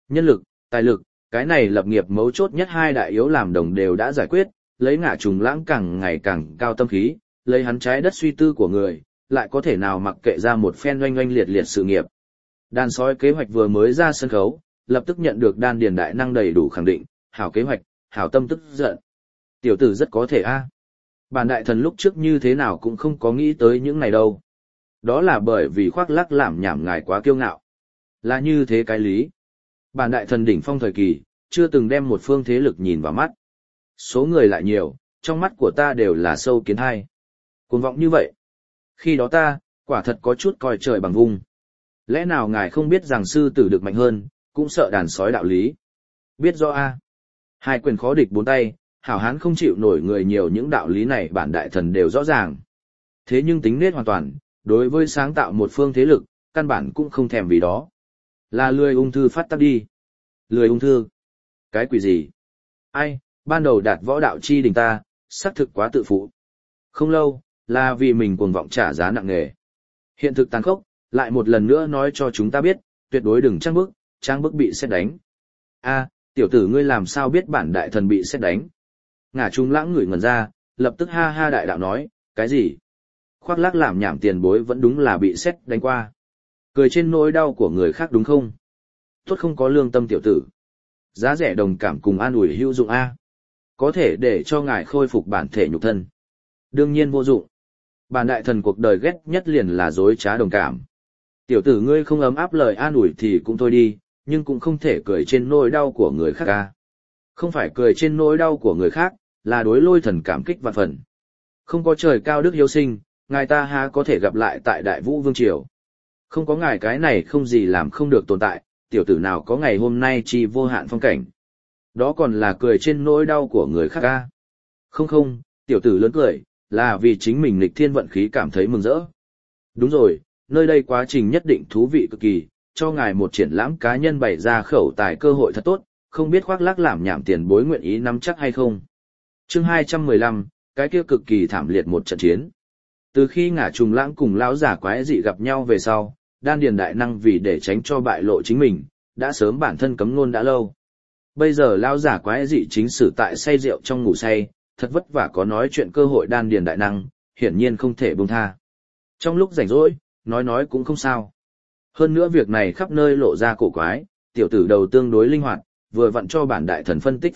Nhân lực, tài lực, cái này lập nghiệp mấu chốt nhất hai đại yếu làm đồng đều đã giải quyết, lấy Ngả Trùng Lãng càng ngày càng cao tâm khí, lấy hắn trái đất suy tư của người, lại có thể nào mặc kệ ra một phen oanh oanh liệt liệt sự nghiệp. Đàn sói kế hoạch vừa mới ra sân khấu, lập tức nhận được đan điền đại năng đầy đủ khẳng định, hảo kế hoạch, hảo tâm tức giận. Tiểu tử rất có thể a. Bản đại thần lúc trước như thế nào cũng không có nghĩ tới những này đâu. Đó là bởi vì khoác lác làm nhảm ngài quá kiêu ngạo. Là như thế cái lý. Bản đại thần đỉnh phong thời kỳ, chưa từng đem một phương thế lực nhìn vào mắt. Số người lại nhiều, trong mắt của ta đều là sâu kiến hai. Cuồng vọng như vậy. Khi đó ta, quả thật có chút coi trời bằng vung. Lẽ nào ngài không biết rằng sư tử được mạnh hơn, cũng sợ đàn sói đạo lý. Biết rõ a. Hai quyền khó địch bốn tay, hảo hán không chịu nổi người nhiều những đạo lý này bản đại thần đều rõ ràng. Thế nhưng tính nết hoàn toàn, đối với sáng tạo một phương thế lực, căn bản cũng không thèm vì đó. Là lười ung thư phát tác đi. Lười ung thư. Cái quỷ gì? Ai, ban đầu đạt võ đạo chi đỉnh ta, xác thực quá tự phụ. Không lâu, là vì mình cuồng vọng trả giá nặng nề. Hiện thực tàn khốc, lại một lần nữa nói cho chúng ta biết, tuyệt đối đừng trang bức bị sét đánh. A, tiểu tử ngươi làm sao biết bản đại thần bị sét đánh? Ngả Trùng Lãng ngửi ngẩn ra, lập tức ha ha đại đạo nói, cái gì? Khoác lác làm nhảm tiền bối vẫn đúng là bị sét đánh qua. Cười trên nỗi đau của người khác đúng không? Tốt không có lương tâm tiểu tử. Giá rẻ đồng cảm cùng an ủi hữu dụng a. Có thể để cho ngài khôi phục bản thể nhục thân. Đương nhiên vô dụng. Bản đại thần cuộc đời ghét nhất liền là dối trá đồng cảm. Tiểu tử ngươi không ấm áp lời an ủi thì cũng thôi đi, nhưng cũng không thể cười trên nỗi đau của người khác a. Không phải cười trên nỗi đau của người khác, là đối Lôi Thần cảm kích vạn phần. Không có trời cao đức hiếu sinh, ngài ta há có thể gặp lại tại Đại Vũ Vương Triều. Không có ngài cái này không gì làm không được tồn tại, tiểu tử nào có ngày hôm nay chi vô hạn phong cảnh. Đó còn là cười trên nỗi đau của người khác a. Không, tiểu tử lớn cười, là vì chính mình nghịch thiên vận khí cảm thấy mừng rỡ. Đúng rồi, nơi đây quá trình nhất định thú vị cực kỳ, cho ngài một triển lãm cá nhân bày ra khẩu tài cơ hội thật tốt, không biết khoác lác làm nhảm tiền bối nguyện ý nắm chắc hay không. Chương 215, cái kia cực kỳ thảm liệt một trận chiến. Từ khi Ngả Trùng Lãng cùng lão giả quái dị gặp nhau về sau, đan điền đại năng vì để tránh cho bại lộ chính mình, đã sớm bản thân cấm ngôn đã lâu. Bây giờ lão giả quái dị chính sử tại say rượu trong ngủ say, thật vất vả có nói chuyện cơ hội đan điền đại năng, hiển nhiên không thể buông tha. Trong lúc rảnh rỗi, nói cũng không sao. Hơn nữa việc này khắp nơi lộ ra cổ quái, tiểu tử đầu tương đối linh hoạt, vừa vặn cho bản đại thần phân tích.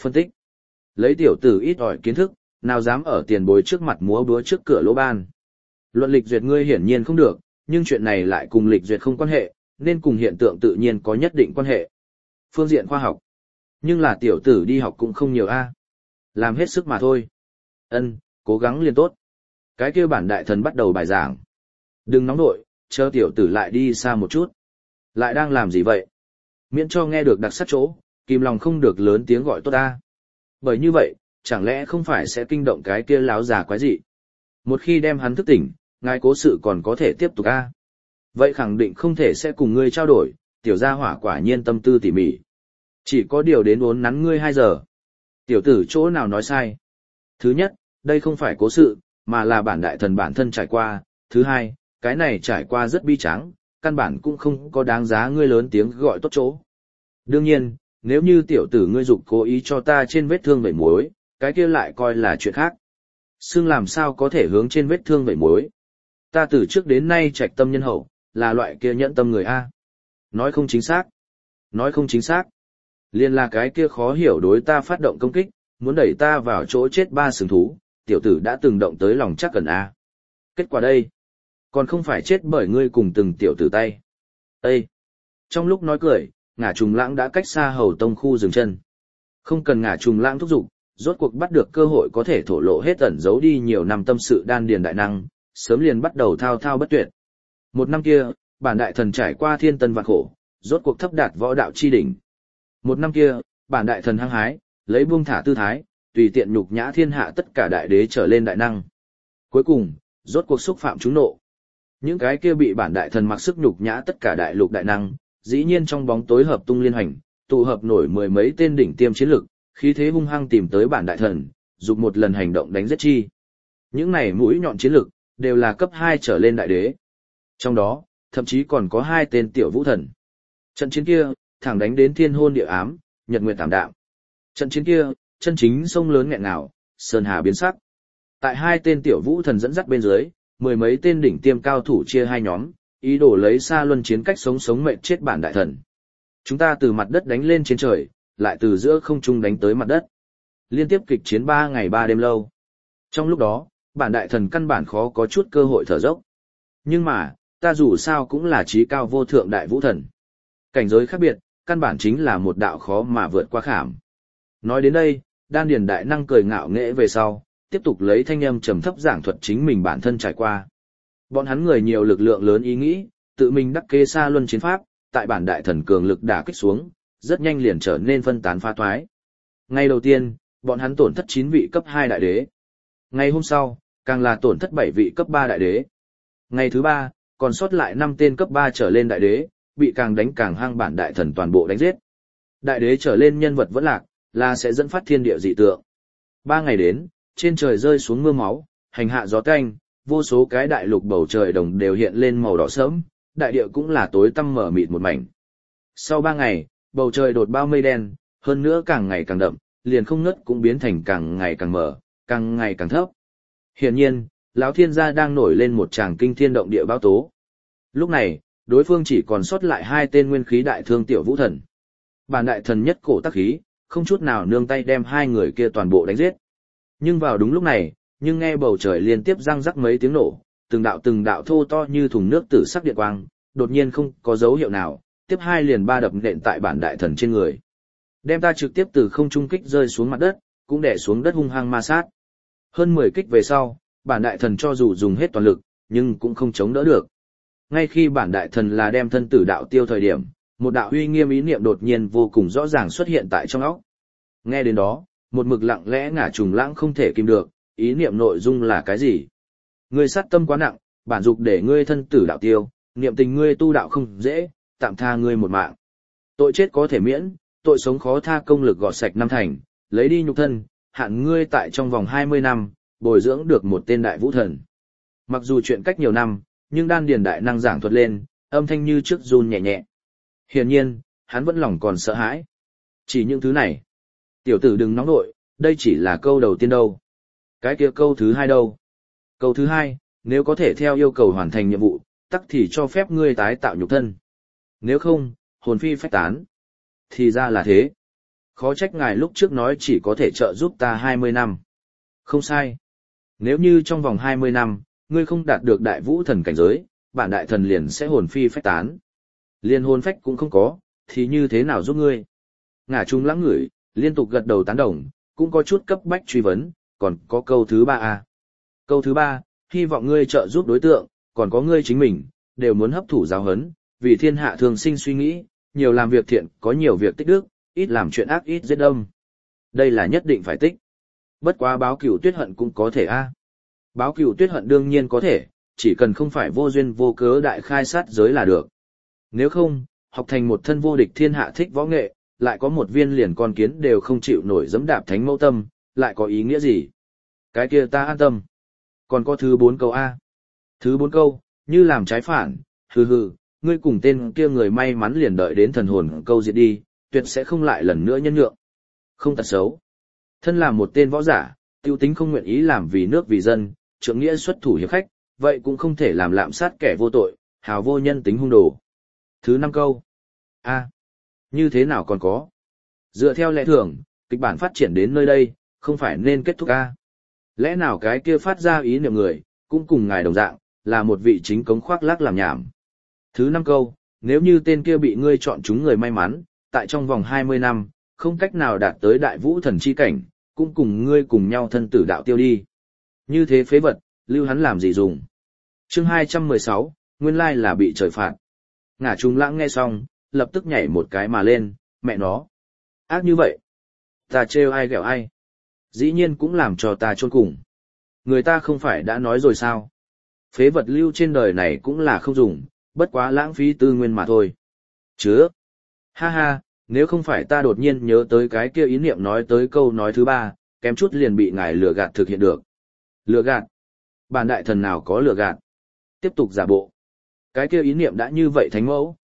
Lấy tiểu tử ít ỏi kiến thức, nào dám ở tiền bối trước mặt múa búa trước cửa lỗ ban. Luận lịch duyệt ngươi hiển nhiên không được, nhưng chuyện này lại cùng lịch duyệt không quan hệ, nên cùng hiện tượng tự nhiên có nhất định quan hệ. Phương diện khoa học. Nhưng là tiểu tử đi học cũng không nhiều a. Làm hết sức mà thôi. Cố gắng liền tốt. Cái kia bản đại thần bắt đầu bài giảng. Đừng nóng nội, chờ tiểu tử lại đi xa một chút. Lại đang làm gì vậy? Miễn cho nghe được đặc sắc chỗ, kìm lòng không được lớn tiếng gọi tốt ta. Bởi như vậy, chẳng lẽ không phải sẽ kinh động cái kia láo già quái dị? Một khi đem hắn thức tỉnh, ngài cố sự còn có thể tiếp tục a. Vậy khẳng định không thể sẽ cùng ngươi trao đổi, tiểu gia hỏa quả nhiên tâm tư tỉ mỉ. Chỉ có điều đến uốn nắn ngươi 2 giờ. Tiểu tử chỗ nào nói sai? Thứ nhất, đây không phải cố sự, mà là bản đại thần bản thân trải qua. Thứ hai, cái này trải qua rất bi tráng, căn bản cũng không có đáng giá ngươi lớn tiếng gọi tốt chỗ. Đương nhiên, nếu như tiểu tử ngươi dục cố ý cho ta trên vết thương vẩy muối, cái kia lại coi là chuyện khác. Xương làm sao có thể hướng trên vết thương vẩy muối? Ta từ trước đến nay trạch tâm nhân hậu, là loại kia nhẫn tâm người A. Nói không chính xác. Liên là cái kia khó hiểu đối ta phát động công kích, muốn đẩy ta vào chỗ chết 3 sừng thú, tiểu tử đã từng động tới lòng chắc cần A. Kết quả đây, còn không phải chết bởi ngươi cùng từng tiểu tử tay. Ê! Trong lúc nói cười, Ngả Trùng Lãng đã cách xa Hầu Tông khu dừng chân. Không cần Ngả Trùng Lãng thúc giục, rốt cuộc bắt được cơ hội có thể thổ lộ hết ẩn giấu đi nhiều năm tâm sự đan điền đại năng, sớm liền bắt đầu thao thao bất tuyệt. Một năm kia, bản đại thần trải qua thiên tân vạn khổ, rốt cuộc thấp đạt võ đạo chi đỉnh. Một năm kia, bản đại thần hăng hái, lấy buông thả tư thái, tùy tiện nhục nhã thiên hạ tất cả đại đế trở lên đại năng. Cuối cùng, rốt cuộc xúc phạm chúng nộ. Những cái kia bị bản đại thần mặc sức nhục nhã tất cả đại lục đại năng, dĩ nhiên trong bóng tối hợp tung liên hành, tụ hợp nổi 10 mấy tên đỉnh tiêm chiến lực, khí thế hung hăng tìm tới bản đại thần, dục một lần hành động đánh giết chi. Những này mũi nhọn chiến lực, đều là cấp 2 trở lên đại đế. Trong đó, thậm chí còn có 2 tên tiểu vũ thần. Trận chiến kia, thẳng đánh đến thiên hôn địa ám, nhật nguyệt tảm đạm. Trận chiến kia, chân chính sông lớn nghẹn ngào, sơn hà biến sắc. Tại hai tên tiểu vũ thần dẫn dắt bên dưới, mười mấy tên đỉnh tiêm cao thủ chia hai nhóm, ý đồ lấy xa luân chiến cách sống mệnh chết bản đại thần. Chúng ta từ mặt đất đánh lên trên trời, lại từ giữa không trung đánh tới mặt đất. Liên tiếp kịch chiến 3 ngày 3 đêm lâu. Trong lúc đó, bản đại thần căn bản khó có chút cơ hội thở dốc. Nhưng mà, ta dù sao cũng là trí cao vô thượng đại vũ thần. Cảnh giới khác biệt, căn bản chính là một đạo khó mà vượt qua khảm. Nói đến đây, đan điền đại năng cười ngạo nghễ về sau, tiếp tục lấy thanh âm trầm thấp giảng thuật chính mình bản thân trải qua. Bọn hắn người nhiều lực lượng lớn ý nghĩ, tự mình đắc kê xa luân chiến pháp, tại bản đại thần cường lực đả kích xuống, rất nhanh liền trở nên phân tán phá toái. Ngày đầu tiên, bọn hắn tổn thất 9 vị cấp 2 đại đế. Ngày hôm sau, càng là tổn thất 7 vị cấp 3 đại đế. Ngày thứ 3, còn sót lại 5 tên cấp 3 trở lên đại đế, bị càng đánh càng hăng bản đại thần toàn bộ đánh giết. Đại đế trở lên nhân vật vẫn lạc, là sẽ dẫn phát thiên địa dị tượng. 3 ngày đến, trên trời rơi xuống mưa máu, hành hạ gió canh, vô số cái đại lục bầu trời đồng đều hiện lên màu đỏ sớm, đại địa cũng là tối tăm mở mịt một mảnh. Sau 3 ngày, bầu trời đột bao mây đen, hơn nữa càng ngày càng đậm, liền không ngớt cũng biến thành càng ngày càng mở, càng ngày càng thấp. Hiển nhiên, lão thiên gia đang nổi lên một tràng kinh thiên động địa báo tố. Lúc này, đối phương chỉ còn sót lại 2 tên nguyên khí đại thương tiểu vũ thần. Bản đại thần nhất cổ tác khí, không chút nào nương tay đem 2 người kia toàn bộ đánh giết. Nhưng vào đúng lúc này, nhưng nghe bầu trời liên tiếp răng rắc mấy tiếng nổ, từng đạo thô to như thùng nước tử sắc điện quang, đột nhiên không có dấu hiệu nào, tiếp 2 liền 3 đập nện tại bản đại thần trên người. Đem ta trực tiếp từ không trung kích rơi xuống mặt đất, cũng đè xuống đất hung hăng ma sát. Hơn 10 kích về sau, bản đại thần cho dù dùng hết toàn lực, nhưng cũng không chống đỡ được. Ngay khi bản đại thần là đem thân tử đạo tiêu thời điểm, một đạo uy nghiêm ý niệm đột nhiên vô cùng rõ ràng xuất hiện tại trong óc. Nghe đến đó, một mực lặng lẽ ngả trùng lãng không thể kìm được, ý niệm nội dung là cái gì? Ngươi sát tâm quá nặng, bản dục để ngươi thân tử đạo tiêu, niệm tình ngươi tu đạo không dễ, tạm tha ngươi một mạng. Tội chết có thể miễn, tội sống khó tha, công lực gọt sạch 5 thành, lấy đi nhục thân, hạn ngươi tại trong vòng 20 năm, bồi dưỡng được một tên đại vũ thần. Mặc dù chuyện cách nhiều năm, nhưng đan điền đại năng giảng thuật lên, âm thanh như trước run nhẹ nhẹ. Hiển nhiên, hắn vẫn lòng còn sợ hãi. Chỉ những thứ này. Tiểu tử đừng nóng nội, đây chỉ là câu đầu tiên đâu. Cái kia câu thứ 2 đâu? Câu thứ 2, nếu có thể theo yêu cầu hoàn thành nhiệm vụ, tắc thì cho phép ngươi tái tạo nhục thân. Nếu không, hồn phi phách tán. Thì ra là thế. Khó trách ngài lúc trước nói chỉ có thể trợ giúp ta 20 năm. Không sai. Nếu như trong vòng 20 năm, ngươi không đạt được đại vũ thần cảnh giới, bản đại thần liền sẽ hồn phi phách tán. Liên hồn phách cũng không có, thì như thế nào giúp ngươi? Ngả trung lãng ngửi, liên tục gật đầu tán đồng, cũng có chút cấp bách truy vấn, còn có câu thứ 3 à? Câu thứ 3, hy vọng ngươi trợ giúp đối tượng, còn có ngươi chính mình, đều muốn hấp thụ giáo huấn, vì thiên hạ thường sinh suy nghĩ, nhiều làm việc thiện, có nhiều việc tích đức, ít làm chuyện ác ít giết đâm. Đây là nhất định phải tích. Bất quá báo cửu tuyết hận cũng có thể a. Báo cửu tuyết hận đương nhiên có thể, chỉ cần không phải vô duyên vô cớ đại khai sát giới là được. Nếu không, học thành một thân vô địch thiên hạ thích võ nghệ, lại có một viên liền con kiến đều không chịu nổi dẫm đạp thánh mẫu tâm, lại có ý nghĩa gì? Cái kia ta an tâm. Còn có thứ 4 câu A. Thứ 4 câu, như làm trái phản, hừ hừ, ngươi cùng tên kia người may mắn liền đợi đến thần hồn câu diệt đi, tuyệt sẽ không lại lần nữa nhân nhượng. Không tật xấu. Thân là một tên võ giả, tiêu tính không nguyện ý làm vì nước vì dân, trượng nghĩa xuất thủ hiệp khách, vậy cũng không thể làm lạm sát kẻ vô tội, hào vô nhân tính hung đồ. Thứ 5 câu. A. Như thế nào còn có? Dựa theo lẽ thường, kịch bản phát triển đến nơi đây, không phải nên kết thúc A. Lẽ nào cái kia phát ra ý niệm người, cũng cùng ngài đồng dạng, là một vị chính cống khoác lác làm nhảm. Thứ 5 câu, nếu như tên kia bị ngươi chọn chúng người may mắn, tại trong vòng 20 năm, không cách nào đạt tới đại vũ thần chi cảnh, cũng cùng ngươi cùng nhau thân tử đạo tiêu đi. Như thế phế vật, lưu hắn làm gì dùng? Chương 216, nguyên lai là bị trời phạt. Ngả Trung Lãng nghe xong, lập tức nhảy một cái mà lên, mẹ nó. Ác như vậy. Ta trêu ai ghẹo ai. Dĩ nhiên cũng làm cho ta chôn cùng. Người ta không phải đã nói rồi sao? Phế vật lưu trên đời này cũng là không dùng, bất quá lãng phí tư nguyên mà thôi. Chứa. Ha ha, nếu không phải ta đột nhiên nhớ tới cái kia ý niệm nói tới câu nói thứ 3, kém chút liền bị ngài lừa gạt thực hiện được. Lừa gạt? Bản đại thần nào có lừa gạt? Tiếp tục giả bộ. Cái kia ý niệm đã như vậy thánh mẫu,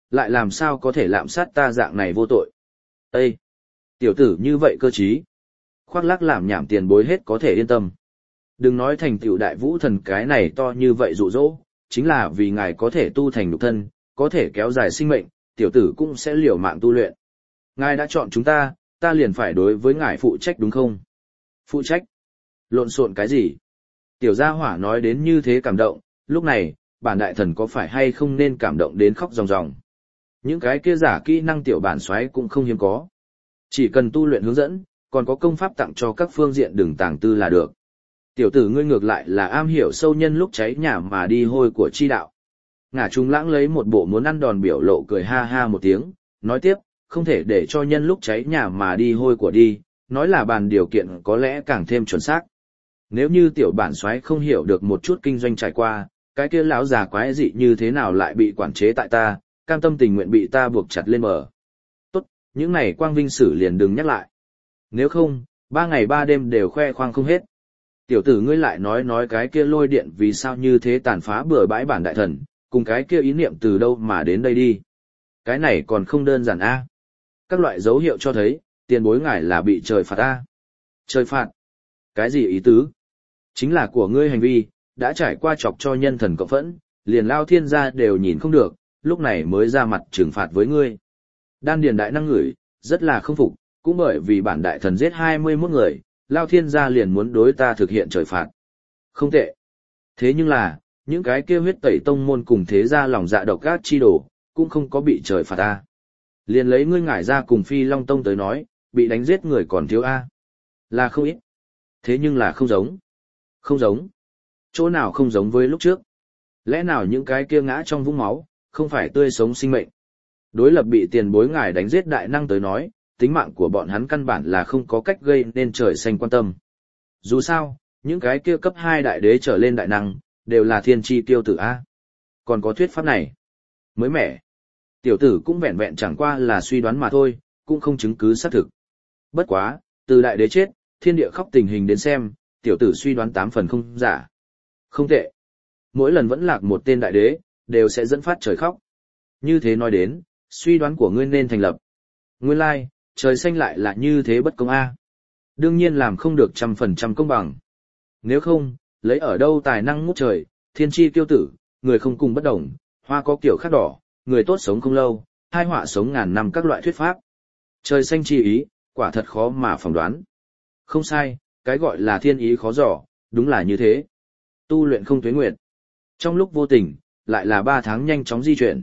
lại làm sao có thể lạm sát ta dạng này vô tội. Ê! Tiểu tử như vậy cơ trí. Khoác lác làm nhảm tiền bối hết có thể yên tâm. Đừng nói thành tựu đại vũ thần cái này to như vậy dụ dỗ, chính là vì ngài có thể tu thành nhục thân, có thể kéo dài sinh mệnh, tiểu tử cũng sẽ liều mạng tu luyện. Ngài đã chọn chúng ta liền phải đối với ngài phụ trách đúng không? Phụ trách? Lộn xộn cái gì? Tiểu gia hỏa nói đến như thế cảm động, lúc này, bản đại thần có phải hay không nên cảm động đến khóc ròng ròng. Những cái kia giả kỹ năng tiểu bản xoáy cũng không hiếm có. Chỉ cần tu luyện hướng dẫn, còn có công pháp tặng cho các phương diện đường tàng tư là được. Tiểu tử ngươi ngược lại là am hiểu sâu nhân lúc cháy nhà mà đi hôi của chi đạo. Ngả Trung Lãng lấy một bộ muốn ăn đòn biểu lộ cười ha ha một tiếng, nói tiếp, không thể để cho nhân lúc cháy nhà mà đi hôi của đi, nói là bàn điều kiện có lẽ càng thêm chuẩn xác. Nếu như tiểu bản soái không hiểu được một chút kinh doanh trải qua, cái kia lão già quái dị như thế nào lại bị quản chế tại ta, cam tâm tình nguyện bị ta buộc chặt lên bờ. Tốt, những này quang vinh sử liền đừng nhắc lại. Nếu không, 3 ngày 3 đêm đều khoe khoang không hết. Tiểu tử ngươi lại nói cái kia lôi điện vì sao như thế tàn phá bừa bãi bản đại thần, cùng cái kia ý niệm từ đâu mà đến đây đi. Cái này còn không đơn giản a. Các loại dấu hiệu cho thấy, tiền bối ngài là bị trời phạt a. Trời phạt? Cái gì ý tứ? Chính là của ngươi hành vi, đã trải qua chọc cho nhân thần cộng phẫn, liền lao thiên gia đều nhìn không được, lúc này mới ra mặt trừng phạt với ngươi. Đan điền đại năng ngửi, rất là không phục, cũng bởi vì bản đại thần giết 21 người, lao thiên gia liền muốn đối ta thực hiện trời phạt. Không tệ. Thế nhưng là, những cái kia huyết tẩy tông môn cùng thế gia lòng dạ độc ác chi đổ, cũng không có bị trời phạt ta. Liền lấy ngươi ngải ra cùng Phi Long Tông tới nói, bị đánh giết người còn thiếu a. Là không ít. Thế nhưng là không giống. Không giống. Chỗ nào không giống với lúc trước? Lẽ nào những cái kia ngã trong vũng máu, không phải tươi sống sinh mệnh? Đối lập bị tiền bối ngài đánh giết đại năng tới nói, tính mạng của bọn hắn căn bản là không có cách gây nên trời xanh quan tâm. Dù sao, những cái kia cấp 2 đại đế trở lên đại năng, đều là thiên chi tiêu tử A. Còn có thuyết pháp này. Mới mẻ. Tiểu tử cũng vẹn vẹn chẳng qua là suy đoán mà thôi, cũng không chứng cứ xác thực. Bất quá, từ đại đế chết, thiên địa khóc tình hình đến xem, tiểu tử suy đoán 8 phần không giả. Không tệ. Mỗi lần vẫn lạc một tên đại đế, đều sẽ dẫn phát trời khóc. Như thế nói đến, suy đoán của ngươi nên thành lập. Nguyên lai, trời xanh lại là như thế bất công a. Đương nhiên làm không được 100% công bằng. Nếu không, lấy ở đâu tài năng ngút trời, thiên chi tiêu tử, người không cùng bất đồng, hoa có kiểu khác đỏ, người tốt sống không lâu, hai họa sống ngàn năm các loại thuyết pháp. Trời xanh chi ý, quả thật khó mà phỏng đoán. Không sai, cái gọi là thiên ý khó dò, đúng là như thế. Tu luyện không tuế nguyệt. Trong lúc vô tình, lại là 3 tháng nhanh chóng di chuyển.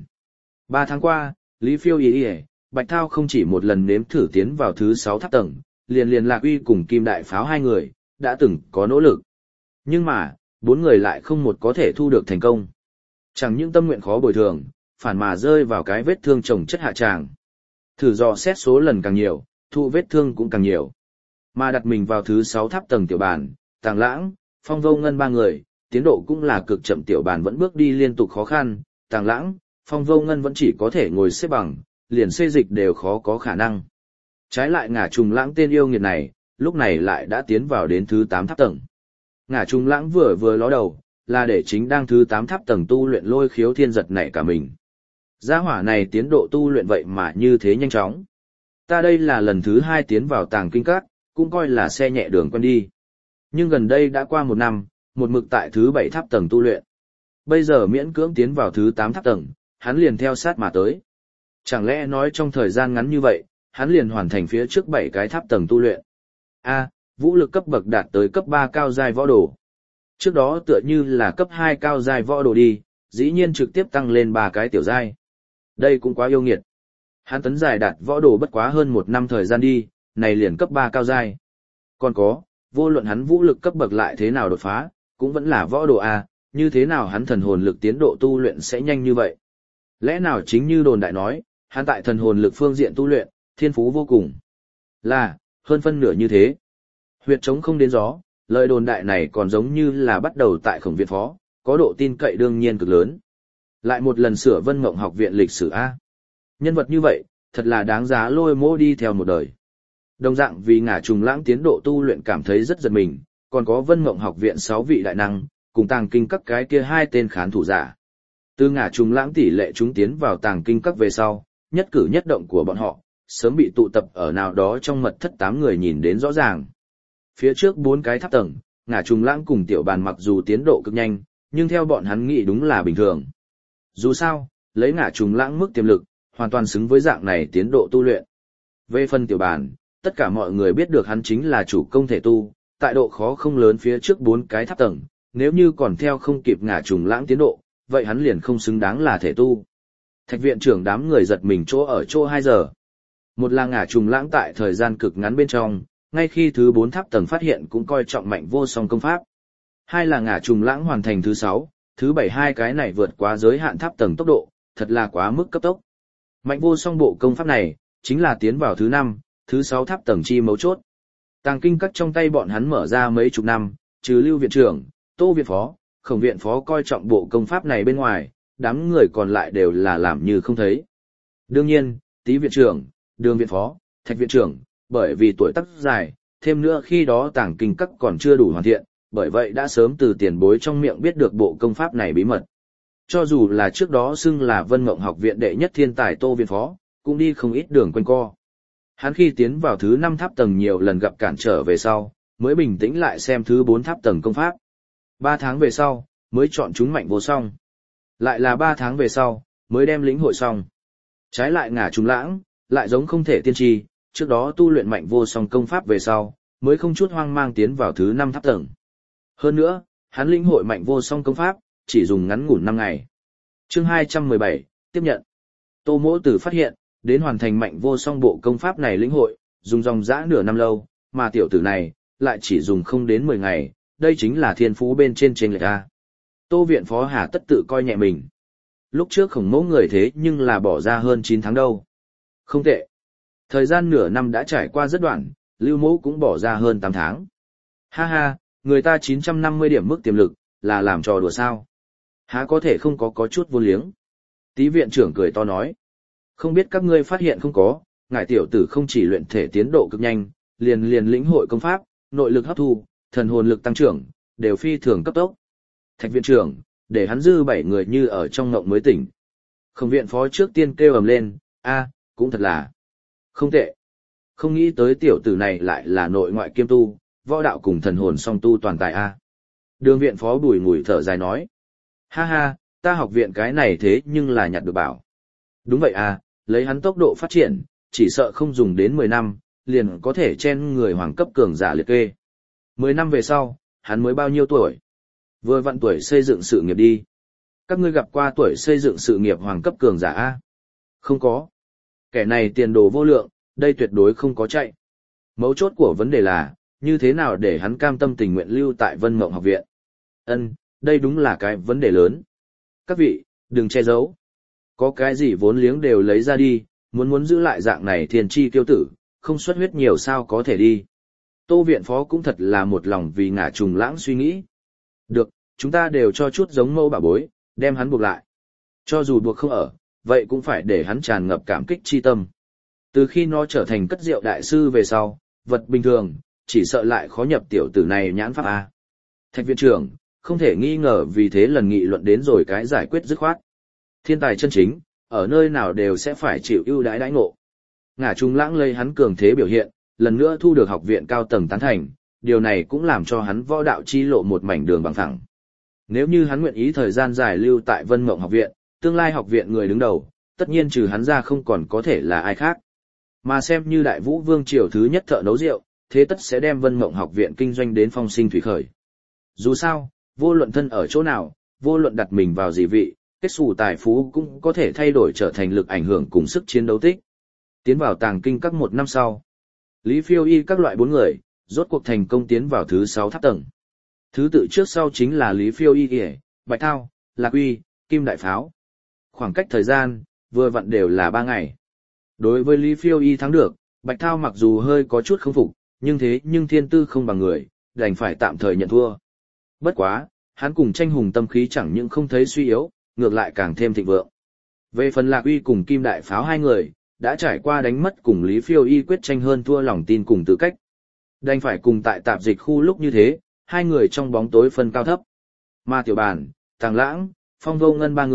3 tháng qua, Lý Phiêu ý Bạch Thao không chỉ một lần nếm thử tiến vào thứ 6 tháp tầng, liền Lạc Uy cùng Kim Đại Pháo 2 người, đã từng có nỗ lực. Nhưng mà, 4 người lại không một có thể thu được thành công. Chẳng những tâm nguyện khó bồi thường, phản mà rơi vào cái vết thương chồng chất hạ tràng. Thử dò xét số lần càng nhiều, thụ vết thương cũng càng nhiều. Mà đặt mình vào thứ 6 tháp tầng tiểu bàn, Tàng Lãng, Phong Vô Ngân 3 người, tiến độ cũng là cực chậm tiểu bàn vẫn bước đi liên tục khó khăn, Tàng Lãng, Phong Vô Ngân vẫn chỉ có thể ngồi xếp bằng, liền xê dịch đều khó có khả năng. Trái lại Ngả Trùng Lãng tên yêu nghiệt này, lúc này lại đã tiến vào đến thứ 8 tháp tầng. Ngả Trùng Lãng vừa ló đầu, là để chính đang thứ 8 tháp tầng tu luyện Lôi Khiếu Thiên Giật nảy cả mình. Gia hỏa này tiến độ tu luyện vậy mà như thế nhanh chóng. Ta đây là lần thứ 2 tiến vào Tàng Kinh Các, cũng coi là xe nhẹ đường quen đi. Nhưng gần đây đã qua 1 năm, một mực tại thứ 7 tháp tầng tu luyện. Bây giờ miễn cưỡng tiến vào thứ 8 tháp tầng, hắn liền theo sát mà tới. Chẳng lẽ nói trong thời gian ngắn như vậy, hắn liền hoàn thành phía trước 7 cái tháp tầng tu luyện. Vũ lực cấp bậc đạt tới cấp 3 cao giai võ đồ. Trước đó tựa như là cấp 2 cao giai võ đồ đi, dĩ nhiên trực tiếp tăng lên 3 cái tiểu giai. Đây cũng quá yêu nghiệt. Hắn tấn giải đạt võ đồ bất quá hơn 1 năm thời gian đi, này liền cấp 3 cao giai. Còn có, vô luận hắn vũ lực cấp bậc lại thế nào đột phá, cũng vẫn là võ đồ A, như thế nào hắn thần hồn lực tiến độ tu luyện sẽ nhanh như vậy. Lẽ nào chính như đồn đại nói, hắn tại thần hồn lực phương diện tu luyện, thiên phú vô cùng. Là, hơn phân nửa như thế. Huyệt trống không đến gió, lời đồn đại này còn giống như là bắt đầu tại Khổng Viện Phó, có độ tin cậy đương nhiên cực lớn. Lại một lần sửa Vân Mộng học viện lịch sử A. Nhân vật như vậy, thật là đáng giá Lôi Mỗ đi theo một đời. Đồng dạng vì Ngả Trùng Lãng tiến độ tu luyện cảm thấy rất giật mình, còn có Vân Mộng học viện 6 vị đại năng, cùng Tàng Kinh Các cái kia 2 tên khán thủ giả. Từ ngả trùng lãng tỷ lệ chúng tiến vào tàng kinh các về sau, nhất cử nhất động của bọn họ, sớm bị tụ tập ở nào đó trong mật thất 8 người nhìn đến rõ ràng. Phía trước 4 cái tháp tầng, ngả trùng lãng cùng tiểu bàn mặc dù tiến độ cực nhanh, nhưng theo bọn hắn nghĩ đúng là bình thường. Dù sao, lấy ngả trùng lãng mức tiềm lực, hoàn toàn xứng với dạng này tiến độ tu luyện. Về phần tiểu bàn, tất cả mọi người biết được hắn chính là chủ công thể tu, tại độ khó không lớn phía trước 4 cái tháp tầng, nếu như còn theo không kịp ngả trùng lãng tiến độ, vậy hắn liền không xứng đáng là thể tu. Thạch viện trưởng đám người giật mình chỗ ở chỗ 2 giờ. Một là ngả trùng lãng tại thời gian cực ngắn bên trong, ngay khi thứ 4 tháp tầng phát hiện cũng coi trọng mạnh vô song công pháp. Hai là ngả trùng lãng hoàn thành thứ 6, thứ 7 hai cái này vượt quá giới hạn tháp tầng tốc độ, thật là quá mức cấp tốc. Mạnh vô song bộ công pháp này, chính là tiến vào thứ 5, thứ 6 tháp tầng chi mấu chốt. Tàng kinh các trong tay bọn hắn mở ra mấy chục năm, trừ Lưu viện trưởng, Tô viện phó, Khổng viện phó coi trọng bộ công pháp này bên ngoài, đám người còn lại đều là làm như không thấy. Đương nhiên, Tý viện trưởng, Đường viện phó, Thạch viện trưởng, bởi vì tuổi tác dài, thêm nữa khi đó tàng kinh các còn chưa đủ hoàn thiện, bởi vậy đã sớm từ tiền bối trong miệng biết được bộ công pháp này bí mật. Cho dù là trước đó xưng là Vân Mộng học viện đệ nhất thiên tài Tô viện phó, cũng đi không ít đường quanh co. Hắn khi tiến vào thứ 5 tháp tầng nhiều lần gặp cản trở về sau, mới bình tĩnh lại xem thứ 4 tháp tầng công pháp. 3 tháng về sau, mới chọn chúng mạnh vô song. Lại là 3 tháng về sau, mới đem lĩnh hội xong. Trái lại ngả trùng lãng, lại giống không thể tiên tri, trước đó tu luyện mạnh vô song công pháp về sau, mới không chút hoang mang tiến vào thứ 5 tháp tầng. Hơn nữa, hắn lĩnh hội mạnh vô song công pháp, chỉ dùng ngắn ngủn 5 ngày. Chương 217, tiếp nhận. Tô Mỗ Tử phát hiện, đến hoàn thành mạnh vô song bộ công pháp này lĩnh hội, dùng dòng dã nửa năm lâu, mà tiểu tử này, lại chỉ dùng không đến 10 ngày, đây chính là thiên phú bên trên lệch A. Tô viện phó hà tất tự coi nhẹ mình. Lúc trước Khổng Mẫu người thế nhưng là bỏ ra hơn 9 tháng đâu. Không tệ. Thời gian nửa năm đã trải qua rất đoạn, Lưu Mẫu cũng bỏ ra hơn 8 tháng. Ha ha, người ta 950 điểm mức tiềm lực, là làm trò đùa sao. Há có thể không có chút vô liếng. Tý viện trưởng cười to nói. Không biết các ngươi phát hiện không có, ngài tiểu tử không chỉ luyện thể tiến độ cực nhanh, liền lĩnh hội công pháp, nội lực hấp thu, thần hồn lực tăng trưởng, đều phi thường cấp tốc. Thạch viện trưởng, để hắn dư 7 người như ở trong ngộng mới tỉnh. Khổng viện phó trước tiên kêu ầm lên, cũng thật là không tệ. Không nghĩ tới tiểu tử này lại là nội ngoại kiêm tu, võ đạo cùng thần hồn song tu toàn tài a. Đường viện phó bùi ngùi thở dài nói. Ha ha, ta học viện cái này thế nhưng là nhặt được bảo. Đúng vậy lấy hắn tốc độ phát triển, chỉ sợ không dùng đến 10 năm, liền có thể chen người hoàng cấp cường giả liệt kê. 10 năm về sau, hắn mới bao nhiêu tuổi? Vừa vặn tuổi xây dựng sự nghiệp đi. Các ngươi gặp qua tuổi xây dựng sự nghiệp hoàng cấp cường giả A? Không có. Kẻ này tiền đồ vô lượng, đây tuyệt đối không có chạy. Mấu chốt của vấn đề là, như thế nào để hắn cam tâm tình nguyện lưu tại Vân Mộng học viện? Đây đúng là cái vấn đề lớn. Các vị, đừng che giấu. Có cái gì vốn liếng đều lấy ra đi, muốn giữ lại dạng này thiên chi kiêu tử, không xuất huyết nhiều sao có thể đi. Tô viện phó cũng thật là một lòng vì ngả trùng lãng suy nghĩ. Được, chúng ta đều cho chút giống mẫu bà bối, đem hắn buộc lại. Cho dù buộc không ở, vậy cũng phải để hắn tràn ngập cảm kích chi tâm. Từ khi nó trở thành cất rượu đại sư về sau, vật bình thường, chỉ sợ lại khó nhập tiểu tử này nhãn pháp A. Thạch viện trưởng, không thể nghi ngờ vì thế lần nghị luận đến rồi cái giải quyết dứt khoát. Thiên tài chân chính, ở nơi nào đều sẽ phải chịu ưu đãi đãi ngộ. Ngả trùng lãng lấy hắn cường thế biểu hiện, lần nữa thu được học viện cao tầng tán thành, điều này cũng làm cho hắn võ đạo chi lộ một mảnh đường bằng phẳng. Nếu như hắn nguyện ý thời gian dài lưu tại Vân Mộng học viện, tương lai học viện người đứng đầu, tất nhiên trừ hắn ra không còn có thể là ai khác. Mà xem như Đại Vũ Vương triều thứ nhất thợ nấu rượu, thế tất sẽ đem Vân Mộng học viện kinh doanh đến phong sinh thủy khởi. Dù sao, vô luận thân ở chỗ nào, vô luận đặt mình vào gì vị, kết xù tài phú cũng có thể thay đổi trở thành lực ảnh hưởng cùng sức chiến đấu tích. Tiến vào tàng kinh các 1 năm sau, Lý Phiêu Y các loại 4 người, rốt cuộc thành công tiến vào thứ 6 tháp tầng. Thứ tự trước sau chính là Lý Phiêu Y, Bạch Thao, Lạc Uy, Kim Đại Pháo. Khoảng cách thời gian, vừa vặn đều là 3 ngày. Đối với Lý Phiêu Y thắng được, Bạch Thao mặc dù hơi có chút không phục, nhưng thiên tư không bằng người, đành phải tạm thời nhận thua. Bất quá, hắn cùng tranh hùng tâm khí chẳng những không thấy suy yếu, ngược lại càng thêm thịnh vượng. Về phần Lạc Uy cùng Kim Đại Pháo 2 người, đã trải qua đánh mất cùng Lý Phiêu Y quyết tranh hơn thua lòng tin cùng tư cách. Đành phải cùng tại tạp dịch khu lúc như thế, 2 người trong bóng tối phân cao thấp. Mà Tiểu Bàn, Tàng Lãng, Phong Vô Ngân 3 người,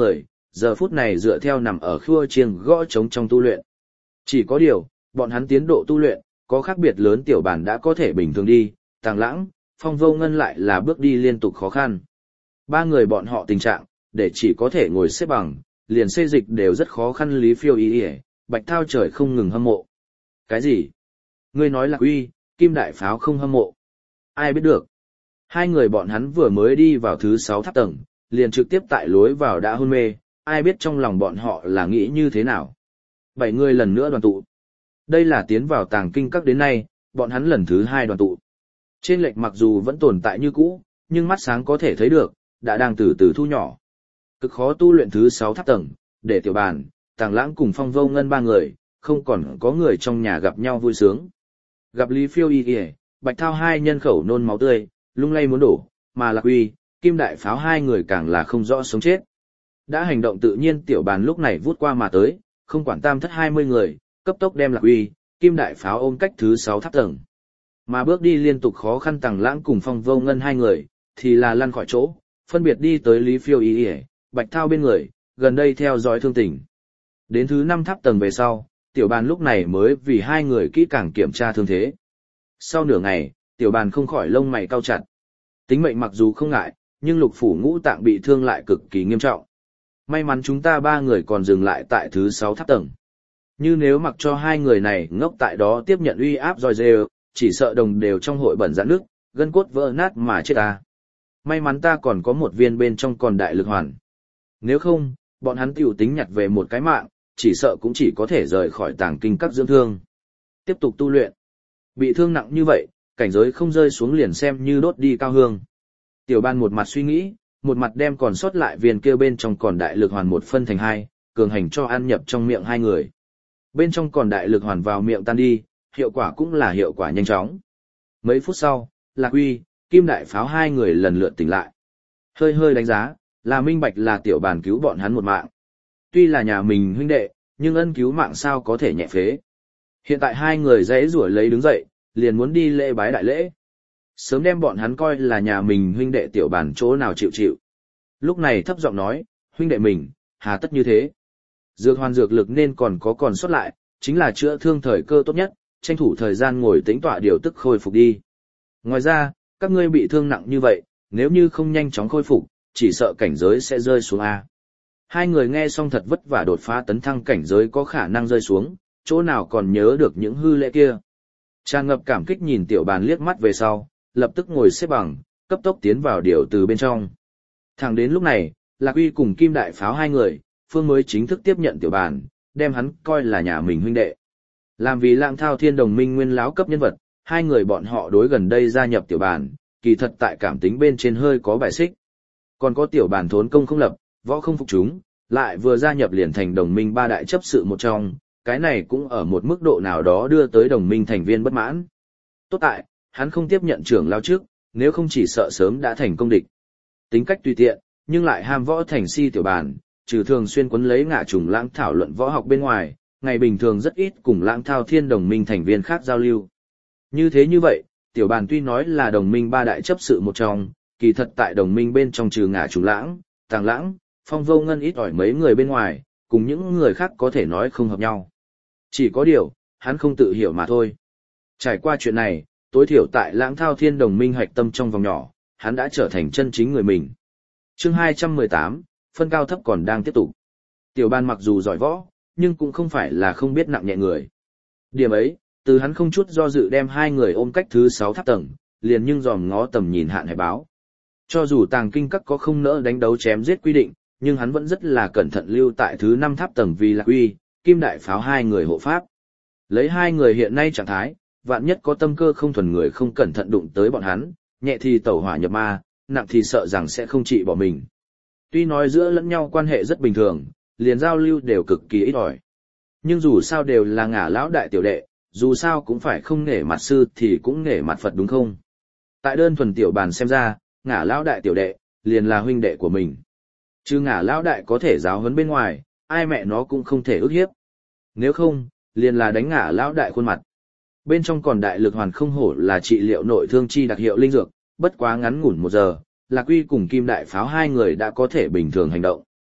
giờ phút này dựa theo nằm ở khua chiêng gõ trống trong tu luyện. Chỉ có điều, bọn hắn tiến độ tu luyện, có khác biệt lớn. Tiểu Bàn đã có thể bình thường đi, Tàng Lãng, Phong Vô Ngân lại là bước đi liên tục khó khăn. Ba người bọn họ tình trạng, để chỉ có thể ngồi xếp bằng, liền xê dịch đều rất khó khăn. Lý Phiêu Y, Bạch Thao trời không ngừng hâm mộ. Cái gì? Ngươi nói là Uy, Kim Đại Pháo không hâm mộ? Ai biết được? Hai người bọn hắn vừa mới đi vào thứ 6 tháp tầng, liền trực tiếp tại lối vào đã hôn mê, ai biết trong lòng bọn họ là nghĩ như thế nào. 7 người lần nữa đoàn tụ. Đây là tiến vào Tàng Kinh Các đến nay, bọn hắn lần thứ 2 đoàn tụ. Trên lệch mặc dù vẫn tồn tại như cũ, nhưng mắt sáng có thể thấy được, đã đang từ từ thu nhỏ. Cực khó tu luyện thứ 6 tháp tầng, để Tiểu Bàn, Tàng Lãng cùng Phong Vô Ngân ba người, không còn có người trong nhà gặp nhau vui sướng. Gặp Lý Phiêu Y, Bạch Thao hai nhân khẩu nôn máu tươi, lung lay muốn đổ, mà Lạc Uy, Kim Đại Pháo hai người càng là không rõ sống chết. Đã hành động tự nhiên. Tiểu Bàn lúc này vút qua mà tới, không quản tam thất 20 người, cấp tốc đem Lạc Uy, Kim Đại Pháo ôm cách thứ 6 tháp tầng. Mà bước đi liên tục khó khăn Tàng Lãng cùng Phong Vô Ngân hai người, thì là lăn khỏi chỗ, phân biệt đi tới Lý Phiêu Y, Bạch Thao bên người, gần đây theo dõi thương tình. Đến thứ 5 tháp tầng về sau, Tiểu Bàn lúc này mới vì hai người kỹ càng kiểm tra thương thế. Sau nửa ngày, Tiểu Bàn không khỏi lông mày cau chặt. Tính mệnh mặc dù không ngại, nhưng lục phủ ngũ tạng bị thương lại cực kỳ nghiêm trọng. May mắn chúng ta ba người còn dừng lại tại thứ 6 tháp tầng. Như nếu mặc cho hai người này ngốc tại đó tiếp nhận uy áp roi rêu, chỉ sợ đồng đều trong hội bẩn rạn nước, gân cốt vỡ nát mà chết ta. May mắn ta còn có một viên bên trong còn đại lực hoàn. Nếu không, bọn hắn tiểu tính nhặt về một cái mạng, chỉ sợ cũng chỉ có thể rời khỏi Tàng Kinh Các dưỡng thương. Tiếp tục tu luyện. Bị thương nặng như vậy, cảnh giới không rơi xuống liền xem như đốt đi cao hương. Tiểu Bàn một mặt suy nghĩ, một mặt đem còn sót lại viên kia bên trong còn đại lực hoàn một phân thành hai, cường hành cho ăn nhập trong miệng hai người. Bên trong còn đại lực hoàn vào miệng tan đi, hiệu quả cũng là hiệu quả nhanh chóng. Mấy phút sau, Lạc Uy, Kim Đại Pháo hai người lần lượt tỉnh lại. Hơi hơi đánh giá, là minh bạch là Tiểu Bàn cứu bọn hắn một mạng. Tuy là nhà mình huynh đệ, nhưng ân cứu mạng sao có thể nhẹ phế. Hiện tại hai người giãy giụa lấy đứng dậy, liền muốn đi lễ bái đại lễ. Sớm đem bọn hắn coi là nhà mình huynh đệ. Tiểu Bàn chỗ nào chịu chịu. Lúc này thấp giọng nói, huynh đệ mình, hà tất như thế. Dược hoàn dược lực nên còn sót lại, chính là chữa thương thời cơ tốt nhất, tranh thủ thời gian ngồi tĩnh tọa điều tức khôi phục đi. Ngoài ra, các ngươi bị thương nặng như vậy, nếu như không nhanh chóng khôi phục, chỉ sợ cảnh giới sẽ rơi xuống A. Hai người nghe xong thật vất vả đột phá tấn thăng cảnh giới có khả năng rơi xuống, chỗ nào còn nhớ được những hư lễ kia. Tràn ngập cảm kích nhìn Tiểu Bàn liếc mắt về sau, lập tức ngồi xếp bằng, cấp tốc tiến vào điều từ bên trong. Thẳng đến lúc này, Lạc Uy cùng Kim Đại Pháo hai người, phương mới chính thức tiếp nhận Tiểu Bàn, đem hắn coi là nhà mình huynh đệ. Làm vì Lãng Thao Thiên đồng minh nguyên láo cấp nhân vật, hai người bọn họ đối gần đây gia nhập Tiểu Bàn, kỳ thật tại cảm tính bên trên hơi có bài xích. Còn có Tiểu Bàn thốn công không lập, võ không phục chúng, lại vừa gia nhập liền thành đồng minh ba đại chấp sự một trong, cái này cũng ở một mức độ nào đó đưa tới đồng minh thành viên bất mãn. Tốt tại, hắn không tiếp nhận trưởng lao trước, nếu không chỉ sợ sớm đã thành công địch. Tính cách tùy tiện, nhưng lại ham võ thành si Tiểu Bàn, trừ thường xuyên quấn lấy Ngạ Trùng Lãng thảo luận võ học bên ngoài, ngày bình thường rất ít cùng Lãng Thao Thiên đồng minh thành viên khác giao lưu. Như thế như vậy, Tiểu Bàn tuy nói là đồng minh ba đại chấp sự một trong, kỳ thật tại đồng minh bên trong trừ Ngạ Trùng Lãng, Tàng Lãng, Phong Vô Ngân ít ỏi mấy người bên ngoài, cùng những người khác có thể nói không hợp nhau. Chỉ có điều, hắn không tự hiểu mà thôi. Trải qua chuyện này, tối thiểu tại Lãng Thao Thiên đồng minh hoạch tâm trong vòng nhỏ, hắn đã trở thành chân chính người mình. Chương 218, phân cao thấp còn đang tiếp tục. Tiểu Bàn mặc dù giỏi võ, nhưng cũng không phải là không biết nặng nhẹ người. Điểm ấy, từ hắn không chút do dự đem hai người ôm cách thứ 6 tháp tầng, liền nhưng dòm ngó tầm nhìn hạn hải báo. Cho dù Tàng Kinh Các có không nỡ đánh đấu chém giết quy định, nhưng hắn vẫn rất là cẩn thận lưu tại thứ 5 tháp tầng vì Lạc Uy, Kim Đại Pháo hai người hộ pháp. Lấy hai người hiện nay trạng thái, vạn nhất có tâm cơ không thuần người không cẩn thận đụng tới bọn hắn, nhẹ thì tẩu hỏa nhập ma, nặng thì sợ rằng sẽ không trị bỏ mình. Tuy nói giữa lẫn nhau quan hệ rất bình thường, liền giao lưu đều cực kỳ ít ỏi. Nhưng dù sao đều là Ngả lão đại tiểu đệ, dù sao cũng phải không nể mặt sư thì cũng nể mặt Phật đúng không? Tại đơn thuần Tiểu Bàn xem ra, Ngả lão đại tiểu đệ, liền là huynh đệ của mình. Chứ Ngả lão đại có thể giáo huấn bên ngoài, ai mẹ nó cũng không thể ức hiếp. Nếu không, liền là đánh Ngả lão đại khuôn mặt. Bên trong còn đại lực hoàn không hổ là trị liệu nội thương chi đặc hiệu linh dược, bất quá ngắn ngủn 1 giờ, Lạc Uy cùng Kim Đại Pháo hai người đã có thể bình thường hành động.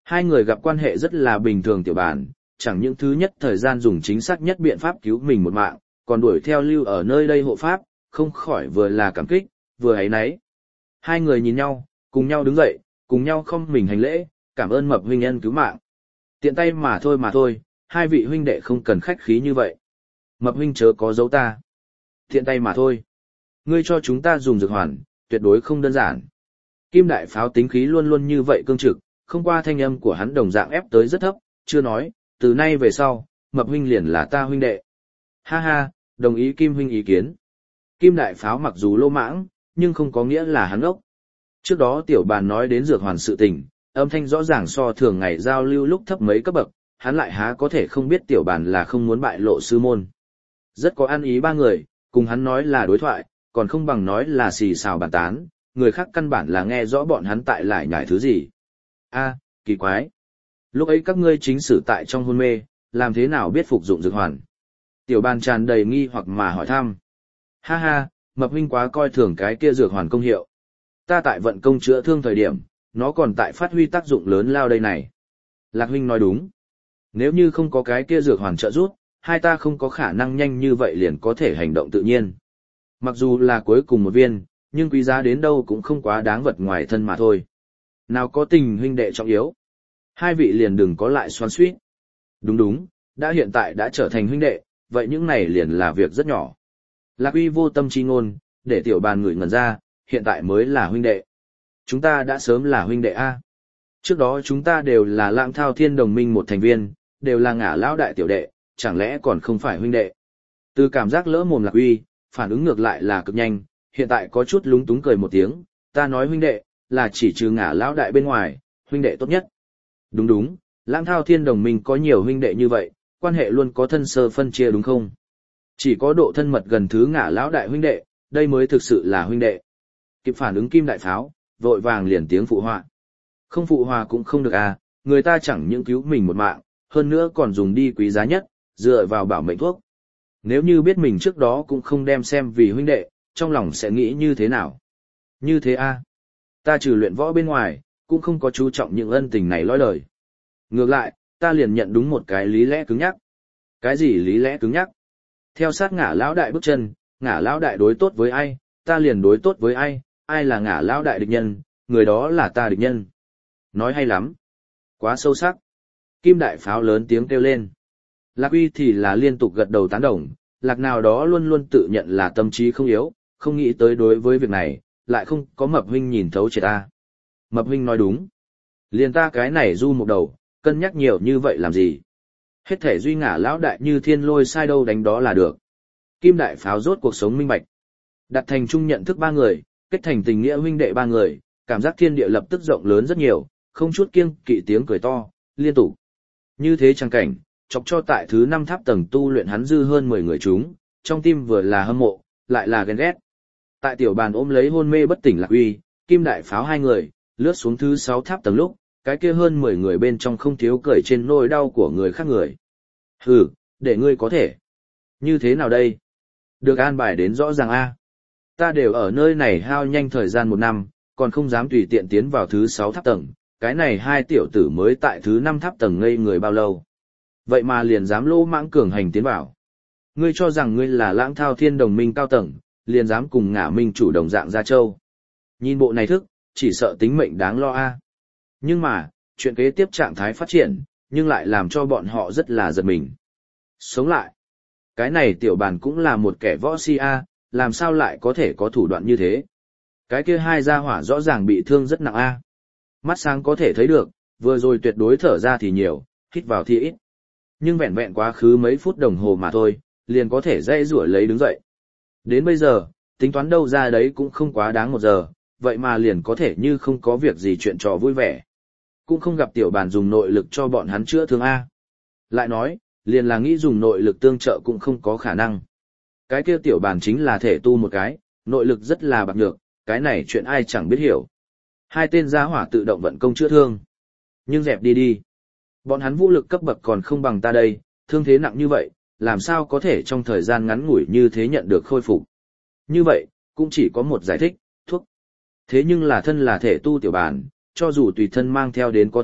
Hai người gặp quan hệ rất là bình thường tiểu bản, chẳng những thứ nhất thời gian dùng chính xác nhất biện pháp cứu mình một mạng, còn đuổi theo lưu ở nơi đây hộ pháp, không khỏi vừa là cảm kích, vừa ấy nấy. Hai người nhìn nhau, cùng nhau đứng dậy, cùng nhau không mình hành lễ, cảm ơn Mập huynh ân cứu mạng. Tiện tay mà thôi, hai vị huynh đệ không cần khách khí như vậy. Mập huynh chớ có giấu ta. Tiện tay mà thôi. Ngươi cho chúng ta dùng dược hoàn, tuyệt đối không đơn giản. Kim đại pháo tính khí luôn luôn như vậy cương trực, không qua thanh âm của hắn đồng dạng ép tới rất thấp, chưa nói, từ nay về sau, Mập huynh liền là ta huynh đệ. Ha ha, đồng ý Kim huynh ý kiến. Kim đại pháo mặc dù lô mãng, nhưng không có nghĩa là hắn ốc. Trước đó tiểu bàn nói đến dược hoàn sự tình, âm thanh rõ ràng so thường ngày giao lưu lúc thấp mấy cấp bậc, hắn lại há có thể không biết tiểu bàn là không muốn bại lộ sư môn. Rất có ăn ý ba người, cùng hắn nói là đối thoại, còn không bằng nói là xì xào bàn tán, người khác căn bản là nghe rõ bọn hắn tại lại nhải thứ gì. A, kỳ quái. Lúc ấy các ngươi chính sử tại trong hôn mê, làm thế nào biết phục dụng dược hoàn? Tiểu bàn tràn đầy nghi hoặc mà hỏi thăm. Ha ha, Mập huynh quá coi thường cái kia dược hoàn công hiệu. Ta tại vận công chữa thương thời điểm, nó còn tại phát huy tác dụng lớn lao đây này. Lạc huynh nói đúng. Nếu như không có cái kia dược hoàn trợ giúp, hai ta không có khả năng nhanh như vậy liền có thể hành động tự nhiên. Mặc dù là cuối cùng một viên, nhưng quý giá đến đâu cũng không quá đáng vật ngoài thân mà thôi. Nào có tình huynh đệ trọng yếu. Hai vị liền đừng có lại xoắn xuýt. Đúng, đã hiện tại đã trở thành huynh đệ, vậy những này liền là việc rất nhỏ. Lạc uy vô tâm chi ngôn, để tiểu bàn người ngẩn ra, hiện tại mới là huynh đệ. Chúng ta đã sớm là huynh đệ A. Trước đó chúng ta đều là Lãng Thao Thiên Đồng Minh một thành viên, đều là Ngả lão đại tiểu đệ, chẳng lẽ còn không phải huynh đệ. Từ cảm giác lỡ mồm Lạc uy, phản ứng ngược lại là cực nhanh, hiện tại có chút lúng túng cười một tiếng, ta nói huynh đệ, là chỉ trừ Ngả lão đại bên ngoài, huynh đệ tốt nhất. Đúng, Lãng Thao Thiên Đồng Minh có nhiều huynh đệ như vậy, quan hệ luôn có thân sơ phân chia đúng không? Chỉ có độ thân mật gần thứ Ngả lão đại huynh đệ, đây mới thực sự là huynh đệ. Kịp phản ứng Kim đại pháo, vội vàng liền tiếng phụ họa. Không phụ họa cũng không được à, người ta chẳng những cứu mình một mạng, hơn nữa còn dùng đi quý giá nhất, dựa vào bảo mệnh thuốc. Nếu như biết mình trước đó cũng không đem xem vì huynh đệ, trong lòng sẽ nghĩ như thế nào? Như thế à? Ta trừ luyện võ bên ngoài, cũng không có chú trọng những ân tình này lõi lời. Ngược lại, ta liền nhận đúng một cái lý lẽ cứng nhắc. Cái gì lý lẽ cứng nhắc? Theo sát Ngả lão đại bước chân, Ngả lão đại đối tốt với ai, ta liền đối tốt với ai, ai là Ngả lão đại địch nhân, người đó là ta địch nhân. Nói hay lắm. Quá sâu sắc. Kim đại pháo lớn tiếng kêu lên. Lạc uy thì là liên tục gật đầu tán đồng, Lạc nào đó luôn luôn tự nhận là tâm trí không yếu, không nghĩ tới đối với việc này, lại không có Mập huynh nhìn thấu triệt ta. Mập huynh nói đúng. Liền ta cái này du một đầu, cân nhắc nhiều như vậy làm gì? Hết thể duy Ngả lão đại như thiên lôi sai đâu đánh đó là được. Kim đại pháo rốt cuộc sống minh bạch. Đặt thành chung nhận thức ba người, kết thành tình nghĩa huynh đệ ba người, cảm giác thiên địa lập tức rộng lớn rất nhiều, không chút kiêng kỵ tiếng cười to, liên tục. Như thế trang cảnh, chọc cho tại thứ 5 tháp tầng tu luyện hắn dư hơn 10 người chúng, trong tim vừa là hâm mộ, lại là ghen ghét. Tại tiểu bàn ôm lấy hôn mê bất tỉnh Lạc uy, Kim đại pháo hai người, lướt xuống thứ 6 tháp tầng lúc, cái kia hơn 10 người bên trong không thiếu cười trên nỗi đau của người khác người. Hừ, để ngươi có thể. Như thế nào đây? Được an bài đến rõ ràng a. Ta đều ở nơi này hao nhanh thời gian 1 năm, còn không dám tùy tiện tiến vào thứ 6 tháp tầng, cái này hai tiểu tử mới tại thứ 5 tháp tầng ngây người bao lâu. Vậy mà liền dám lô mãng cường hành tiến vào. Ngươi cho rằng ngươi là Lãng Thao Thiên Đồng Minh cao tầng, liền dám cùng Ngả Minh chủ đồng dạng ra châu. Nhìn bộ này thức, chỉ sợ tính mệnh đáng lo a. Nhưng mà, chuyện kế tiếp trạng thái phát triển, nhưng lại làm cho bọn họ rất là giật mình. Sống lại. Cái này tiểu bàn cũng là một kẻ võ si a, làm sao lại có thể có thủ đoạn như thế. Cái kia hai gia hỏa rõ ràng bị thương rất nặng a. Mắt sáng có thể thấy được, vừa rồi tuyệt đối thở ra thì nhiều, hít vào thì ít. Nhưng vẹn vẹn quá khứ mấy phút đồng hồ mà thôi, liền có thể dây rủa lấy đứng dậy. Đến bây giờ, tính toán đâu ra đấy cũng không quá đáng 1 giờ, vậy mà liền có thể như không có việc gì chuyện trò vui vẻ. Cũng không gặp tiểu bàn dùng nội lực cho bọn hắn chữa thương A. Lại nói, liền là nghĩ dùng nội lực tương trợ cũng không có khả năng. Cái kia tiểu bàn chính là thể tu một cái, nội lực rất là bạc nhược, cái này chuyện ai chẳng biết hiểu. Hai tên gia hỏa tự động vận công chữa thương. Nhưng dẹp đi. Bọn hắn vũ lực cấp bậc còn không bằng ta đây, thương thế nặng như vậy, làm sao có thể trong thời gian ngắn ngủi như thế nhận được khôi phục. Như vậy, cũng chỉ có một giải thích, thuốc. Thế nhưng là thân là thể tu tiểu bàn, cho dù tùy thân mang theo đến có thuốc,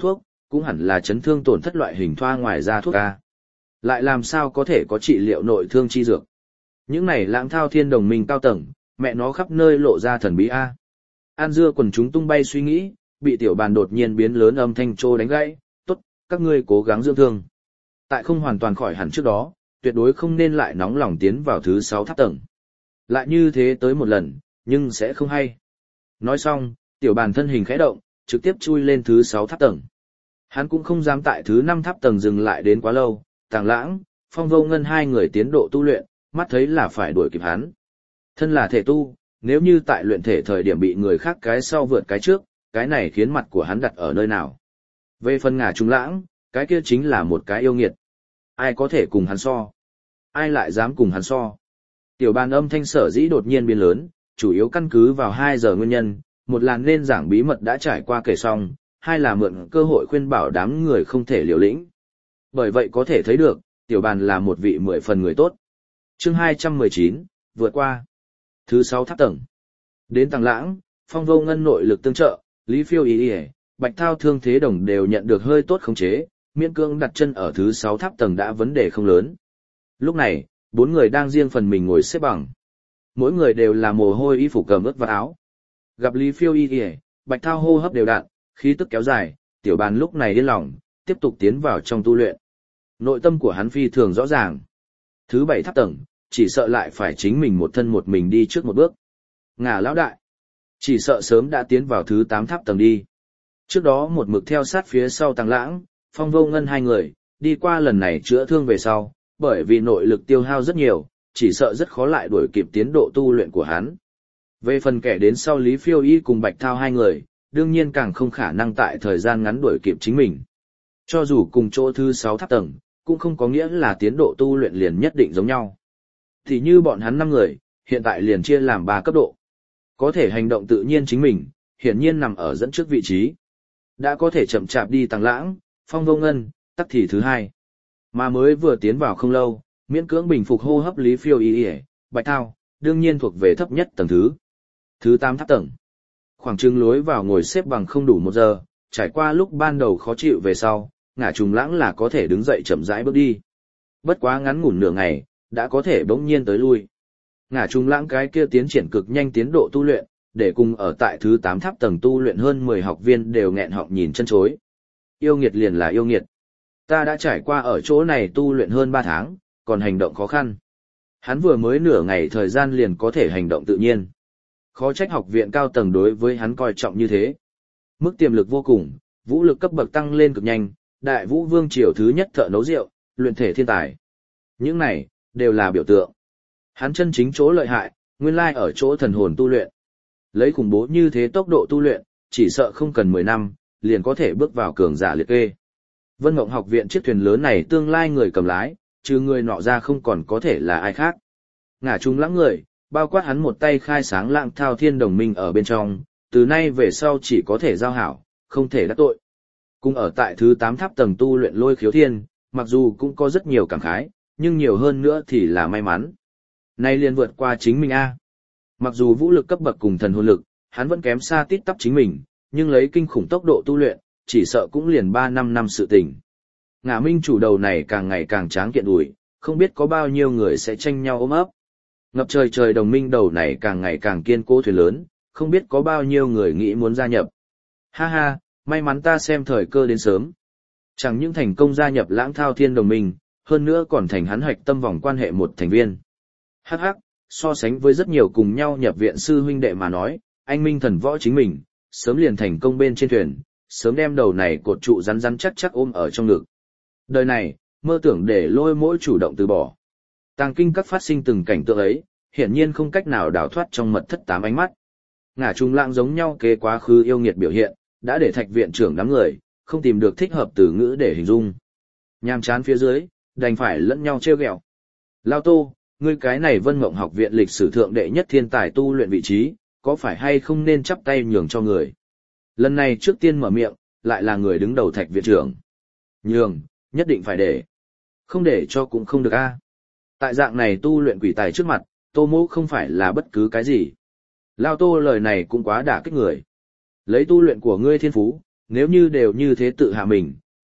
cũng hẳn là chấn thương tổn thất loại hình thoa ngoài ra thuốc A. Lại làm sao có thể có trị liệu nội thương chi dược. Những này Lãng Thao Thiên đồng minh cao tầng, mẹ nó khắp nơi lộ ra thần bí A. An dưa quần chúng tung bay suy nghĩ, bị tiểu bàn đột nhiên biến lớn âm thanh trô đánh gãy, tốt, các ngươi cố gắng dưỡng thương. Tại không hoàn toàn khỏi hẳn trước đó, tuyệt đối không nên lại nóng lòng tiến vào thứ 6 tháp tầng. Lại như thế tới một lần, nhưng sẽ không hay. Nói xong, tiểu bàn thân hình khẽ động, trực tiếp chui lên thứ 6 tháp tầng. Hắn cũng không dám tại thứ 5 tháp tầng dừng lại đến quá lâu, Tàng Lãng, Phong Vô Ngân hai người tiến độ tu luyện, mắt thấy là phải đuổi kịp hắn. Thân là thể tu, nếu như tại luyện thể thời điểm bị người khác cái sau vượt cái trước, cái này khiến mặt của hắn đặt ở nơi nào. Về phần Ngả Trùng Lãng, cái kia chính là một cái yêu nghiệt. Ai có thể cùng hắn so? Ai lại dám cùng hắn so? Tiểu bàn âm thanh sở dĩ đột nhiên biến lớn, chủ yếu căn cứ vào 2 giờ nguyên nhân, một là nên giảng bí mật đã trải qua kể xong, hai là mượn cơ hội khuyên bảo đám người không thể liều lĩnh. Bởi vậy có thể thấy được, tiểu bàn là một vị 10 phần người tốt. Chương 219, vượt qua. Thứ 6 tháp tầng. Đến Tàng Lãng, Phong Vô Ngân nội lực tương trợ, Lý Phiêu ý, Bạch Thao Thương Thế Đồng đều nhận được hơi tốt khống chế, miễn cưỡng đặt chân ở thứ 6 tháp tầng đã vấn đề không lớn. Lúc này, 4 người đang riêng phần mình ngồi xếp bằng. Mỗi người đều là mồ hôi y phục cầm ướt vào áo. Gặp Lý Phiêu y, Bạch Thao hô hấp đều đặn, khí tức kéo dài, tiểu bàn lúc này yên lòng, tiếp tục tiến vào trong tu luyện. Nội tâm của hắn phi thường rõ ràng. Thứ 7 tháp tầng, chỉ sợ lại phải chính mình một thân một mình đi trước một bước. Ngả lão đại, chỉ sợ sớm đã tiến vào thứ 8 tháp tầng đi. Trước đó một mực theo sát phía sau Tàng Lãng, Phong Vô Ngân hai người, đi qua lần này chữa thương về sau, bởi vì nội lực tiêu hao rất nhiều, chỉ sợ rất khó lại đuổi kịp tiến độ tu luyện của hắn. Về phần kẻ đến sau Lý Phiêu Y cùng Bạch Thao hai người, đương nhiên càng không khả năng tại thời gian ngắn đuổi kịp chính mình. Cho dù cùng chỗ thứ 6 tháp tầng, cũng không có nghĩa là tiến độ tu luyện liền nhất định giống nhau. Thì như bọn hắn 5 người, hiện tại liền chia làm 3 cấp độ. Có thể hành động tự nhiên chính mình, hiển nhiên nằm ở dẫn trước vị trí. Đã có thể chậm chạp đi Tàng Lãng, Phong Vô Ngân, tắc thì thứ 2. Mà mới vừa tiến vào không lâu, miễn cưỡng bình phục hô hấp Lý Phiêu Y, Bạch Thao, đương nhiên thuộc về thấp nhất tầng thứ 8 tháp tầng. Khoảng chừng lối vào ngồi xếp bằng không đủ 1 giờ, trải qua lúc ban đầu khó chịu về sau, Ngả Trùng Lãng là có thể đứng dậy chậm rãi bước đi. Bất quá ngắn ngủn nửa ngày, đã có thể bỗng nhiên tới lui. Ngả Trùng Lãng cái kia tiến triển cực nhanh tiến độ tu luyện, để cùng ở tại thứ 8 tháp tầng tu luyện hơn 10 học viên đều nghẹn họng nhìn chân chối. Yêu nghiệt liền là yêu nghiệt. Ta đã trải qua ở chỗ này tu luyện hơn 3 tháng, còn hành động khó khăn. Hắn vừa mới nửa ngày thời gian liền có thể hành động tự nhiên. Khó trách học viện cao tầng đối với hắn coi trọng như thế. Mức tiềm lực vô cùng, vũ lực cấp bậc tăng lên cực nhanh, đại vũ vương triều thứ nhất thợ nấu rượu, luyện thể thiên tài. Những này, đều là biểu tượng. Hắn chân chính chỗ lợi hại, nguyên lai ở chỗ thần hồn tu luyện. Lấy khủng bố như thế tốc độ tu luyện, chỉ sợ không cần 10 năm, liền có thể bước vào cường giả liệt kê. Vân Mộng học viện chiếc thuyền lớn này tương lai người cầm lái, trừ người nọ ra không còn có thể là ai khác. Ngả Trùng Lãng người, bao quát hắn một tay khai sáng Lãng Thao Thiên đồng minh ở bên trong, từ nay về sau chỉ có thể giao hảo, không thể đắc tội. Cùng ở tại thứ 8 tháp tầng tu luyện Lôi Khiếu Thiên, mặc dù cũng có rất nhiều cảm khái, nhưng nhiều hơn nữa thì là may mắn. Nay liền vượt qua chính mình a. Mặc dù vũ lực cấp bậc cùng thần hồn lực, hắn vẫn kém xa tít tắp chính mình, nhưng lấy kinh khủng tốc độ tu luyện, chỉ sợ cũng liền 3-5 năm sự tình. Ngả Minh chủ đầu này càng ngày càng tráng kiện đùi, không biết có bao nhiêu người sẽ tranh nhau ôm ấp. Ngập trời trời đồng minh đầu này càng ngày càng kiên cố thuyền lớn, không biết có bao nhiêu người nghĩ muốn gia nhập. Ha ha, may mắn ta xem thời cơ đến sớm. Chẳng những thành công gia nhập Lãng Thao Thiên đồng minh, hơn nữa còn thành hắn hoạch tâm vòng quan hệ một thành viên. Hắc hắc, so sánh với rất nhiều cùng nhau nhập viện sư huynh đệ mà nói, anh minh thần võ chính mình, sớm liền thành công bên trên thuyền, sớm đem đầu này cột trụ rắn rắn chắc chắc ôm ở trong ngực. Đời này, mơ tưởng để Lôi Mỗi chủ động từ bỏ. Tàng kinh các phát sinh từng cảnh tượng ấy, hiển nhiên không cách nào đào thoát trong mật thất 8 ánh mắt. Ngả Trùng Lãng giống nhau kế quá khứ yêu nghiệt biểu hiện, đã để Thạch viện trưởng đám người không tìm được thích hợp từ ngữ để hình dung. Nhàm chán phía dưới, đành phải lẫn nhau trêu ghẹo. Lao Tô, ngươi cái này Vân Mộng học viện lịch sử thượng đệ nhất thiên tài tu luyện vị trí, có phải hay không nên chắp tay nhường cho người? Lần này trước tiên mở miệng, lại là người đứng đầu Thạch viện trưởng. Nhường, nhất định phải để. Không để cho cũng không được a. Tại dạng này tu luyện quỷ tài trước mặt, Tô Mỗ không phải là bất cứ cái gì. Lao Tô lời này cũng quá đả kích người. Lấy tu luyện của ngươi thiên phú, nếu như đều như thế tự hạ mình,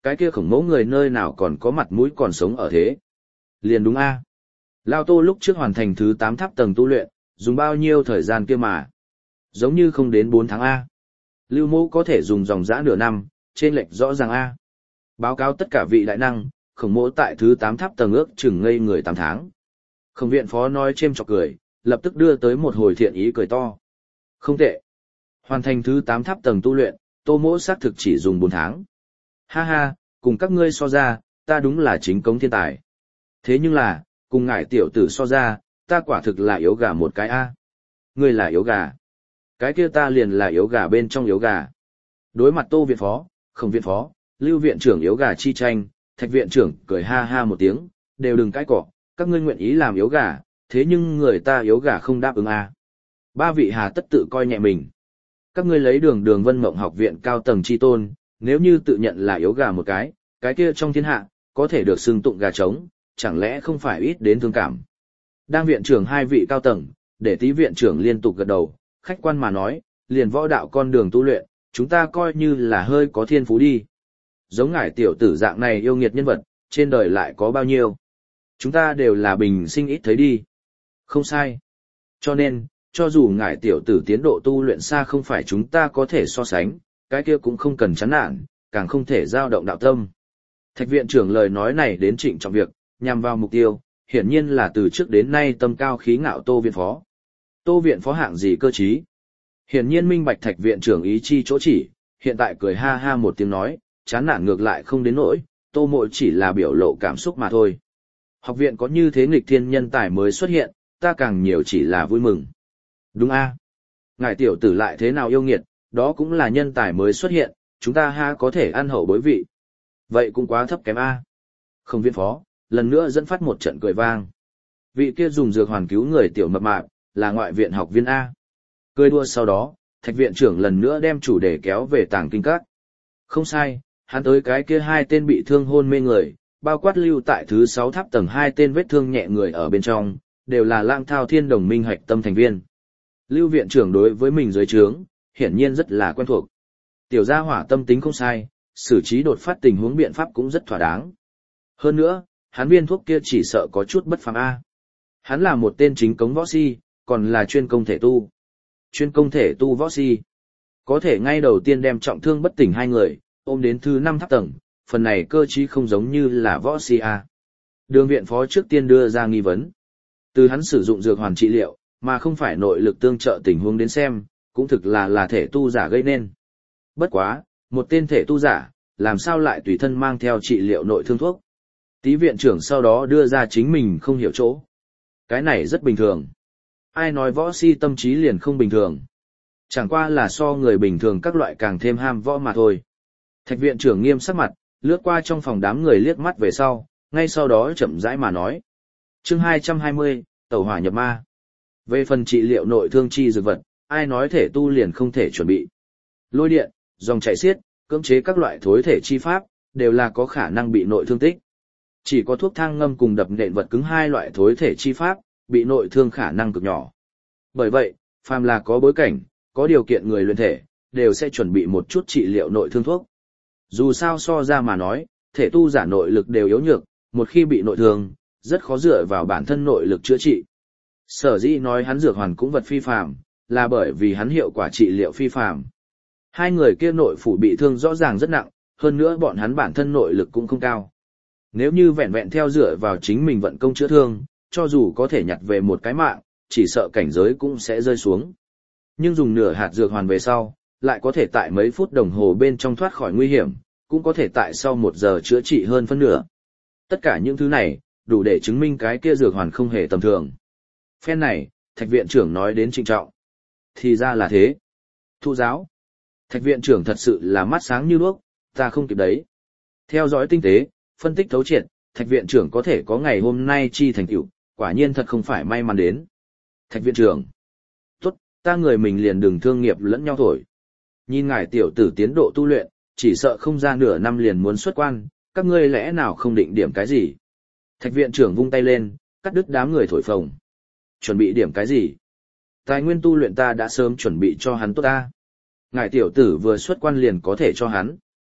cái kia khổng mẫu người nơi nào còn có mặt mũi còn sống ở thế. Liền đúng a. Lao Tô lúc trước hoàn thành thứ 8 tháp tầng tu luyện, dùng bao nhiêu thời gian kia mà? Giống như không đến 4 tháng a. Lưu Mẫu có thể dùng dòng dã nửa năm, trên lệch rõ ràng a. Báo cáo tất cả vị đại năng, khổng mẫu tại thứ 8 tháp tầng ước chừng ngây người 8 tháng. Khổng viện phó nói chêm chọc cười, lập tức đưa tới một hồi thiện ý cười to. Không tệ. Hoàn thành thứ 8 tháp tầng tu luyện, Tô Mỗ xác thực chỉ dùng 4 tháng. Ha ha, cùng các ngươi so ra, ta đúng là chính cống thiên tài. Thế nhưng là, cùng ngài tiểu tử so ra, ta quả thực là yếu gà một cái a. Ngươi là yếu gà. Cái kia ta liền là yếu gà bên trong yếu gà. Đối mặt Tô viện phó, Khổng viện phó, Lưu viện trưởng yếu gà chi tranh, Thạch viện trưởng cười ha ha một tiếng, đều đừng cãi cọ, các ngươi nguyện ý làm yếu gà, thế nhưng người ta yếu gà không đáp ứng a. Ba vị hà tất tự coi nhẹ mình. Các ngươi lấy Đường Vân Mộng học viện cao tầng chi tôn, nếu như tự nhận là yếu gà một cái kia trong thiên hạ, có thể được xưng tụng gà trống, chẳng lẽ không phải ít đến thương cảm. Đang viện trưởng hai vị cao tầng, để tí viện trưởng liên tục gật đầu, khách quan mà nói, liền võ đạo con đường tu luyện, chúng ta coi như là hơi có thiên phú đi. Giống ngài tiểu tử dạng này yêu nghiệt nhân vật, trên đời lại có bao nhiêu. Chúng ta đều là bình sinh ít thấy đi. Không sai. Cho nên, cho dù ngài tiểu tử tiến độ tu luyện xa không phải chúng ta có thể so sánh, cái kia cũng không cần chán nản, càng không thể dao động đạo tâm. Thạch viện trưởng lời nói này đến trịnh trọng việc, nhằm vào mục tiêu, hiển nhiên là từ trước đến nay tâm cao khí ngạo Tô viện phó. Tô viện phó hạng gì cơ trí? Hiển nhiên minh bạch Thạch viện trưởng ý chi chỗ chỉ, hiện tại cười ha ha một tiếng nói, chán nản ngược lại không đến nỗi, Tô Mộ chỉ là biểu lộ cảm xúc mà thôi. Học viện có như thế nghịch thiên nhân tài mới xuất hiện, ta càng nhiều chỉ là vui mừng. Đúng a, ngài tiểu tử lại thế nào yêu nghiệt, đó cũng là nhân tài mới xuất hiện, chúng ta ha có thể ăn hậu bối vị. Vậy cũng quá thấp kém a. Không viện phó, lần nữa dẫn phát một trận cười vang. Vị kia dùng dược hoàn cứu người tiểu mập mạp, là ngoại viện học viên A. Cười đua sau đó, Thạch viện trưởng lần nữa đem chủ đề kéo về tàng kinh các. Không sai, hắn tới cái kia hai tên bị thương hôn mê người, bao quát lưu tại thứ 6 tháp tầng hai tên vết thương nhẹ người ở bên trong, đều là Lang Thao Thiên Đồng Minh hạch tâm thành viên. Lưu viện trưởng đối với mình dưới trướng, hiển nhiên rất là quen thuộc. Tiểu gia hỏa tâm tính không sai, xử trí đột phát tình huống biện pháp cũng rất thỏa đáng. Hơn nữa, hắn viên thuốc kia chỉ sợ có chút bất phàm a. Hắn là một tên chính cống võ si, còn là chuyên công thể tu. Chuyên công thể tu võ si. Có thể ngay đầu tiên đem trọng thương bất tỉnh hai người, ôm đến thứ 5 tháp tầng, phần này cơ trí không giống như là võ si a. Đường viện phó trước tiên đưa ra nghi vấn. Từ hắn sử dụng dược hoàn trị liệu, mà không phải nội lực tương trợ tình huống đến xem, cũng thực là thể tu giả gây nên. Bất quá, một tên thể tu giả, làm sao lại tùy thân mang theo trị liệu nội thương thuốc. Tí viện trưởng sau đó đưa ra chính mình không hiểu chỗ. Cái này rất bình thường. Ai nói võ si tâm trí liền không bình thường. Chẳng qua là so người bình thường các loại càng thêm ham võ mà thôi. Thạch viện trưởng nghiêm sắc mặt, lướt qua trong phòng đám người liếc mắt về sau, ngay sau đó chậm rãi mà nói. Chương 220, tẩu hỏa nhập ma. Về phần trị liệu nội thương chi dược vật, ai nói thể tu liền không thể chuẩn bị. Lôi điện, dòng chảy xiết, cưỡng chế các loại thối thể chi pháp, đều là có khả năng bị nội thương tích. Chỉ có thuốc thang ngâm cùng đập nện vật cứng hai loại thối thể chi pháp, bị nội thương khả năng cực nhỏ. Bởi vậy, phàm là có bối cảnh, có điều kiện người luyện thể, đều sẽ chuẩn bị một chút trị liệu nội thương thuốc. Dù sao so ra mà nói, thể tu giả nội lực đều yếu nhược, một khi bị nội thương, rất khó dựa vào bản thân nội lực chữa trị. Sở dĩ nói hắn dược hoàn cũng vật phi phàm, là bởi vì hắn hiệu quả trị liệu phi phàm. Hai người kia nội phủ bị thương rõ ràng rất nặng, hơn nữa bọn hắn bản thân nội lực cũng không cao. Nếu như vẹn vẹn theo dựa vào chính mình vận công chữa thương, cho dù có thể nhặt về một cái mạng, chỉ sợ cảnh giới cũng sẽ rơi xuống. Nhưng dùng nửa hạt dược hoàn về sau, lại có thể tại mấy phút đồng hồ bên trong thoát khỏi nguy hiểm, cũng có thể tại sau 1 giờ chữa trị hơn phân nửa. Tất cả những thứ này, đủ để chứng minh cái kia dược hoàn không hề tầm thường. Phen này, Thạch viện trưởng nói đến trịnh trọng. Thì ra là thế. Thụ giáo. Thạch viện trưởng thật sự là mắt sáng như đuốc, ta không kịp đấy. Theo dõi tinh tế, phân tích thấu triệt, Thạch viện trưởng có thể có ngày hôm nay chi thành tựu, quả nhiên thật không phải may mắn đến. Thạch viện trưởng. Tốt, ta người mình liền đừng thương nghiệp lẫn nhau thổi. Nhìn ngài tiểu tử tiến độ tu luyện, chỉ sợ không ra nửa năm liền muốn xuất quan, các ngươi lẽ nào không định điểm cái gì. Thạch viện trưởng vung tay lên, cắt đứt đám người thổi phồng. Chuẩn bị điểm cái gì? Tài nguyên tu luyện ta đã sớm chuẩn bị cho hắn tốt ta. Ngài tiểu tử vừa xuất quan liền có thể cho hắn.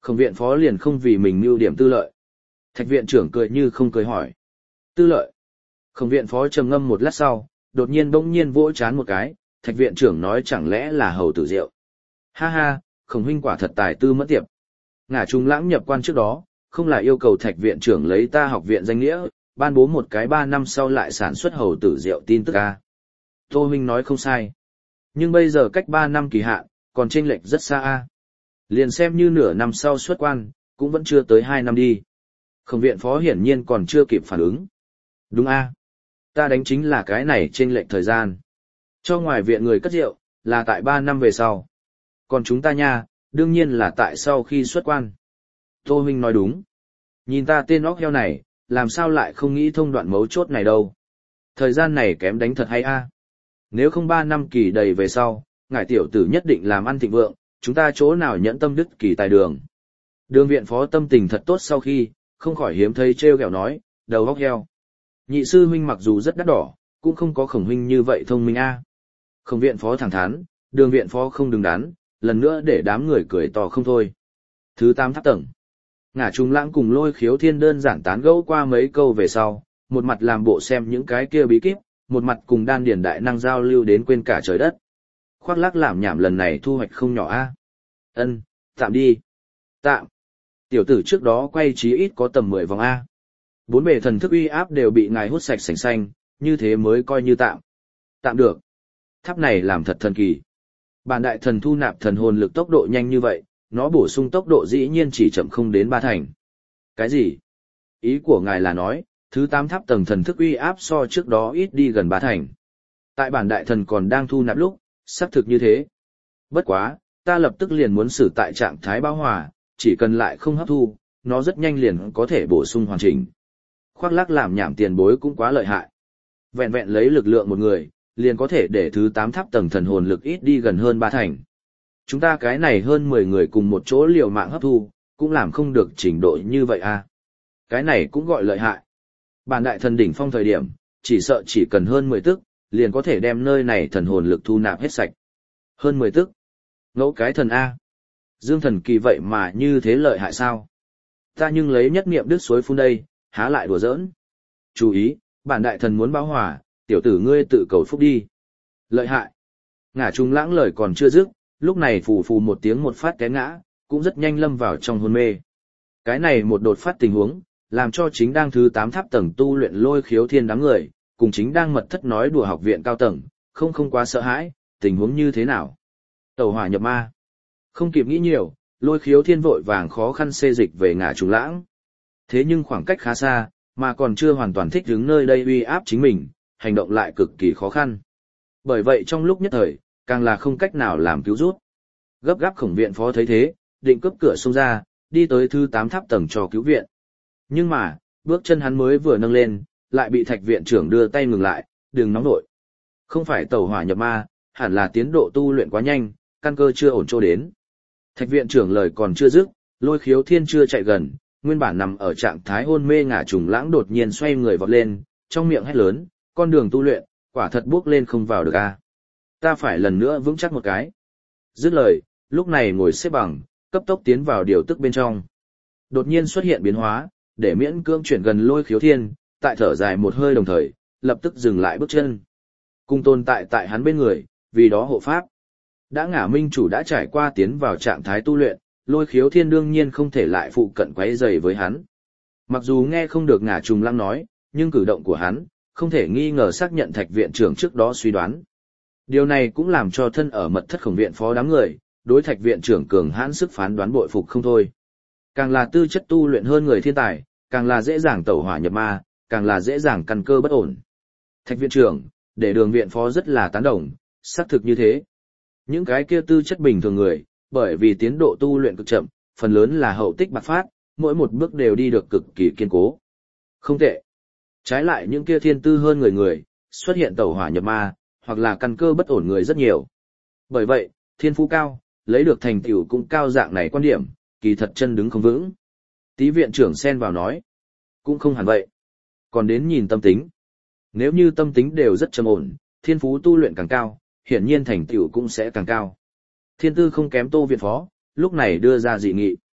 Khổng viện phó liền không vì mình mưu điểm tư lợi. Thạch viện trưởng cười như không cười hỏi. Tư lợi. Khổng viện phó trầm ngâm một lát sau, đột nhiên bỗng nhiên vỗ chán một cái, thạch viện trưởng nói chẳng lẽ là hầu tử rượu. Ha ha, khổng huynh quả thật tài tư mất tiệp. Ngả Trung Lãng nhập quan trước đó, không là yêu cầu thạch viện trưởng lấy ta học viện danh nghĩa, ban bố một cái 3 năm sau lại sản xuất hầu tử rượu tin tức a. Tô huynh nói không sai. Nhưng bây giờ cách 3 năm kỳ hạn, còn chênh lệch rất xa a. Liền xem như nửa năm sau xuất quan, cũng vẫn chưa tới 2 năm đi. Khổng viện phó hiển nhiên còn chưa kịp phản ứng. Đúng a, ta đánh chính là cái này chênh lệch thời gian. Cho ngoài viện người cất rượu, là tại 3 năm về sau. Còn chúng ta nha, đương nhiên là tại sau khi xuất quan. Tô huynh nói đúng. Nhìn ta tên óc heo này, làm sao lại không nghĩ thông đoạn mấu chốt này đâu. Thời gian này kém đánh thật hay a. Nếu không 3 năm kỳ đầy về sau, ngài tiểu tử nhất định làm ăn thịnh vượng, chúng ta chỗ nào nhẫn tâm đức kỳ tài đường. Đường viện phó tâm tình thật tốt sau khi, không khỏi hiếm thấy trêu ghẹo nói, đầu óc heo. Nhị sư huynh mặc dù rất đắt đỏ, cũng không có khổng huynh như vậy thông minh a. Khổng viện phó thẳng thắn, đường viện phó không đứng đắn, lần nữa để đám người cười to không thôi. Thứ 8 tháp tầng. Ngả Trung Lãng cùng Lôi Khiếu Thiên đơn giản tán gẫu qua mấy câu về sau, một mặt làm bộ xem những cái kia bí kíp, một mặt cùng đan điển đại năng giao lưu đến quên cả trời đất. Khoác lác làm nhảm lần này thu hoạch không nhỏ a. Ân, tạm đi. Tạm. Tiểu tử trước đó quay chí ít có tầm 10 vòng a. 4 bề thần thức uy áp đều bị ngài hút sạch sành xanh, như thế mới coi như tạm. Tạm được. Tháp này làm thật thần kỳ. Bản đại thần thu nạp thần hồn lực tốc độ nhanh như vậy, nó bổ sung tốc độ dĩ nhiên chỉ chậm không đến 3 thành. Cái gì? Ý của ngài là nói, thứ 8 tháp tầng thần thức uy áp so trước đó ít đi gần 3 thành. Tại bản đại thần còn đang thu nạp lúc, xác thực như thế. Bất quá, ta lập tức liền muốn xử tại trạng thái bão hòa, chỉ cần lại không hấp thu, nó rất nhanh liền có thể bổ sung hoàn chỉnh. Khoác lác làm nhảm tiền bối cũng quá lợi hại. Vẹn vẹn lấy lực lượng một người, liền có thể để thứ 8 tháp tầng thần hồn lực ít đi gần hơn 3 thành. Chúng ta cái này hơn 10 người cùng một chỗ liều mạng hấp thu, cũng làm không được trình độ như vậy à. Cái này cũng gọi lợi hại. Bản đại thần đỉnh phong thời điểm, chỉ sợ chỉ cần hơn 10 tức, liền có thể đem nơi này thần hồn lực thu nạp hết sạch. Hơn 10 tức. Ngẫu cái thần A. Dương thần kỳ vậy mà như thế lợi hại sao? Ta nhưng lấy nhất niệm đức suối phun đây, há lại đùa giỡn. Chú ý, bản đại thần muốn báo hòa, tiểu tử ngươi tự cầu phúc đi. Lợi hại. Ngả Trung Lãng lời còn chưa dứt, lúc này phù phù một tiếng một phát té ngã, cũng rất nhanh lâm vào trong hôn mê. Cái này một đột phát tình huống, làm cho chính đang thứ 8 tháp tầng tu luyện Lôi Khiếu Thiên đám người, cùng chính đang mật thất nói đùa học viện cao tầng, không quá sợ hãi, tình huống như thế nào? Tẩu hỏa nhập ma. Không kịp nghĩ nhiều, Lôi Khiếu Thiên vội vàng khó khăn xê dịch về Ngả Trung Lãng. Thế nhưng khoảng cách khá xa, mà còn chưa hoàn toàn thích ứng nơi đây uy áp chính mình, hành động lại cực kỳ khó khăn. Bởi vậy trong lúc nhất thời, càng là không cách nào làm cứu rút. Gấp gáp Khổng viện phó thấy thế, định cướp cửa xông ra, đi tới thứ 8 tháp tầng cho cứu viện. Nhưng mà, bước chân hắn mới vừa nâng lên, lại bị Thạch viện trưởng đưa tay ngừng lại, đừng nóng nổi. Không phải tẩu hỏa nhập ma, hẳn là tiến độ tu luyện quá nhanh, căn cơ chưa ổn chỗ đến. Thạch viện trưởng lời còn chưa dứt, Lôi Khiếu Thiên chưa chạy gần, nguyên bản nằm ở trạng thái hôn mê Ngả Trùng Lãng đột nhiên xoay người vọt lên, trong miệng hét lớn, con đường tu luyện, quả thật bước lên không vào được a. Ta phải lần nữa vững chắc một cái. Dứt lời, lúc này ngồi xếp bằng, cấp tốc tiến vào điều tức bên trong. Đột nhiên xuất hiện biến hóa, để miễn cưỡng chuyển gần Lôi Khiếu Thiên, tại thở dài một hơi đồng thời, lập tức dừng lại bước chân. Cùng tồn tại hắn bên người, vì đó hộ pháp. Đã Ngả minh chủ đã trải qua tiến vào trạng thái tu luyện, Lôi Khiếu Thiên đương nhiên không thể lại phụ cận quấy rầy với hắn. Mặc dù nghe không được Ngả Trùng Lãng nói, nhưng cử động của hắn, không thể nghi ngờ xác nhận Thạch viện trưởng trước đó suy đoán. Điều này cũng làm cho thân ở mật thất Khổng viện phó đám người, đối Thạch viện trưởng cường hãn sức phán đoán bội phục không thôi. Càng là tư chất tu luyện hơn người thiên tài, càng là dễ dàng tẩu hỏa nhập ma, càng là dễ dàng căn cơ bất ổn. Thạch viện trưởng, để Đường viện phó rất là tán đồng, xác thực như thế. Những cái kia tư chất bình thường người, bởi vì tiến độ tu luyện cực chậm, phần lớn là hậu tích bạc phát, mỗi một bước đều đi được cực kỳ kiên cố. Không tệ. Trái lại những kia thiên tư hơn người, xuất hiện tẩu hỏa nhập ma, hoặc là căn cơ bất ổn người rất nhiều. Bởi vậy, thiên phú cao, lấy được thành tựu cũng cao dạng này quan điểm, kỳ thật chân đứng không vững. Tý viện trưởng xen vào nói, cũng không hẳn vậy. Còn đến nhìn tâm tính. Nếu như tâm tính đều rất trầm ổn, thiên phú tu luyện càng cao, hiển nhiên thành tựu cũng sẽ càng cao. Thiên tư không kém Tô viện phó, lúc này đưa ra dị nghị.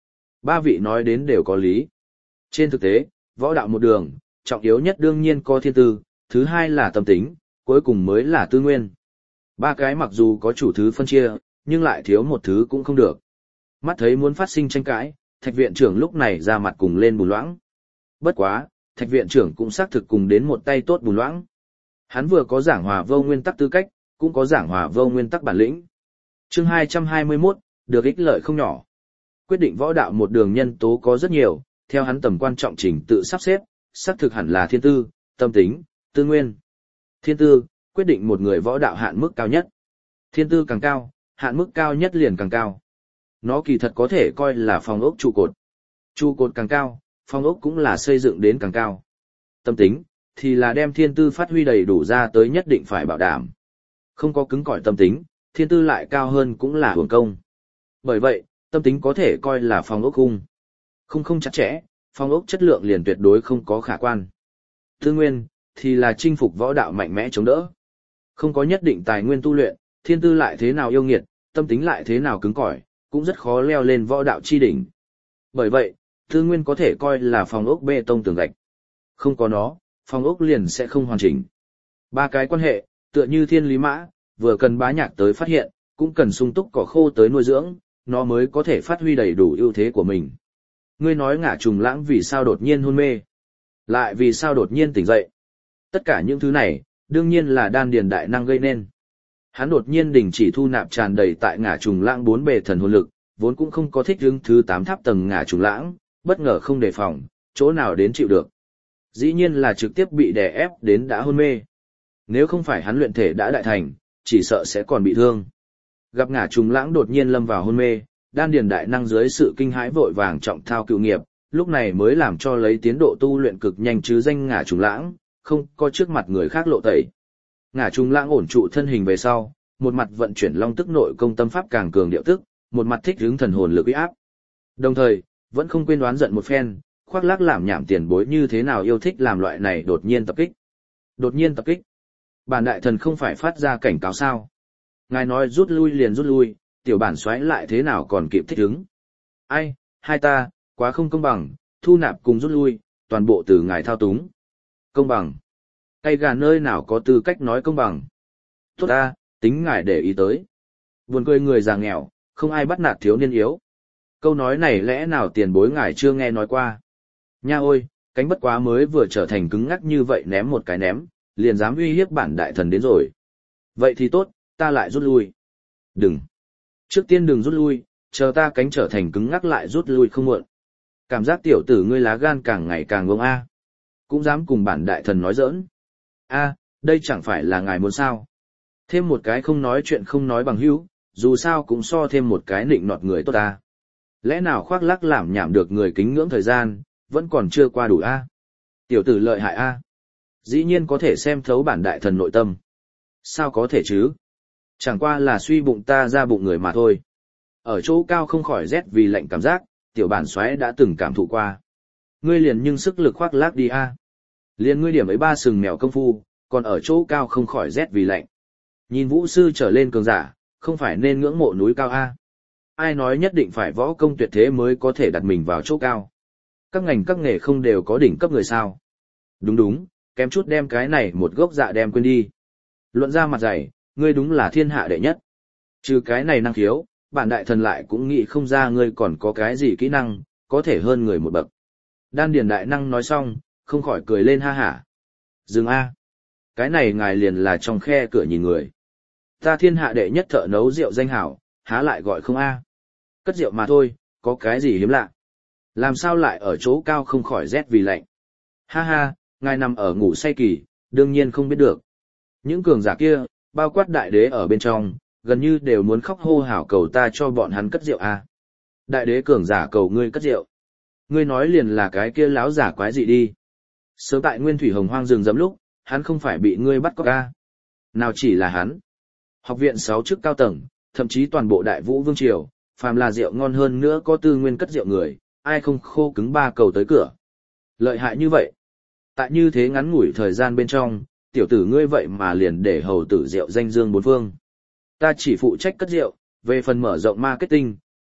Ba vị nói đến đều có lý. Trên thực tế, võ đạo một đường, trọng yếu nhất đương nhiên có thiên tư, thứ hai là tâm tính, cuối cùng mới là tư nguyên. Ba cái mặc dù có chủ thứ phân chia, nhưng lại thiếu một thứ cũng không được. Mắt thấy muốn phát sinh tranh cãi, Thạch viện trưởng lúc này ra mặt cùng lên bùn loãng. Bất quá, Thạch viện trưởng cũng xác thực cùng đến một tay tốt bùn loãng. Hắn vừa có giảng hòa vô nguyên tắc tư cách, cũng có giảng hòa vô nguyên tắc bản lĩnh. Chương 221, được ích lợi không nhỏ. Quyết định võ đạo một đường nhân tố có rất nhiều, theo hắn tầm quan trọng trình tự sắp xếp, xác thực hẳn là thiên tư, tâm tính, tư nguyên. Thiên tư, quyết định một người võ đạo hạn mức cao nhất. Thiên tư càng cao, hạn mức cao nhất liền càng cao. Nó kỳ thật có thể coi là phòng ốc trụ cột. Trụ cột càng cao, phòng ốc cũng là xây dựng đến càng cao. Tâm tính, thì là đem thiên tư phát huy đầy đủ ra tới nhất định phải bảo đảm. Không có cứng cỏi tâm tính, thiên tư lại cao hơn cũng là hưởng công. Bởi vậy, tâm tính có thể coi là phòng ốc khung. Khung không chặt chẽ, phòng ốc chất lượng liền tuyệt đối không có khả quan. Tư nguyên, thì là chinh phục võ đạo mạnh mẽ chống đỡ. Không có nhất định tài nguyên tu luyện, thiên tư lại thế nào yêu nghiệt, tâm tính lại thế nào cứng cỏi, cũng rất khó leo lên võ đạo chi đỉnh. Bởi vậy, tư nguyên có thể coi là phòng ốc bê tông tường gạch. Không có nó, phòng ốc liền sẽ không hoàn chỉnh. Ba cái quan hệ, tựa như thiên lý mã, vừa cần bá nhạc tới phát hiện, cũng cần sung túc cỏ khô tới nuôi dưỡng, nó mới có thể phát huy đầy đủ ưu thế của mình. Ngươi nói Ngả Trùng Lãng vì sao đột nhiên hôn mê, lại vì sao đột nhiên tỉnh dậy. Tất cả những thứ này, đương nhiên là đan điền đại năng gây nên. Hắn đột nhiên đình chỉ thu nạp tràn đầy tại Ngả Trùng Lãng 4 bề thần hồn lực, vốn cũng không có thích ứng thứ 8 tháp tầng Ngả Trùng Lãng, bất ngờ không đề phòng, chỗ nào đến chịu được. Dĩ nhiên là trực tiếp bị đè ép đến đã hôn mê. Nếu không phải hắn luyện thể đã đại thành, chỉ sợ sẽ còn bị thương. Gặp Ngả Trùng Lãng đột nhiên lâm vào hôn mê, đan điền đại năng dưới sự kinh hãi vội vàng trọng thao cựu nghiệp, lúc này mới làm cho lấy tiến độ tu luyện cực nhanh chứ danh Ngả Trùng Lãng, không có trước mặt người khác lộ tẩy. Ngả Trùng Lãng ổn trụ thân hình về sau, một mặt vận chuyển long tức nội công tâm pháp càng cường điệu tức, một mặt thích ứng thần hồn lực uy áp. Đồng thời, vẫn không quên đoán giận một phen, khoác lác làm nhảm tiền bối như thế nào yêu thích làm loại này đột nhiên tập kích. Đột nhiên tập kích. Bản đại thần không phải phát ra cảnh cáo sao? Ngài nói rút lui liền rút lui, tiểu bản xoáy lại thế nào còn kịp thích ứng? Ai, hai ta, quá không công bằng, thu nạp cùng rút lui, toàn bộ từ ngài thao túng. Công bằng. Cây gà nơi nào có tư cách nói công bằng. Tốt ta, tính ngài để ý tới. Buồn cười người già nghèo, không ai bắt nạt thiếu niên yếu. Câu nói này lẽ nào tiền bối ngài chưa nghe nói qua. Nha ôi, cánh bất quá mới vừa trở thành cứng ngắc như vậy ném một cái ném, liền dám uy hiếp bản đại thần đến rồi. Vậy thì tốt, ta lại rút lui. Đừng. Trước tiên đừng rút lui, chờ ta cánh trở thành cứng ngắc lại rút lui không muộn. Cảm giác tiểu tử ngươi lá gan càng ngày càng vông a. Cũng dám cùng bản đại thần nói giỡn. A, đây chẳng phải là ngài muốn sao. Thêm một cái không nói chuyện không nói bằng hữu, dù sao cũng so thêm một cái nịnh nọt người tốt ta. Lẽ nào khoác lác làm nhảm được người kính ngưỡng thời gian, vẫn còn chưa qua đủ a. Tiểu tử lợi hại a. Dĩ nhiên có thể xem thấu bản đại thần nội tâm. Sao có thể chứ? Chẳng qua là suy bụng ta ra bụng người mà thôi. Ở chỗ cao không khỏi rét vì lạnh cảm giác, tiểu bản xoáy đã từng cảm thụ qua. Ngươi liền nhưng sức lực khoác lác đi a. Liền ngươi điểm ấy ba sừng mèo công phu, còn ở chỗ cao không khỏi rét vì lạnh. Nhìn vũ sư trở lên cường giả, không phải nên ngưỡng mộ núi cao a. Ai nói nhất định phải võ công tuyệt thế mới có thể đặt mình vào chỗ cao. Các ngành các nghề không đều có đỉnh cấp người sao. Đúng đúng, kém chút đem cái này một gốc dạ đem quên đi. Luận ra mặt dày, ngươi đúng là thiên hạ đệ nhất. Trừ cái này năng khiếu, bản đại thần lại cũng nghĩ không ra ngươi còn có cái gì kỹ năng, có thể hơn người một bậc. Đan điền đại năng nói xong, không khỏi cười lên ha hả. Dừng a. Cái này ngài liền là trong khe cửa nhìn người. Ta thiên hạ đệ nhất thợ nấu rượu danh hảo, há lại gọi không a. Cất rượu mà thôi, có cái gì hiếm lạ. Làm sao lại ở chỗ cao không khỏi rét vì lạnh. Ha ha, ngài nằm ở ngủ say kỳ, đương nhiên không biết được. Những cường giả kia, bao quát đại đế ở bên trong, gần như đều muốn khóc hô hào cầu ta cho bọn hắn cất rượu a. Đại đế cường giả cầu ngươi cất rượu. Ngươi nói liền là cái kia láo giả quái gì đi. Sớm tại nguyên thủy hồng hoang rừng rậm lúc, hắn không phải bị ngươi bắt cóc a. Nào chỉ là hắn. Học viện 6 chức cao tầng, thậm chí toàn bộ đại vũ vương triều, phàm là rượu ngon hơn nữa có tư nguyên cất rượu người, ai không khô cứng ba cầu tới cửa. Lợi hại như vậy. Tại như thế ngắn ngủi thời gian bên trong, tiểu tử ngươi vậy mà liền để hầu tử rượu danh dương bốn phương. Ta chỉ phụ trách cất rượu, về phần mở rộng marketing,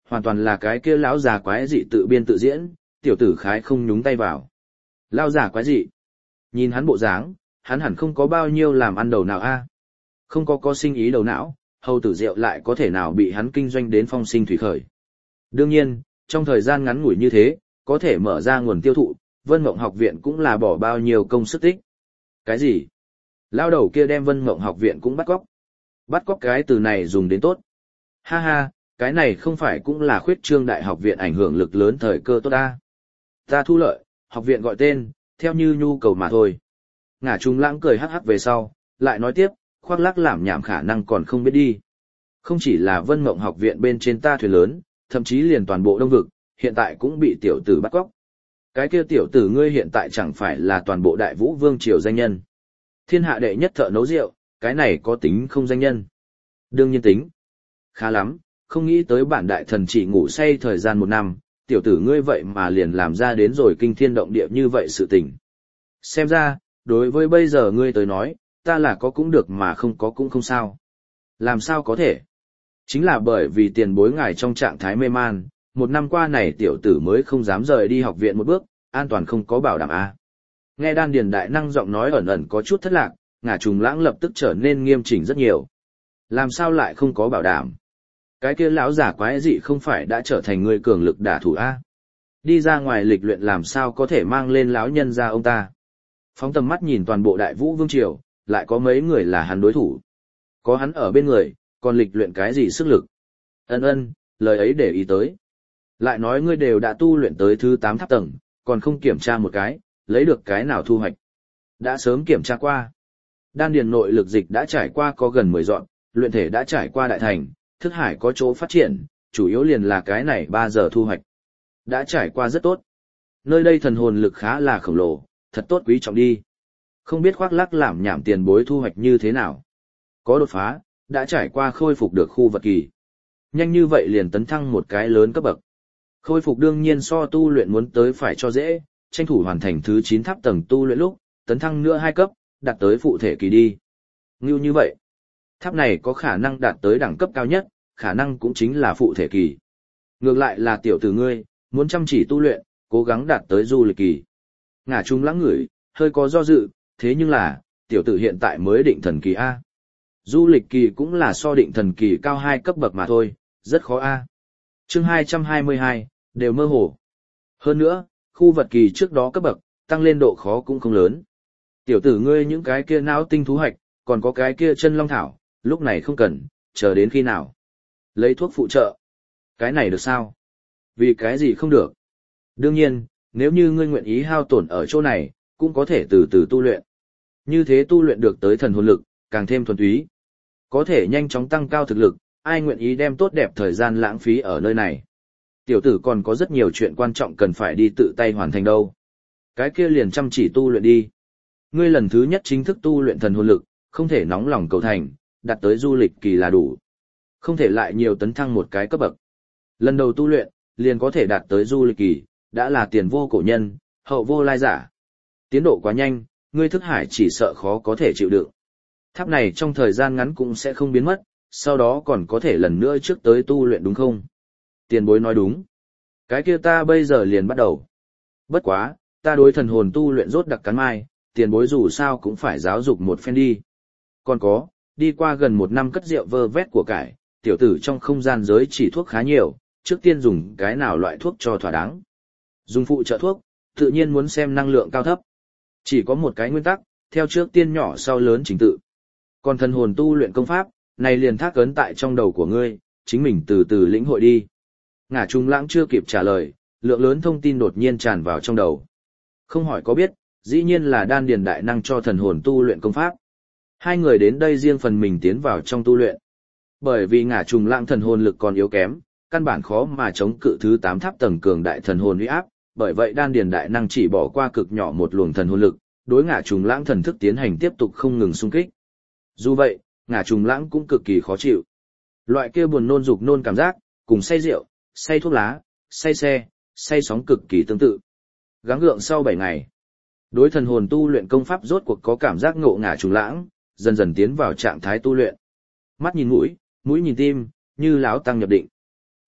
hoàn toàn là cái kia lão già quái dị tự biên tự diễn, tiểu tử khái không nhúng tay vào. Lão già quái dị. Nhìn hắn bộ dáng, hắn hẳn không có bao nhiêu làm ăn đầu nào a. Không có sinh ý đầu não, hầu tử rượu lại có thể nào bị hắn kinh doanh đến phong sinh thủy khởi. Đương nhiên, trong thời gian ngắn ngủi như thế, có thể mở ra nguồn tiêu thụ, Vân Mộng học viện cũng là bỏ bao nhiêu công sức tích. Cái gì? Lao đầu kia đem Vân Mộng học viện cũng bắt cóc. Bắt cóc cái từ này dùng đến tốt. Ha ha, cái này không phải cũng là khuyết trương đại học viện ảnh hưởng lực lớn thời cơ tốt ta. Ta thu lợi, học viện gọi tên, theo như nhu cầu mà thôi. Ngả Trung Lãng cười hắc hắc về sau, lại nói tiếp, khoác lác làm nhảm khả năng còn không biết đi. Không chỉ là Vân Mộng học viện bên trên ta thuyền lớn, thậm chí liền toàn bộ Đông vực, hiện tại cũng bị tiểu tử bắt cóc. Cái kia tiểu tử ngươi hiện tại chẳng phải là toàn bộ Đại Vũ Vương triều danh nhân. Thiên hạ đệ nhất thợ nấu rượu, cái này có tính không danh nhân? Đương nhiên tính. Khá lắm, không nghĩ tới bản đại thần chỉ ngủ say thời gian 1 năm, tiểu tử ngươi vậy mà liền làm ra đến rồi kinh thiên động địa như vậy sự tình. Xem ra, đối với bây giờ ngươi tới nói, ta là có cũng được mà không có cũng không sao. Làm sao có thể? Chính là bởi vì tiền bối ngài trong trạng thái mê man, 1 năm qua này tiểu tử mới không dám rời đi học viện một bước, an toàn không có bảo đảm a. Nghe Đan Điền đại năng giọng nói ẩn ẩn có chút thất lạc, Ngả Trùng Lãng lập tức trở nên nghiêm chỉnh rất nhiều. Làm sao lại không có bảo đảm? Cái kia lão giả quái dị không phải đã trở thành người cường lực đả thủ a? Đi ra ngoài lịch luyện làm sao có thể mang lên lão nhân ra ông ta? Phóng tầm mắt nhìn toàn bộ Đại Vũ Vương triều, lại có mấy người là hắn đối thủ. Có hắn ở bên người, còn lịch luyện cái gì sức lực? Ân, lời ấy để ý tới. Lại nói ngươi đều đã tu luyện tới thứ 8 tháp tầng, còn không kiểm tra một cái, lấy được cái nào thu hoạch. Đã sớm kiểm tra qua. Đan điền nội lực dịch đã trải qua có gần 10 dọn, luyện thể đã trải qua đại thành, thức hải có chỗ phát triển, chủ yếu liền là cái này 3 giờ thu hoạch. Đã trải qua rất tốt. Nơi đây thần hồn lực khá là khổng lồ, thật tốt quý trọng đi. Không biết khoác lác làm nhảm tiền bối thu hoạch như thế nào. Có đột phá, đã trải qua khôi phục được khu vật kỳ. Nhanh như vậy liền tấn thăng một cái lớn cấp bậc. Khôi phục đương nhiên so tu luyện muốn tới phải cho dễ, tranh thủ hoàn thành thứ 9 tháp tầng tu luyện lúc, tấn thăng nữa 2 cấp, đạt tới phụ thể kỳ đi. Ngưu như vậy, tháp này có khả năng đạt tới đẳng cấp cao nhất, khả năng cũng chính là phụ thể kỳ. Ngược lại là tiểu tử ngươi, muốn chăm chỉ tu luyện, cố gắng đạt tới du lịch kỳ. Ngả Trung Lãng ngửi, hơi có do dự, thế nhưng là, tiểu tử hiện tại mới định thần kỳ A. Du lịch kỳ cũng là so định thần kỳ cao 2 cấp bậc mà thôi, rất khó A. Chương 222, đều mơ hồ. Hơn nữa, khu vật kỳ trước đó cấp bậc, tăng lên độ khó cũng không lớn. Tiểu tử ngươi những cái kia não tinh thú hoạch, còn có cái kia chân long thảo, lúc này không cần, chờ đến khi nào. Lấy thuốc phụ trợ. Cái này được sao? Vì cái gì không được? Đương nhiên, nếu như ngươi nguyện ý hao tổn ở chỗ này, cũng có thể từ từ tu luyện. Như thế tu luyện được tới thần hồn lực, càng thêm thuần túy. Có thể nhanh chóng tăng cao thực lực, ai nguyện ý đem tốt đẹp thời gian lãng phí ở nơi này. Tiểu tử còn có rất nhiều chuyện quan trọng cần phải đi tự tay hoàn thành đâu. Cái kia liền chăm chỉ tu luyện đi. Ngươi lần thứ nhất chính thức tu luyện thần hồn lực, không thể nóng lòng cầu thành, đạt tới du lịch kỳ là đủ. Không thể lại nhiều tấn thăng một cái cấp bậc. Lần đầu tu luyện, liền có thể đạt tới du lịch kỳ, đã là tiền vô cổ nhân, hậu vô lai giả. Tiến độ quá nhanh, ngươi thức hải chỉ sợ khó có thể chịu đựng. Tháp này trong thời gian ngắn cũng sẽ không biến mất, sau đó còn có thể lần nữa trước tới tu luyện đúng không? Tiền bối nói đúng. Cái kia ta bây giờ liền bắt đầu. Bất quá, ta đối thần hồn tu luyện rốt đặc cắn mai, tiền bối dù sao cũng phải giáo dục một phen đi. Còn có, đi qua gần 1 năm cất rượu vơ vét của cải, tiểu tử trong không gian giới chỉ thuốc khá nhiều, trước tiên dùng cái nào loại thuốc cho thỏa đáng. Dùng phụ trợ thuốc, tự nhiên muốn xem năng lượng cao thấp. Chỉ có một cái nguyên tắc, theo trước tiên nhỏ sau lớn trình tự. Còn thần hồn tu luyện công pháp, này liền thác ấn tại trong đầu của ngươi, chính mình từ từ lĩnh hội đi. Ngả Trung Lãng chưa kịp trả lời, lượng lớn thông tin đột nhiên tràn vào trong đầu. Không hỏi có biết, dĩ nhiên là đan điền đại năng cho thần hồn tu luyện công pháp. Hai người đến đây riêng phần mình tiến vào trong tu luyện. Bởi vì Ngả Trung Lãng thần hồn lực còn yếu kém, căn bản khó mà chống cự thứ 8 tháp tầng cường đại thần hồn uy áp, bởi vậy đan điền đại năng chỉ bỏ qua cực nhỏ một luồng thần hồn lực, đối Ngả Trung Lãng thần thức tiến hành tiếp tục không ngừng xung kích. Dù vậy, Ngả Trung Lãng cũng cực kỳ khó chịu. Loại kia buồn nôn dục nôn cảm giác, cùng say rượu, say thuốc lá, say xe, say sóng cực kỳ tương tự. Gắng gượng sau 7 ngày, đối thần hồn tu luyện công pháp rốt cuộc có cảm giác ngộ Ngả Trung Lãng, dần dần tiến vào trạng thái tu luyện. Mắt nhìn mũi, mũi nhìn tim, như láo tăng nhập định.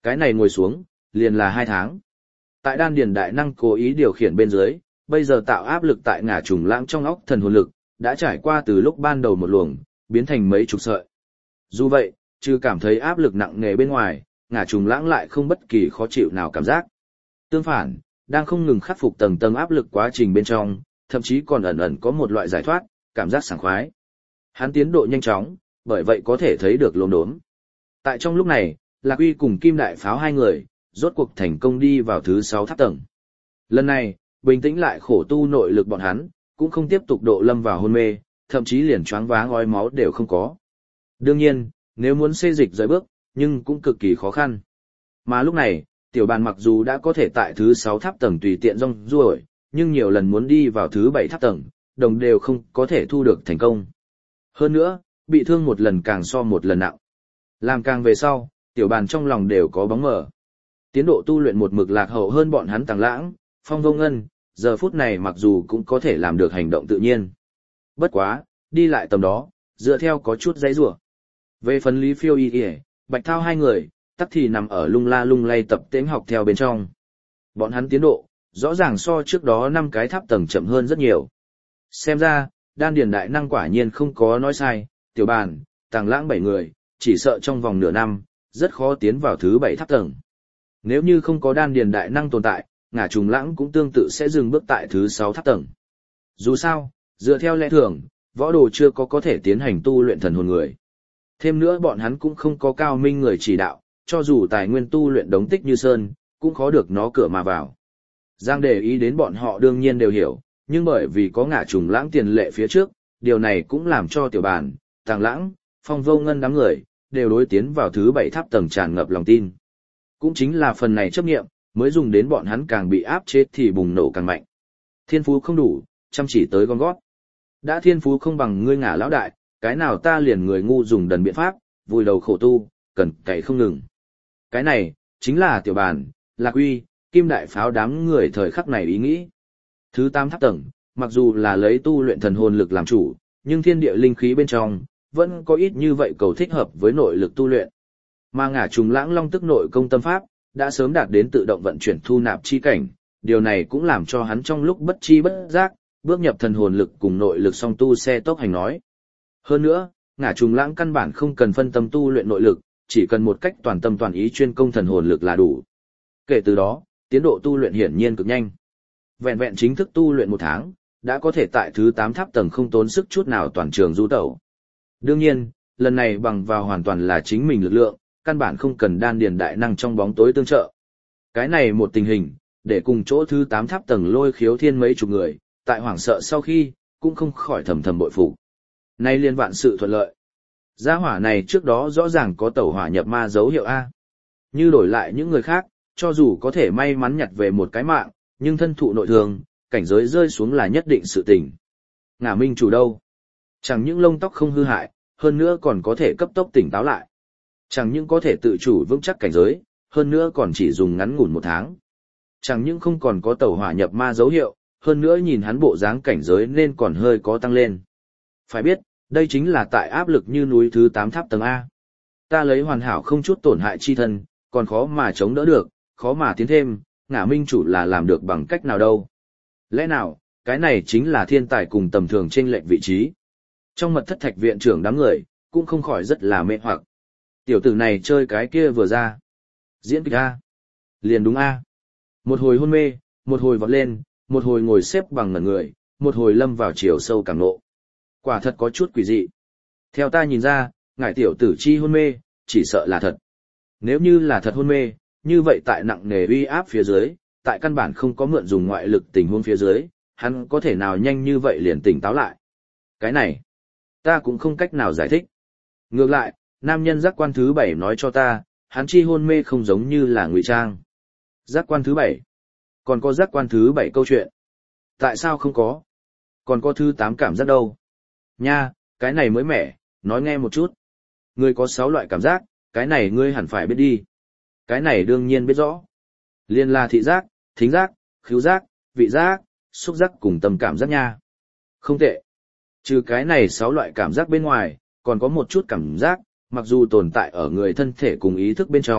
Cái này ngồi xuống, liền là 2 tháng. Tại đan điền đại năng cố ý điều khiển bên dưới, bây giờ tạo áp lực tại ngả trùng lãng trong óc thần hồn lực, đã trải qua từ lúc ban đầu một luồng, biến thành mấy chục sợi. Dù vậy, trừ cảm thấy áp lực nặng nề bên ngoài, ngả trùng lãng lại không bất kỳ khó chịu nào cảm giác. Tương phản, đang không ngừng khắc phục tầng tầng áp lực quá trình bên trong, thậm chí còn ẩn ẩn có một loại giải thoát, cảm giác sảng khoái. Hắn tiến độ nhanh chóng, bởi vậy có thể thấy được lốm đốm. Tại trong lúc này, Lạc Uy cùng Kim Đại Pháo hai người, rốt cuộc thành công đi vào thứ 6 tháp tầng. Lần này, bình tĩnh lại khổ tu nội lực bọn hắn, cũng không tiếp tục độ lâm vào hôn mê, thậm chí liền choáng váng ói máu đều không có. Đương nhiên, nếu muốn xê dịch rời bước, nhưng cũng cực kỳ khó khăn. Mà lúc này, tiểu bàn mặc dù đã có thể tại thứ 6 tháp tầng tùy tiện rong ruổi, nhưng nhiều lần muốn đi vào thứ 7 tháp tầng, đồng đều không có thể thu được thành công. Hơn nữa, bị thương một lần càng so một lần nặng. Làm càng về sau, tiểu bàn trong lòng đều có bóng mờ. Tiến độ tu luyện một mực lạc hậu hơn bọn hắn Tàng Lãng, Phong Vô Ngân, giờ phút này mặc dù cũng có thể làm được hành động tự nhiên. Bất quá, đi lại tầm đó, dựa theo có chút giấy rủa. Về phần Lý Phiêu Y, Bạch Thao hai người, tắc thì nằm ở lung la lung lay tập tễnh học theo bên trong. Bọn hắn tiến độ, rõ ràng so trước đó 5 cái tháp tầng chậm hơn rất nhiều. Xem ra, đan điền đại năng quả nhiên không có nói sai, tiểu bàn, Tàng Lãng 7 người, chỉ sợ trong vòng nửa năm, rất khó tiến vào thứ 7 tháp tầng. Nếu như không có đan điền đại năng tồn tại, ngả trùng lãng cũng tương tự sẽ dừng bước tại thứ 6 tháp tầng. Dù sao, dựa theo lẽ thường, võ đồ chưa có thể tiến hành tu luyện thần hồn người. Thêm nữa bọn hắn cũng không có cao minh người chỉ đạo, cho dù tài nguyên tu luyện đống tích như sơn, cũng khó được nó cửa mà vào. Giang để ý đến bọn họ đương nhiên đều hiểu, nhưng bởi vì có ngả trùng lãng tiền lệ phía trước, điều này cũng làm cho tiểu bàn, Tàng Lãng, Phong Vô Ngân đám người, đều đối tiến vào thứ 7 tháp tầng tràn ngập lòng tin. Cũng chính là phần này chấp nghiệm, mới dùng đến bọn hắn càng bị áp chế thì bùng nổ càng mạnh. Thiên phú không đủ, chăm chỉ tới gom gót. Đã thiên phú không bằng ngươi ngả lão đại, cái nào ta liền người ngu dùng đần biện pháp, vùi đầu khổ tu, cần cày không ngừng. Cái này, chính là tiểu bàn, Lạc Uy, Kim Đại Pháo đám người thời khắc này ý nghĩ. Thứ 8 tháp tầng, mặc dù là lấy tu luyện thần hồn lực làm chủ, nhưng thiên địa linh khí bên trong, vẫn có ít như vậy cầu thích hợp với nội lực tu luyện. Mà ngả trùng lãng long tức nội công tâm pháp, đã sớm đạt đến tự động vận chuyển thu nạp chi cảnh, điều này cũng làm cho hắn trong lúc bất chi bất giác, bước nhập thần hồn lực cùng nội lực song tu xe tốc hành nói. Hơn nữa, ngả trùng lãng căn bản không cần phân tâm tu luyện nội lực, chỉ cần một cách toàn tâm toàn ý chuyên công thần hồn lực là đủ. Kể từ đó, tiến độ tu luyện hiển nhiên cực nhanh. Vẹn vẹn chính thức tu luyện 1 tháng, đã có thể tại thứ 8 tháp tầng không tốn sức chút nào toàn trường du tẩu. Đương nhiên, lần này bằng vào hoàn toàn là chính mình lực lượng, căn bản không cần đan điền đại năng trong bóng tối tương trợ. Cái này một tình hình, để cùng chỗ thứ 8 tháp tầng Lôi Khiếu Thiên mấy chục người, tại hoảng sợ sau khi, cũng không khỏi thầm thầm bội phục. Nay liên vạn sự thuận lợi. Gia hỏa này trước đó rõ ràng có tẩu hỏa nhập ma dấu hiệu A. Như đổi lại những người khác, cho dù có thể may mắn nhặt về một cái mạng, nhưng thân thụ nội thương, cảnh giới rơi xuống là nhất định sự tình. Ngả Minh chủ đâu? Chẳng những lông tóc không hư hại, hơn nữa còn có thể cấp tốc tỉnh táo lại. Chẳng những có thể tự chủ vững chắc cảnh giới, hơn nữa còn chỉ dùng ngắn ngủn 1 tháng. Chẳng những không còn có tẩu hỏa nhập ma dấu hiệu, hơn nữa nhìn hắn bộ dáng cảnh giới nên còn hơi có tăng lên. Phải biết, đây chính là tại áp lực như núi thứ 8 tháp tầng A. Ta lấy hoàn hảo không chút tổn hại chi thân, còn khó mà chống đỡ được, khó mà tiến thêm, ngả Minh chủ là làm được bằng cách nào đâu. Lẽ nào, cái này chính là thiên tài cùng tầm thường chênh lệch vị trí. Trong mật thất thạch viện trưởng đám người, cũng không khỏi rất là mê hoặc. Tiểu tử này chơi cái kia vừa ra. Diễn kịch A. Liền đúng A. Một hồi hôn mê, một hồi vọt lên, một hồi ngồi xếp bằng ngẩn người, một hồi lâm vào chiều sâu càng nộ. Quả thật có chút quỷ dị. Theo ta nhìn ra, ngải tiểu tử chi hôn mê, chỉ sợ là thật. Nếu như là thật hôn mê, như vậy tại nặng nề uy áp phía dưới, tại căn bản không có mượn dùng ngoại lực tình huống phía dưới, hắn có thể nào nhanh như vậy liền tỉnh táo lại. Cái này, ta cũng không cách nào giải thích. Ngược lại, nam nhân giác quan thứ 7 nói cho ta, hắn chi hôn mê không giống như là ngụy trang. Giác quan thứ 7. Còn có giác quan thứ 7 câu chuyện. Tại sao không có? Còn có thứ 8 cảm giác đâu? Nha, cái này mới mẻ, nói nghe một chút. Ngươi có 6 loại cảm giác, cái này ngươi hẳn phải biết đi. Cái này đương nhiên biết rõ. Liên là thị giác, thính giác, khứu giác, vị giác, xúc giác cùng tâm cảm giác nha. Không tệ. Trừ cái này 6 loại cảm giác bên ngoài, còn có một chút cảm giác, mặc dù tồn tại ở người thân thể cùng ý thức bên trong,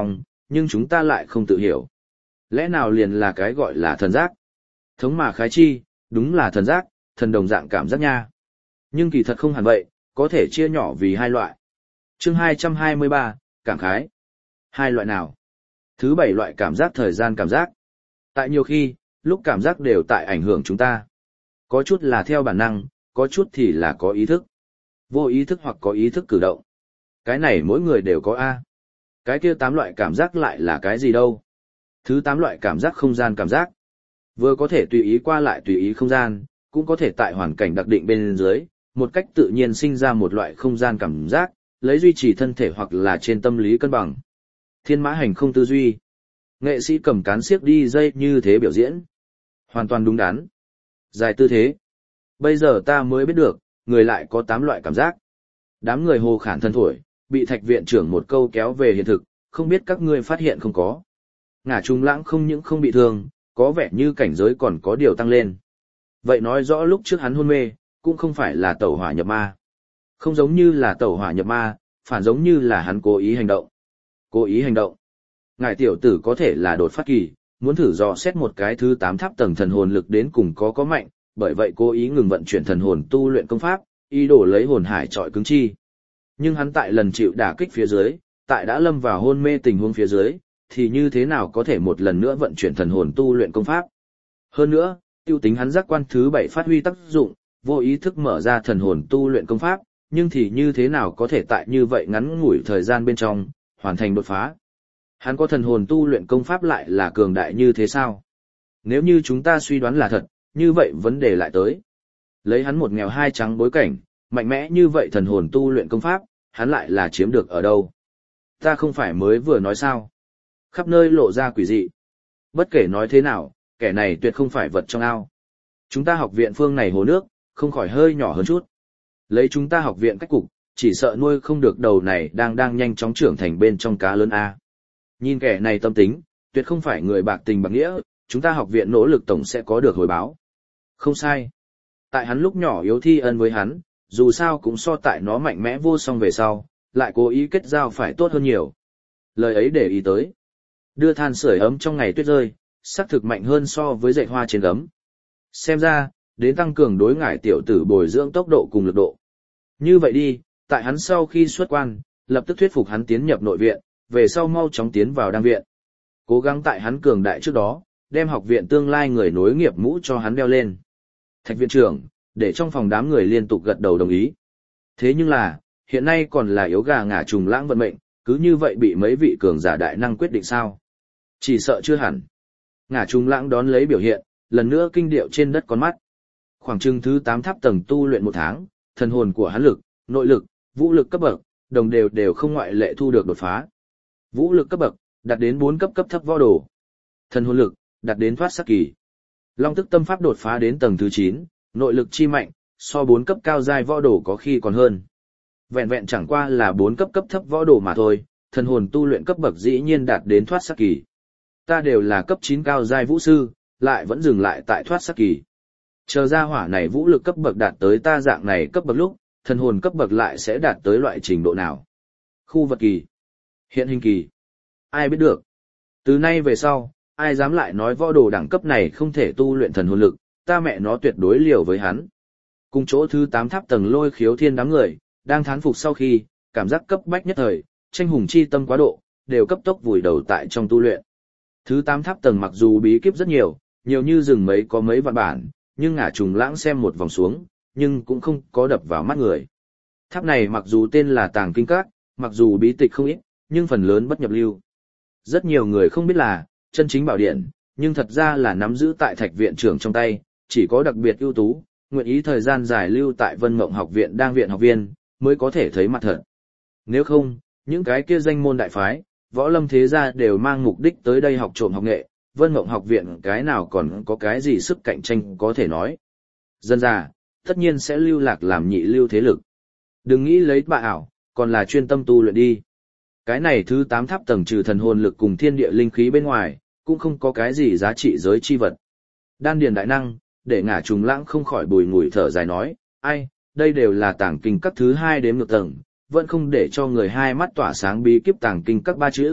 nhưng chúng ta lại không tự hiểu. Lẽ nào liền là cái gọi là thần giác? Thống mà khái chi, đúng là thần giác, thần đồng dạng cảm giác nha. Nhưng kỳ thật không hẳn vậy, có thể chia nhỏ vì hai loại. Chương 223, cảm khái. Hai loại nào? Thứ bảy loại cảm giác thời gian cảm giác. Tại nhiều khi, lúc cảm giác đều tại ảnh hưởng chúng ta. Có chút là theo bản năng, có chút thì là có ý thức. Vô ý thức hoặc có ý thức cử động. Cái này mỗi người đều có A. Cái kia 8 loại cảm giác lại là cái gì đâu? Thứ 8 loại cảm giác không gian cảm giác. Vừa có thể tùy ý qua lại tùy ý không gian, cũng có thể tại hoàn cảnh đặc định bên dưới, một cách tự nhiên sinh ra một loại không gian cảm giác, lấy duy trì thân thể hoặc là trên tâm lý cân bằng. Thiên mã hành không tư duy. Nghệ sĩ cầm cán siếc đi dây như thế biểu diễn. Hoàn toàn đúng đắn. Dài tư thế. Bây giờ ta mới biết được, người lại có 8 loại cảm giác. Đám người hồ khản thân thổi, bị thạch viện trưởng một câu kéo về hiện thực, không biết các ngươi phát hiện không có. Ngả Trung Lãng không những không bị thương, có vẻ như cảnh giới còn có điều tăng lên. Vậy nói rõ lúc trước hắn hôn mê, cũng không phải là tẩu hỏa nhập ma. Không giống như là tẩu hỏa nhập ma, phản giống như là hắn cố ý hành động. Cố ý hành động. Ngài tiểu tử có thể là đột phát kỳ, muốn thử dò xét một cái thứ 8 tháp tầng thần hồn lực đến cùng có mạnh, bởi vậy cố ý ngừng vận chuyển thần hồn tu luyện công pháp, ý đồ lấy hồn hải trọi cứng chi. Nhưng hắn tại lần chịu đả kích phía dưới, tại đã lâm vào hôn mê tình huống phía dưới, thì như thế nào có thể một lần nữa vận chuyển thần hồn tu luyện công pháp. Hơn nữa, tiêu tính hắn giác quan thứ 7 phát huy tác dụng, vô ý thức mở ra thần hồn tu luyện công pháp, nhưng thì như thế nào có thể tại như vậy ngắn ngủi thời gian bên trong, hoàn thành đột phá. Hắn có thần hồn tu luyện công pháp lại là cường đại như thế sao? Nếu như chúng ta suy đoán là thật, như vậy vấn đề lại tới. Lấy hắn một nghèo hai trắng bối cảnh, mạnh mẽ như vậy thần hồn tu luyện công pháp, hắn lại là chiếm được ở đâu? Ta không phải mới vừa nói sao? Khắp nơi lộ ra quỷ dị. Bất kể nói thế nào, kẻ này tuyệt không phải vật trong ao. Chúng ta học viện phương này hồ nước, không khỏi hơi nhỏ hơn chút. Lấy chúng ta học viện cách cục, chỉ sợ nuôi không được đầu này đang nhanh chóng trưởng thành bên trong cá lớn A. Nhìn kẻ này tâm tính, tuyệt không phải người bạc tình bạc nghĩa, chúng ta học viện nỗ lực tổng sẽ có được hồi báo. Không sai. Tại hắn lúc nhỏ yếu thi ân với hắn, dù sao cũng so tại nó mạnh mẽ vô song về sau, lại cố ý kết giao phải tốt hơn nhiều. Lời ấy để ý tới. Đưa than sưởi ấm trong ngày tuyết rơi, xác thực mạnh hơn so với dạy hoa trên gấm. Xem ra, đến tăng cường đối ngải tiểu tử bồi dưỡng tốc độ cùng lực độ. Như vậy đi, tại hắn sau khi xuất quan, lập tức thuyết phục hắn tiến nhập nội viện, về sau mau chóng tiến vào đăng viện. Cố gắng tại hắn cường đại trước đó, đem học viện tương lai người nối nghiệp mũ cho hắn đeo lên. Thạch viện trưởng, để trong phòng đám người liên tục gật đầu đồng ý. Thế nhưng là, hiện nay còn là yếu gà Ngả Trùng Lãng vận mệnh, cứ như vậy bị mấy vị cường giả đại năng quyết định sao? Chỉ sợ chưa hẳn. Ngả Trùng Lãng đón lấy biểu hiện, lần nữa kinh điệu trên đất con mắt. Khoảng chừng thứ 8 tháp tầng tu luyện 1 tháng, thần hồn của hắn lực, nội lực, vũ lực cấp bậc, đồng đều không ngoại lệ thu được đột phá. Vũ lực cấp bậc, đạt đến 4 cấp thấp võ đồ. Thần hồn lực, đạt đến thoát sắc kỳ. Long tức tâm pháp đột phá đến tầng thứ 9, nội lực chi mạnh, so 4 cấp cao giai võ đồ có khi còn hơn. Vẹn vẹn chẳng qua là 4 cấp thấp võ đồ mà thôi, thần hồn tu luyện cấp bậc dĩ nhiên đạt đến thoát sắc kỳ. Ta đều là cấp 9 cao giai vũ sư, lại vẫn dừng lại tại thoát sắc kỳ. Chờ ra hỏa này vũ lực cấp bậc đạt tới ta dạng này cấp bậc lúc, thần hồn cấp bậc lại sẽ đạt tới loại trình độ nào? Khu vật kỳ, hiện hình kỳ. Ai biết được? Từ nay về sau, ai dám lại nói võ đồ đẳng cấp này không thể tu luyện thần hồn lực, ta mẹ nó tuyệt đối liều với hắn. Cùng chỗ thứ 8 tháp tầng Lôi Khiếu Thiên đám người, đang thán phục sau khi, cảm giác cấp bách nhất thời, tranh hùng chi tâm quá độ, đều cấp tốc vùi đầu tại trong tu luyện. Thứ 8 tháp tầng mặc dù bí kíp rất nhiều, nhiều như rừng mấy có mấy vạn bản, nhưng Ngả Trùng Lãng xem một vòng xuống, nhưng cũng không có đập vào mắt người. Tháp này mặc dù tên là Tàng Kinh Các, mặc dù bí tịch không ít, nhưng phần lớn bất nhập lưu. Rất nhiều người không biết là, chân chính bảo điện, nhưng thật ra là nắm giữ tại Thạch viện trưởng trong tay, chỉ có đặc biệt ưu tú, nguyện ý thời gian dài lưu tại Vân Mộng học viện đang viện học viên, mới có thể thấy mặt thật. Nếu không, những cái kia danh môn đại phái, võ lâm thế gia đều mang mục đích tới đây học trộm học nghệ, Vân Mộng học viện cái nào còn có cái gì sức cạnh tranh có thể nói. Dân già, tất nhiên sẽ lưu lạc làm nhị lưu thế lực. Đừng nghĩ lấy bạ ảo, còn là chuyên tâm tu luyện đi. Cái này thứ 8 tháp tầng trừ thần hồn lực cùng thiên địa linh khí bên ngoài, cũng không có cái gì giá trị giới chi vật. Đan điền đại năng, để Ngả Trùng Lãng không khỏi bùi ngùi thở dài nói, ai, đây đều là Tàng Kinh Các thứ 2 đếm ngược tầng, vẫn không để cho người hai mắt tỏa sáng bí kíp Tàng Kinh Các 3 chữ,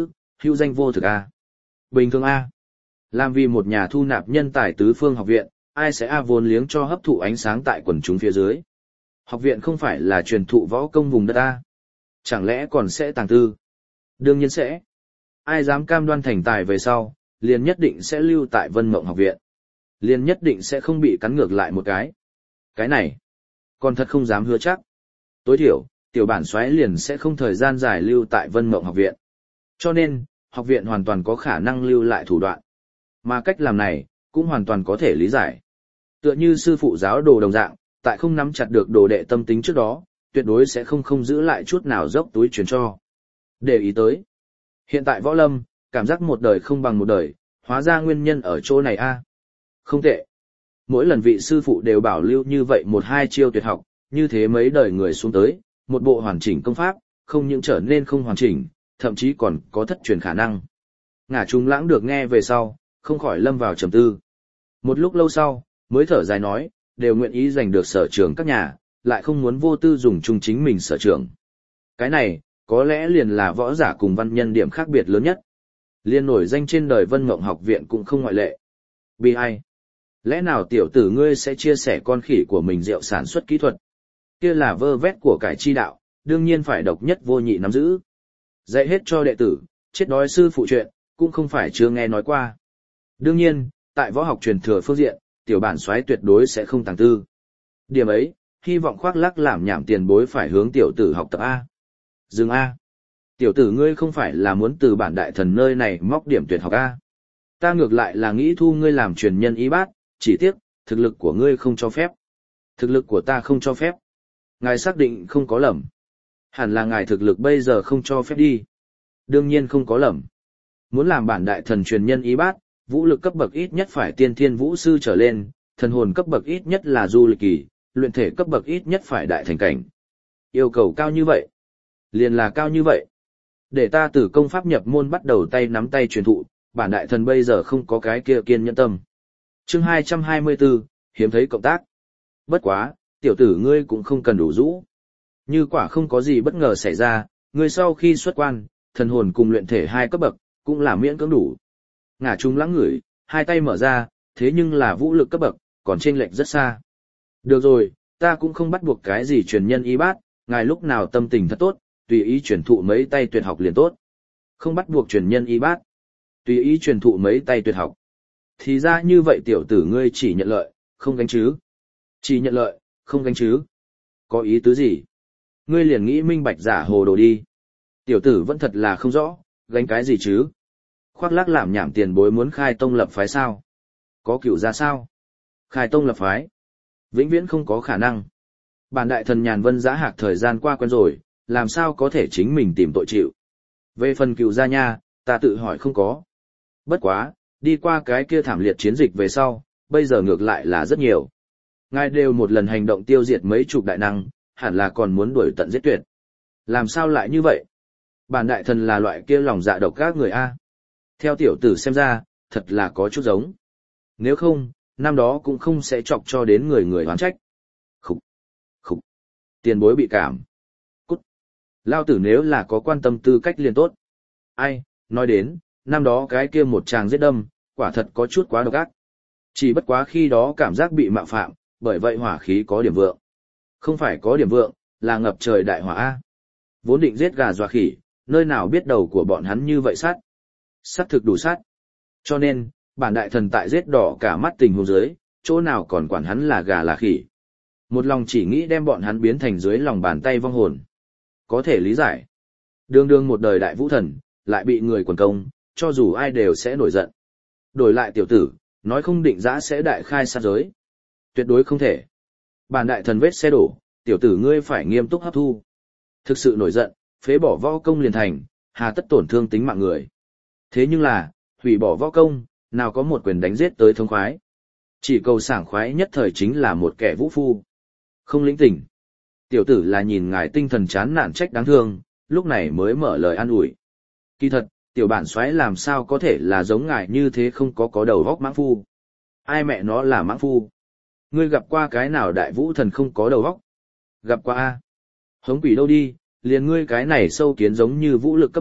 hữu danh vô thực A. Bình thường A. Làm vì một nhà thu nạp nhân tài tứ phương học viện, ai sẽ vốn liếng cho hấp thụ ánh sáng tại quần chúng phía dưới. Học viện không phải là truyền thụ võ công vùng đất A. Chẳng lẽ còn sẽ tàng tư? Đương nhiên sẽ. Ai dám cam đoan thành tài về sau, liền nhất định sẽ lưu tại Vân Mộng học viện. Liền nhất định sẽ không bị cắn ngược lại một cái. Cái này, còn thật không dám hứa chắc. Tối thiểu, tiểu bản soái liền sẽ không thời gian dài lưu tại Vân Mộng học viện. Cho nên, học viện hoàn toàn có khả năng lưu lại thủ đoạn. Mà cách làm này, cũng hoàn toàn có thể lý giải. Tựa như sư phụ giáo đồ đồng dạng, tại không nắm chặt được đồ đệ tâm tính trước đó, tuyệt đối sẽ không giữ lại chút nào dốc túi truyền cho. Để ý tới. Hiện tại võ lâm, cảm giác một đời không bằng một đời, hóa ra nguyên nhân ở chỗ này a. Không tệ. Mỗi lần vị sư phụ đều bảo lưu như vậy một hai chiêu tuyệt học, như thế mấy đời người xuống tới, một bộ hoàn chỉnh công pháp, không những trở nên không hoàn chỉnh, thậm chí còn có thất truyền khả năng. Ngả Trung Lãng được nghe về sau, không khỏi lâm vào trầm tư. Một lúc lâu sau, mới thở dài nói, đều nguyện ý giành được sở trường các nhà, lại không muốn vô tư dùng chung chính mình sở trường. Cái này, có lẽ liền là võ giả cùng văn nhân điểm khác biệt lớn nhất. Liên nổi danh trên đời Vân Mộng học viện cũng không ngoại lệ. Bi ai? Lẽ nào tiểu tử ngươi sẽ chia sẻ con khỉ của mình rượu sản xuất kỹ thuật? Kia là vơ vét của cải chi đạo, đương nhiên phải độc nhất vô nhị nắm giữ. Dạy hết cho đệ tử, chết đói sư phụ chuyện, cũng không phải chưa nghe nói qua. Đương nhiên, tại võ học truyền thừa phương diện, tiểu bản soái tuyệt đối sẽ không tàng tư. Điểm ấy, hy vọng Khoác Lác làm nhảm tiền bối phải hướng tiểu tử học tập A. Dừng A. Tiểu tử ngươi không phải là muốn từ bản đại thần nơi này móc điểm tuyệt học A. Ta ngược lại là nghĩ thu ngươi làm truyền nhân y bát, chỉ tiếc, thực lực của ngươi không cho phép. Thực lực của ta không cho phép. Ngài xác định không có lầm. Hẳn là ngài thực lực bây giờ không cho phép đi. Đương nhiên không có lầm. Muốn làm bản đại thần truyền nhân y bát, vũ lực cấp bậc ít nhất phải tiên thiên vũ sư trở lên, thần hồn cấp bậc ít nhất là du lịch kỳ, luyện thể cấp bậc ít nhất phải đại thành cảnh. Yêu cầu cao như vậy. Liền là cao như vậy. Để ta từ công pháp nhập môn bắt đầu tay nắm tay truyền thụ, bản đại thần bây giờ không có cái kia kiên nhẫn tâm. Chương 224, hiếm thấy cộng tác. Bất quá, tiểu tử ngươi cũng không cần đủ rũ. Như quả không có gì bất ngờ xảy ra, ngươi sau khi xuất quan, thần hồn cùng luyện thể 2 cấp bậc, cũng là miễn cưỡng đủ. Ngả Trung Lãng ngửi, hai tay mở ra, thế nhưng là vũ lực cấp bậc, còn chênh lệch rất xa. Được rồi, ta cũng không bắt buộc cái gì truyền nhân y bát, ngài lúc nào tâm tình thật tốt, tùy ý truyền thụ mấy tay tuyệt học liền tốt. Không bắt buộc truyền nhân y bát, tùy ý truyền thụ mấy tay tuyệt học. Thì ra như vậy tiểu tử ngươi chỉ nhận lợi, không gánh chứ. Chỉ nhận lợi, không gánh chứ. Có ý tứ gì? Ngươi liền nghĩ minh bạch giả hồ đồ đi. Tiểu tử vẫn thật là không rõ, gánh cái gì chứ? Khoác Lác làm nhảm tiền bối muốn khai tông lập phái sao? Có cựu ra sao? Khai tông lập phái? Vĩnh viễn không có khả năng. Bản đại thần Nhàn Vân Giá Hạc thời gian qua quen rồi, làm sao có thể chính mình tìm tội chịu. Về phần cựu gia nha, ta tự hỏi không có. Bất quá, đi qua cái kia thảm liệt chiến dịch về sau, bây giờ ngược lại là rất nhiều. Ngài đều một lần hành động tiêu diệt mấy chục đại năng, hẳn là còn muốn đuổi tận giết tuyệt. Làm sao lại như vậy? Bản đại thần là loại kia lòng dạ độc các người A. Theo tiểu tử xem ra, thật là có chút giống. Nếu không, năm đó cũng không sẽ chọc cho đến người oán trách. Khục, khục, tiền bối bị cảm. Cút. Lao tử nếu là có quan tâm tư cách liền tốt. Ai, nói đến, năm đó cái kia một chàng giết đâm, quả thật có chút quá độc ác. Chỉ bất quá khi đó cảm giác bị mạo phạm, bởi vậy hỏa khí có điểm vượng. Không phải có điểm vượng, là ngập trời đại hỏa A. Vốn định giết gà dọa khỉ, nơi nào biết đầu của bọn hắn như vậy sát. Sát thực đủ sát. Cho nên, bản đại thần tại giết đỏ cả mắt tình huống dưới, chỗ nào còn quản hắn là gà là khỉ. Một lòng chỉ nghĩ đem bọn hắn biến thành dưới lòng bàn tay vong hồn. Có thể lý giải. Đương đương một đời đại vũ thần, lại bị người quần công, cho dù ai đều sẽ nổi giận. Đổi lại tiểu tử, nói không định giã sẽ đại khai sát giới. Tuyệt đối không thể. Bản đại thần vết xe đổ, tiểu tử ngươi phải nghiêm túc hấp thu. Thực sự nổi giận, phế bỏ võ công liền thành, hà tất tổn thương tính mạng người. Thế nhưng là, hủy bỏ võ công, nào có một quyền đánh giết tới thông khoái. Chỉ cầu sảng khoái nhất thời chính là một kẻ vũ phu. Không lĩnh tình. Tiểu tử là nhìn ngài tinh thần chán nản trách đáng thương, lúc này mới mở lời an ủi. Kỳ thật, tiểu bản soái làm sao có thể là giống ngài như thế không có đầu óc mãng phu. Ai mẹ nó là mãng phu? Ngươi gặp qua cái nào đại vũ thần không có đầu óc? Gặp qua A. Hống quỷ đâu đi, liền ngươi cái này sâu kiến giống như vũ lực cấp bậc,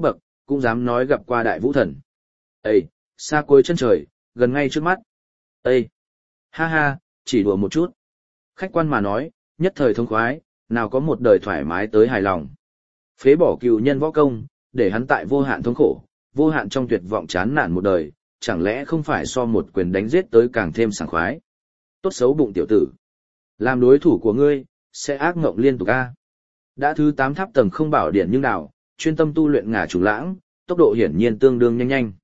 cũng dám nói gặp qua đại vũ thần. Ê, xa cuối chân trời, gần ngay trước mắt. Ê, ha ha, chỉ đùa một chút. Khách quan mà nói, nhất thời thông khoái, nào có một đời thoải mái tới hài lòng. Phế bỏ cựu nhân võ công, để hắn tại vô hạn thống khổ, vô hạn trong tuyệt vọng chán nản một đời, chẳng lẽ không phải so một quyền đánh giết tới càng thêm sảng khoái. Tốt xấu bụng tiểu tử. Làm đối thủ của ngươi, sẽ ác ngộng liên tục a. Đã thứ 8 tháp tầng không bảo điển nhưng nào, chuyên tâm tu luyện ngả trùng lãng, tốc độ hiển nhiên tương đương nhanh.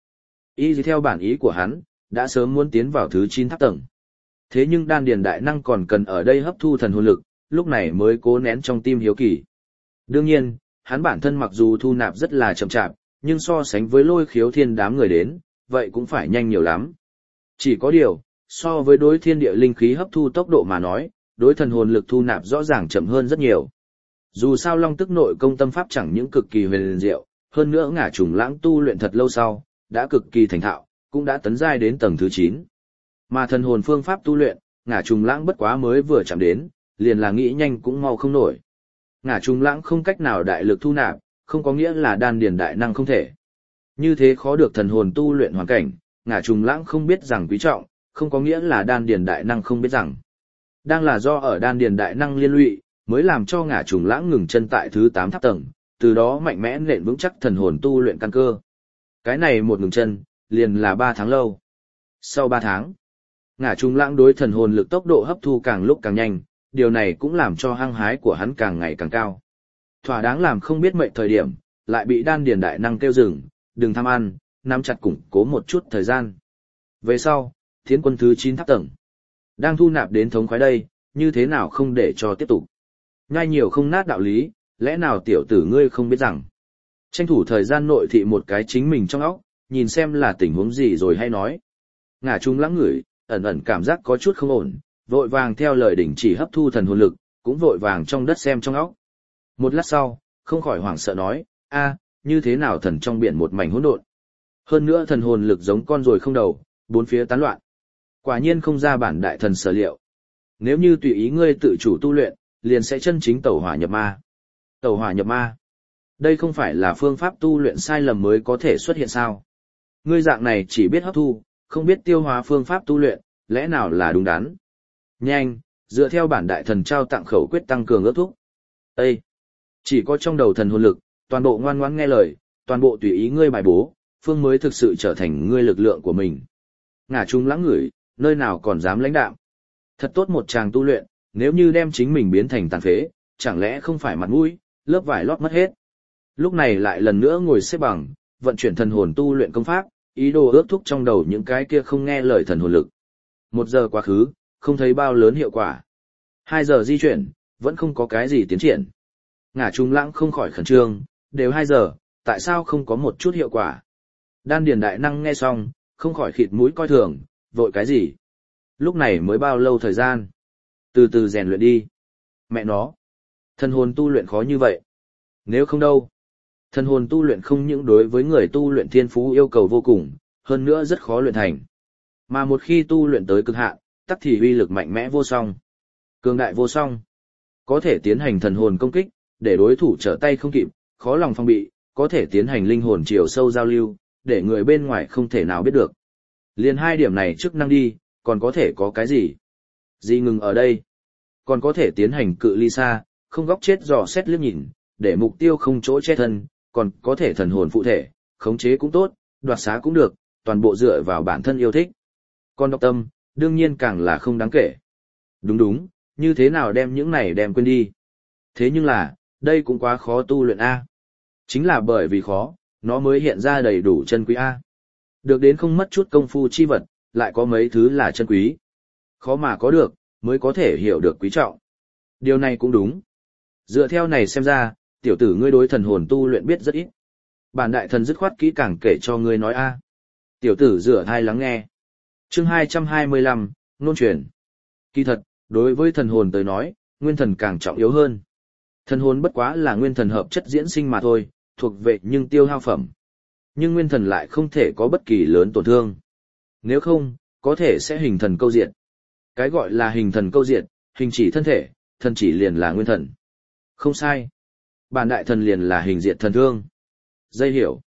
Y theo bản ý của hắn, đã sớm muốn tiến vào thứ 9 tháp tầng. Thế nhưng đan điền đại năng còn cần ở đây hấp thu thần hồn lực, lúc này mới cố nén trong tim hiếu kỳ. Đương nhiên, hắn bản thân mặc dù thu nạp rất là chậm chạp, nhưng so sánh với Lôi Khiếu Thiên đám người đến, vậy cũng phải nhanh nhiều lắm. Chỉ có điều, so với đối thiên địa linh khí hấp thu tốc độ mà nói, đối thần hồn lực thu nạp rõ ràng chậm hơn rất nhiều. Dù sao Long Tức nội công tâm pháp chẳng những cực kỳ huyền diệu, hơn nữa ngả trùng lãng tu luyện thật lâu sau, đã cực kỳ thành thạo, cũng đã tấn giai đến tầng thứ 9. Mà thần hồn phương pháp tu luyện, ngả trùng lãng bất quá mới vừa chạm đến, liền là nghĩ nhanh cũng mau không nổi. Ngả trùng lãng không cách nào đại lực thu nạp, không có nghĩa là đan điền đại năng không thể. Như thế khó được thần hồn tu luyện hoàn cảnh, ngả trùng lãng không biết rằng quý trọng, không có nghĩa là đan điền đại năng không biết rằng. Đang là do ở đan điền đại năng liên lụy, mới làm cho ngả trùng lãng ngừng chân tại thứ 8 tháp tầng, từ đó mạnh mẽ nện vững chắc thần hồn tu luyện căn cơ. Cái này một ngừng chân, liền là 3 tháng lâu. Sau 3 tháng, ngả trùng lãng đối thần hồn lực tốc độ hấp thu càng lúc càng nhanh, điều này cũng làm cho hăng hái của hắn càng ngày càng cao. Thỏa đáng làm không biết mệnh thời điểm, lại bị đan điền đại năng kêu dừng, đừng tham ăn, nắm chặt củng cố một chút thời gian. Về sau, tiến quân thứ 9 tháp tầng. Đang thu nạp đến thống khoái đây, như thế nào không để cho tiếp tục. Nhai nhiều không nát đạo lý, lẽ nào tiểu tử ngươi không biết rằng. Tranh thủ thời gian nội thị một cái chính mình trong óc, nhìn xem là tình huống gì rồi hay nói. Ngả trùng lãng ngửi, ẩn ẩn cảm giác có chút không ổn, vội vàng theo lời đỉnh chỉ hấp thu thần hồn lực, cũng vội vàng trong đất xem trong óc. Một lát sau, không khỏi hoảng sợ nói, như thế nào thần trong biển một mảnh hỗn độn. Hơn nữa thần hồn lực giống con ruồi không đầu, bốn phía tán loạn. Quả nhiên không ra bản đại thần sở liệu. Nếu như tùy ý ngươi tự chủ tu luyện, liền sẽ chân chính tẩu hỏa nhập ma. Tẩu hỏa nhập ma. Đây không phải là phương pháp tu luyện sai lầm mới có thể xuất hiện sao? Ngươi dạng này chỉ biết hấp thu, không biết tiêu hóa phương pháp tu luyện, lẽ nào là đúng đắn? Nhanh, dựa theo bản đại thần trao tặng khẩu quyết tăng cường ước thúc. Ê! Chỉ có trong đầu thần hồn lực, toàn bộ ngoan ngoãn nghe lời, toàn bộ tùy ý ngươi bài bố, phương mới thực sự trở thành ngươi lực lượng của mình. Ngả trùng lãng ngửi, nơi nào còn dám lãnh đạm. Thật tốt một chàng tu luyện, nếu như đem chính mình biến thành tàn phế, chẳng lẽ không phải mặt mũi, lớp vải lót mất hết. Lúc này lại lần nữa ngồi xếp bằng, vận chuyển thần hồn tu luyện công pháp, ý đồ ước thúc trong đầu những cái kia không nghe lời thần hồn lực. 1 giờ quá khứ, không thấy bao lớn hiệu quả. 2 giờ di chuyển, vẫn không có cái gì tiến triển. Ngả trùng lãng không khỏi khẩn trương, đều 2 giờ, tại sao không có một chút hiệu quả. Đan điền đại năng nghe xong, không khỏi khịt mũi coi thường, vội cái gì. Lúc này mới bao lâu thời gian. Từ từ rèn luyện đi. Mẹ nó. Thần hồn tu luyện khó như vậy. Nếu không đâu. Thần hồn tu luyện không những đối với người tu luyện thiên phú yêu cầu vô cùng, hơn nữa rất khó luyện thành. Mà một khi tu luyện tới cực hạn, tắc thì uy lực mạnh mẽ vô song. Cường đại vô song. Có thể tiến hành thần hồn công kích, để đối thủ trở tay không kịp, khó lòng phòng bị, có thể tiến hành linh hồn chiều sâu giao lưu, để người bên ngoài không thể nào biết được. Liền 2 điểm này chức năng đi, còn có thể có cái gì? Gì ngừng ở đây? Còn có thể tiến hành cự ly xa, không góc chết dò xét liếc nhìn, để mục tiêu không chỗ che thân, còn có thể thần hồn phụ thể, khống chế cũng tốt, đoạt xá cũng được, toàn bộ dựa vào bản thân yêu thích. Còn độc tâm, đương nhiên càng là không đáng kể. Đúng, như thế nào đem những này đem quên đi. Thế nhưng là, đây cũng quá khó tu luyện A. Chính là bởi vì khó, nó mới hiện ra đầy đủ chân quý A. Được đến không mất chút công phu chi vật, lại có mấy thứ là chân quý. Khó mà có được, mới có thể hiểu được quý trọng. Điều này cũng đúng. Dựa theo này xem ra, tiểu tử ngươi đối thần hồn tu luyện biết rất ít. Bản đại thần dứt khoát kỹ càng kể cho ngươi nói A. Tiểu tử rửa thai lắng nghe. Chương 225, ngôn truyền. Kỳ thật, đối với thần hồn tới nói, nguyên thần càng trọng yếu hơn. Thần hồn bất quá là nguyên thần hợp chất diễn sinh mà thôi, thuộc về nhưng tiêu hao phẩm. Nhưng nguyên thần lại không thể có bất kỳ lớn tổn thương. Nếu không, có thể sẽ hình thần câu diệt. Cái gọi là hình thần câu diệt, hình chỉ thân thể, thần chỉ liền là nguyên thần. Không sai. Bản đại thần liền là hình diệt thần thương. Dây hiểu.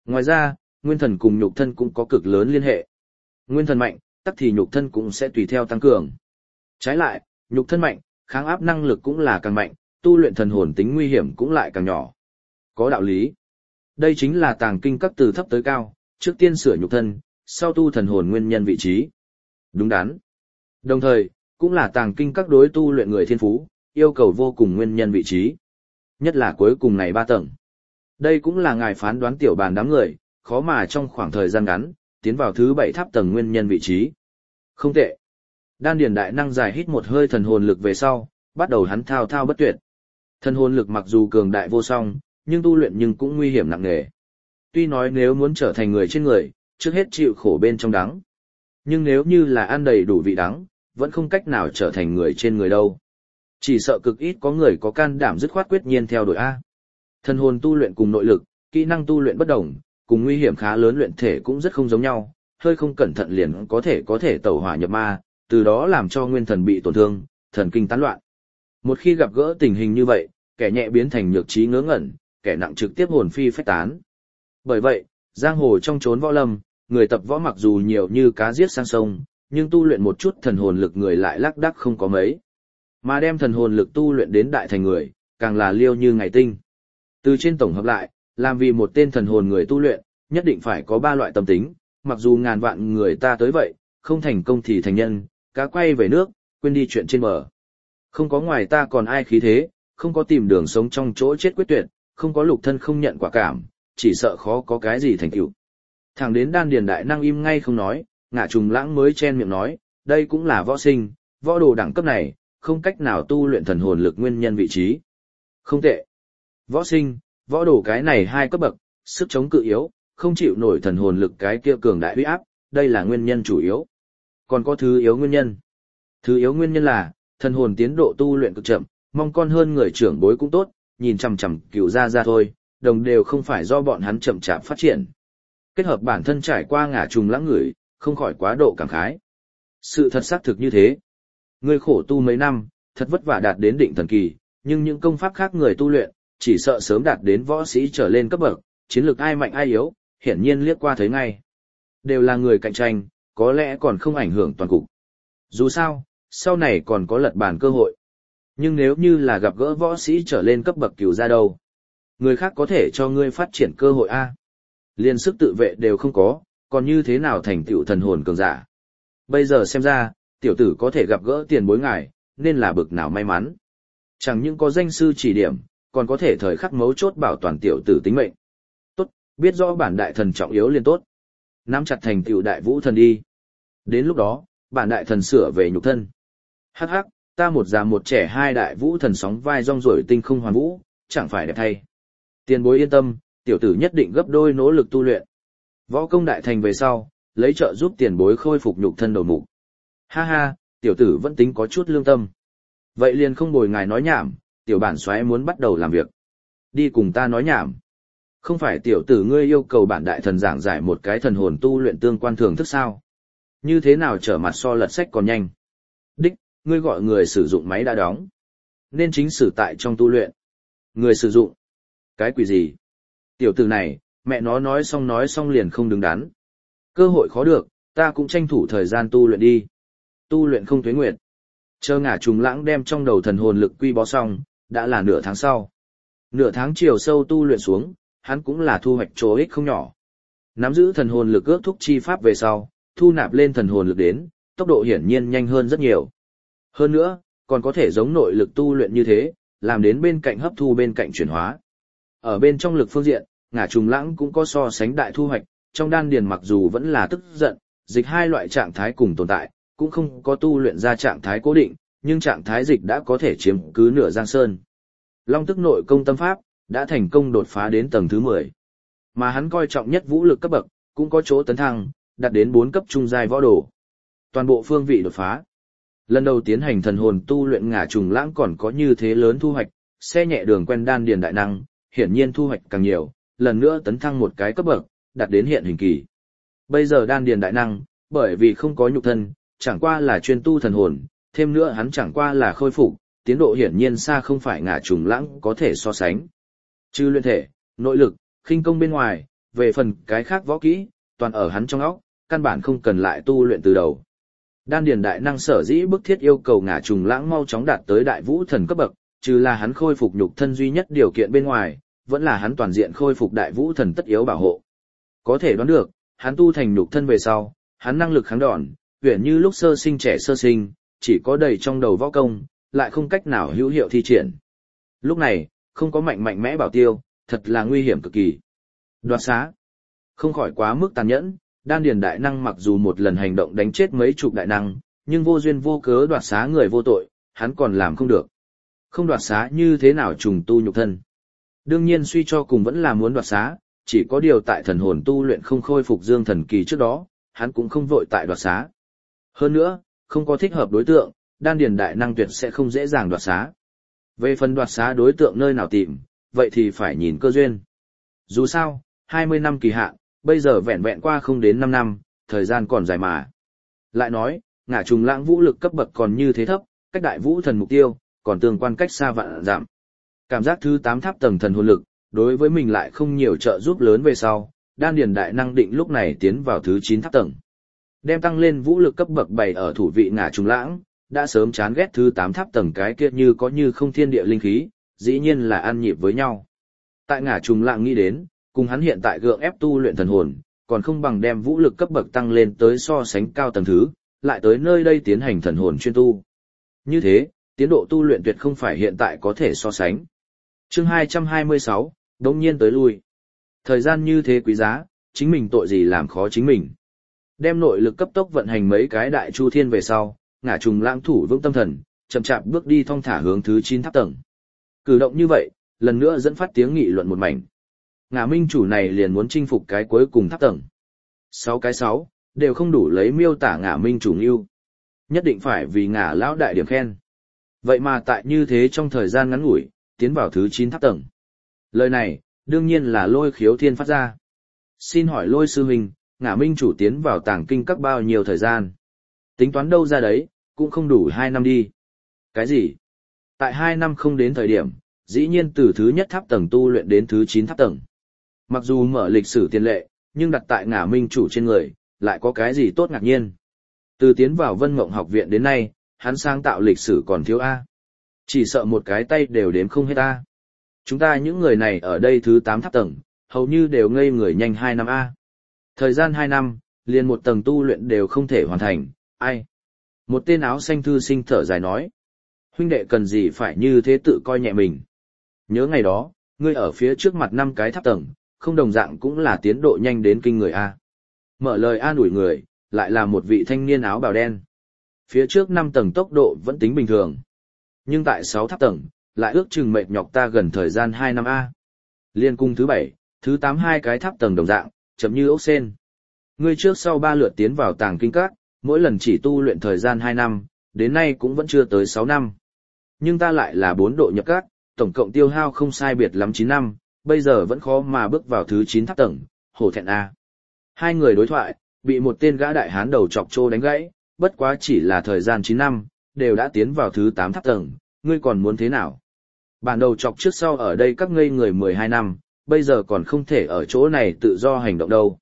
Ngoài ra, nguyên thần cùng nhục thân cũng có cực lớn liên hệ. Nguyên thần mạnh, tắc thì nhục thân cũng sẽ tùy theo tăng cường. Trái lại, nhục thân mạnh, kháng áp năng lực cũng là càng mạnh, tu luyện thần hồn tính nguy hiểm cũng lại càng nhỏ. Có đạo lý. Đây chính là tàng kinh các từ thấp tới cao, trước tiên sửa nhục thân, sau tu thần hồn nguyên nhân vị trí. Đúng đắn. Đồng thời, cũng là tàng kinh các đối tu luyện người thiên phú, yêu cầu vô cùng nguyên nhân vị trí. Nhất là cuối cùng này 3 tầng. Đây cũng là ngài phán đoán tiểu bàn đám người, khó mà trong khoảng thời gian ngắn, tiến vào thứ 7 tháp tầng nguyên nhân vị trí. Không tệ. Đan điền đại năng dài hít một hơi thần hồn lực về sau, bắt đầu hắn thao thao bất tuyệt. Thần hồn lực mặc dù cường đại vô song, nhưng tu luyện nhưng cũng nguy hiểm nặng nề. Tuy nói nếu muốn trở thành người trên người, trước hết chịu khổ bên trong đắng. Nhưng nếu như là ăn đầy đủ vị đắng, vẫn không cách nào trở thành người trên người đâu. Chỉ sợ cực ít có người có can đảm dứt khoát quyết nhiên theo đuổi A. Thần hồn tu luyện cùng nội lực, kỹ năng tu luyện bất đồng, cùng nguy hiểm khá lớn luyện thể cũng rất không giống nhau, hơi không cẩn thận liền có thể tẩu hỏa nhập ma, từ đó làm cho nguyên thần bị tổn thương, thần kinh tán loạn. Một khi gặp gỡ tình hình như vậy, kẻ nhẹ biến thành nhược trí ngớ ngẩn, kẻ nặng trực tiếp hồn phi phách tán. Bởi vậy, giang hồ trong chốn võ lâm, người tập võ mặc dù nhiều như cá giết sang sông, nhưng tu luyện một chút thần hồn lực người lại lác đác không có mấy. Mà đem thần hồn lực tu luyện đến đại thành người, càng là liêu như ngày tinh. Từ trên tổng hợp lại, làm vì một tên thần hồn người tu luyện, nhất định phải có 3 loại tâm tính, mặc dù ngàn vạn người ta tới vậy, không thành công thì thành nhân, cá quay về nước, quên đi chuyện trên bờ. Không có ngoài ta còn ai khí thế, không có tìm đường sống trong chỗ chết quyết tuyệt, không có lục thân không nhận quả cảm, chỉ sợ khó có cái gì thành tựu. Thẳng đến đan điền đại năng im ngay không nói, Ngạ Trùng Lãng mới chen miệng nói, đây cũng là võ sinh, võ đồ đẳng cấp này, không cách nào tu luyện thần hồn lực nguyên nhân vị trí. Không tệ. Võ sinh, võ đồ cái này 2 cấp bậc, sức chống cự yếu, không chịu nổi thần hồn lực cái kia cường đại uy áp, đây là nguyên nhân chủ yếu. Còn có thứ yếu nguyên nhân. Thứ yếu nguyên nhân là, thần hồn tiến độ tu luyện cực chậm, mong con hơn người trưởng bối cũng tốt, nhìn chằm chằm Cửu ra thôi, đồng đều không phải do bọn hắn chậm chạp phát triển. Kết hợp bản thân trải qua Ngả Trùng Lãng người, không khỏi quá độ cảm khái. Sự thật xác thực như thế. Người khổ tu mấy năm, thật vất vả đạt đến định thần kỳ, nhưng những công pháp khác người tu luyện, chỉ sợ sớm đạt đến võ sĩ trở lên cấp bậc, chiến lược ai mạnh ai yếu, hiển nhiên liếc qua thấy ngay. Đều là người cạnh tranh, có lẽ còn không ảnh hưởng toàn cục. Dù sao, sau này còn có lật bàn cơ hội. Nhưng nếu như là gặp gỡ võ sĩ trở lên cấp bậc Cửu ra đâu, người khác có thể cho ngươi phát triển cơ hội A. Liên sức tự vệ đều không có, còn như thế nào thành tựu thần hồn cường giả. Bây giờ xem ra, tiểu tử có thể gặp gỡ tiền bối ngài, nên là bực nào may mắn. Chẳng những có danh sư chỉ điểm, còn có thể thời khắc mấu chốt bảo toàn tiểu tử tính mệnh. Tốt, biết rõ bản đại thần trọng yếu liền tốt. Nắm chặt thành tựu đại vũ thần đi. Đến lúc đó, bản đại thần sửa về nhục thân. Hắc hắc, ta một già một trẻ 2 đại vũ thần sóng vai rong ruổi tinh không hoàn vũ, chẳng phải đẹp thay. Tiền bối yên tâm, tiểu tử nhất định gấp đôi nỗ lực tu luyện. Võ công đại thành về sau, lấy trợ giúp tiền bối khôi phục nhục thân đầu mục. Ha ha, tiểu tử vẫn tính có chút lương tâm. Vậy liền không bồi ngài nói nhảm, tiểu bản soái muốn bắt đầu làm việc. Đi cùng ta nói nhảm. Không phải tiểu tử ngươi yêu cầu bản đại thần giảng giải một cái thần hồn tu luyện tương quan thường thức sao? Như thế nào trở mặt so lật sách còn nhanh? Đích, ngươi gọi người sử dụng máy đã đóng. Nên chính sử tại trong tu luyện. Người sử dụng. Cái quỷ gì? Tiểu tử này, mẹ nó nói xong liền không đứng đắn. Cơ hội khó được, ta cũng tranh thủ thời gian tu luyện đi. Tu luyện không tuế nguyệt. Chờ Ngả Trùng Lãng đem trong đầu thần hồn lực quy bó xong, đã là nửa tháng sau. Nửa tháng chiều sâu tu luyện xuống, hắn cũng là thu hoạch chỗ ích không nhỏ. Nắm giữ thần hồn lực ước thúc chi pháp về sau, thu nạp lên thần hồn lực đến, tốc độ hiển nhiên nhanh hơn rất nhiều. Hơn nữa, còn có thể giống nội lực tu luyện như thế, làm đến bên cạnh hấp thu bên cạnh chuyển hóa. Ở bên trong lực phương diện, Ngả Trùng Lãng cũng có so sánh đại thu hoạch, trong đan điền mặc dù vẫn là tức giận, dịch 2 loại trạng thái cùng tồn tại, cũng không có tu luyện ra trạng thái cố định, nhưng trạng thái dịch đã có thể chiếm cứ nửa giang sơn. Long tức nội công tâm pháp, đã thành công đột phá đến tầng thứ 10. Mà hắn coi trọng nhất vũ lực cấp bậc, cũng có chỗ tấn thăng, đạt đến 4 cấp trung giai võ đồ. Toàn bộ phương vị đột phá. Lần đầu tiến hành thần hồn tu luyện Ngả Trùng Lãng còn có như thế lớn thu hoạch, xe nhẹ đường quen đan điền đại năng, hiển nhiên thu hoạch càng nhiều, lần nữa tấn thăng một cái cấp bậc, đạt đến hiện hình kỳ. Bây giờ đan điền đại năng, bởi vì không có nhục thân, chẳng qua là chuyên tu thần hồn, thêm nữa hắn chẳng qua là khôi phục, tiến độ hiển nhiên xa không phải Ngả Trùng Lãng có thể so sánh. Trừ luyện thể, nội lực, khinh công bên ngoài, về phần cái khác võ kỹ, toàn ở hắn trong óc, căn bản không cần lại tu luyện từ đầu. Đan điền đại năng sở dĩ bức thiết yêu cầu Ngả Trùng Lãng mau chóng đạt tới đại vũ thần cấp bậc, trừ là hắn khôi phục nhục thân duy nhất điều kiện bên ngoài, vẫn là hắn toàn diện khôi phục đại vũ thần tất yếu bảo hộ. Có thể đoán được, hắn tu thành nhục thân về sau, hắn năng lực kháng đòn, huyền như lúc sơ sinh trẻ sơ sinh, chỉ có đầy trong đầu võ công, lại không cách nào hữu hiệu thi triển. Lúc này, không có mạnh mẽ bảo tiêu, thật là nguy hiểm cực kỳ. Đoạt xá, không khỏi quá mức tàn nhẫn, đan điền đại năng mặc dù một lần hành động đánh chết mấy chục đại năng, nhưng vô duyên vô cớ đoạt xá người vô tội, hắn còn làm không được. Không đoạt xá như thế nào trùng tu nhục thân. Đương nhiên suy cho cùng vẫn là muốn đoạt xá, chỉ có điều tại thần hồn tu luyện không khôi phục dương thần kỳ trước đó, hắn cũng không vội tại đoạt xá. Hơn nữa, không có thích hợp đối tượng, đan điền đại năng tuyệt sẽ không dễ dàng đoạt xá. Về phần đoạt xá đối tượng nơi nào tìm, vậy thì phải nhìn cơ duyên. Dù sao, 20 năm kỳ hạn, bây giờ vẹn vẹn qua không đến 5 năm, thời gian còn dài mà. Lại nói, Ngả Trùng Lãng vũ lực cấp bậc còn như thế thấp, cách đại vũ thần mục tiêu, còn tương quan cách xa vạn dặm. Cảm giác thứ 8 tháp tầng thần hồn lực, đối với mình lại không nhiều trợ giúp lớn về sau, đan điền đại năng định lúc này tiến vào thứ 9 tháp tầng. Đem tăng lên vũ lực cấp bậc 7 ở thủ vị Ngả Trùng Lãng, đã sớm chán ghét thứ 8 tháp tầng cái kia như có như không thiên địa linh khí, dĩ nhiên là ăn nhịp với nhau. Tại Ngả Trùng Lãng nghĩ đến, cùng hắn hiện tại gượng ép tu luyện thần hồn, còn không bằng đem vũ lực cấp bậc tăng lên tới so sánh cao tầng thứ, lại tới nơi đây tiến hành thần hồn chuyên tu. Như thế, tiến độ tu luyện tuyệt không phải hiện tại có thể so sánh. Chương 226, đống nhiên tới lui. Thời gian như thế quý giá, chính mình tội gì làm khó chính mình. Đem nội lực cấp tốc vận hành mấy cái đại chu thiên về sau, Ngả Trùng Lãng thủ vững tâm thần, chậm chạp bước đi thong thả hướng thứ 9 tháp tầng. Cử động như vậy, lần nữa dẫn phát tiếng nghị luận một mảnh. Ngả minh chủ này liền muốn chinh phục cái cuối cùng tháp tầng. 6 cái 6, đều không đủ lấy miêu tả Ngả minh chủ ngưu. Nhất định phải vì Ngả lão đại điểm khen. Vậy mà tại như thế trong thời gian ngắn ngủi, tiến vào thứ 9 tháp tầng. Lời này, đương nhiên là Lôi Khiếu Thiên phát ra. Xin hỏi Lôi sư huynh, Ngả minh chủ tiến vào tàng kinh các bao nhiêu thời gian? Tính toán đâu ra đấy, cũng không đủ 2 năm đi. Cái gì? Tại 2 năm không đến thời điểm, dĩ nhiên từ thứ nhất tháp tầng tu luyện đến thứ 9 tháp tầng. Mặc dù mở lịch sử tiền lệ, nhưng đặt tại Ngả minh chủ trên người, lại có cái gì tốt ngạc nhiên. Từ tiến vào Vân Mộng học viện đến nay, hắn sáng tạo lịch sử còn thiếu A. Chỉ sợ một cái tay đều đếm không hết A. Chúng ta những người này ở đây thứ 8 tháp tầng, hầu như đều ngây người nhanh 2 năm A. Thời gian 2 năm, liền một tầng tu luyện đều không thể hoàn thành, ai? Một tên áo xanh thư sinh thở dài nói. Huynh đệ cần gì phải như thế tự coi nhẹ mình. Nhớ ngày đó, ngươi ở phía trước mặt 5 cái tháp tầng, không đồng dạng cũng là tiến độ nhanh đến kinh người A. Mở lời an ủi người, lại là một vị thanh niên áo bào đen. Phía trước 5 tầng tốc độ vẫn tính bình thường. Nhưng tại 6 tháp tầng, lại ước chừng mệt nhọc ta gần thời gian 2 năm A. Liên cung thứ 7, thứ 8 hai cái tháp tầng đồng dạng, chậm như ốc sen. Ngươi trước sau 3 lượt tiến vào tàng kinh các, mỗi lần chỉ tu luyện thời gian 2 năm, đến nay cũng vẫn chưa tới 6 năm. Nhưng ta lại là 4 độ nhập các, tổng cộng tiêu hao không sai biệt lắm 9 năm, bây giờ vẫn khó mà bước vào thứ 9 tháp tầng, hổ thẹn A. Hai người đối thoại, bị một tên gã đại hán đầu chọc trô đánh gãy, bất quá chỉ là thời gian 9 năm, đều đã tiến vào thứ 8 tháp tầng, ngươi còn muốn thế nào? Bản đầu chọc trước sau ở đây các ngây người 12 năm, bây giờ còn không thể ở chỗ này tự do hành động đâu.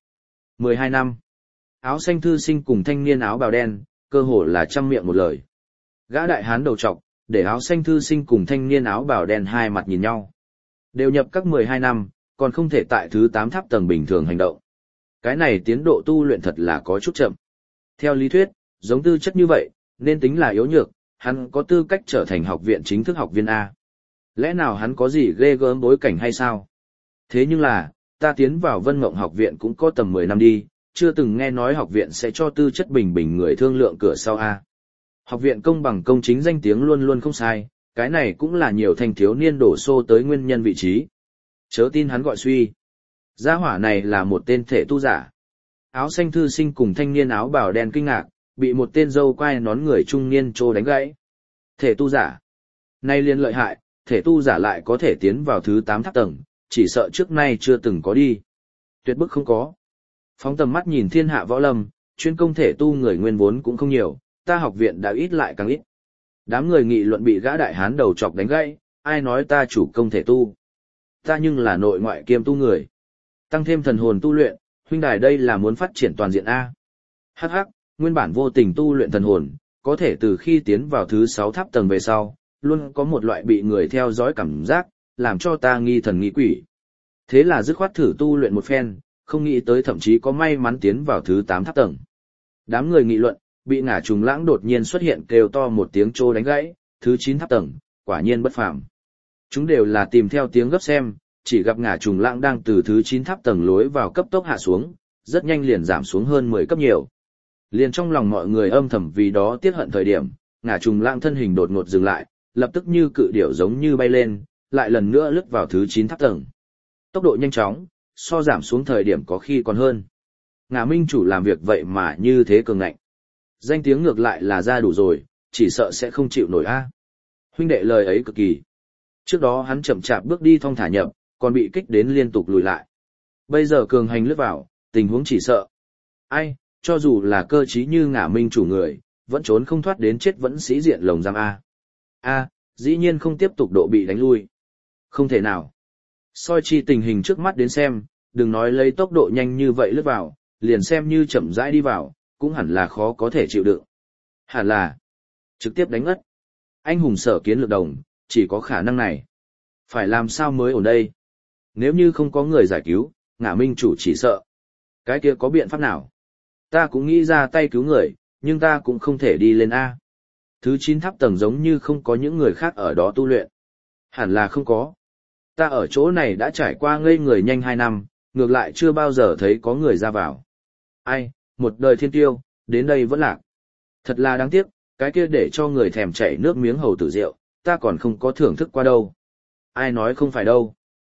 12 năm. Áo xanh thư sinh cùng thanh niên áo bào đen, cơ hồ là trăm miệng một lời. Gã đại hán đầu trọc, để áo xanh thư sinh cùng thanh niên áo bào đen hai mặt nhìn nhau. Đều nhập các 12 năm, còn không thể tại thứ 8 tháp tầng bình thường hành động. Cái này tiến độ tu luyện thật là có chút chậm. Theo lý thuyết, giống tư chất như vậy, nên tính là yếu nhược, hắn có tư cách trở thành học viện chính thức học viên A. Lẽ nào hắn có gì ghê gớm bối cảnh hay sao? Thế nhưng là, ta tiến vào Vân Mộng học viện cũng có tầm 10 năm đi, chưa từng nghe nói học viện sẽ cho tư chất bình bình người thương lượng cửa sau A. Học viện công bằng công chính danh tiếng luôn luôn không sai, cái này cũng là nhiều thanh thiếu niên đổ xô tới nguyên nhân vị trí. Chớ tin hắn gọi suy. Gia hỏa này là một tên thể tu giả. Áo xanh thư sinh cùng thanh niên áo bào đen kinh ngạc, bị một tên dâu quai nón người trung niên trô đánh gãy. Thể tu giả. Nay liên lợi hại, thể tu giả lại có thể tiến vào thứ 8 tháp tầng, chỉ sợ trước nay chưa từng có đi. Tuyệt bức không có. Phóng tầm mắt nhìn thiên hạ võ lâm, chuyên công thể tu người nguyên vốn cũng không nhiều, ta học viện đã ít lại càng ít. Đám người nghị luận bị gã đại hán đầu chọc đánh gãy, ai nói ta chủ công thể tu. Ta nhưng là nội ngoại kiêm tu người. Tăng thêm thần hồn tu luyện, huynh đài đây là muốn phát triển toàn diện A. Hắc hắc, nguyên bản vô tình tu luyện thần hồn, có thể từ khi tiến vào thứ 6 tháp tầng về sau, luôn có một loại bị người theo dõi cảm giác, làm cho ta nghi thần nghi quỷ. Thế là dứt khoát thử tu luyện một phen, không nghĩ tới thậm chí có may mắn tiến vào thứ 8 tháp tầng. Đám người nghị luận, bị Ngả Trùng Lãng đột nhiên xuất hiện kêu to một tiếng trô đánh gãy, thứ 9 tháp tầng, quả nhiên bất phàm. Chúng đều là tìm theo tiếng gấp xem, chỉ gặp Ngả Trùng Lãng đang từ thứ 9 tháp tầng lối vào cấp tốc hạ xuống, rất nhanh liền giảm xuống hơn 10 cấp nhiều. Liền trong lòng mọi người âm thầm vì đó tiếc hận thời điểm, Ngả Trùng Lãng thân hình đột ngột dừng lại, lập tức như cự điểu giống như bay lên, lại lần nữa lướt vào thứ 9 tháp tầng. Tốc độ nhanh chóng, so giảm xuống thời điểm có khi còn hơn. Ngả Minh chủ làm việc vậy mà như thế cường ngạnh. Danh tiếng ngược lại là ra đủ rồi, chỉ sợ sẽ không chịu nổi a. Huynh đệ lời ấy cực kỳ. Trước đó hắn chậm chạp bước đi thong thả nhập, còn bị kích đến liên tục lùi lại. Bây giờ cường hành lướt vào, tình huống chỉ sợ. Ai, cho dù là cơ trí như Ngả Minh chủ người, vẫn trốn không thoát đến chết vẫn sĩ diện lồng giam a. A, dĩ nhiên không tiếp tục độ bị đánh lui. Không thể nào. Soi chi tình hình trước mắt đến xem, đừng nói lấy tốc độ nhanh như vậy lướt vào, liền xem như chậm rãi đi vào, cũng hẳn là khó có thể chịu đựng. Hẳn là trực tiếp đánh ngất. Anh hùng sở kiến lược đồng, chỉ có khả năng này. Phải làm sao mới ổn đây? Nếu như không có người giải cứu, Ngả Minh chủ chỉ sợ. Cái kia có biện pháp nào? Ta cũng nghĩ ra tay cứu người, nhưng ta cũng không thể đi lên A. Thứ 9 tháp tầng giống như không có những người khác ở đó tu luyện. Hẳn là không có. Ta ở chỗ này đã trải qua ngây người nhanh 2 năm, ngược lại chưa bao giờ thấy có người ra vào. Ai, một đời thiên tiêu, đến đây vẫn lạc. Thật là đáng tiếc, cái kia để cho người thèm chảy nước miếng hầu tử rượu, ta còn không có thưởng thức qua đâu. Ai nói không phải đâu.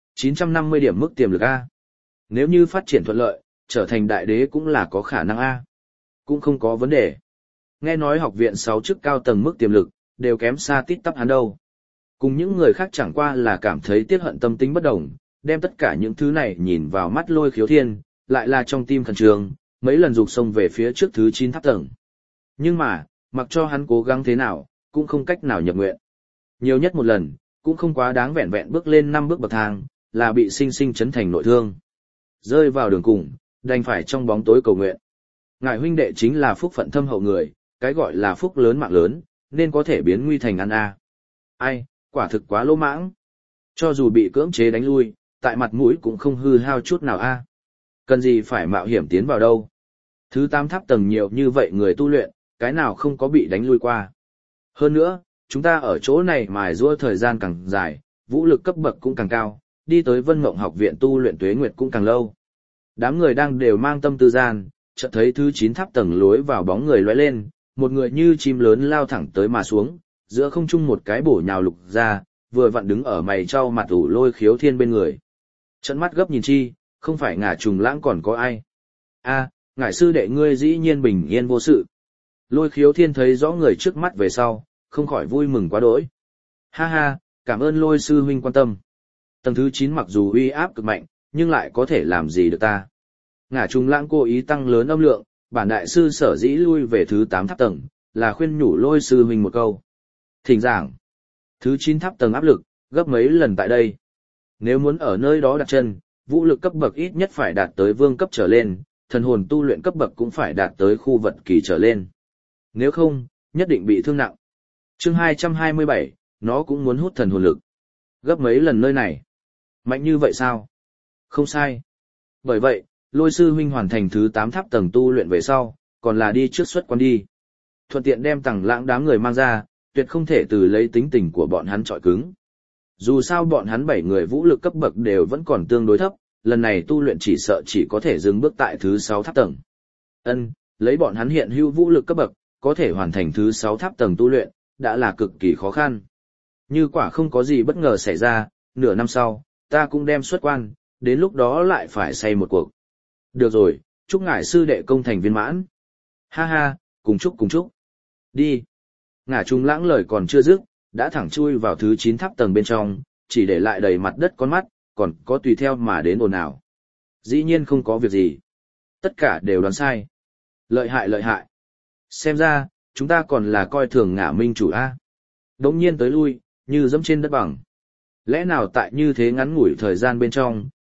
950 điểm mức tiềm lực A. Nếu như phát triển thuận lợi, trở thành đại đế cũng là có khả năng A. Cũng không có vấn đề. Nghe nói học viện 6 chức cao tầng mức tiềm lực, đều kém xa tít tắp hắn đâu. Cùng những người khác chẳng qua là cảm thấy tiếc hận tâm tính bất đồng, đem tất cả những thứ này nhìn vào mắt Lôi Khiếu Thiên, lại là trong tim khẩn trương, mấy lần rục sông về phía trước thứ 9 tháp tầng. Nhưng mà, mặc cho hắn cố gắng thế nào, cũng không cách nào nhập nguyện. Nhiều nhất một lần, cũng không quá đáng vẹn vẹn bước lên 5 bước bậc thang, là bị sinh sinh chấn thành nội thương. Rơi vào đường cùng, đành phải trong bóng tối cầu nguyện. Ngài huynh đệ chính là phúc phận thâm hậu người, cái gọi là phúc lớn mạng lớn, nên có thể biến nguy thành ăn a. Ai, quả thực quá lỗ mãng. Cho dù bị cưỡng chế đánh lui, tại mặt mũi cũng không hư hao chút nào a. Cần gì phải mạo hiểm tiến vào đâu. Thứ 8 tháp tầng nhiều như vậy người tu luyện, cái nào không có bị đánh lui qua. Hơn nữa, chúng ta ở chỗ này mài giũa thời gian càng dài, vũ lực cấp bậc cũng càng cao, đi tới Vân Mộng học viện tu luyện tuế nguyệt cũng càng lâu. Đám người đang đều mang tâm tư gian, chợt thấy thứ 9 tháp tầng lối vào bóng người lóe lên, một người như chim lớn lao thẳng tới mà xuống, giữa không trung một cái bổ nhào lục ra, vừa vặn đứng ở mày trao mặt ủ Lôi Khiếu Thiên bên người. Trận mắt gấp nhìn chi, không phải Ngả Trùng Lãng còn có ai. A, ngải sư đệ ngươi dĩ nhiên bình yên vô sự. Lôi Khiếu Thiên thấy rõ người trước mắt về sau, không khỏi vui mừng quá đỗi. Ha ha, cảm ơn Lôi sư huynh quan tâm. Tầng thứ 9 mặc dù uy áp cực mạnh, nhưng lại có thể làm gì được ta. Ngả Trùng Lãng cố ý tăng lớn âm lượng, bản đại sư sở dĩ lui về thứ 8 tháp tầng, là khuyên nhủ Lôi sư huynh một câu. Thỉnh giảng, thứ 9 tháp tầng áp lực, gấp mấy lần tại đây. Nếu muốn ở nơi đó đặt chân, vũ lực cấp bậc ít nhất phải đạt tới vương cấp trở lên, thần hồn tu luyện cấp bậc cũng phải đạt tới khu vật kỳ trở lên. Nếu không, nhất định bị thương nặng. Chương 227, nó cũng muốn hút thần hồn lực. Gấp mấy lần nơi này. Mạnh như vậy sao? Không sai. Bởi vậy, Lôi sư huynh hoàn thành thứ 8 tháp tầng tu luyện về sau, còn là đi trước xuất quan đi. Thuận tiện đem Tằng Lãng đám người mang ra, tuyệt không thể từ lấy tính tình của bọn hắn trọi cứng. Dù sao bọn hắn 7 người vũ lực cấp bậc đều vẫn còn tương đối thấp, lần này tu luyện chỉ sợ chỉ có thể dừng bước tại thứ 6 tháp tầng. Lấy bọn hắn hiện hữu vũ lực cấp bậc, có thể hoàn thành thứ 6 tháp tầng tu luyện, đã là cực kỳ khó khăn. Như quả không có gì bất ngờ xảy ra, nửa năm sau, ta cũng đem xuất quan, đến lúc đó lại phải xây một cuộc. Được rồi, chúc ngài sư đệ công thành viên mãn. Ha ha, cùng chúc cùng chúc. Đi. Ngả Trùng Lãng lời còn chưa dứt, đã thẳng chui vào thứ 9 tháp tầng bên trong, chỉ để lại đầy mặt đất con mắt, còn có tùy theo mà đến ồn ào. Dĩ nhiên không có việc gì. Tất cả đều đoán sai. Lợi hại lợi hại. Xem ra, chúng ta còn là coi thường Ngả Minh chủ A. Đống nhiên tới lui, như dẫm trên đất bằng. Lẽ nào tại như thế ngắn ngủi thời gian bên trong,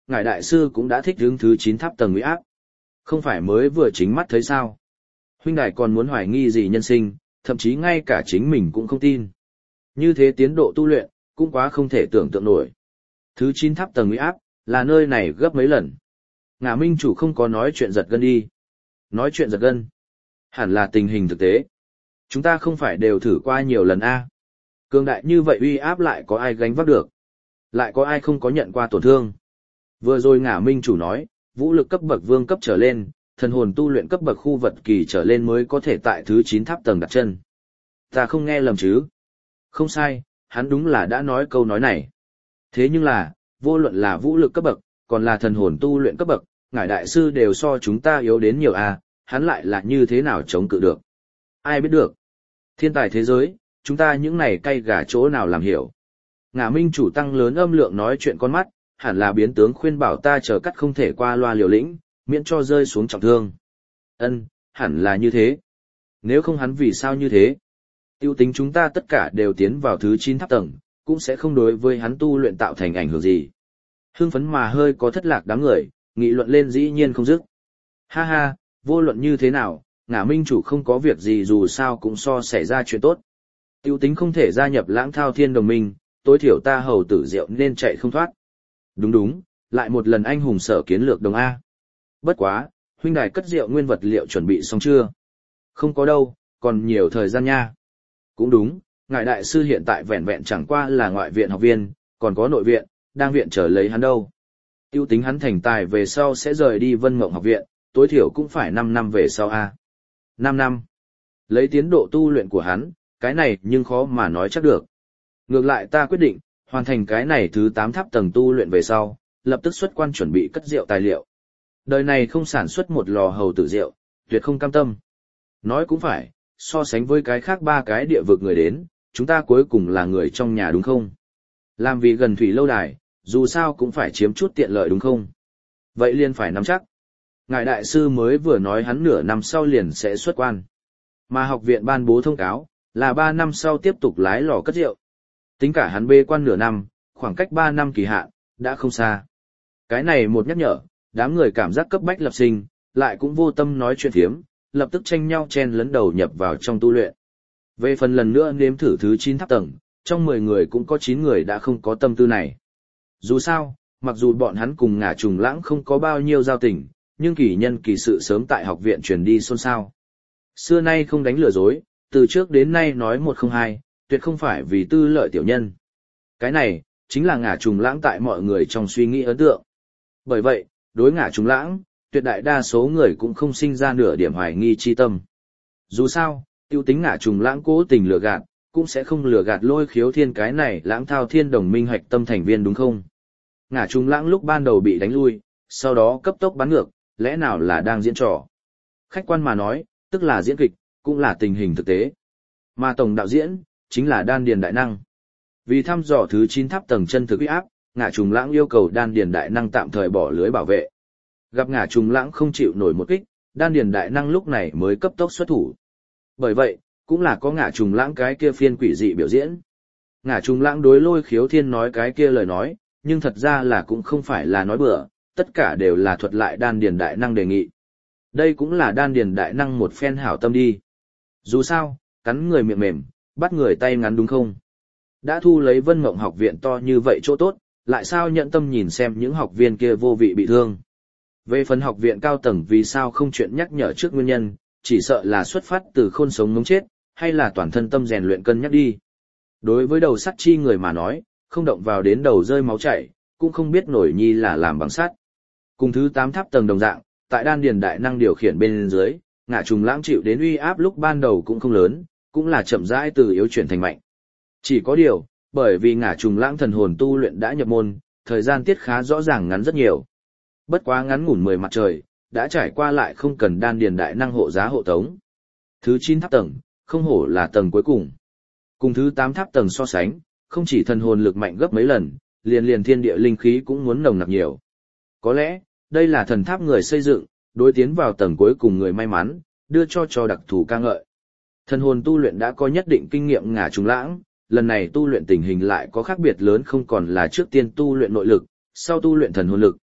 ngài đại sư cũng đã thích hướng thứ 9 tháp tầng uy áp. Không phải mới vừa chính mắt thấy sao? Huynh đài còn muốn hoài nghi gì nhân sinh, thậm chí ngay cả chính mình cũng không tin. Như thế tiến độ tu luyện, cũng quá không thể tưởng tượng nổi. Thứ 9 tháp tầng uy áp, là nơi này gấp mấy lần. Ngả minh chủ không có nói chuyện giật gân đi. Nói chuyện giật gân. Hẳn là tình hình thực tế. Chúng ta không phải đều thử qua nhiều lần a. Cường đại như vậy uy áp lại có ai gánh vác được. Lại có ai không có nhận qua tổn thương. Vừa rồi ngả minh chủ nói, vũ lực cấp bậc vương cấp trở lên, thần hồn tu luyện cấp bậc khu vật kỳ trở lên mới có thể tại thứ 9 tháp tầng đặt chân. Ta không nghe lầm chứ? Không sai, hắn đúng là đã nói câu nói này. Thế nhưng là, vô luận là vũ lực cấp bậc, còn là thần hồn tu luyện cấp bậc, ngài đại sư đều so chúng ta yếu đến nhiều a, hắn lại là như thế nào chống cự được? Ai biết được? Thiên tài thế giới, chúng ta những này cay gà chỗ nào làm hiểu? Ngả minh chủ tăng lớn âm lượng nói chuyện con mắt, hẳn là biến tướng khuyên bảo ta chờ cắt không thể qua loa liều lĩnh, miễn cho rơi xuống trọng thương. Ân, hẳn là như thế. Nếu không hắn vì sao như thế? Tiêu tính chúng ta tất cả đều tiến vào thứ 9 tháp tầng, cũng sẽ không đối với hắn tu luyện tạo thành ảnh hưởng gì. Hưng phấn mà hơi có thất lạc đám người, nghị luận lên dĩ nhiên không dứt. Ha ha, vô luận như thế nào, ngả minh chủ không có việc gì dù sao cũng so xảy ra chuyện tốt. Tiêu tính không thể gia nhập lãng thao thiên đồng minh, tối thiểu ta hầu tử diệu nên chạy không thoát. Đúng đúng, lại một lần anh hùng sở kiến lược đồng A. Bất quá, huynh đài cất rượu nguyên vật liệu chuẩn bị xong chưa? Không có đâu, còn nhiều thời gian nha. Cũng đúng, ngài đại sư hiện tại vẹn vẹn chẳng qua là ngoại viện học viên, còn có nội viện, đang viện trở lấy hắn đâu. Tiêu tính hắn thành tài về sau sẽ rời đi Vân Mộng học viện, tối thiểu cũng phải 5 năm về sau A. 5 năm. Lấy tiến độ tu luyện của hắn, cái này nhưng khó mà nói chắc được. Ngược lại ta quyết định, hoàn thành cái này thứ 8 tháp tầng tu luyện về sau, lập tức xuất quan chuẩn bị cất rượu tài liệu. Đời này không sản xuất một lò hầu tử rượu, tuyệt không cam tâm. Nói cũng phải, so sánh với cái khác 3 cái địa vực người đến, chúng ta cuối cùng là người trong nhà đúng không? Làm vì gần thủy lâu đài, dù sao cũng phải chiếm chút tiện lợi đúng không? Vậy liền phải nắm chắc. Ngài đại sư mới vừa nói hắn nửa năm sau liền sẽ xuất quan. Mà học viện ban bố thông cáo, là 3 năm sau tiếp tục lái lò cất rượu. Tính cả hắn bê quan nửa năm, khoảng cách 3 năm kỳ hạn, đã không xa. Cái này một nhắc nhở, đám người cảm giác cấp bách lập sinh, lại cũng vô tâm nói chuyện thiếm, lập tức tranh nhau chen lấn đầu nhập vào trong tu luyện. Về phần lần nữa nếm thử thứ 9 tháp tầng, trong 10 người cũng có 9 người đã không có tâm tư này. Dù sao, mặc dù bọn hắn cùng ngả trùng lãng không có bao nhiêu giao tình, nhưng kỳ nhân kỳ sự sớm tại học viện truyền đi xôn xao. Xưa nay không đánh lừa dối, từ trước đến nay nói một không hai, tuyệt không phải vì tư lợi tiểu nhân. Cái này, chính là ngả trùng lãng tại mọi người trong suy nghĩ ấn tượng. Bởi vậy, đối ngả trùng lãng, tuyệt đại đa số người cũng không sinh ra nửa điểm hoài nghi chi tâm. Dù sao, tiêu tính ngả trùng lãng cố tình lừa gạt, cũng sẽ không lừa gạt Lôi Khiếu Thiên cái này lãng thao thiên đồng minh hoạch tâm thành viên đúng không? Ngả trùng lãng lúc ban đầu bị đánh lui, sau đó cấp tốc bắn ngược, lẽ nào là đang diễn trò? Khách quan mà nói, tức là diễn kịch, cũng là tình hình thực tế. Mà tổng đạo diễn, chính là đan điền đại năng. Vì thăm dò thứ 9 tháp tầng chân thực uy áp, ngả trùng lãng yêu cầu đan điền đại năng tạm thời bỏ lưới bảo vệ. Gặp ngả trùng lãng không chịu nổi một kích, đan điền đại năng lúc này mới cấp tốc xuất thủ. Bởi vậy, cũng là có ngả trùng lãng cái kia phiên quỷ dị biểu diễn. Ngả trùng lãng đối Lôi Khiếu Thiên nói cái kia lời nói, nhưng thật ra là cũng không phải là nói bừa, tất cả đều là thuật lại đan điền đại năng đề nghị. Đây cũng là đan điền đại năng một phen hảo tâm đi. Dù sao, cắn người miệng mềm, bắt người tay ngắn đúng không? Đã thu lấy Vân Mộng học viện to như vậy chỗ tốt, lại sao nhận tâm nhìn xem những học viên kia vô vị bị thương. Về phần học viện cao tầng vì sao không chuyện nhắc nhở trước nguyên nhân, chỉ sợ là xuất phát từ khôn sống ngống chết, hay là toàn thân tâm rèn luyện cân nhắc đi. Đối với đầu sắt chi người mà nói, không động vào đến đầu rơi máu chảy, cũng không biết nổi nhi là làm bằng sắt. Cùng thứ 8 tháp tầng đồng dạng, tại đan điền đại năng điều khiển bên dưới, ngả trùng lãng chịu đến uy áp lúc ban đầu cũng không lớn, cũng là chậm rãi từ yếu chuyển thành mạnh. Chỉ có điều, bởi vì ngả trùng lãng thần hồn tu luyện đã nhập môn, thời gian tiết khá rõ ràng ngắn rất nhiều. Bất quá ngắn ngủn 10 mặt trời, đã trải qua lại không cần đan điền đại năng hộ giá hộ tống. Thứ 9 tháp tầng, không hổ là tầng cuối cùng. Cùng thứ 8 tháp tầng so sánh, không chỉ thần hồn lực mạnh gấp mấy lần, liền thiên địa linh khí cũng muốn nồng nặc nhiều. Có lẽ, đây là thần tháp người xây dựng, đối tiến vào tầng cuối cùng người may mắn, đưa cho đặc thù ca ngợi. Thần hồn tu luyện đã có nhất định kinh nghiệm ngả trùng lãng, lần này tu luyện tình hình lại có khác biệt lớn, không còn là trước tiên tu luyện nội lực, sau tu luyện thần hồn lực,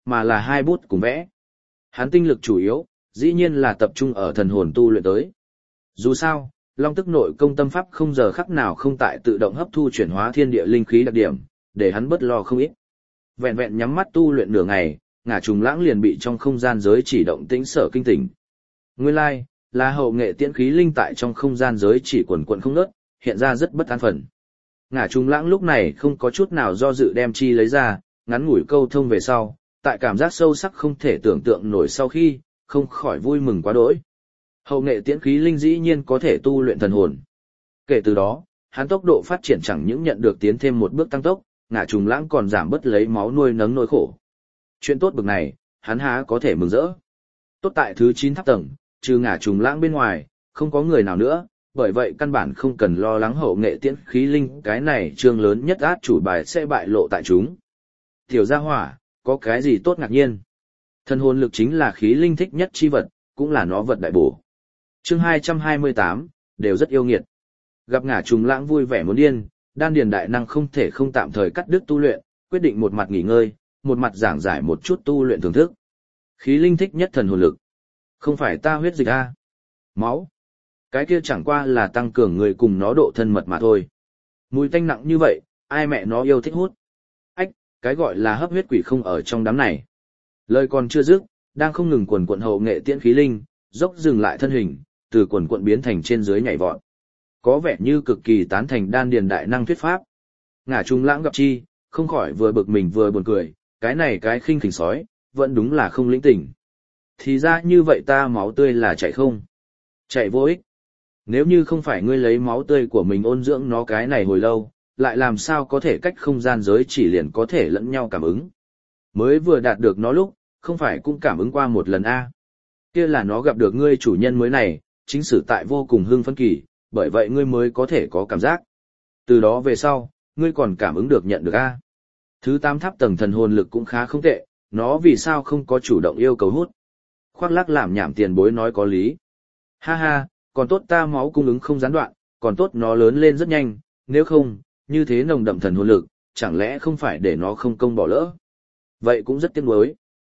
mà là hai bút cùng vẽ. Hắn tinh lực chủ yếu, dĩ nhiên là tập trung ở thần hồn tu luyện tới. Dù sao, Long Tức nội công tâm pháp không giờ khắc nào không tại tự động hấp thu chuyển hóa thiên địa linh khí đặc điểm, để hắn bớt lo không ít. Vẹn vẹn nhắm mắt tu luyện nửa ngày, Ngả Trùng Lãng liền bị trong không gian giới chỉ động tĩnh sở kinh tỉnh. Nguyên lai, là hậu nghệ tiễn khí linh tại trong không gian giới chỉ quần quần không ngớt, hiện ra rất bất an phận. Ngả Trùng Lãng lúc này không có chút nào do dự đem chi lấy ra, ngắn ngủi câu thông về sau, tại cảm giác sâu sắc không thể tưởng tượng nổi sau khi, không khỏi vui mừng quá đỗi. Hậu nghệ tiễn khí linh dĩ nhiên có thể tu luyện thần hồn. Kể từ đó, hắn tốc độ phát triển chẳng những nhận được tiến thêm một bước tăng tốc, Ngả Trùng Lãng còn giảm bớt lấy máu nuôi nấng nỗi khổ. Chuyện tốt bực này, hắn há có thể mừng rỡ. Tốt tại thứ 9 tháp tầng, trừ Ngả Trùng Lãng bên ngoài, không có người nào nữa, bởi vậy căn bản không cần lo lắng hậu nghệ tiễn khí linh cái này chương lớn nhất át chủ bài sẽ bại lộ tại chúng. Tiểu gia hỏa, có cái gì tốt ngạc nhiên? Thần hồn lực chính là khí linh thích nhất chi vật, cũng là nó vật đại bổ. Chương 228, đều rất yêu nghiệt. Gặp Ngả Trùng Lãng vui vẻ muốn điên, đan điền đại năng không thể không tạm thời cắt đứt tu luyện, quyết định một mặt nghỉ ngơi, một mặt giảng giải một chút tu luyện thưởng thức. Khí linh thích nhất thần hồn lực. Không phải ta huyết dịch a? Máu. Cái kia chẳng qua là tăng cường người cùng nó độ thân mật mà thôi. Mùi tanh nặng như vậy, ai mẹ nó yêu thích hút. Ách, cái gọi là hấp huyết quỷ không ở trong đám này. Lời còn chưa dứt, đang không ngừng quần quận hậu nghệ tiễn khí linh, dốc dừng lại thân hình, từ quần quận biến thành trên dưới nhảy vọt. Có vẻ như cực kỳ tán thành đan điền đại năng thuyết pháp. Ngả Trùng Lãng gặp chi, không khỏi vừa bực mình vừa buồn cười, cái này cái khinh khỉnh sói, vẫn đúng là không lĩnh tỉnh. Thì ra như vậy ta máu tươi là chạy không? Chạy vô ích. Nếu như không phải ngươi lấy máu tươi của mình ôn dưỡng nó cái này hồi lâu, lại làm sao có thể cách không gian giới chỉ liền có thể lẫn nhau cảm ứng. Mới vừa đạt được nó lúc, không phải cũng cảm ứng qua một lần a? Kia là nó gặp được ngươi chủ nhân mới này, chính sử tại vô cùng hưng phấn kỳ, bởi vậy ngươi mới có thể có cảm giác. Từ đó về sau, ngươi còn cảm ứng được nhận được a? Thứ 8 tháp tầng thần hồn lực cũng khá không tệ, nó vì sao không có chủ động yêu cầu hút. Khoác lác làm nhảm tiền bối nói có lý. Ha ha, còn tốt ta máu cung ứng không gián đoạn, còn tốt nó lớn lên rất nhanh, nếu không, như thế nồng đậm thần hồn lực, chẳng lẽ không phải để nó không công bỏ lỡ. Vậy cũng rất tiếc nuối.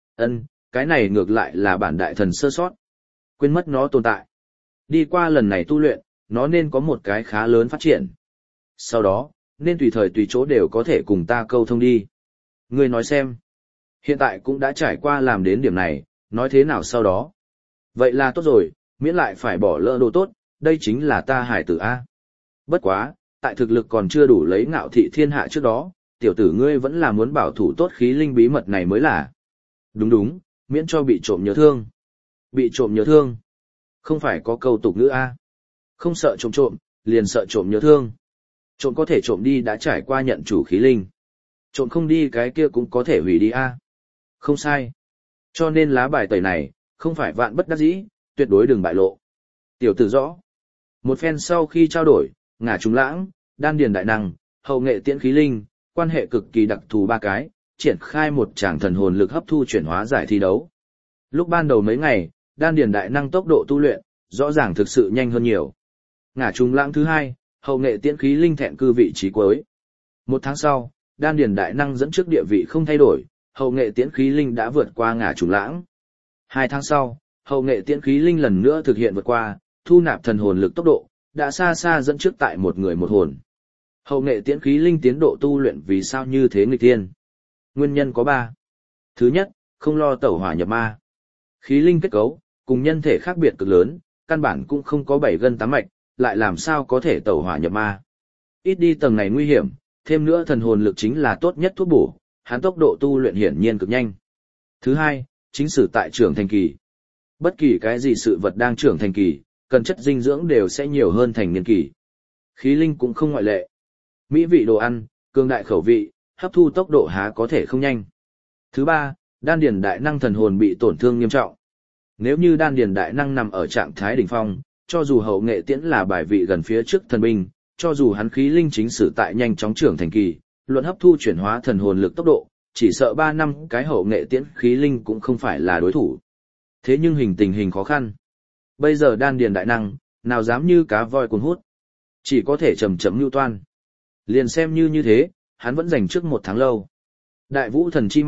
Cái này ngược lại là bản đại thần sơ sót. Quên mất nó tồn tại. Đi qua lần này tu luyện, nó nên có một cái khá lớn phát triển. Sau đó, nên tùy thời tùy chỗ đều có thể cùng ta câu thông đi. Ngươi nói xem. Hiện tại cũng đã trải qua làm đến điểm này, nói thế nào sau đó. Vậy là tốt rồi, miễn lại phải bỏ lỡ đồ tốt, đây chính là ta hải tử A. Bất quá, tại thực lực còn chưa đủ lấy ngạo thị thiên hạ trước đó, tiểu tử ngươi vẫn là muốn bảo thủ tốt khí linh bí mật này mới là. Đúng, miễn cho bị trộm nhớ thương. Bị trộm nhớ thương. Không phải có câu tục ngữ A. Không sợ trộm, liền sợ trộm nhớ thương. Trộm có thể trộm đi đã trải qua nhận chủ khí linh. Trộm không đi cái kia cũng có thể hủy đi A. Không sai. Cho nên lá bài tẩy này, không phải vạn bất đắc dĩ, tuyệt đối đừng bại lộ. Tiểu tử rõ. Một phen sau khi trao đổi, Ngả Trùng Lãng, đan điền đại năng, hậu nghệ tiễn khí linh, quan hệ cực kỳ đặc thù ba cái, triển khai một tràng thần hồn lực hấp thu chuyển hóa giải thi đấu. Lúc ban đầu mấy ngày, đan điền đại năng tốc độ tu luyện, rõ ràng thực sự nhanh hơn nhiều. Ngả Trùng Lãng thứ hai, hậu nghệ tiễn khí linh thẹn cư vị trí cuối. Một tháng sau, đan điền đại năng dẫn trước địa vị không thay đổi, hậu nghệ tiễn khí linh đã vượt qua Ngả Trùng Lãng. 2 tháng sau, hậu nghệ tiễn khí linh lần nữa thực hiện vượt qua, thu nạp thần hồn lực tốc độ, đã xa xa dẫn trước tại một người một hồn. Hậu nghệ tiễn khí linh tiến độ tu luyện vì sao như thế nghịch tiên? Nguyên nhân có 3. Thứ nhất, không lo tẩu hỏa nhập ma. Khí linh kết cấu, cùng nhân thể khác biệt cực lớn, căn bản cũng không có 7 gân 8 mạch, lại làm sao có thể tẩu hỏa nhập ma. Ít đi tầng này nguy hiểm, thêm nữa thần hồn lực chính là tốt nhất thuốc bổ, hắn tốc độ tu luyện hiển nhiên cực nhanh. Thứ hai, chính sử tại trưởng thành kỳ. Bất kỳ cái gì sự vật đang trưởng thành kỳ, cần chất dinh dưỡng đều sẽ nhiều hơn thành niên kỳ. Khí linh cũng không ngoại lệ. Mỹ vị đồ ăn, cường đại khẩu vị, hấp thu tốc độ há có thể không nhanh. Thứ ba, đan điền đại năng thần hồn bị tổn thương nghiêm trọng. Nếu như đan điền đại năng nằm ở trạng thái đỉnh phong, cho dù hậu nghệ tiễn là bài vị gần phía trước thần binh, cho dù hắn khí linh chính sử tại nhanh chóng trưởng thành kỳ, luận hấp thu chuyển hóa thần hồn lực tốc độ, chỉ sợ 3 năm cái hậu nghệ tiễn khí linh cũng không phải là đối thủ. Thế nhưng tình hình khó khăn. Bây giờ đan điền đại năng, nào dám như cá voi cuốn hút. Chỉ có thể chậm chậm lưu toan. Liền xem như thế, hắn vẫn dành trước 1 tháng lâu. Đại vũ thần chi mạnh,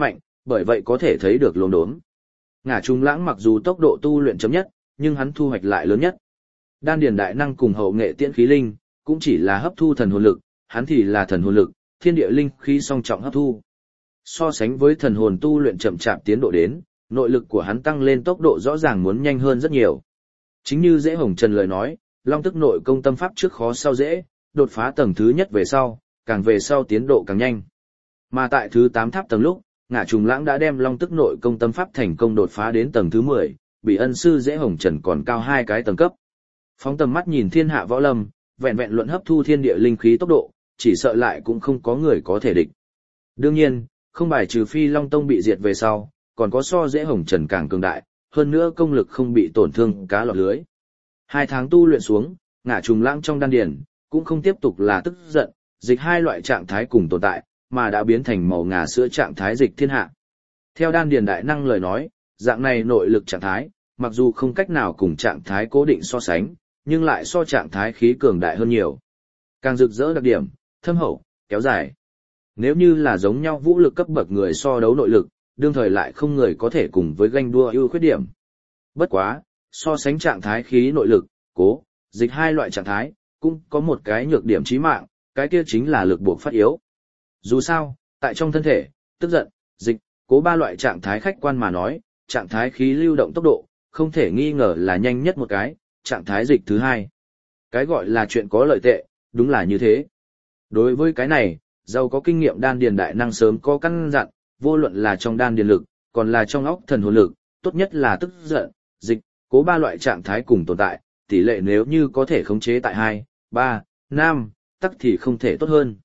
bởi vậy có thể thấy được lồn đốm. Ngả Trùng Lãng mặc dù tốc độ tu luyện chấm nhất, nhưng hắn thu hoạch lại lớn nhất. Đan điền đại năng cùng hậu nghệ tiễn khí linh, cũng chỉ là hấp thu thần hồn lực, hắn thì là thần hồn lực, thiên địa linh khí song trọng hấp thu. So sánh với thần hồn tu luyện chậm chạp tiến độ đến, nội lực của hắn tăng lên tốc độ rõ ràng muốn nhanh hơn rất nhiều. Chính như Dễ Hồng Trần lời nói, Long Tức nội công tâm pháp trước khó sau dễ, đột phá tầng thứ nhất về sau, càng về sau tiến độ càng nhanh. Mà tại thứ 8 tháp tầng lúc, Ngả Trùng Lãng đã đem Long Tức nội công tâm pháp thành công đột phá đến tầng thứ 10, bị ân sư Dễ Hồng Trần còn cao 2 cái tầng cấp. Phóng tầm mắt nhìn thiên hạ võ lâm, vẹn vẹn luận hấp thu thiên địa linh khí tốc độ, chỉ sợ lại cũng không có người có thể địch. Đương nhiên, không bài trừ Phi Long Tông bị diệt về sau, còn có so Dễ Hồng Trần càng cường đại, hơn nữa công lực không bị tổn thương cá lọt lưới. 2 tháng tu luyện xuống, Ngả Trùng Lãng trong đan điền cũng không tiếp tục là tức giận, dịch hai loại trạng thái cùng tồn tại, mà đã biến thành màu ngà sữa trạng thái dịch thiên hạ. Theo đan điền đại năng lời nói, dạng này nội lực trạng thái, mặc dù không cách nào cùng trạng thái cố định so sánh, nhưng lại so trạng thái khí cường đại hơn nhiều. Càng rực rỡ đặc điểm, thâm hậu, kéo dài. Nếu như là giống nhau vũ lực cấp bậc người so đấu nội lực, đương thời lại không người có thể cùng với ganh đua ưu khuyết điểm. Bất quá, so sánh trạng thái khí nội lực, cố, dịch hai loại trạng thái, cũng có một cái nhược điểm chí mạng, cái kia chính là lực buộc phát yếu. Dù sao, tại trong thân thể, tức giận, dịch, cố 3 loại trạng thái khách quan mà nói, trạng thái khí lưu động tốc độ, không thể nghi ngờ là nhanh nhất một cái, trạng thái dịch thứ 2. Cái gọi là chuyện có lợi tệ, đúng là như thế. Đối với cái này, giàu có kinh nghiệm đan điền đại năng sớm có căn dặn, vô luận là trong đan điền lực, còn là trong óc thần hồn lực, tốt nhất là tức giận, dịch, cố 3 loại trạng thái cùng tồn tại, tỷ lệ nếu như có thể khống chế tại 2, 3, 5, tắc thì không thể tốt hơn.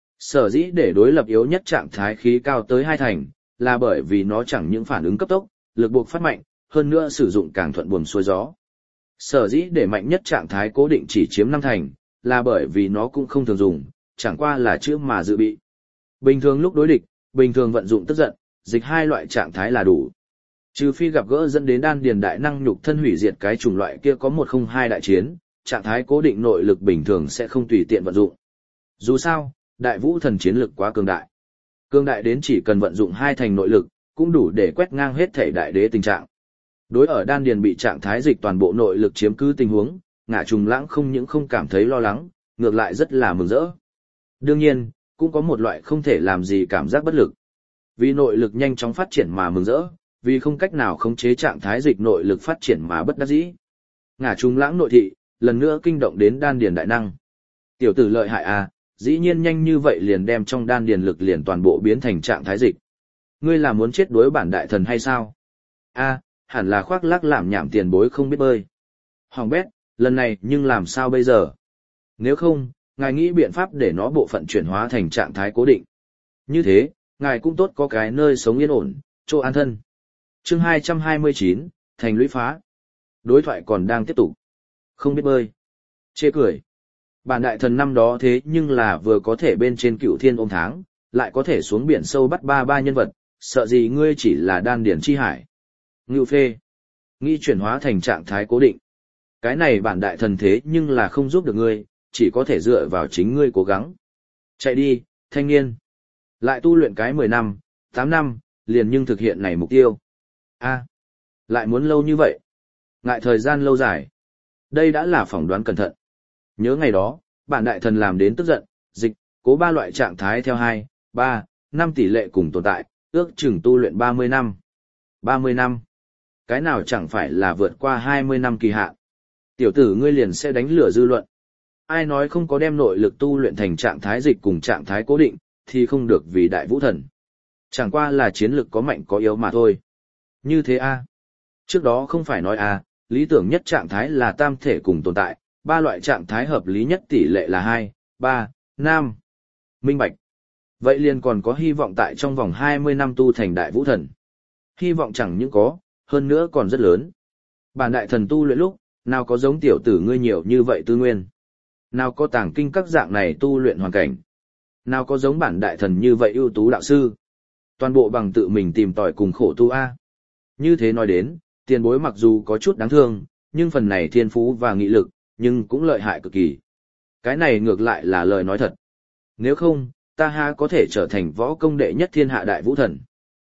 Sở dĩ để đối lập yếu nhất trạng thái khí cao tới 2 thành, là bởi vì nó chẳng những phản ứng cấp tốc, lực buộc phát mạnh, hơn nữa sử dụng càng thuận buồm xuôi gió. Sở dĩ để mạnh nhất trạng thái cố định chỉ chiếm 5 thành, là bởi vì nó cũng không thường dùng, chẳng qua là chữ mà dự bị. Bình thường lúc đối địch, bình thường vận dụng tức giận, dịch hai loại trạng thái là đủ. Trừ phi gặp gỡ dẫn đến đan điền đại năng nhục thân hủy diệt cái chủng loại kia có 102 đại chiến, trạng thái cố định nội lực bình thường sẽ không tùy tiện vận dụng. Dù sao, đại vũ thần chiến lực quá cường đại. Cường đại đến chỉ cần vận dụng 2 thành nội lực, cũng đủ để quét ngang hết thể đại đế tình trạng. Đối ở đan điền bị trạng thái dịch toàn bộ nội lực chiếm cứ tình huống, Ngả Trùng Lãng không những không cảm thấy lo lắng, ngược lại rất là mừng rỡ. Đương nhiên, cũng có một loại không thể làm gì cảm giác bất lực. Vì nội lực nhanh chóng phát triển mà mừng rỡ, vì không cách nào khống chế trạng thái dịch nội lực phát triển mà bất đắc dĩ. Ngả Trùng Lãng nội thị, lần nữa kinh động đến đan điền đại năng. Tiểu tử lợi hại à, dĩ nhiên nhanh như vậy liền đem trong đan điền lực liền toàn bộ biến thành trạng thái dịch. Ngươi là muốn chết đối bản đại thần hay sao? A, hẳn là khoác lác làm nhảm tiền bối không biết bơi. Hoàng bét, lần này nhưng làm sao bây giờ? Nếu không, ngài nghĩ biện pháp để nó bộ phận chuyển hóa thành trạng thái cố định. Như thế, ngài cũng tốt có cái nơi sống yên ổn, chỗ an thân. Chương 229, thành lũy phá. Đối thoại còn đang tiếp tục. Không biết bơi. Chê cười. Bản đại thần năm đó thế nhưng là vừa có thể bên trên cựu thiên ôm tháng, lại có thể xuống biển sâu bắt ba nhân vật, sợ gì ngươi chỉ là đan điển chi hải. Ngưu phê. Nghĩ chuyển hóa thành trạng thái cố định. Cái này bản đại thần thế nhưng là không giúp được ngươi, chỉ có thể dựa vào chính ngươi cố gắng. Chạy đi, thanh niên. Lại tu luyện cái 10 năm, 8 năm, liền nhưng thực hiện này mục tiêu. A, lại muốn lâu như vậy. Ngại thời gian lâu dài. Đây đã là phỏng đoán cẩn thận. Nhớ ngày đó, bản đại thần làm đến tức giận, dịch, cố 3 loại trạng thái theo 2, 3, 5 tỷ lệ cùng tồn tại, ước chừng tu luyện 30 năm. 30 năm. Cái nào chẳng phải là vượt qua 20 năm kỳ hạn. Tiểu tử ngươi liền sẽ đánh lửa dư luận. Ai nói không có đem nội lực tu luyện thành trạng thái dịch cùng trạng thái cố định, thì không được vì đại vũ thần. Chẳng qua là chiến lực có mạnh có yếu mà thôi. Như thế a. Trước đó không phải nói a, lý tưởng nhất trạng thái là tam thể cùng tồn tại, 3 loại trạng thái hợp lý nhất tỷ lệ là 2, 3, 5. Minh bạch. Vậy liền còn có hy vọng tại trong vòng 20 năm tu thành đại vũ thần. Hy vọng chẳng những có, hơn nữa còn rất lớn. Bản đại thần tu luyện lúc, nào có giống tiểu tử ngươi nhiều như vậy tư nguyên. Nào có tàng kinh các dạng này tu luyện hoàn cảnh. Nào có giống bản đại thần như vậy ưu tú đạo sư. Toàn bộ bằng tự mình tìm tòi cùng khổ tu A. Như thế nói đến, tiền bối mặc dù có chút đáng thương, nhưng phần này thiên phú và nghị lực, nhưng cũng lợi hại cực kỳ. Cái này ngược lại là lời nói thật. Nếu không, ta ha có thể trở thành võ công đệ nhất thiên hạ đại vũ thần.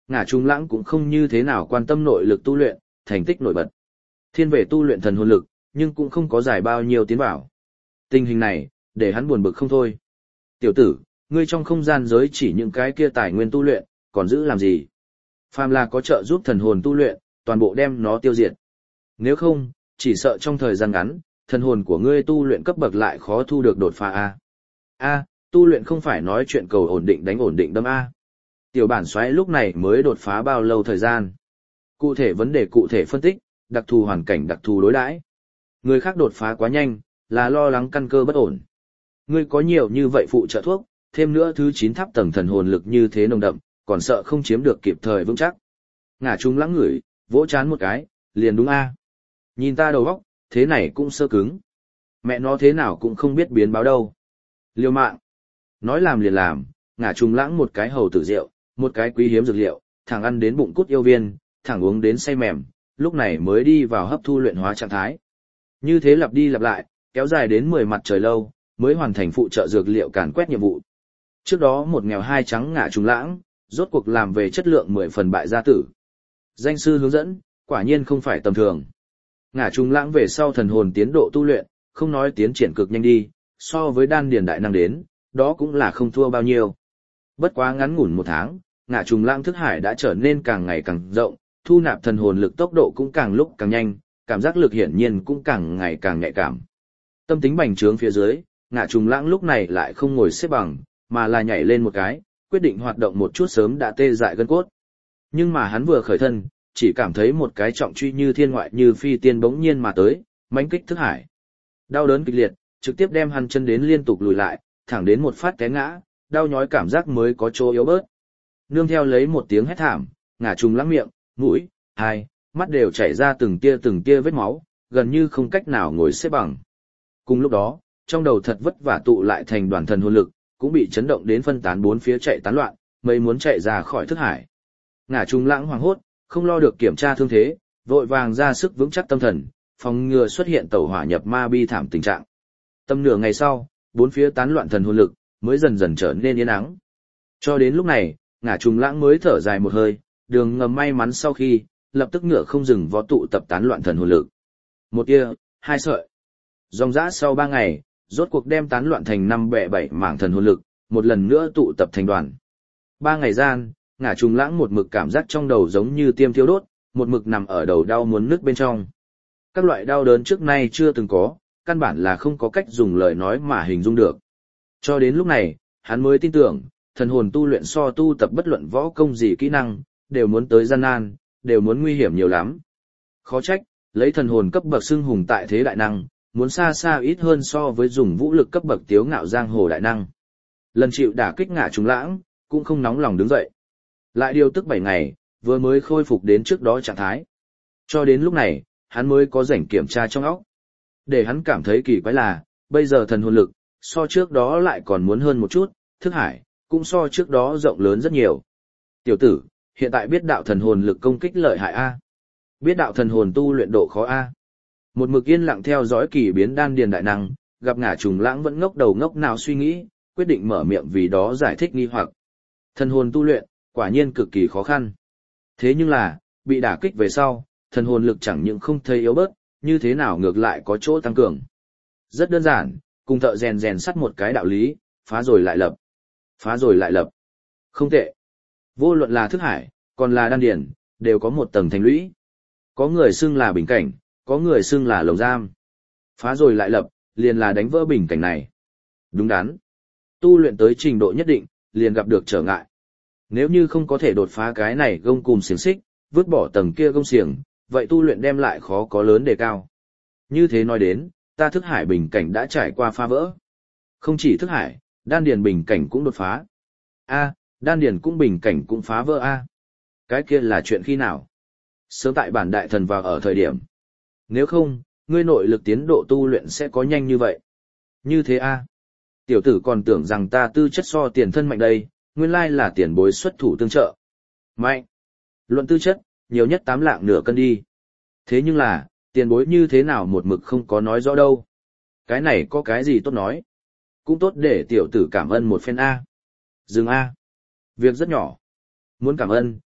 Ngả Trung Lãng cũng không như thế nào quan tâm nội lực tu luyện, thành tích nổi bật. Thiên về tu luyện thần hồn lực, nhưng cũng không có giải bao nhiêu tiến vào. Tình hình này, để hắn buồn bực không thôi. Tiểu tử, ngươi trong không gian giới chỉ những cái kia tài nguyên tu luyện, còn giữ làm gì? Phàm là có trợ giúp thần hồn tu luyện, toàn bộ đem nó tiêu diệt. Nếu không, chỉ sợ trong thời gian ngắn, thần hồn của ngươi tu luyện cấp bậc lại khó thu được đột phá a. A, tu luyện không phải nói chuyện cầu ổn định đánh ổn định đâm a. Tiểu bản xoáy lúc này mới đột phá bao lâu thời gian? Cụ thể vấn đề cụ thể phân tích, đặc thù hoàn cảnh đặc thù đối đãi. Người khác đột phá quá nhanh, là lo lắng căn cơ bất ổn. Ngươi có nhiều như vậy phụ trợ thuốc, thêm nữa thứ 9 tháp tầng thần hồn lực như thế nồng đậm, còn sợ không chiếm được kịp thời vững chắc. Ngả Trung Lãng ngửi, vỗ chán một cái, liền đúng a. Nhìn ta đầu óc, thế này cũng sơ cứng. Mẹ nó thế nào cũng không biết biến báo đâu. Liều mạng. Nói làm liền làm, Ngả Trung Lãng một cái hầu tử rượu, một cái quý hiếm dược liệu, thẳng ăn đến bụng cút yêu viên, thẳng uống đến say mềm, lúc này mới đi vào hấp thu luyện hóa trạng thái. Như thế lặp đi lặp lại, kéo dài đến 10 mặt trời lâu, mới hoàn thành phụ trợ dược liệu càn quét nhiệm vụ. Trước đó một nghèo hai trắng Ngả Trung Lãng, rốt cuộc làm về chất lượng 10 phần bại gia tử. Danh sư hướng dẫn, quả nhiên không phải tầm thường. Ngả Trung Lãng về sau thần hồn tiến độ tu luyện, không nói tiến triển cực nhanh đi, so với đan điền đại năng đến, đó cũng là không thua bao nhiêu. Bất quá ngắn ngủn 1 tháng, Ngả Trung Lãng thức hải đã trở nên càng ngày càng rộng, thu nạp thần hồn lực tốc độ cũng càng lúc càng nhanh, cảm giác lực hiển nhiên cũng càng ngày càng nhạy cảm. Tâm tính bành trướng phía dưới, Ngả Trung Lãng lúc này lại không ngồi xếp bằng, mà là nhảy lên một cái, quyết định hoạt động một chút sớm đã tê dại gân cốt. Nhưng mà hắn vừa khởi thân, chỉ cảm thấy một cái trọng truy như thiên ngoại như phi tiên bỗng nhiên mà tới, mãnh kích thức hải. Đau đớn kịch liệt, trực tiếp đem hắn chân đến liên tục lùi lại, thẳng đến một phát té ngã, đau nhói cảm giác mới có chỗ yếu bớt. Nương theo lấy một tiếng hét thảm, Ngả Trung Lãng miệng, mũi, hai, mắt đều chảy ra từng tia vết máu, gần như không cách nào ngồi xếp bằng. Cùng lúc đó, trong đầu thật vất vả tụ lại thành đoàn thần hồn lực, cũng bị chấn động đến phân tán bốn phía chạy tán loạn, mấy muốn chạy ra khỏi thức hải. Ngả Trung Lãng hoảng hốt, không lo được kiểm tra thương thế, vội vàng ra sức vững chắc tâm thần, phòng ngừa xuất hiện tẩu hỏa nhập ma bi thảm tình trạng. Tầm nửa ngày sau, bốn phía tán loạn thần hồn lực mới dần dần trở nên yên ắng. Cho đến lúc này, Ngả Trung Lãng mới thở dài một hơi, đường ngầm may mắn sau khi, lập tức ngựa không dừng vó tụ tập tán loạn thần hồn lực. Một tia, hai sợi. Dòng dã sau 3 ngày, rốt cuộc đem tán loạn thành 5 bẹ 7 mảng thần hồn lực, một lần nữa tụ tập thành đoàn. 3 ngày gian, Ngả Trung Lãng một mực cảm giác trong đầu giống như tiêm thiêu đốt, một mực nằm ở đầu đau muốn nứt bên trong. Các loại đau đớn trước nay chưa từng có, căn bản là không có cách dùng lời nói mà hình dung được. Cho đến lúc này, hắn mới tin tưởng, thần hồn tu luyện so tu tập bất luận võ công gì kỹ năng, đều muốn tới gian nan, đều muốn nguy hiểm nhiều lắm. Khó trách, lấy thần hồn cấp bậc xưng hùng tại thế đại năng, muốn xa xa ít hơn so với dùng vũ lực cấp bậc tiếu ngạo giang hồ đại năng. Lần chịu đả kích Ngả Trung Lãng, cũng không nóng lòng đứng dậy. Lại điều tức 7 ngày, vừa mới khôi phục đến trước đó trạng thái. Cho đến lúc này, hắn mới có rảnh kiểm tra trong óc. Để hắn cảm thấy kỳ quái là, bây giờ thần hồn lực, so trước đó lại còn muốn hơn một chút, thức hải, cũng so trước đó rộng lớn rất nhiều. Tiểu tử, hiện tại biết đạo thần hồn lực công kích lợi hại A. Biết đạo thần hồn tu luyện độ khó A. Một mực yên lặng theo dõi kỳ biến đan điền đại năng, gặp Ngả Trung Lãng vẫn ngốc đầu ngốc nào suy nghĩ, quyết định mở miệng vì đó giải thích nghi hoặc. Thần hồn tu luyện, quả nhiên cực kỳ khó khăn. Thế nhưng là, bị đả kích về sau, thần hồn lực chẳng những không thấy yếu bớt, như thế nào ngược lại có chỗ tăng cường. Rất đơn giản, cùng thợ rèn rèn sắt một cái đạo lý, phá rồi lại lập. Phá rồi lại lập. Không tệ. Vô luận là thức hải, còn là đan điền, đều có một tầng thành lũy. Có người xưng là bình cảnh, có người xưng là lồng giam. Phá rồi lại lập, liền là đánh vỡ bình cảnh này. Đúng đắn. Tu luyện tới trình độ nhất định, liền gặp được trở ngại. Nếu như không có thể đột phá cái này gông cùm xiềng xích, vứt bỏ tầng kia gông xiềng, vậy tu luyện đem lại khó có lớn đề cao. Như thế nói đến, ta thức hải bình cảnh đã trải qua phá vỡ. Không chỉ thức hải, đan điền bình cảnh cũng đột phá. A, đan điền cũng bình cảnh cũng phá vỡ A. Cái kia là chuyện khi nào? Sớm tại bản đại thần vào ở thời điểm. Nếu không, ngươi nội lực tiến độ tu luyện sẽ có nhanh như vậy. Như thế A. Tiểu tử còn tưởng rằng ta tư chất so tiền thân mạnh đây, nguyên lai là tiền bối xuất thủ tương trợ. Mạnh. Luận tư chất, nhiều nhất 8 lạng nửa cân đi. Thế nhưng là, tiền bối như thế nào một mực không có nói rõ đâu. Cái này có cái gì tốt nói. Cũng tốt để tiểu tử cảm ơn một phen A. Dừng A. Việc rất nhỏ. Muốn cảm ơn,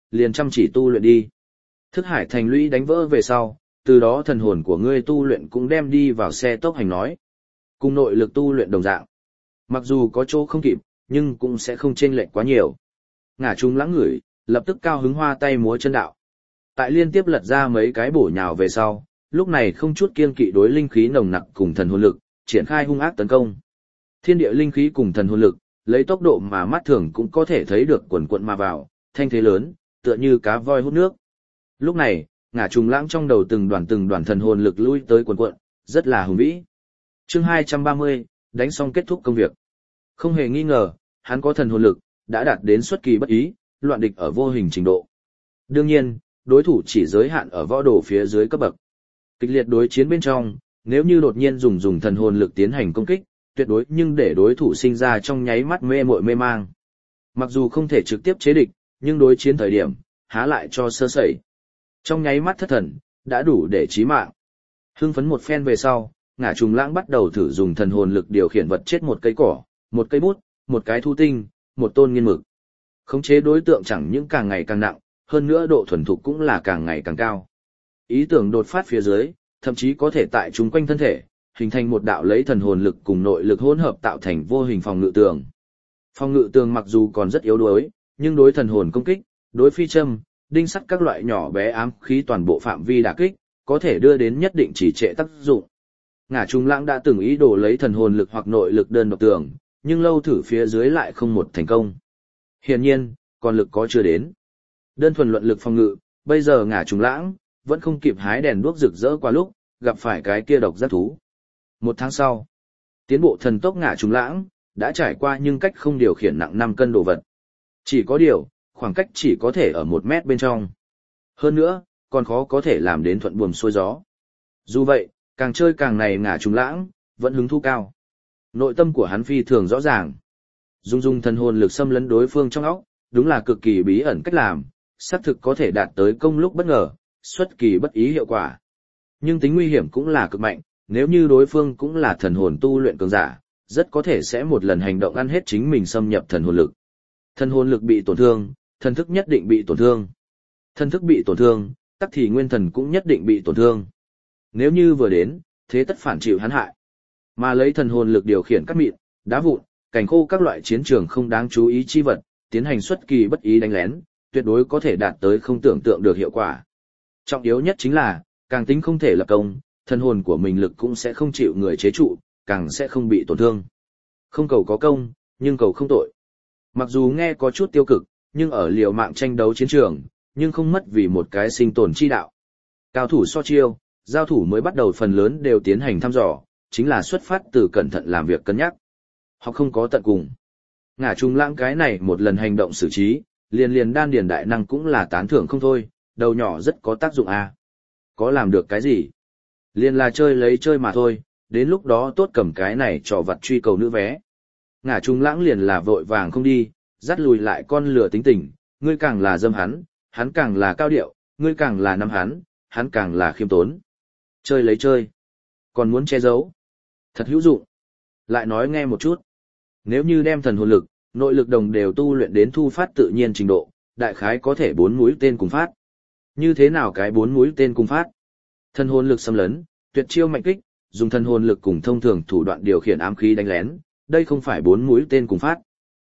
liền chăm chỉ tu luyện đi. Thức hải thành lũy đánh vỡ về sau, từ đó thần hồn của ngươi tu luyện cũng đem đi vào xe tốc hành nói. Cùng nội lực tu luyện đồng dạng. Mặc dù có chỗ không kịp, nhưng cũng sẽ không chênh lệch quá nhiều. Ngả Trung Lãng ngửi, lập tức cao hứng hoa tay múa chân đạo. Tại liên tiếp lật ra mấy cái bổ nhào về sau, lúc này không chút kiêng kỵ đối linh khí nồng nặc cùng thần hồn lực, triển khai hung ác tấn công. Thiên địa linh khí cùng thần hồn lực, lấy tốc độ mà mắt thường cũng có thể thấy được quần quận mà vào, thanh thế lớn, tựa như cá voi hút nước. Lúc này, Ngả Trùng Lãng trong đầu từng đoàn thần hồn lực lui tới quần quận, rất là hùng vĩ. Chương 230, đánh xong kết thúc công việc. Không hề nghi ngờ, hắn có thần hồn lực, đã đạt đến xuất kỳ bất ý, loạn địch ở vô hình trình độ. Đương nhiên, đối thủ chỉ giới hạn ở võ đồ phía dưới cấp bậc. Kịch liệt đối chiến bên trong, nếu như đột nhiên dùng thần hồn lực tiến hành công kích, tuyệt đối nhưng để đối thủ sinh ra trong nháy mắt mê muội mê mang. Mặc dù không thể trực tiếp chế địch, nhưng đối chiến thời điểm, há lại cho sơ sẩy. Trong nháy mắt thất thần, đã đủ để chí mạng. Hưng phấn một phen về sau, Ngả Trùng Lãng bắt đầu thử dùng thần hồn lực điều khiển vật chết một cây cỏ, một cây bút, một cái thu tinh, một tôn nghiên mực. Khống chế đối tượng chẳng những càng ngày càng nặng, hơn nữa độ thuần thục cũng là càng ngày càng cao. Ý tưởng đột phát phía dưới, thậm chí có thể tại chúng quanh thân thể, hình thành một đạo lấy thần hồn lực cùng nội lực hỗn hợp tạo thành vô hình phòng ngự tường. Phòng ngự tường mặc dù còn rất yếu đuối, nhưng đối thần hồn công kích, đối phi châm, đinh sắt các loại nhỏ bé ám khí toàn bộ phạm vi đả kích, có thể đưa đến nhất định chỉ trệ tác dụng. Ngả Trung Lãng đã từng ý đồ lấy thần hồn lực hoặc nội lực đơn độc tường, nhưng lâu thử phía dưới lại không một thành công. Hiển nhiên, còn lực có chưa đến. Đơn thuần luận lực phòng ngự, bây giờ Ngả Trùng Lãng vẫn không kịp hái đèn đuốc rực rỡ qua lúc, gặp phải cái kia độc giác thú. 1 tháng sau, tiến bộ thần tốc Ngả Trùng Lãng đã trải qua nhưng cách không điều khiển nặng 5 cân đồ vật. Chỉ có điều, khoảng cách chỉ có thể ở 1 mét bên trong. Hơn nữa, còn khó có thể làm đến thuận buồm xuôi gió. Dù vậy, càng chơi càng này Ngả Trùng Lãng vẫn hứng thú cao. Nội tâm của hắn phi thường rõ ràng. Dung thần hồn lực xâm lấn đối phương trong óc, đúng là cực kỳ bí ẩn cách làm, xác thực có thể đạt tới công lúc bất ngờ, xuất kỳ bất ý hiệu quả. Nhưng tính nguy hiểm cũng là cực mạnh, nếu như đối phương cũng là thần hồn tu luyện cường giả, rất có thể sẽ một lần hành động ăn hết chính mình xâm nhập thần hồn lực. Thần hồn lực bị tổn thương, thần thức nhất định bị tổn thương. Thần thức bị tổn thương, tắc thì nguyên thần cũng nhất định bị tổn thương. Nếu như vừa đến, thế tất phản chịu hắn hại. Mà lấy thần hồn lực điều khiển các mịn, đá vụn, cảnh khô các loại chiến trường không đáng chú ý chi vật, tiến hành xuất kỳ bất ý đánh lén, tuyệt đối có thể đạt tới không tưởng tượng được hiệu quả. Trọng yếu nhất chính là, càng tính không thể lập công, thần hồn của mình lực cũng sẽ không chịu người chế trụ, càng sẽ không bị tổn thương. Không cầu có công, nhưng cầu không tội. Mặc dù nghe có chút tiêu cực, nhưng ở liều mạng tranh đấu chiến trường, nhưng không mất vì một cái sinh tồn chi đạo. Cao thủ so chiêu, giao thủ mới bắt đầu phần lớn đều tiến hành thăm dò, chính là xuất phát từ cẩn thận làm việc cân nhắc. Họ không có tận cùng. Ngả Trùng Lãng cái này một lần hành động xử trí, liền đan điền đại năng cũng là tán thưởng không thôi, đầu nhỏ rất có tác dụng à. Có làm được cái gì? Liền là chơi lấy chơi mà thôi, đến lúc đó tốt cầm cái này trò vặt truy cầu nữ vé. Ngả Trùng Lãng liền là vội vàng không đi, dắt lùi lại con lửa tính tình, ngươi càng là dâm hắn càng là cao điệu, ngươi càng là nắm hắn càng là khiêm tốn. Chơi lấy chơi, còn muốn che giấu. Thật hữu dụng. Lại nói nghe một chút. Nếu như đem thần hồn lực, nội lực đồng đều tu luyện đến thu phát tự nhiên trình độ, đại khái có thể 4 mũi tên cùng phát. Như thế nào cái 4 mũi tên cùng phát? Thần hồn lực xâm lấn, tuyệt chiêu mạnh kích, dùng thần hồn lực cùng thông thường thủ đoạn điều khiển ám khí đánh lén, đây không phải 4 mũi tên cùng phát.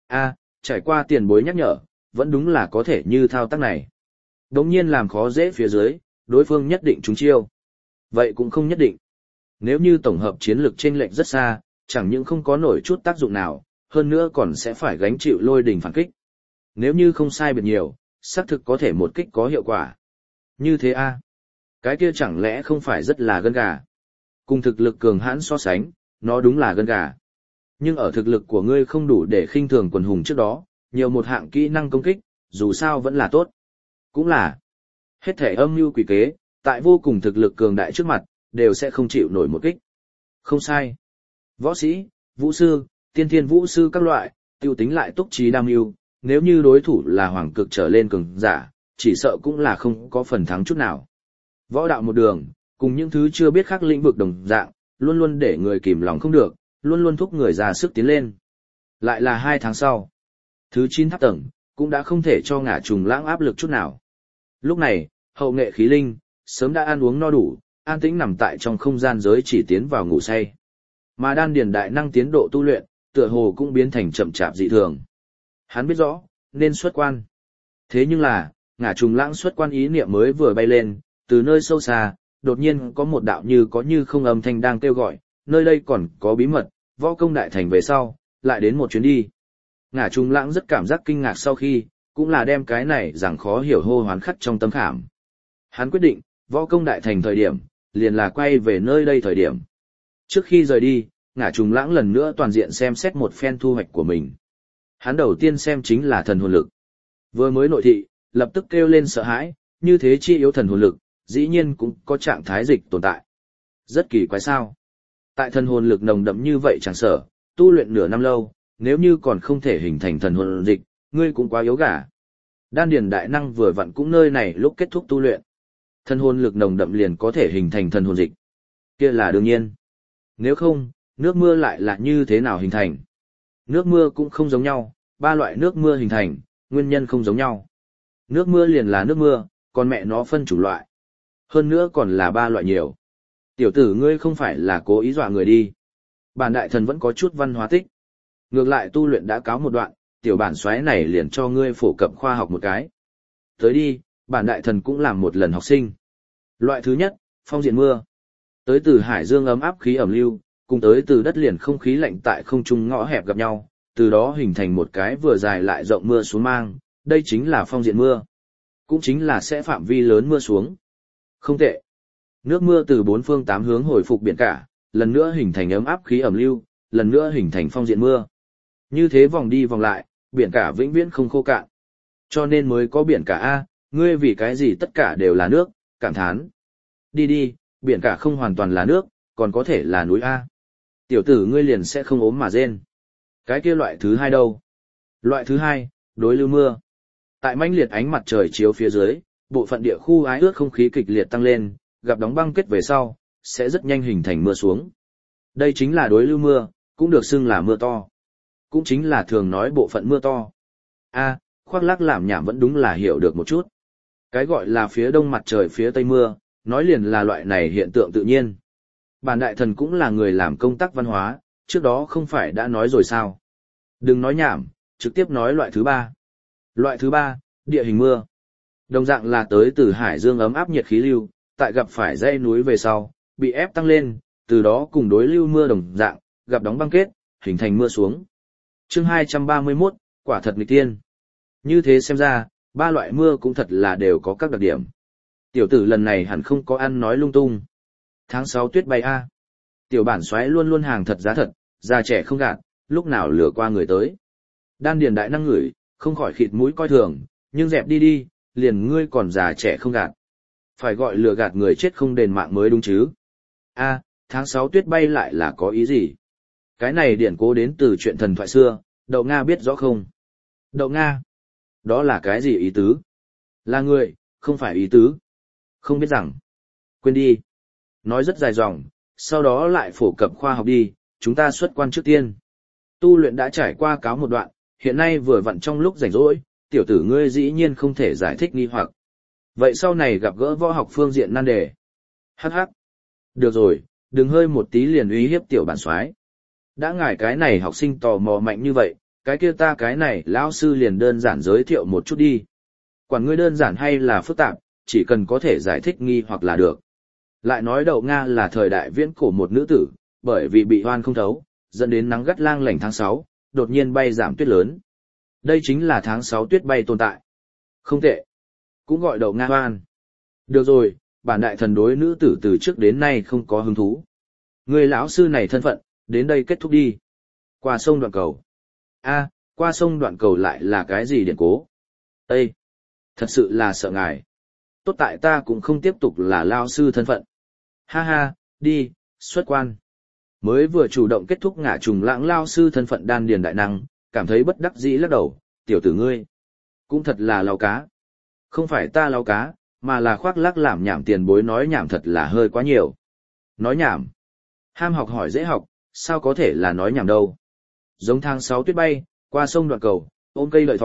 Trải qua tiền bối nhắc nhở, vẫn đúng là có thể như thao tác này. Đống nhiên làm khó dễ phía dưới, đối phương nhất định trúng chiêu. Vậy cũng không nhất định. Nếu như tổng hợp chiến lược chênh lệch rất xa, chẳng những không có nổi chút tác dụng nào, hơn nữa còn sẽ phải gánh chịu lôi đình phản kích. Nếu như không sai biệt nhiều, xác thực có thể một kích có hiệu quả. Như thế cái kia chẳng lẽ không phải rất là gân gà. Cùng thực lực cường hãn so sánh, nó đúng là gân gà. Nhưng ở thực lực của ngươi không đủ để khinh thường quần hùng trước đó, nhiều một hạng kỹ năng công kích, dù sao vẫn là tốt. Cũng là, hết thể âm mưu quỷ kế, tại vô cùng thực lực cường đại trước mặt, đều sẽ không chịu nổi một kích. Không sai. Võ sĩ, vũ sư, tiên thiên vũ sư các loại, tiêu tính lại túc trí đam mưu, nếu như đối thủ là hoàng cực trở lên cường giả, chỉ sợ cũng là không có phần thắng chút nào. Võ đạo một đường, cùng những thứ chưa biết khác lĩnh vực đồng dạng, luôn luôn để người kìm lòng không được, luôn luôn thúc người ra sức tiến lên. Lại là 2 tháng sau. Thứ 9 tháp tầng, cũng đã không thể cho ngả trùng lãng áp lực chút nào. Lúc này, hậu nghệ khí linh, sớm đã ăn uống no đủ, an tĩnh nằm tại trong không gian giới chỉ tiến vào ngủ say. Mà đan điền đại năng tiến độ tu luyện, tựa hồ cũng biến thành chậm chạp dị thường. Hắn biết rõ, nên xuất quan. Thế nhưng là, ngả trùng lãng xuất quan ý niệm mới vừa bay lên, từ nơi sâu xa, đột nhiên có một đạo như có như không âm thanh đang kêu gọi, nơi đây còn có bí mật, võ công đại thành về sau, lại đến một chuyến đi. Ngả trùng lãng rất cảm giác kinh ngạc sau khi, cũng là đem cái này rằng khó hiểu hô hoán khắc trong tâm khảm. Hắn quyết định, võ công đại thành thời điểm, liền là quay về nơi đây thời điểm. Trước khi rời đi, ngả trùng lãng lần nữa toàn diện xem xét một phen thu hoạch của mình. Hắn đầu tiên xem chính là thần hồn lực. Vừa mới nội thị, lập tức kêu lên sợ hãi, như thế chi yếu thần hồn lực, dĩ nhiên cũng có trạng thái dịch tồn tại. Rất kỳ quái sao. Tại thần hồn lực nồng đậm như vậy chẳng sợ, tu luyện nửa năm lâu, nếu như còn không thể hình thành thần hồn dịch, ngươi cũng quá yếu gà. Đan điền đại năng vừa vặn cũng nơi này lúc kết thúc tu luyện. Thần hồn lực nồng đậm liền có thể hình thành thần hồn dịch. Kia là đương nhiên. Nếu không, nước mưa lại là như thế nào hình thành? Nước mưa cũng không giống nhau, ba loại nước mưa hình thành, nguyên nhân không giống nhau. Nước mưa liền là nước mưa, còn mẹ nó phân chủng loại. Hơn nữa còn là ba loại nhiều. Tiểu tử ngươi không phải là cố ý dọa người đi. Bản đại thần vẫn có chút văn hóa tích. Ngược lại tu luyện đã cáo một đoạn, tiểu bản xoáy này liền cho ngươi phổ cập khoa học một cái. Tới đi, bản đại thần cũng làm một lần học sinh. Loại thứ nhất, phong diện mưa. Tới từ hải dương ấm áp khí ẩm lưu, cùng tới từ đất liền không khí lạnh tại không trung ngõ hẹp gặp nhau, từ đó hình thành một cái vừa dài lại rộng mưa xuống mang, đây chính là phong diện mưa. Cũng chính là sẽ phạm vi lớn mưa xuống. Không tệ. Nước mưa từ bốn phương tám hướng hồi phục biển cả, lần nữa hình thành ấm áp khí ẩm lưu, lần nữa hình thành phong diện mưa. Như thế vòng đi vòng lại, biển cả vĩnh viễn không khô cạn. Cho nên mới có biển cả A, ngươi vì cái gì tất cả đều là nước, cảm thán. Đi đi, biển cả không hoàn toàn là nước, còn có thể là núi A. Tiểu tử ngươi liền sẽ không ốm mà rên. Cái kia loại thứ hai đâu? Loại thứ hai, đối lưu mưa. Tại mãnh liệt ánh mặt trời chiếu phía dưới, bộ phận địa khu ái ướt không khí kịch liệt tăng lên, gặp đóng băng kết về sau, sẽ rất nhanh hình thành mưa xuống. Đây chính là đối lưu mưa, cũng được xưng là mưa to. Cũng chính là thường nói bộ phận mưa to. A, khoác lác làm nhảm vẫn đúng là hiểu được một chút. Cái gọi là phía đông mặt trời phía tây mưa, nói liền là loại này hiện tượng tự nhiên. Bản đại thần cũng là người làm công tác văn hóa, trước đó không phải đã nói rồi sao. Đừng nói nhảm, trực tiếp nói loại thứ ba. Loại thứ ba, địa hình mưa. Đồng dạng là tới từ hải dương ấm áp nhiệt khí lưu, tại gặp phải dãy núi về sau, bị ép tăng lên, từ đó cùng đối lưu mưa đồng dạng, gặp đóng băng kết, hình thành mưa xuống. Chương 231, quả thật nghịch tiên. Như thế xem ra, ba loại mưa cũng thật là đều có các đặc điểm. Tiểu tử lần này hẳn không có ăn nói lung tung. Tháng 6 tuyết bay A. Tiểu bản xoáy luôn luôn hàng thật giá thật, già trẻ không gạt, lúc nào lừa qua người tới. Đan điền đại năng ngửi, không khỏi khịt mũi coi thường, nhưng dẹp đi đi, liền ngươi còn già trẻ không gạt. Phải gọi lừa gạt người chết không đền mạng mới đúng chứ. A, tháng 6 tuyết bay lại là có ý gì? Cái này điển cố đến từ chuyện thần thoại xưa, Đậu Nga biết rõ không? Đậu Nga? Đó là cái gì ý tứ? Là người, không phải ý tứ. Không biết rằng. Quên đi. Nói rất dài dòng, sau đó lại phổ cập khoa học đi, chúng ta xuất quan trước tiên. Tu luyện đã trải qua cáo một đoạn, hiện nay vừa vặn trong lúc rảnh rỗi, tiểu tử ngươi dĩ nhiên không thể giải thích nghi hoặc. Vậy sau này gặp gỡ võ học phương diện nan đề. Hắc hắc. Được rồi, đừng hơi một tí liền uy hiếp tiểu bản soái. Đã ngài cái này học sinh tò mò mạnh như vậy, cái kia ta cái này lão sư liền đơn giản giới thiệu một chút đi. Quản ngươi đơn giản hay là phức tạp, chỉ cần có thể giải thích nghi hoặc là được. Lại nói Đậu Nga là thời đại viễn cổ một nữ tử, bởi vì bị hoan không thấu, dẫn đến nắng gắt lang lành tháng 6, đột nhiên bay giảm tuyết lớn. Đây chính là tháng 6 tuyết bay tồn tại. Không tệ. Cũng gọi Đậu Nga hoan. Được rồi, bản đại thần đối nữ tử từ trước đến nay không có hứng thú. Người lão sư này thân phận, đến đây kết thúc đi. Qua sông Đoạn Cầu. A, qua sông Đoạn Cầu lại là cái gì điển cố? Ê! Thật sự là sợ ngài. Tốt tại ta cũng không tiếp tục là lao sư thân phận. Ha ha, đi, xuất quan. Mới vừa chủ động kết thúc ngả trùng lãng lao sư thân phận đan điền đại năng, cảm thấy bất đắc dĩ lắc đầu, tiểu tử ngươi. Cũng thật là lao cá. Không phải ta lao cá, mà là khoác lác làm nhảm tiền bối nói nhảm thật là hơi quá nhiều. Nói nhảm. Ham học hỏi dễ học, sao có thể là nói nhảm đâu. Giống tháng 6 tuyết bay, qua sông Đoạn Cầu, ôm cây lợi thỏ,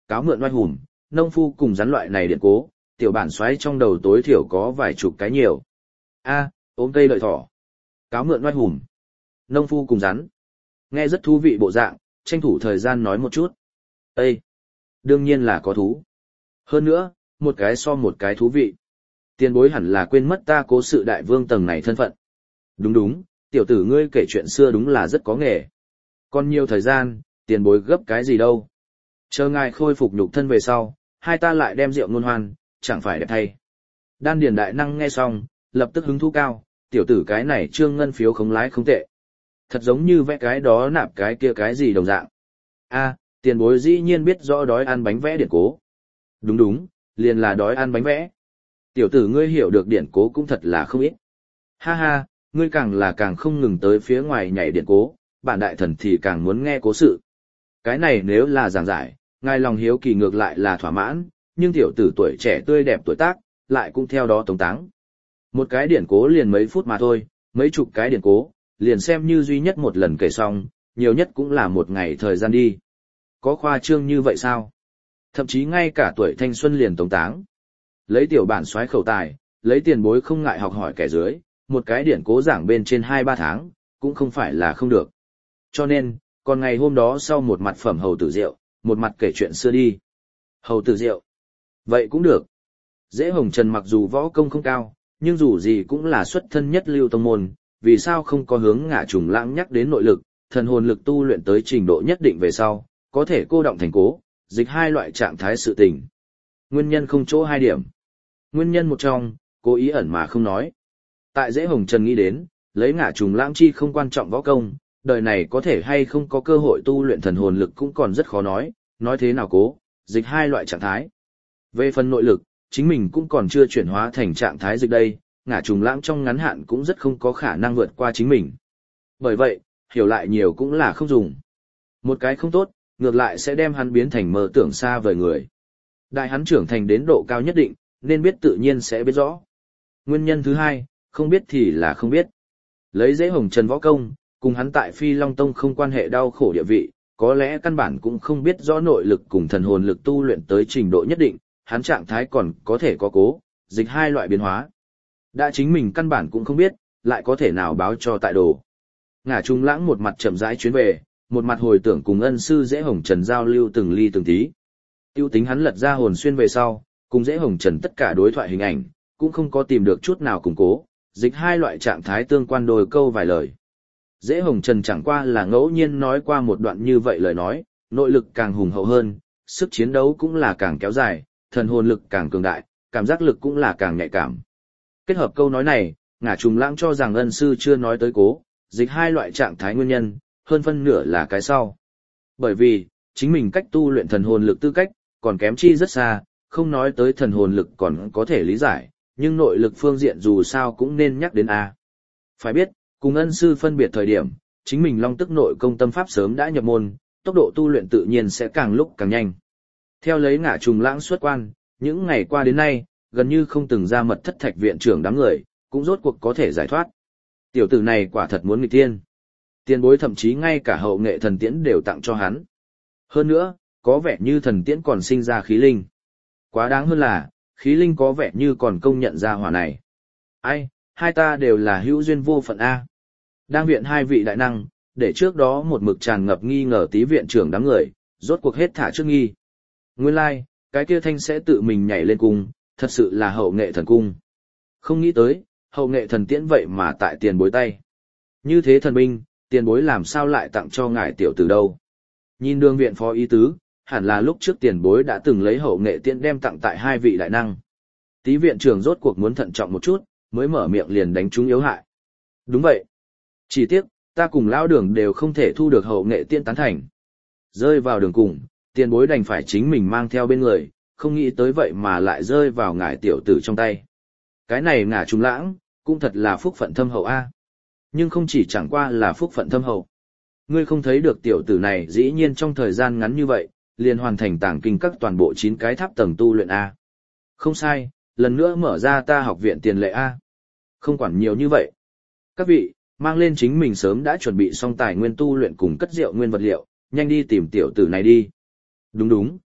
cáo mượn oai hùm, nông phu cùng rắn loại này điện cố, tiểu bản xoáy trong đầu tối thiểu có vài chục cái nhiều. A, ôm cây lợi thỏ. Cáo mượn oai hùm. Nông phu cùng rắn. Nghe rất thú vị bộ dạng, tranh thủ thời gian nói một chút. Ê! Đương nhiên là có thú. Hơn nữa, một cái so một cái thú vị. Tiền bối hẳn là quên mất ta Cố Sự đại vương tầng này thân phận. Đúng đúng, tiểu tử ngươi kể chuyện xưa đúng là rất có nghề. Còn nhiều thời gian, tiền bối gấp cái gì đâu. Chờ ngài khôi phục nhục thân về sau, hai ta lại đem rượu ngôn hoan, chẳng phải đẹp thay. Đan điền đại năng nghe xong, lập tức hứng thú cao, tiểu tử cái này trương ngân phiếu khống lái không tệ. Thật giống như vẽ cái đó nạp cái kia cái gì đồng dạng. A, tiền bối dĩ nhiên biết rõ đói ăn bánh vẽ điển cố. Đúng đúng, liền là đói ăn bánh vẽ. Tiểu tử ngươi hiểu được điển cố cũng thật là không ít. Ha ha, ngươi càng là càng không ngừng tới phía ngoài nhảy điển cố, bản đại thần thì càng muốn nghe cố sự. Cái này nếu là giảng giải, ngài lòng hiếu kỳ ngược lại là thỏa mãn, nhưng tiểu tử tuổi trẻ tươi đẹp tuổi tác, lại cũng theo đó tống táng. Một cái điển cố liền mấy phút mà thôi, mấy chục cái điển cố, liền xem như duy nhất một lần kể xong, nhiều nhất cũng là một ngày thời gian đi. Có khoa trương như vậy sao? Thậm chí ngay cả tuổi thanh xuân liền tống táng. Lấy tiểu bản soái khẩu tài, lấy tiền bối không ngại học hỏi kẻ dưới, một cái điển cố giảng bên trên 2-3 tháng, cũng không phải là không được. Cho nên, còn ngày hôm đó sau một mặt phẩm hầu tử rượu, một mặt kể chuyện xưa đi. Hầu tử rượu. Vậy cũng được. Dễ Hồng Trần mặc dù võ công không cao, nhưng dù gì cũng là xuất thân nhất lưu tông môn, vì sao không có hướng Ngạ Trùng Lãng nhắc đến nội lực, thần hồn lực tu luyện tới trình độ nhất định về sau, có thể cô động thành cố, dịch hai loại trạng thái sự tình. Nguyên nhân không chỗ hai điểm. Nguyên nhân một trong, cố ý ẩn mà không nói. Tại Dễ Hồng Trần nghĩ đến, lấy Ngạ Trùng Lãng chi không quan trọng võ công, đời này có thể hay không có cơ hội tu luyện thần hồn lực cũng còn rất khó nói thế nào cố, dịch hai loại trạng thái. Về phần nội lực, chính mình cũng còn chưa chuyển hóa thành trạng thái dịch đây, Ngạ Trùng Lãng trong ngắn hạn cũng rất không có khả năng vượt qua chính mình. Bởi vậy, hiểu lại nhiều cũng là không dùng. Một cái không tốt, ngược lại sẽ đem hắn biến thành mơ tưởng xa vời người. Đại hắn trưởng thành đến độ cao nhất định, nên biết tự nhiên sẽ biết rõ. Nguyên nhân thứ hai, không biết thì là không biết. Lấy Dễ Hồng Trần võ công, cùng hắn tại Phi Long Tông không quan hệ đau khổ địa vị, có lẽ căn bản cũng không biết rõ nội lực cùng thần hồn lực tu luyện tới trình độ nhất định, hắn trạng thái còn có thể có cố, dịch hai loại biến hóa. Đã chính mình căn bản cũng không biết, lại có thể nào báo cho tại đồ. Ngả Trung Lãng một mặt chậm rãi chuyến về, một mặt hồi tưởng cùng ân sư Dễ Hồng Trần giao lưu từng ly từng tí. Tiêu tính hắn lật ra hồn xuyên về sau, cùng Dễ Hồng Trần tất cả đối thoại hình ảnh, cũng không có tìm được chút nào củng cố, dịch hai loại trạng thái tương quan đôi câu vài lời. Dễ Hồng Trần chẳng qua là ngẫu nhiên nói qua một đoạn như vậy lời nói, nội lực càng hùng hậu hơn, sức chiến đấu cũng là càng kéo dài, thần hồn lực càng cường đại, cảm giác lực cũng là càng nhạy cảm. Kết hợp câu nói này, Ngả Trùng Lãng cho rằng ân sư chưa nói tới cố, dịch hai loại trạng thái nguyên nhân, hơn phân nửa là cái sau. Bởi vì, chính mình cách tu luyện thần hồn lực tư cách, còn kém chi rất xa, không nói tới thần hồn lực còn có thể lý giải, nhưng nội lực phương diện dù sao cũng nên nhắc đến A. Phải biết, cùng ân sư phân biệt thời điểm, chính mình long tức nội công tâm pháp sớm đã nhập môn, tốc độ tu luyện tự nhiên sẽ càng lúc càng nhanh. Theo lấy Ngả Trùng Lãng xuất quan, những ngày qua đến nay, gần như không từng ra Mật Thất Thạch viện trưởng đám người, cũng rốt cuộc có thể giải thoát. Tiểu tử này quả thật muốn nghịch tiên. Tiền bối thậm chí ngay cả hậu nghệ thần tiễn đều tặng cho hắn. Hơn nữa, có vẻ như thần tiễn còn sinh ra khí linh. Quá đáng hơn là, khí linh có vẻ như còn công nhận ra hỏa này. Ai, hai ta đều là hữu duyên vô phận A. Đang viện hai vị đại năng, để trước đó một mực tràn ngập nghi ngờ tí viện trưởng đám người, rốt cuộc hết thả trước nghi. Nguyên lai, cái kia thanh sẽ tự mình nhảy lên cung, thật sự là hậu nghệ thần cung. Không nghĩ tới, hậu nghệ thần tiễn vậy mà tại tiền bối tay. Như thế thần binh, tiền bối làm sao lại tặng cho ngài tiểu tử đâu. Nhìn đường viện phó ý tứ, hẳn là lúc trước tiền bối đã từng lấy hậu nghệ tiễn đem tặng tại hai vị đại năng. Tí viện trưởng rốt cuộc muốn thận trọng một chút, mới mở miệng liền đánh trúng yếu hại. Đúng vậy. Chỉ tiếc, ta cùng lão đường đều không thể thu được hậu nghệ tiễn tán thành. Rơi vào đường cùng, tiền bối đành phải chính mình mang theo bên người, không nghĩ tới vậy mà lại rơi vào ngài tiểu tử trong tay. Cái này Ngả Trùng Lãng, cũng thật là phúc phận thâm hậu a. Nhưng không chỉ chẳng qua là phúc phận thâm hậu. Ngươi không thấy được tiểu tử này dĩ nhiên trong thời gian ngắn như vậy, liền hoàn thành tàng kinh các toàn bộ 9 cái tháp tầng tu luyện a. Không sai, lần nữa mở ra ta học viện tiền lệ a. Không quản nhiều như vậy. Các vị, mang lên chính mình sớm đã chuẩn bị xong tài nguyên tu luyện cùng cất rượu nguyên vật liệu, nhanh đi tìm tiểu tử này đi. Đúng đúng,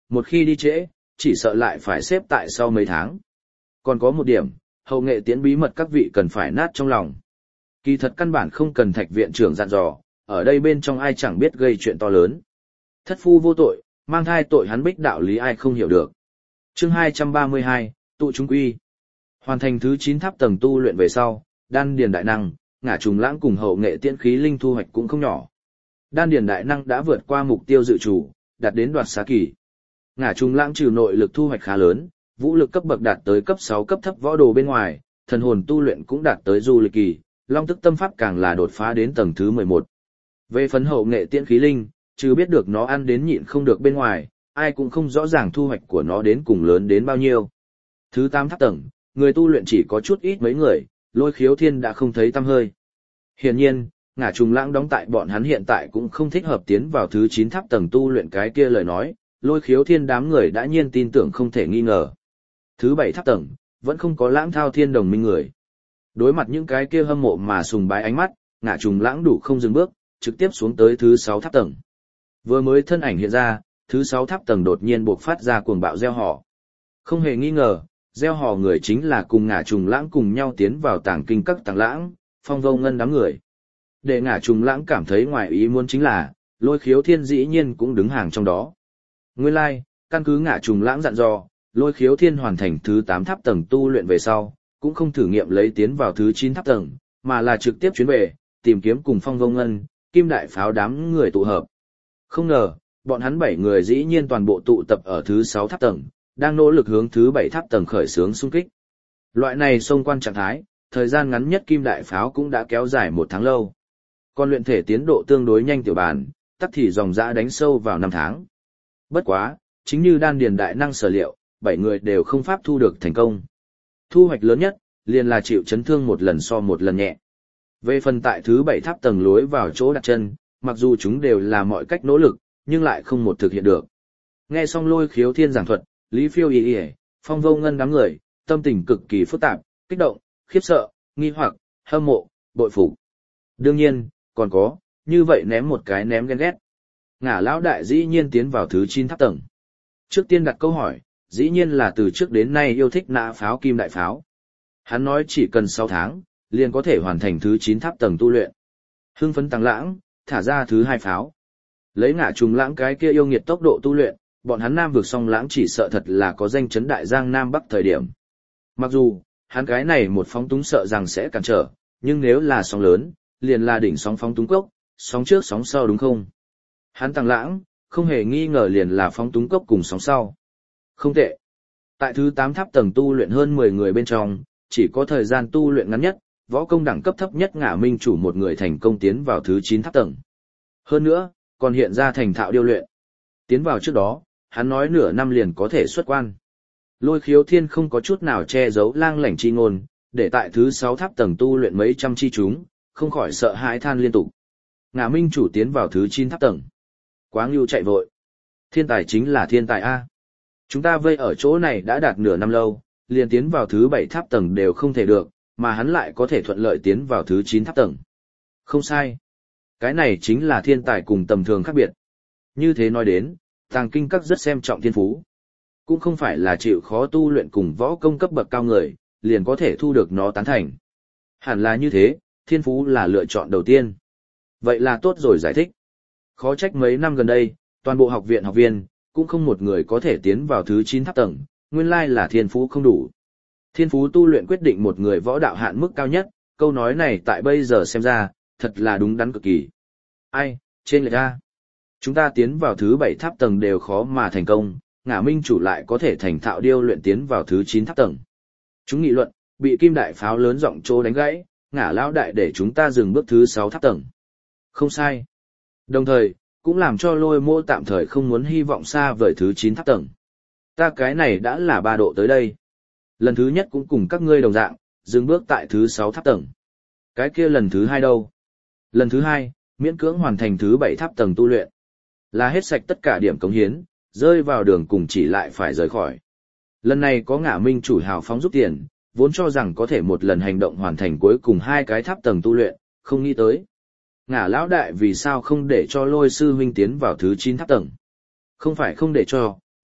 một khi đi trễ, chỉ sợ lại phải xếp tại sau mấy tháng. Còn có một điểm, hậu nghệ tiễn bí mật các vị cần phải nát trong lòng. Kỳ thật căn bản không cần Thạch viện trưởng dặn dò, ở đây bên trong ai chẳng biết gây chuyện to lớn. Thất phu vô tội, mang thai tội hắn bích đạo lý ai không hiểu được. Chương 232, tụ chúng quy. Hoàn thành thứ 9 tháp tầng tu luyện về sau, đan điền đại năng, ngả trùng lãng cùng hậu nghệ tiễn khí linh thu hoạch cũng không nhỏ. Đan điền đại năng đã vượt qua mục tiêu dự chủ, đạt đến đoạt xá kỳ. Ngả trùng lãng trừ nội lực thu hoạch khá lớn, vũ lực cấp bậc đạt tới cấp 6 cấp thấp võ đồ bên ngoài, thần hồn tu luyện cũng đạt tới du lịch kỳ, long tức tâm pháp càng là đột phá đến tầng thứ 11. Về phấn hậu nghệ tiễn khí linh, trừ biết được nó ăn đến nhịn không được bên ngoài, ai cũng không rõ ràng thu hoạch của nó đến cùng lớn đến bao nhiêu. Thứ 8 tháp tầng, người tu luyện chỉ có chút ít mấy người, Lôi Khiếu Thiên đã không thấy tăm hơi. Hiển nhiên, ngả trùng lãng đóng tại bọn hắn hiện tại cũng không thích hợp tiến vào thứ 9 tháp tầng tu luyện cái kia lời nói, Lôi Khiếu Thiên đám người đã nhiên tin tưởng không thể nghi ngờ. Thứ 7 tháp tầng, vẫn không có Lãng Thao Thiên đồng minh người. Đối mặt những cái kia hâm mộ mà sùng bái ánh mắt, ngả trùng lãng đủ không dừng bước, trực tiếp xuống tới thứ 6 tháp tầng. Vừa mới thân ảnh hiện ra, thứ 6 tháp tầng đột nhiên bộc phát ra cuồng bạo gieo họ. Không hề nghi ngờ, gieo họ người chính là cùng ngả trùng lãng cùng nhau tiến vào tàng kinh các tàng lãng, Phong Vô Ngân đám người. Để ngả trùng lãng cảm thấy ngoài ý muốn chính là, Lôi Khiếu Thiên dĩ nhiên cũng đứng hàng trong đó. Nguyên lai, căn cứ ngả trùng lãng dặn dò, Lôi Khiếu Thiên hoàn thành thứ 8 tháp tầng tu luyện về sau, cũng không thử nghiệm lấy tiến vào thứ 9 tháp tầng, mà là trực tiếp chuyến về, tìm kiếm cùng Phong Vô Ngân, Kim Đại Pháo đám người tụ hợp. Không ngờ, bọn hắn 7 người dĩ nhiên toàn bộ tụ tập ở thứ 6 tháp tầng, đang nỗ lực hướng thứ 7 tháp tầng khởi xướng xung kích. Loại này xông quan trạng thái, thời gian ngắn nhất Kim Đại Pháo cũng đã kéo dài 1 tháng lâu. Còn luyện thể tiến độ tương đối nhanh tiểu bàn, tắc thì dòng dã đánh sâu vào 5 tháng. Bất quá, chính như đan điền đại năng sở liệu, 7 người đều không pháp thu được thành công. Thu hoạch lớn nhất, liền là chịu chấn thương một lần so một lần nhẹ. Về phần tại thứ 7 tháp tầng lối vào chỗ đặt chân, mặc dù chúng đều là mọi cách nỗ lực, nhưng lại không một thực hiện được. Nghe xong Lôi Khiếu Thiên giảng thuật, Lý Phiêu Y Y, Phong Vô Ngân đám người, tâm tình cực kỳ phức tạp, kích động, khiếp sợ, nghi hoặc, hâm mộ, bội phục. Đương nhiên, còn có, như vậy ném một cái ném ghen ghét. Ngả lão đại dĩ nhiên tiến vào thứ 9 tháp tầng. Trước tiên đặt câu hỏi, dĩ nhiên là từ trước đến nay yêu thích nã pháo Kim Đại Pháo. Hắn nói chỉ cần 6 tháng, liền có thể hoàn thành thứ 9 tháp tầng tu luyện. Hưng phấn tăng lãng, thả ra thứ 2 pháo. Lấy ngả trùng lãng cái kia yêu nghiệt tốc độ tu luyện, bọn hắn Nam vực song lãng chỉ sợ thật là có danh chấn đại giang Nam Bắc thời điểm. Mặc dù, hắn cái này một phóng túng sợ rằng sẽ cản trở, nhưng nếu là sóng lớn, liền là đỉnh sóng phóng túng cốc, sóng trước sóng sau đúng không? Hắn tăng lãng, không hề nghi ngờ liền là phóng túng cốc cùng sóng sau. Không tệ. Tại thứ 8 tháp tầng tu luyện hơn 10 người bên trong, chỉ có thời gian tu luyện ngắn nhất, võ công đẳng cấp thấp nhất ngả minh chủ một người thành công tiến vào thứ 9 tháp tầng. Hơn nữa, còn hiện ra thành thạo điêu luyện. Tiến vào trước đó, hắn nói nửa năm liền có thể xuất quan. Lôi Khiếu Thiên không có chút nào che giấu lang lảnh chi ngôn, để tại thứ 6 tháp tầng tu luyện mấy trăm chi chúng, không khỏi sợ hãi than liên tục. Ngả minh chủ tiến vào thứ 9 tháp tầng. Quá ngưu chạy vội. Thiên tài chính là thiên tài A. Chúng ta vây ở chỗ này đã đạt nửa năm lâu, liền tiến vào thứ 7 tháp tầng đều không thể được, mà hắn lại có thể thuận lợi tiến vào thứ 9 tháp tầng. Không sai. Cái này chính là thiên tài cùng tầm thường khác biệt. Như thế nói đến, tàng kinh các rất xem trọng thiên phú. Cũng không phải là chịu khó tu luyện cùng võ công cấp bậc cao người, liền có thể thu được nó tán thành. Hẳn là như thế, thiên phú là lựa chọn đầu tiên. Vậy là tốt rồi giải thích. Khó trách mấy năm gần đây, toàn bộ học viện học viên, cũng không một người có thể tiến vào thứ 9 tháp tầng, nguyên lai là thiên phú không đủ. Thiên phú tu luyện quyết định một người võ đạo hạn mức cao nhất, câu nói này tại bây giờ xem ra, thật là đúng đắn cực kỳ. Ai, trên lệch ra. Chúng ta tiến vào thứ 7 tháp tầng đều khó mà thành công, ngả minh chủ lại có thể thành thạo điêu luyện tiến vào thứ 9 tháp tầng. Chúng nghị luận, bị Kim Đại Pháo lớn giọng trô đánh gãy, ngả lão đại để chúng ta dừng bước thứ 6 tháp tầng. Không sai. Đồng thời, cũng làm cho Lôi Mô tạm thời không muốn hy vọng xa vời thứ 9 tháp tầng. Ta cái này đã là 3 độ tới đây. Lần thứ nhất cũng cùng các ngươi đồng dạng, dừng bước tại thứ 6 tháp tầng. Cái kia lần thứ 2 đâu? Lần thứ 2, miễn cưỡng hoàn thành thứ 7 tháp tầng tu luyện. Là hết sạch tất cả điểm cống hiến, rơi vào đường cùng chỉ lại phải rời khỏi. Lần này có ngả minh chủ hào phóng giúp tiền, vốn cho rằng có thể một lần hành động hoàn thành cuối cùng 2 cái tháp tầng tu luyện, không nghĩ tới. Ngả lão đại vì sao không để cho Lôi sư huynh tiến vào thứ 9 tháp tầng? Không phải không để cho,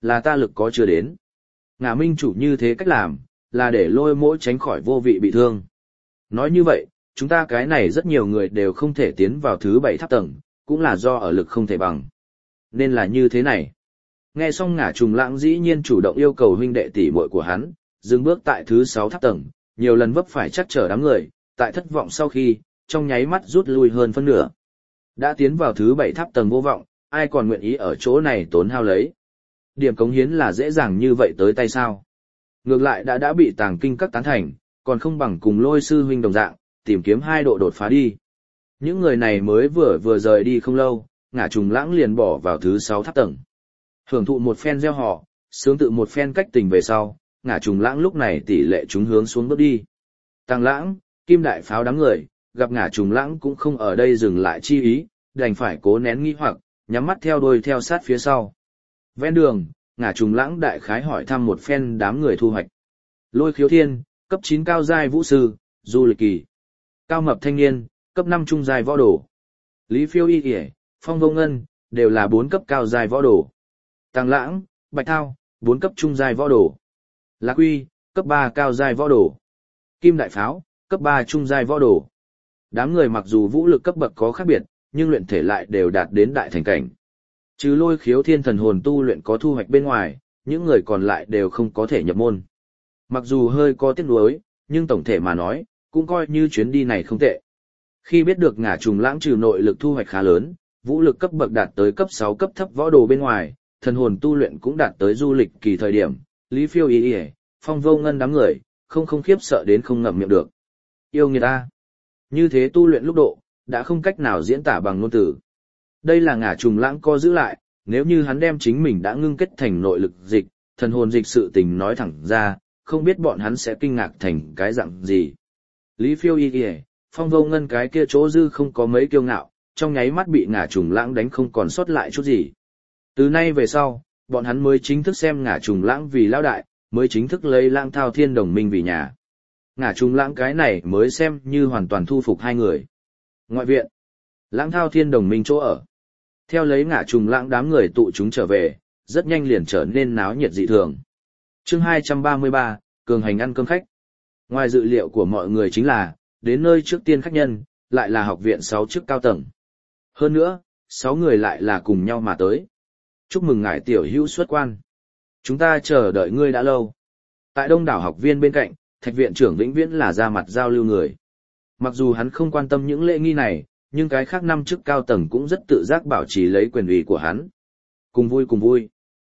là ta lực có chưa đến. Ngả minh chủ như thế cách làm, là để lôi mỗi tránh khỏi vô vị bị thương. Nói như vậy, chúng ta cái này rất nhiều người đều không thể tiến vào thứ 7 tháp tầng, cũng là do ở lực không thể bằng. Nên là như thế này. Nghe xong Ngả Trùng Lãng dĩ nhiên chủ động yêu cầu huynh đệ tỷ muội của hắn, dừng bước tại thứ 6 tháp tầng, nhiều lần vấp phải chắc trở đám người, tại thất vọng sau khi, trong nháy mắt rút lui hơn phân nửa. Đã tiến vào thứ 7 tháp tầng vô vọng, ai còn nguyện ý ở chỗ này tốn hao lấy. Điểm cống hiến là dễ dàng như vậy tới tay sao. Ngược lại đã bị tàng kinh các tán thành, còn không bằng cùng Lôi sư huynh đồng dạng, tìm kiếm 2 độ đột phá đi. Những người này mới vừa rời đi không lâu, Ngả Trùng Lãng liền bỏ vào thứ 6 tháp tầng. Hưởng thụ một phen gieo họ, sướng tự một phen cách tình về sau, Ngả Trùng Lãng lúc này tỷ lệ chúng hướng xuống bước đi. Tăng Lãng, Kim Đại Pháo đám người, gặp Ngả Trùng Lãng cũng không ở đây dừng lại chi ý, đành phải cố nén nghi hoặc, nhắm mắt theo đuôi theo sát phía sau. Ven đường, Ngả Trùng Lãng đại khái hỏi thăm một phen đám người thu hoạch. Lôi Khiếu Thiên, cấp 9 cao giai vũ sư, Du Lịch Kỳ. Cao Mập thanh niên, cấp 5 trung giai võ đồ. Lý Phiêu Y Y, Phong Vô Ngân, đều là 4 cấp cao giai võ đồ. Tăng Lãng, Bạch Thao, 4 cấp trung giai võ đồ. Lạc Uy, cấp 3 cao giai võ đồ. Kim Đại Pháo, cấp 3 trung giai võ đồ. Đám người mặc dù vũ lực cấp bậc có khác biệt, nhưng luyện thể lại đều đạt đến đại thành cảnh. Trừ Lôi Khiếu Thiên thần hồn tu luyện có thu hoạch bên ngoài, những người còn lại đều không có thể nhập môn. Mặc dù hơi có tiếc nuối, nhưng tổng thể mà nói, cũng coi như chuyến đi này không tệ. Khi biết được Ngả Trùng Lãng trừ nội lực thu hoạch khá lớn, vũ lực cấp bậc đạt tới cấp 6 cấp thấp võ đồ bên ngoài, thần hồn tu luyện cũng đạt tới Du Lịch Kỳ thời điểm, Lý Phiêu Y Y, Phong Vô Ngân đám người, không khiếp sợ đến không ngậm miệng được. Yêu người ta. Như thế tu luyện lúc độ, đã không cách nào diễn tả bằng ngôn từ. Đây là Ngả Trùng Lãng co giữ lại, nếu như hắn đem chính mình đã ngưng kết thành nội lực dịch, thần hồn dịch sự tình nói thẳng ra, không biết bọn hắn sẽ kinh ngạc thành cái dạng gì. Lý Phiêu Y Y, Phong Vô Ngân cái kia chỗ dư không có mấy kiêu ngạo, trong nháy mắt bị Ngả Trùng Lãng đánh không còn sót lại chút gì. Từ nay về sau, bọn hắn mới chính thức xem Ngả Trùng Lãng vì lão đại, mới chính thức lấy Lãng Thao Thiên đồng minh vì nhà. Ngả Trùng Lãng cái này mới xem như hoàn toàn thu phục hai người. Ngoại viện, Lãng Thao Thiên đồng minh chỗ ở. Theo lấy Ngả Trùng Lãng đám người tụ chúng trở về, rất nhanh liền trở nên náo nhiệt dị thường. Chương 233, cường hành ăn cơm khách. Ngoài dự liệu của mọi người chính là, đến nơi trước tiên khách nhân, lại là học viện 6 chức cao tầng. Hơn nữa, 6 người lại là cùng nhau mà tới. Chúc mừng ngài tiểu hữu xuất quan. Chúng ta chờ đợi ngươi đã lâu. Tại đông đảo học viên bên cạnh, Thạch viện trưởng vĩnh viễn là ra mặt giao lưu người. Mặc dù hắn không quan tâm những lễ nghi này, nhưng cái khác 5 chức cao tầng cũng rất tự giác bảo trì lấy quyền uy của hắn. Cùng vui cùng vui.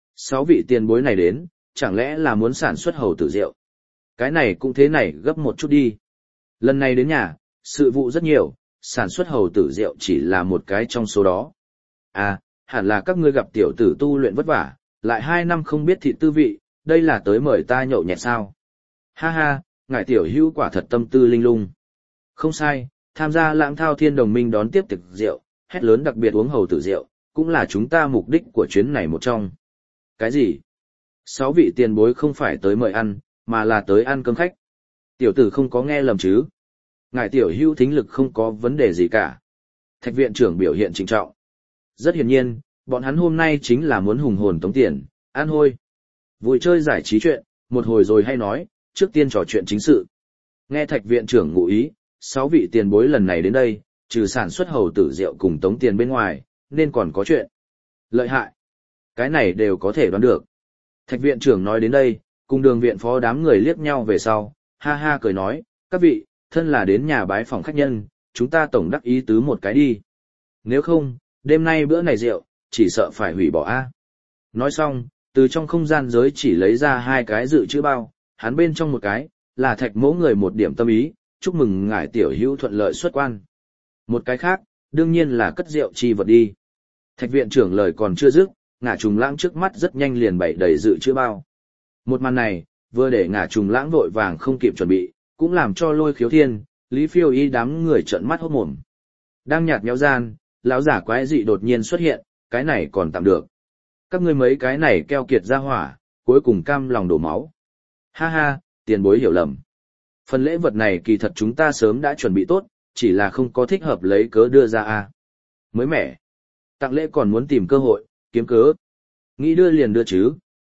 6 vị tiền bối này đến, chẳng lẽ là muốn sản xuất hầu tử rượu. Cái này cũng thế này gấp một chút đi. Lần này đến nhà, sự vụ rất nhiều, sản xuất hầu tử rượu chỉ là một cái trong số đó. À, hẳn là các ngươi gặp tiểu tử tu luyện vất vả, lại 2 năm không biết thịt tư vị, đây là tới mời ta nhậu nhẹt sao. Ha ha, ngài tiểu hữu quả thật tâm tư linh lung. Không sai, tham gia Lãng Thao Thiên đồng minh đón tiếp tiệc rượu, hét lớn đặc biệt uống hầu tử rượu, cũng là chúng ta mục đích của chuyến này một trong. Cái gì? 6 vị tiền bối không phải tới mời ăn, mà là tới ăn cơm khách. Tiểu tử không có nghe lầm chứ? Ngài tiểu hữu thính lực không có vấn đề gì cả. Thạch viện trưởng biểu hiện trịnh trọng. Rất hiển nhiên, bọn hắn hôm nay chính là muốn hùng hồn tống tiền, ăn hôi. Vui chơi giải trí chuyện, một hồi rồi hay nói, trước tiên trò chuyện chính sự. Nghe Thạch viện trưởng ngụ ý, 6 vị tiền bối lần này đến đây, trừ sản xuất hầu tử rượu cùng tống tiền bên ngoài, nên còn có chuyện. Lợi hại. Cái này đều có thể đoán được. Thạch viện trưởng nói đến đây, cùng Đường viện phó đám người liếc nhau về sau, ha ha cười nói, các vị, thân là đến nhà bái phòng khách nhân, chúng ta tổng đắc ý tứ một cái đi. Nếu không, đêm nay bữa này rượu, chỉ sợ phải hủy bỏ a. Nói xong, từ trong không gian giới chỉ lấy ra 2 cái dự trữ bao, hắn bên trong một cái, là Thạch mỗ người một điểm tâm ý, chúc mừng ngài tiểu hữu thuận lợi xuất quan. Một cái khác, đương nhiên là cất rượu chi vật đi. Thạch viện trưởng lời còn chưa dứt, Ngả Trùng Lãng trước mắt rất nhanh liền bày đầy dự trữ bao. Một màn này, vừa để Ngả Trùng Lãng vội vàng không kịp chuẩn bị, cũng làm cho Lôi Khiếu Thiên, Lý Phiêu Y đám người trợn mắt hốt mồm. Đang nhạt nhẽo gian, lão giả quái dị đột nhiên xuất hiện, cái này còn tạm được. Các ngươi mấy cái này keo kiệt ra hỏa, cuối cùng cam lòng đổ máu. Ha ha, tiền bối hiểu lầm. Phần lễ vật này kỳ thật chúng ta sớm đã chuẩn bị tốt, chỉ là không có thích hợp lấy cớ đưa ra a. Mới mẻ. Tặng lễ còn muốn tìm cơ hội, kiếm cớ. Nghĩ đưa liền đưa chứ,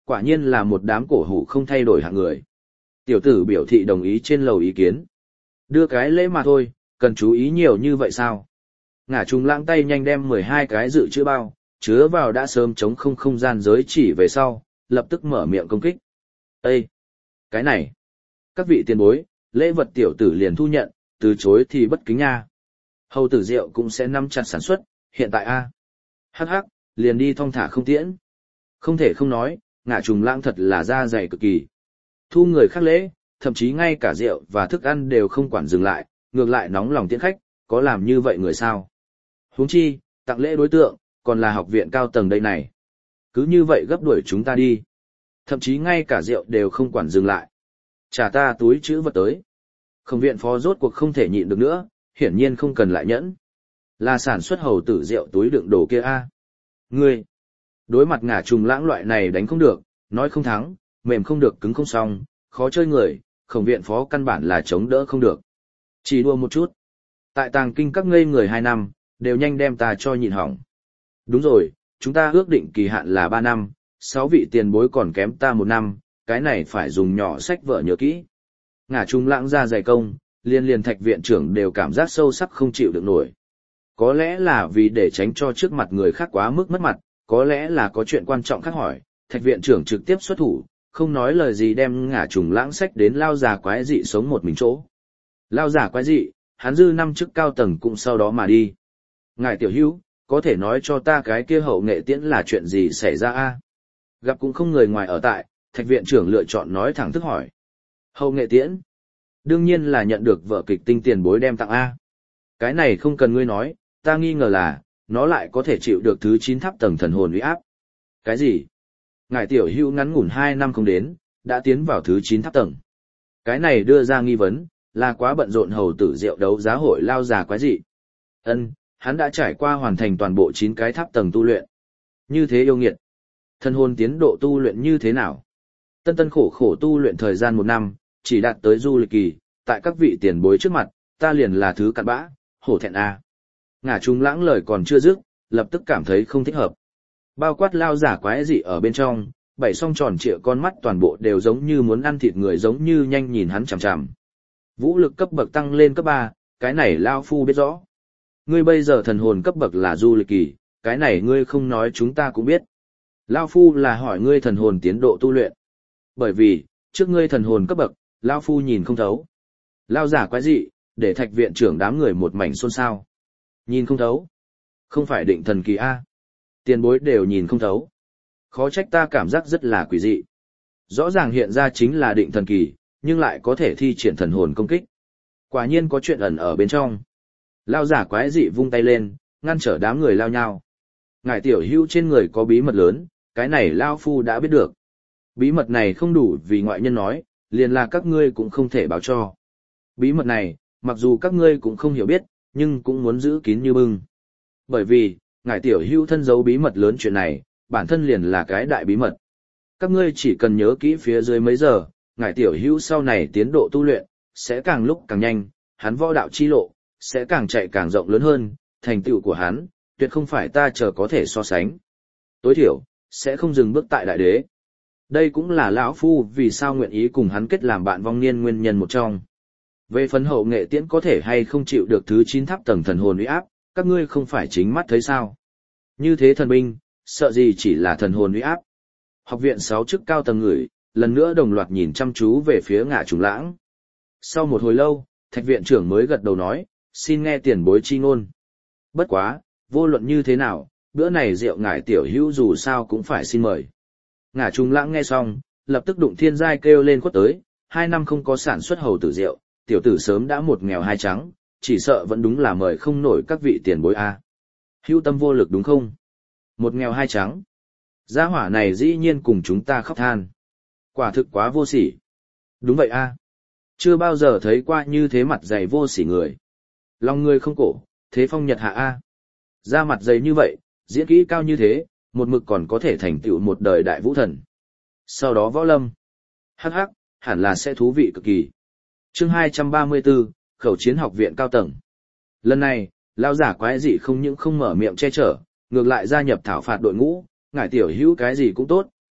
Quả nhiên là một đám cổ hủ không thay đổi hạng người. Tiểu tử biểu thị đồng ý trên lầu ý kiến. Đưa cái lễ mà thôi, cần chú ý nhiều như vậy sao? Ngả trùng lãng tay nhanh đem 12 cái dự trữ bao, chứa vào đã sớm chống không gian giới chỉ về sau, lập tức mở miệng công kích. Ê! Cái này! Các vị tiền bối, lễ vật tiểu tử liền thu nhận, từ chối thì bất kính nha. Hầu tử rượu cũng sẽ nắm chặt sản xuất, hiện tại a. Hắc hắc, liền đi thong thả không tiễn. Không thể không nói, ngả trùng lãng thật là da dày cực kỳ. Thu người khác lễ, thậm chí ngay cả rượu và thức ăn đều không quản dừng lại, ngược lại nóng lòng tiễn khách, có làm như vậy người sao? Huống chi, tặng lễ đối tượng, còn là học viện cao tầng đây này. Cứ như vậy gấp đuổi chúng ta đi. Thậm chí ngay cả rượu đều không quản dừng lại. Trả ta túi chữ vật tới. Khổng viện phó rốt cuộc không thể nhịn được nữa, hiển nhiên không cần lại nhẫn. Là sản xuất hầu tử rượu túi đựng đồ kia a. Ngươi! Đối mặt ngả trùng lãng loại này đánh không được, nói không thắng, mềm không được cứng không xong, khó chơi người, khổng viện phó căn bản là chống đỡ không được. Chỉ đua một chút. Tại tàng kinh các ngây người 2 năm, đều nhanh đem ta cho nhịn hỏng. Đúng rồi, chúng ta ước định kỳ hạn là 3 năm, 6 vị tiền bối còn kém ta 1 năm, cái này phải dùng nhỏ sách vở nhớ kỹ. Ngả trùng lãng ra dày công, liên thạch viện trưởng đều cảm giác sâu sắc không chịu được nổi. Có lẽ là vì để tránh cho trước mặt người khác quá mức mất mặt, có lẽ là có chuyện quan trọng khác hỏi, thạch viện trưởng trực tiếp xuất thủ, không nói lời gì đem ngả trùng lãng sách đến lao già quái dị sống một mình chỗ. Lao già quái dị, hắn dư năm chức cao tầng cũng sau đó mà đi. Ngài tiểu hữu, có thể nói cho ta cái kia hậu nghệ tiễn là chuyện gì xảy ra a? Gặp cũng không người ngoài ở tại, thạch viện trưởng lựa chọn nói thẳng thức hỏi. Hậu nghệ tiễn? Đương nhiên là nhận được vở kịch tinh tiền bối đem tặng A. Cái này không cần ngươi nói, ta nghi ngờ là, nó lại có thể chịu được thứ 9 tháp tầng thần hồn uy áp. Cái gì? Ngài tiểu hữu ngắn ngủn 2 năm không đến, đã tiến vào thứ 9 tháp tầng. Cái này đưa ra nghi vấn, là quá bận rộn hầu tử rượu đấu giá hội lao già quái dị. Ân, hắn đã trải qua hoàn thành toàn bộ 9 cái tháp tầng tu luyện. Như thế yêu nghiệt. Thần hồn tiến độ tu luyện như thế nào? Tân tân khổ khổ tu luyện thời gian 1 năm, chỉ đạt tới du lịch kỳ, tại các vị tiền bối trước mặt, ta liền là thứ cặn bã, hổ thẹn a. Ngả trùng lãng lời còn chưa dứt, lập tức cảm thấy không thích hợp. Bao quát lao giả quái dị ở bên trong, 7 song tròn trịa con mắt toàn bộ đều giống như muốn ăn thịt người giống như nhanh nhìn hắn chằm chằm. Vũ lực cấp bậc tăng lên cấp 3, cái này lao phu biết rõ. Ngươi bây giờ thần hồn cấp bậc là du lịch kỳ, cái này ngươi không nói chúng ta cũng biết. Lao phu là hỏi ngươi thần hồn tiến độ tu luyện. Bởi vì, trước ngươi thần hồn cấp bậc, Lao phu nhìn không thấu. Lao giả quái dị, để thạch viện trưởng đám người một mảnh xôn xao. Nhìn không thấu. Không phải định thần kỳ A. Tiền bối đều nhìn không thấu. Khó trách ta cảm giác rất là quỷ dị. Rõ ràng hiện ra chính là định thần kỳ, nhưng lại có thể thi triển thần hồn công kích. Quả nhiên có chuyện ẩn ở bên trong. Lao giả quái dị vung tay lên, ngăn trở đám người lao nhau. Ngài tiểu hưu trên người có bí mật lớn, cái này Lao phu đã biết được. Bí mật này không đủ vì ngoại nhân nói, liền là các ngươi cũng không thể báo cho. Bí mật này, mặc dù các ngươi cũng không hiểu biết, nhưng cũng muốn giữ kín như bưng. Bởi vì, ngài tiểu hưu thân giấu bí mật lớn chuyện này, bản thân liền là cái đại bí mật. Các ngươi chỉ cần nhớ kỹ phía dưới mấy giờ, ngài tiểu hưu sau này tiến độ tu luyện, sẽ càng lúc càng nhanh, hắn võ đạo chi lộ, sẽ càng chạy càng rộng lớn hơn, thành tựu của hắn, tuyệt không phải ta chờ có thể so sánh. Tối thiểu, sẽ không dừng bước tại đại đế. Đây cũng là lão phu vì sao nguyện ý cùng hắn kết làm bạn vong niên nguyên nhân một trong. Về phần hậu nghệ tiễn có thể hay không chịu được thứ 9 tháp tầng thần hồn uy áp, các ngươi không phải chính mắt thấy sao? Như thế thần binh, sợ gì chỉ là thần hồn uy áp. Học viện 6 chức cao tầng người, lần nữa đồng loạt nhìn chăm chú về phía ngả trùng lãng. Sau một hồi lâu, thạch viện trưởng mới gật đầu nói, xin nghe tiền bối chi ngôn. Bất quá, vô luận như thế nào, bữa này rượu ngải tiểu hữu dù sao cũng phải xin mời. Ngả trùng lãng nghe xong, lập tức đụng thiên giai kêu lên quất tới, 2 năm không có sản xuất hầu tử rượu, tiểu tử sớm đã một nghèo hai trắng, chỉ sợ vẫn đúng là mời không nổi các vị tiền bối a. Hữu tâm vô lực đúng không? Một nghèo hai trắng. Gia hỏa này dĩ nhiên cùng chúng ta khóc than. Quả thực quá vô sỉ. Đúng vậy a. Chưa bao giờ thấy qua như thế mặt dày vô sỉ người. Lòng người không cổ, thế phong nhật hạ a. Da mặt dày như vậy, diễn kỹ cao như thế, một mực còn có thể thành tựu một đời đại vũ thần. Sau đó võ lâm. Hắc hắc, hẳn là sẽ thú vị cực kỳ. Chương 234, khẩu chiến học viện cao tầng. Lần này, lao giả quái dị không những không mở miệng che chở, ngược lại gia nhập thảo phạt đội ngũ, ngải tiểu hữu cái gì cũng tốt,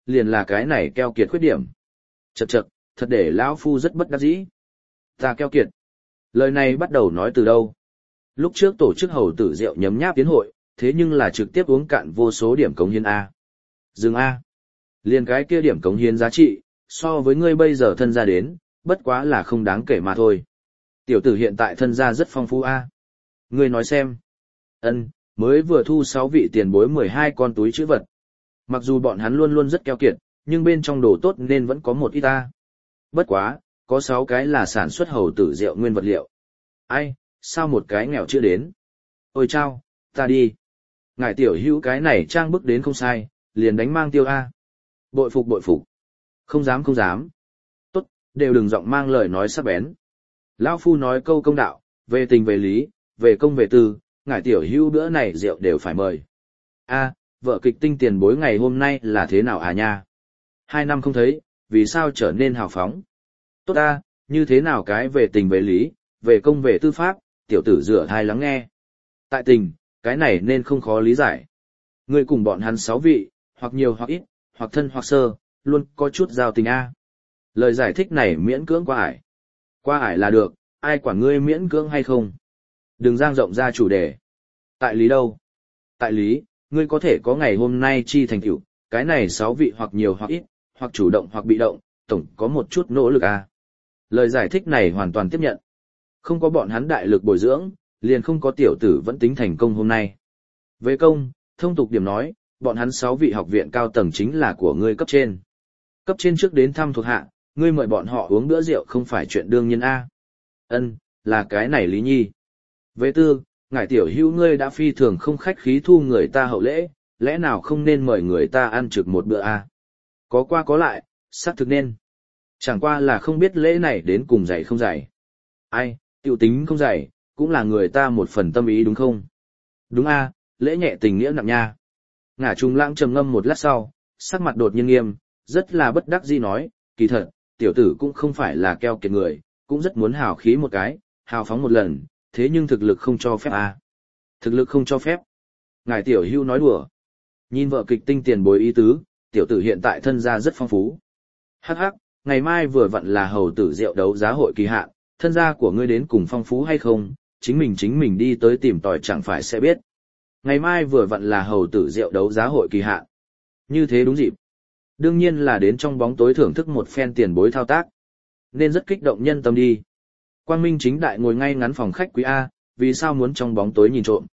liền là cái này keo kiệt khuyết điểm. Chậc chậc, thật để lão phu rất bất đắc dĩ. Ta keo kiệt. Lời này bắt đầu nói từ đâu? Lúc trước tổ chức hầu tử rượu nhấm nháp tiến hội, thế nhưng là trực tiếp uống cạn vô số điểm cống hiến A. Dừng A. Liền cái kia điểm cống hiến giá trị, so với ngươi bây giờ thân gia đến, bất quá là không đáng kể mà thôi. Tiểu tử hiện tại thân gia rất phong phú A. Ngươi nói xem. Ân, mới vừa thu 6 vị tiền bối 12 con túi trữ vật. Mặc dù bọn hắn luôn luôn rất keo kiệt, nhưng bên trong đồ tốt nên vẫn có một ít A. Bất quá, có 6 cái là sản xuất hầu tử rượu nguyên vật liệu. Ai, sao một cái nghèo chưa đến? Ôi chao, ta đi. Ngài tiểu hữu cái này trang bức đến không sai, liền đánh mang tiêu A. Bội phục bội phục. Không dám không dám. Tốt, đều đừng giọng mang lời nói sắc bén. Lão phu nói câu công đạo, về tình về lý, về công về tư, ngài tiểu hữu bữa này rượu đều phải mời. A, vợ kịch tinh tiền bối ngày hôm nay là thế nào à nha? 2 năm không thấy, vì sao trở nên hào phóng? Tốt a, như thế nào cái về tình về lý, về công về tư pháp, tiểu tử rửa thai lắng nghe. Tại tình, cái này nên không khó lý giải. Ngươi cùng bọn hắn 6 vị, hoặc nhiều hoặc ít, hoặc thân hoặc sơ, luôn có chút giao tình a. Lời giải thích này miễn cưỡng qua ải. Qua ải là được, ai quản ngươi miễn cưỡng hay không. Đừng dang rộng ra chủ đề. Tại lý đâu? Tại lý, ngươi có thể có ngày hôm nay chi thành tựu, cái này 6 vị hoặc nhiều hoặc ít, hoặc chủ động hoặc bị động, tổng có một chút nỗ lực a. Lời giải thích này hoàn toàn tiếp nhận. Không có bọn hắn đại lực bồi dưỡng, liền không có tiểu tử vẫn tính thành công hôm nay. Về công, thông tục điểm nói, bọn hắn 6 vị học viện cao tầng chính là của ngươi cấp trên. Cấp trên trước đến thăm thuộc hạ, ngươi mời bọn họ uống bữa rượu không phải chuyện đương nhiên a. Ân, là cái này Lý Nhi. Về tư, ngài tiểu hữu ngươi đã phi thường không khách khí thu người ta hậu lễ, lẽ nào không nên mời người ta ăn trực một bữa a? Có qua có lại, xác thực nên. Chẳng qua là không biết lễ này đến cùng dày không dày. Ai, tiểu tính không dày, cũng là người ta một phần tâm ý đúng không? Đúng a, lễ nhẹ tình nghĩa nặng nha. Ngả Trùng Lãng trầm ngâm một lát sau, sắc mặt đột nhiên nghiêm, rất là bất đắc dĩ nói, kỳ thật, tiểu tử cũng không phải là keo kiệt người, cũng rất muốn hào khí một cái, hào phóng một lần, thế nhưng thực lực không cho phép a. Thực lực không cho phép. Ngài tiểu hưu nói đùa. Nhìn vợ kịch tinh tiền bối ý tứ, tiểu tử hiện tại thân gia rất phong phú. Hắc hắc, ngày mai vừa vặn là hầu tử rượu đấu giá hội kỳ hạn, thân gia của ngươi đến cùng phong phú hay không, chính mình đi tới tìm tòi chẳng phải sẽ biết. Ngày mai vừa vặn là hầu tử rượu đấu giá hội kỳ hạn. Như thế đúng dịp. Đương nhiên là đến trong bóng tối thưởng thức một phen tiền bối thao tác. Nên rất kích động nhân tâm đi. Quang Minh chính đại ngồi ngay ngắn phòng khách quý A, vì sao muốn trong bóng tối nhìn trộm.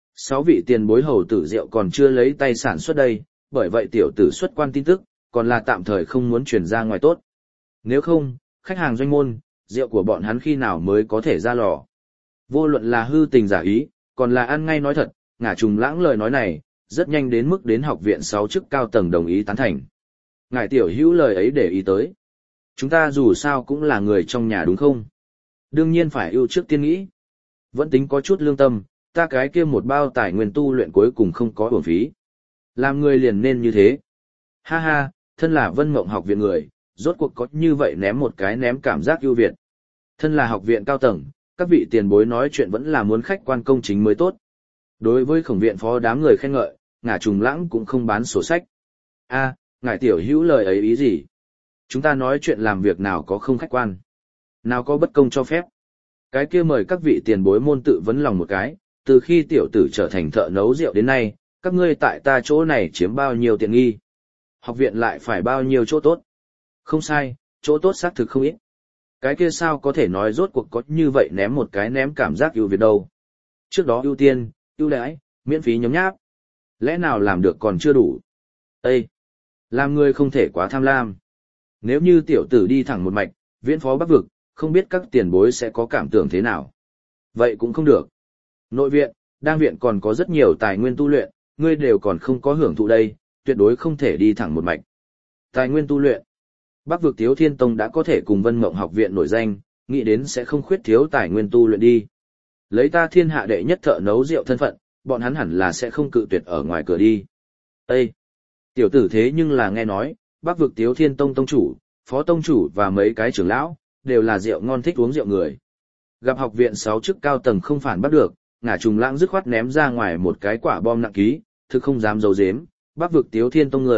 6 vị tiền bối hầu tử rượu còn chưa lấy tay sản xuất đây, bởi vậy tiểu tử xuất quan tin tức, còn là tạm thời không muốn truyền ra ngoài tốt. Nếu không, khách hàng doanh môn, rượu của bọn hắn khi nào mới có thể ra lò. Vô luận là hư tình giả ý, còn là ăn ngay nói thật, Ngả Trùng Lãng lời nói này, rất nhanh đến mức đến học viện 6 chức cao tầng đồng ý tán thành. Ngài tiểu hữu lời ấy để ý tới. Chúng ta dù sao cũng là người trong nhà đúng không? Đương nhiên phải ưu trước tiên nghĩ. Vẫn tính có chút lương tâm, ta cái kia một bao tài nguyên tu luyện cuối cùng không có uổng phí. Làm người liền nên như thế. Ha ha, thân là Vân Mộng học viện người, rốt cuộc có như vậy ném một cái ném cảm giác ưu việt. Thân là học viện cao tầng, các vị tiền bối nói chuyện vẫn là muốn khách quan công chính mới tốt. Đối với khổng viện phó đám người khen ngợi, Ngả Trùng Lãng cũng không bán sổ sách. A, ngài tiểu hữu lời ấy ý gì? Chúng ta nói chuyện làm việc nào có không khách quan? Nào có bất công cho phép? Cái kia mời các vị tiền bối môn tự vấn lòng một cái, từ khi tiểu tử trở thành thợ nấu rượu đến nay, các ngươi tại ta chỗ này chiếm bao nhiêu tiện nghi? Học viện lại phải bao nhiêu chỗ tốt? Không sai, chỗ tốt xác thực không ít. Cái kia sao có thể nói rốt cuộc có như vậy ném một cái ném cảm giác ưu việt đâu? Trước đó ưu tiên, ưu đãi, miễn phí nhấm nháp. Lẽ nào làm được còn chưa đủ? Ê! Làm người không thể quá tham lam. Nếu như tiểu tử đi thẳng một mạch, viễn phó bắc vực, không biết các tiền bối sẽ có cảm tưởng thế nào. Vậy cũng không được. Nội viện, đang viện còn có rất nhiều tài nguyên tu luyện, ngươi đều còn không có hưởng thụ đây, tuyệt đối không thể đi thẳng một mạch. Tài nguyên tu luyện. Bắc vực Tiếu Thiên Tông đã có thể cùng Vân Mộng học viện nổi danh, nghĩ đến sẽ không khuyết thiếu tài nguyên tu luyện đi. Lấy ta thiên hạ đệ nhất thợ nấu rượu thân phận, bọn hắn hẳn là sẽ không cự tuyệt ở ngoài cửa đi. Ê! Tiểu tử thế nhưng là nghe nói, Bắc vực Tiếu Thiên Tông tông chủ, phó tông chủ và mấy cái trưởng lão, đều là rượu ngon thích uống rượu người. Gặp học viện 6 chức cao tầng không phản bắt được, Ngả Trùng Lãng dứt khoát ném ra ngoài một cái quả bom nặng ký, thực không dám giấu giếm, Bắc vực Tiếu Thiên Tông người,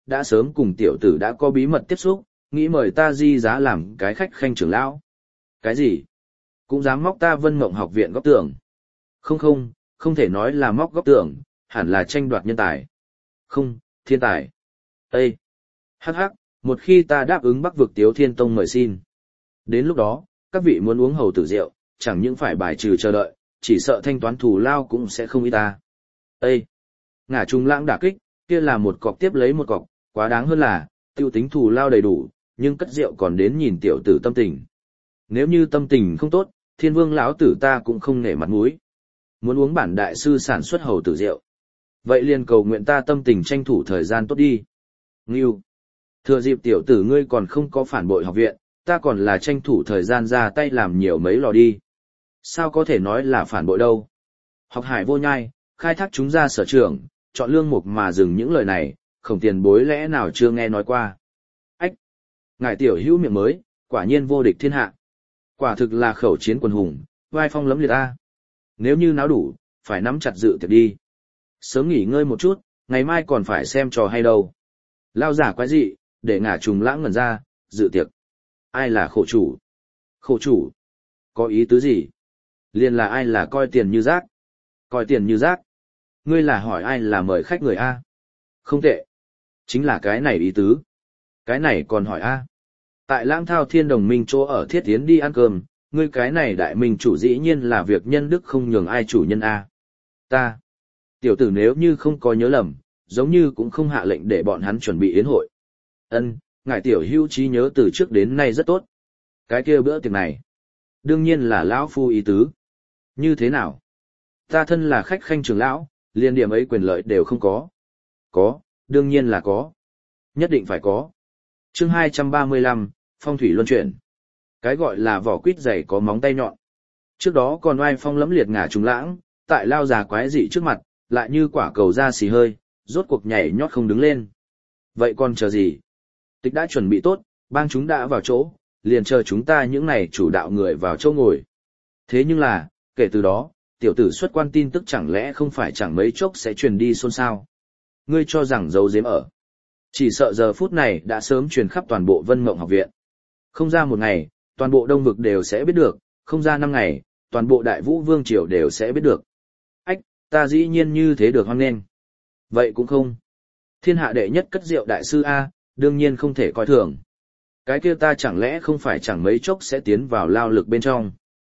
đã sớm cùng tiểu tử đã có bí mật tiếp xúc, nghĩ mời ta di giá làm cái khách khanh trưởng lão. Cái gì? Cũng dám móc ta Vân Mộng học viện góc tường. Không, không thể nói là móc góc tường, hẳn là tranh đoạt nhân tài. Không, thiên tài. Ê! Hắc hắc, một khi ta đáp ứng Bắc vực Tiếu Thiên Tông mời xin. Đến lúc đó, các vị muốn uống hầu tử rượu, chẳng những phải bài trừ chờ đợi, chỉ sợ thanh toán thù lao cũng sẽ không ít ta. Ê! Ngả Trùng Lãng đả kích, kia là một cọc tiếp lấy một cọc, quá đáng hơn là, tiêu tính thù lao đầy đủ, nhưng cất rượu còn đến nhìn tiểu tử tâm tình. Nếu như tâm tình không tốt, Thiên Vương lão tử ta cũng không nể mặt mũi. Muốn uống bản đại sư sản xuất hầu tử rượu. Vậy liền cầu nguyện ta tâm tình tranh thủ thời gian tốt đi. Ngưu. Thừa dịp tiểu tử ngươi còn không có phản bội học viện, ta còn là tranh thủ thời gian ra tay làm nhiều mấy lò đi. Sao có thể nói là phản bội đâu? Học hải vô nhai, khai thác chúng ra sở trường, chọn lương mục mà dừng những lời này, Khổng Tiền Bối lẽ nào chưa nghe nói qua. Ách! Ngài tiểu hữu miệng mới, quả nhiên vô địch thiên hạ. Quả thực là khẩu chiến quần hùng, vai phong lẫm liệt a. Nếu như náo đủ, phải nắm chặt dự tiệc đi. Sớm nghỉ ngơi một chút, ngày mai còn phải xem trò hay đâu. Lao giả quái dị, để Ngả Trùng Lãng ngẩn ra, dự tiệc. Ai là khổ chủ? Khổ chủ? Có ý tứ gì? Liền là ai là coi tiền như rác? Coi tiền như rác? Ngươi là hỏi ai là mời khách người A? Không tệ. Chính là cái này ý tứ. Cái này còn hỏi A. Tại Lãng Thao Thiên Đồng Minh chỗ ở Thiết Tiến đi ăn cơm, ngươi cái này đại minh chủ dĩ nhiên là việc nhân đức không nhường ai chủ nhân A. Ta. Tiểu tử nếu như không có nhớ lầm, giống như cũng không hạ lệnh để bọn hắn chuẩn bị yến hội. Ân, ngài tiểu hữu trí nhớ từ trước đến nay rất tốt. Cái kia bữa tiệc này, đương nhiên là lão phu ý tứ. Như thế nào? Ta thân là khách khanh trưởng lão, liên điểm ấy quyền lợi đều không có. Có, đương nhiên là có. Nhất định phải có. Chương 235, Phong thủy luân chuyển. Cái gọi là vỏ quýt dày có móng tay nhọn. Trước đó còn oai phong lẫm liệt Ngả Trùng Lãng, tại lao già quái dị trước mặt, lại như quả cầu ra xì hơi, rốt cuộc nhảy nhót không đứng lên. Vậy còn chờ gì? Tịch đã chuẩn bị tốt, bang chúng đã vào chỗ, liền chờ chúng ta những này chủ đạo người vào chỗ ngồi. Thế nhưng là, kể từ đó, tiểu tử xuất quan tin tức chẳng lẽ không phải chẳng mấy chốc sẽ truyền đi xôn xao. Ngươi cho rằng giấu giếm ở. Chỉ sợ giờ phút này đã sớm truyền khắp toàn bộ Vân Mộng học viện. Không ra một ngày, toàn bộ Đông Vực đều sẽ biết được, không ra 5 ngày, toàn bộ Đại Vũ Vương Triều đều sẽ biết được. Ách, ta dĩ nhiên như thế được hoan nghênh. Vậy cũng không. Thiên hạ đệ nhất cất rượu đại sư A, đương nhiên không thể coi thường. Cái kia ta chẳng lẽ không phải chẳng mấy chốc sẽ tiến vào lao lực bên trong.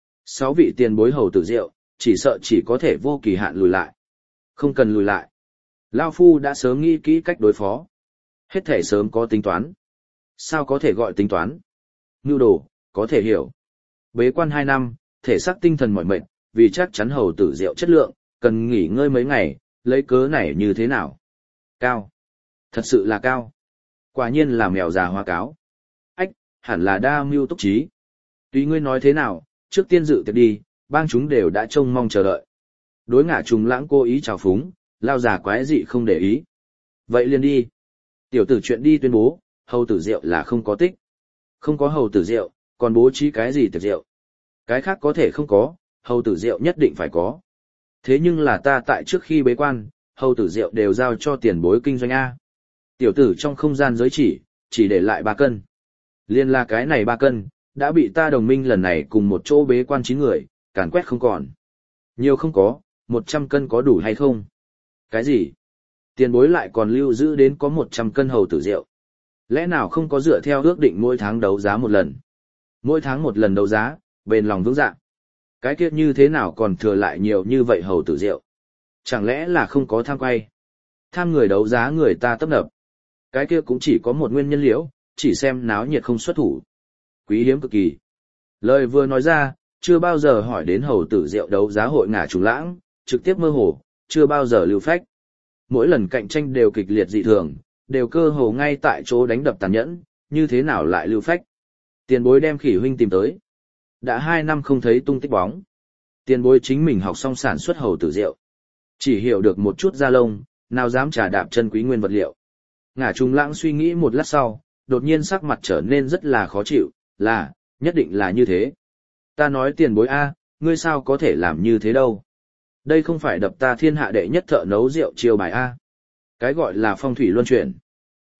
6 vị tiền bối hầu tử rượu, chỉ sợ chỉ có thể vô kỳ hạn lùi lại. Không cần lùi lại. Lao Phu đã sớm nghĩ kỹ cách đối phó. Hết thể sớm có tính toán. Sao có thể gọi tính toán? Nhu đồ, có thể hiểu. Bế quan 2 năm, thể xác tinh thần mỏi mệt, vì chắc chắn hầu tử rượu chất lượng, cần nghỉ ngơi mấy ngày, lấy cớ này như thế nào? Cao. Thật sự là cao. Quả nhiên là mèo già hoa cáo. Ách, hẳn là đa mưu túc trí. Tùy ngươi nói thế nào, trước tiên dự tiệc đi, bang chúng đều đã trông mong chờ đợi. Đối Ngả Trùng Lãng cố ý chào phúng, lao già quái dị không để ý. Vậy liền đi. Tiểu tử chuyện đi tuyên bố, hầu tử rượu là không có tích. Không có hầu tử rượu, còn bố trí cái gì tiệc rượu? Cái khác có thể không có, hầu tử rượu nhất định phải có. Thế nhưng là ta tại trước khi bế quan, hầu tử rượu đều giao cho tiền bối kinh doanh A. Tiểu tử trong không gian giới chỉ để lại 3 cân. Liên là cái này 3 cân, đã bị ta đồng minh lần này cùng một chỗ bế quan 9 người, càn quét không còn. Nhiều không có, 100 cân có đủ hay không? Cái gì? Tiền bối lại còn lưu giữ đến có 100 cân hầu tử rượu. Lẽ nào không có dựa theo ước định mỗi tháng đấu giá một lần? Mỗi tháng một lần đấu giá, bền lòng vững dạ. Cái kia như thế nào còn thừa lại nhiều như vậy hầu tử rượu? Chẳng lẽ là không có tham quay? Tham người đấu giá người ta tấp nập. Cái kia cũng chỉ có một nguyên nhân liễu, chỉ xem náo nhiệt không xuất thủ. Quý hiếm cực kỳ. Lời vừa nói ra, chưa bao giờ hỏi đến hầu tử rượu đấu giá hội Ngả Trùng Lãng, trực tiếp mơ hồ, chưa bao giờ lưu phách. Mỗi lần cạnh tranh đều kịch liệt dị thường, đều cơ hồ ngay tại chỗ đánh đập tàn nhẫn, như thế nào lại lưu phách. Tiền bối đem Khỉ huynh tìm tới. Đã 2 năm không thấy tung tích bóng. Tiền bối chính mình học xong sản xuất hầu tử rượu. Chỉ hiểu được một chút da lông, nào dám trà đạp chân quý nguyên vật liệu. Ngả Trùng Lãng suy nghĩ một lát sau, đột nhiên sắc mặt trở nên rất là khó chịu, là, nhất định là như thế. Ta nói tiền bối A, ngươi sao có thể làm như thế đâu. Đây không phải đập ta thiên hạ đệ nhất thợ nấu rượu chiêu bài A. Cái gọi là phong thủy luân chuyển.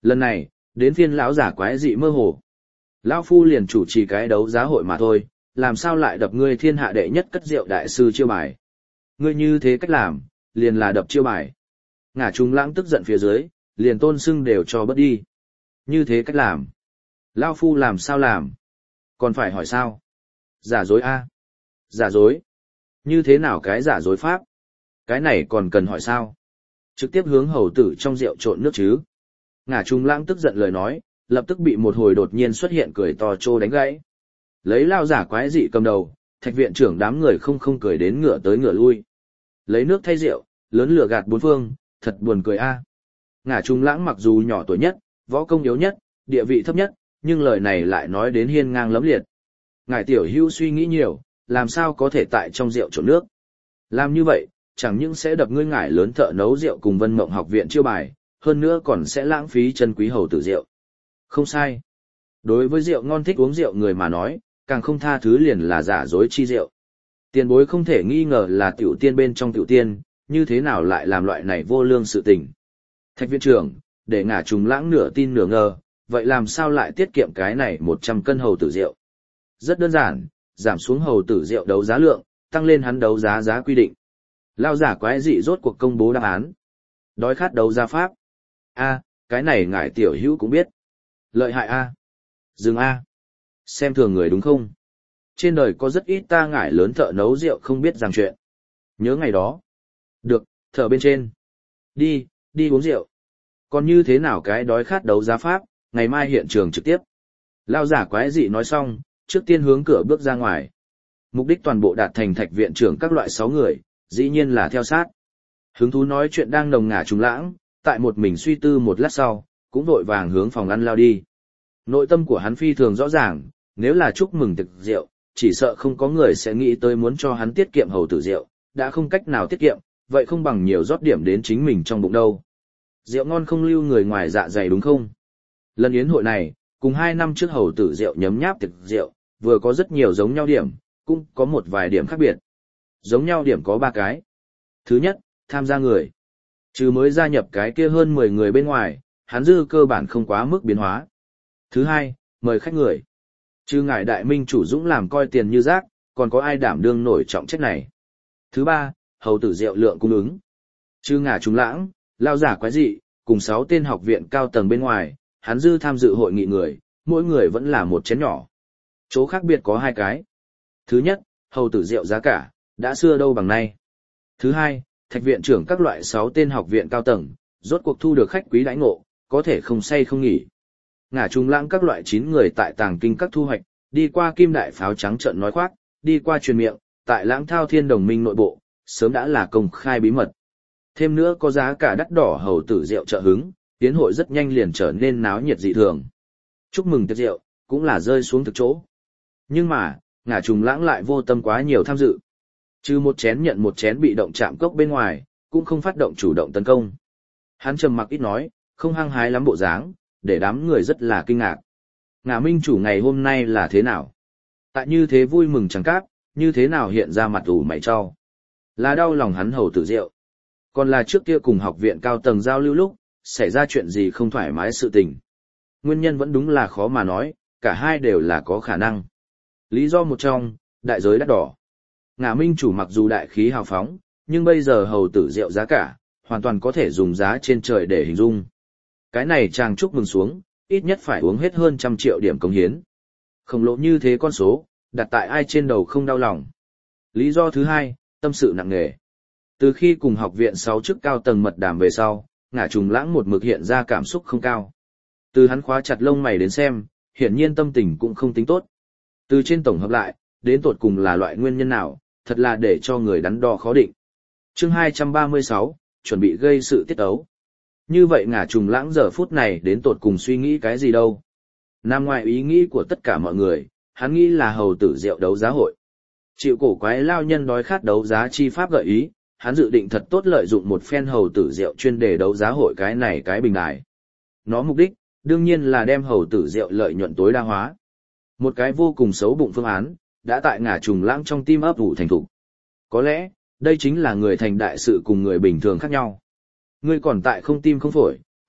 Lần này, đến phiên lão giả quái dị mơ hồ. Lão phu liền chủ trì cái đấu giá hội mà thôi, làm sao lại đập ngươi thiên hạ đệ nhất cất rượu đại sư chiêu bài. Ngươi như thế cách làm, liền là đập chiêu bài. Ngả Trùng Lãng tức giận phía dưới, liền tôn xưng đều cho bớt đi. Như thế cách làm. Lão phu làm sao làm? Còn phải hỏi sao? Giả dối a? Giả dối? Như thế nào cái giả dối pháp? Cái này còn cần hỏi sao? Trực tiếp hướng hầu tử trong rượu trộn nước chứ? Ngả Trùng Lãng tức giận lời nói, lập tức bị một hồi đột nhiên xuất hiện cười to trô đánh gãy. Lấy lao giả quái dị cầm đầu, Thạch viện trưởng đám người không cười đến ngửa tới ngửa lui. Lấy nước thay rượu, lớn lửa gạt bốn phương, thật buồn cười a. Ngả Trùng Lãng mặc dù nhỏ tuổi nhất, võ công yếu nhất, địa vị thấp nhất, nhưng lời này lại nói đến hiên ngang lẫm liệt. Ngài tiểu hữu suy nghĩ nhiều, làm sao có thể tại trong rượu trộn nước. Làm như vậy, chẳng những sẽ đập ngươi ngải lớn thợ nấu rượu cùng Vân Mộng học viện chiêu bài, hơn nữa còn sẽ lãng phí chân quý hầu tử rượu. Không sai. Đối với rượu ngon thích uống rượu người mà nói, càng không tha thứ liền là giả dối chi rượu. Tiền bối không thể nghi ngờ là tiểu tiên bên trong tiểu tiên, như thế nào lại làm loại này vô lương sự tình. Thạch viện trưởng, để Ngả Trùng Lãng nửa tin nửa ngờ, vậy làm sao lại tiết kiệm cái này 100 cân hầu tử rượu? Rất đơn giản, giảm xuống hầu tử rượu đấu giá lượng, tăng lên hắn đấu giá quy định. Lao giả quái dị rốt cuộc công bố đáp án. Đói khát đấu giá pháp. A, cái này ngài tiểu hữu cũng biết. Lợi hại A. Dừng A. Xem thường người đúng không? Trên đời có rất ít ta ngải lớn thợ nấu rượu không biết rằng chuyện. Nhớ ngày đó. Được, thợ bên trên. Đi uống rượu. Còn như thế nào cái đói khát đấu giá pháp, ngày mai hiện trường trực tiếp. Lao giả quái dị nói xong, trước tiên hướng cửa bước ra ngoài. Mục đích toàn bộ đạt thành Thạch viện trưởng các loại 6 người, dĩ nhiên là theo sát. Hứng thú nói chuyện đang nồng Ngả Trùng Lãng, tại một mình suy tư một lát sau, cũng vội vàng hướng phòng ăn lao đi. Nội tâm của hắn phi thường rõ ràng, nếu là chúc mừng tiệc rượu, chỉ sợ không có người sẽ nghĩ tới muốn cho hắn tiết kiệm hầu tử rượu, đã không cách nào tiết kiệm, vậy không bằng nhiều rót điểm đến chính mình trong bụng đâu. Rượu ngon không lưu người ngoài dạ dày đúng không? Lần yến hội này, cùng 2 năm trước hầu tử rượu nhấm nháp tiệc rượu, vừa có rất nhiều giống nhau điểm, cũng có một vài điểm khác biệt. Giống nhau điểm có 3 cái. Thứ nhất, tham gia người. Trừ mới gia nhập cái kia hơn 10 người bên ngoài, hắn dư cơ bản không quá mức biến hóa. Thứ hai, mời khách người. Trừ ngài đại minh chủ dũng làm coi tiền như rác, còn có ai đảm đương nổi trọng trách này. Thứ ba, hầu tử rượu lượng cung ứng. Trừ Ngả Trùng Lãng, lao giả quái dị, cùng 6 tên học viện cao tầng bên ngoài, hắn dư tham dự hội nghị người, mỗi người vẫn là một chén nhỏ. Chỗ khác biệt có 2 cái. Thứ nhất, hầu tử rượu giá cả, đã xưa đâu bằng nay. Thứ hai, Thạch viện trưởng các loại 6 tên học viện cao tầng, rốt cuộc thu được khách quý đãi ngộ, có thể không say không nghỉ. Ngả Trùng Lãng các loại 9 người tại tàng kinh các thu hoạch, đi qua kim đại pháo trắng trợn nói khoác, đi qua truyền miệng, tại Lãng Thao Thiên đồng minh nội bộ, sớm đã là công khai bí mật. Thêm nữa có giá cả đắt đỏ hầu tử rượu trợ hứng, tiến hội rất nhanh liền trở nên náo nhiệt dị thường. Chúc mừng tiệc rượu, cũng là rơi xuống thực chỗ. Nhưng mà, Ngả Trùng Lãng lại vô tâm quá nhiều tham dự. Trừ một chén nhận một chén bị động chạm cốc bên ngoài, cũng không phát động chủ động tấn công. Hắn trầm mặc ít nói, không hăng hái lắm bộ dáng, để đám người rất là kinh ngạc. Ngả minh chủ ngày hôm nay là thế nào? Tại như thế vui mừng chẳng cáp, như thế nào hiện ra mặt ủ mày cho? Là đau lòng hắn hầu tử rượu. Còn là trước kia cùng học viện cao tầng giao lưu lúc, xảy ra chuyện gì không thoải mái sự tình. Nguyên nhân vẫn đúng là khó mà nói, cả hai đều là có khả năng. Lý do một trong, đại giới đắt đỏ. Ngả minh chủ mặc dù đại khí hào phóng, nhưng bây giờ hầu tử rượu giá cả, hoàn toàn có thể dùng giá trên trời để hình dung. Cái này chàng chúc mừng xuống, ít nhất phải uống hết hơn 100 triệu điểm cống hiến. Khổng lồ như thế con số, đặt tại ai trên đầu không đau lòng. Lý do thứ hai, tâm sự nặng nề. Từ khi cùng học viện 6 chức cao tầng mật đàm về sau, Ngả Trùng Lãng một mực hiện ra cảm xúc không cao. Từ hắn khóa chặt lông mày đến xem, hiển nhiên tâm tình cũng không tính tốt. Từ trên tổng hợp lại, đến tột cùng là loại nguyên nhân nào, thật là để cho người đắn đo khó định. Chương 236, chuẩn bị gây sự tiết ấu. Như vậy Ngả Trùng Lãng giờ phút này đến tột cùng suy nghĩ cái gì đâu. Nằm ngoài ý nghĩ của tất cả mọi người, hắn nghĩ là hầu tử rượu đấu giá hội. Chịu cổ quái lao nhân đói khát đấu giá chi pháp gợi ý, hắn dự định thật tốt lợi dụng một phen hầu tử rượu chuyên đề đấu giá hội cái này cái bình đài. Nó mục đích, đương nhiên là đem hầu tử rượu lợi nhuận tối đa hóa. Một cái vô cùng xấu bụng phương án, đã tại Ngả Trùng Lãng trong tim ấp ủ thành thục. Có lẽ, đây chính là người thành đại sự cùng người bình thường khác nhau. Ngươi còn tại không tim không phổi,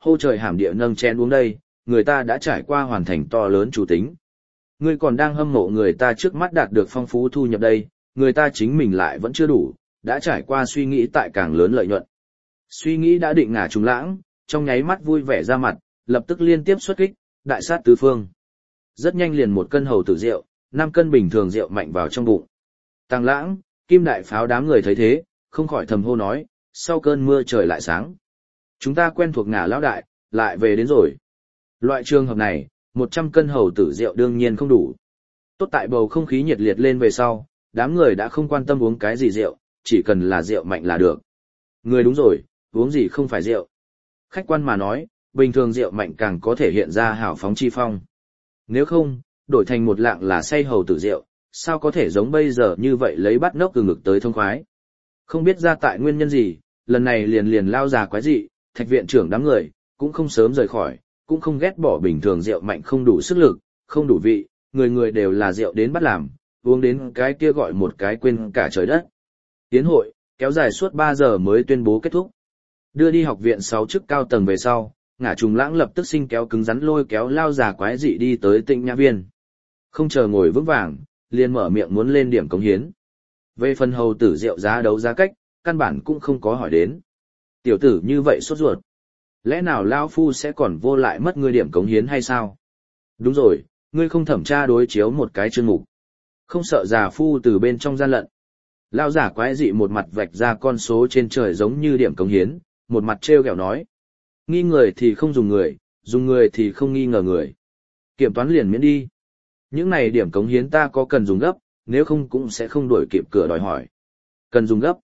hô trời hàm địa nâng chén uống đây, người ta đã trải qua hoàn thành to lớn chủ tính. Ngươi còn đang hâm mộ người ta trước mắt đạt được phong phú thu nhập đây, người ta chính mình lại vẫn chưa đủ, đã trải qua suy nghĩ tại càng lớn lợi nhuận. Suy nghĩ đã định ngả trùng lãng, trong nháy mắt vui vẻ ra mặt, lập tức liên tiếp xuất kích, đại sát tứ phương. Rất nhanh liền 1 cân hầu tử rượu, 5 cân bình thường rượu mạnh vào trong bụng. Tàng Lãng, Kim Đại Pháo đám người thấy thế, không khỏi thầm hô nói, sau cơn mưa trời lại sáng. Chúng ta quen thuộc ngả lão đại, lại về đến rồi. Loại trường hợp này, 100 cân hầu tử rượu đương nhiên không đủ. Tốt tại bầu không khí nhiệt liệt lên về sau, đám người đã không quan tâm uống cái gì rượu, chỉ cần là rượu mạnh là được. Người đúng rồi, uống gì không phải rượu. Khách quan mà nói, bình thường rượu mạnh càng có thể hiện ra hào phóng chi phong. Nếu không, đổi thành một lạng là say hầu tử rượu, sao có thể giống bây giờ như vậy lấy bát nốc từ ngực tới thông khoái. Không biết ra tại nguyên nhân gì, lần này liền lao già quái dị, Thạch viện trưởng đám người, cũng không sớm rời khỏi, cũng không ghét bỏ bình thường rượu mạnh không đủ sức lực, không đủ vị, người người đều là rượu đến bắt làm, uống đến cái kia gọi một cái quên cả trời đất. Tiến hội, kéo dài suốt 3 giờ mới tuyên bố kết thúc. Đưa đi học viện 6 chức cao tầng về sau, Ngả Trùng Lãng lập tức sinh kéo cứng rắn lôi kéo lao già quái dị đi tới Tịnh Nhã Viên. Không chờ ngồi vững vàng, liền mở miệng muốn lên điểm cống hiến. Về phần hầu tử rượu giá đấu giá cách, căn bản cũng không có hỏi đến. Tiểu tử như vậy sốt ruột. Lẽ nào lão phu sẽ còn vô lại mất ngươi điểm cống hiến hay sao? Đúng rồi, ngươi không thẩm tra đối chiếu một cái chương mục. Không sợ già phu từ bên trong gian lận. Lão giả quái dị một mặt vạch ra con số trên trời giống như điểm cống hiến, một mặt trêu ghẹo nói. Nghi người thì không dùng người thì không nghi ngờ người. Kiểm toán liền miễn đi. Những này điểm cống hiến ta có cần dùng gấp, nếu không cũng sẽ không đuổi kịp cửa đòi hỏi. Cần dùng gấp.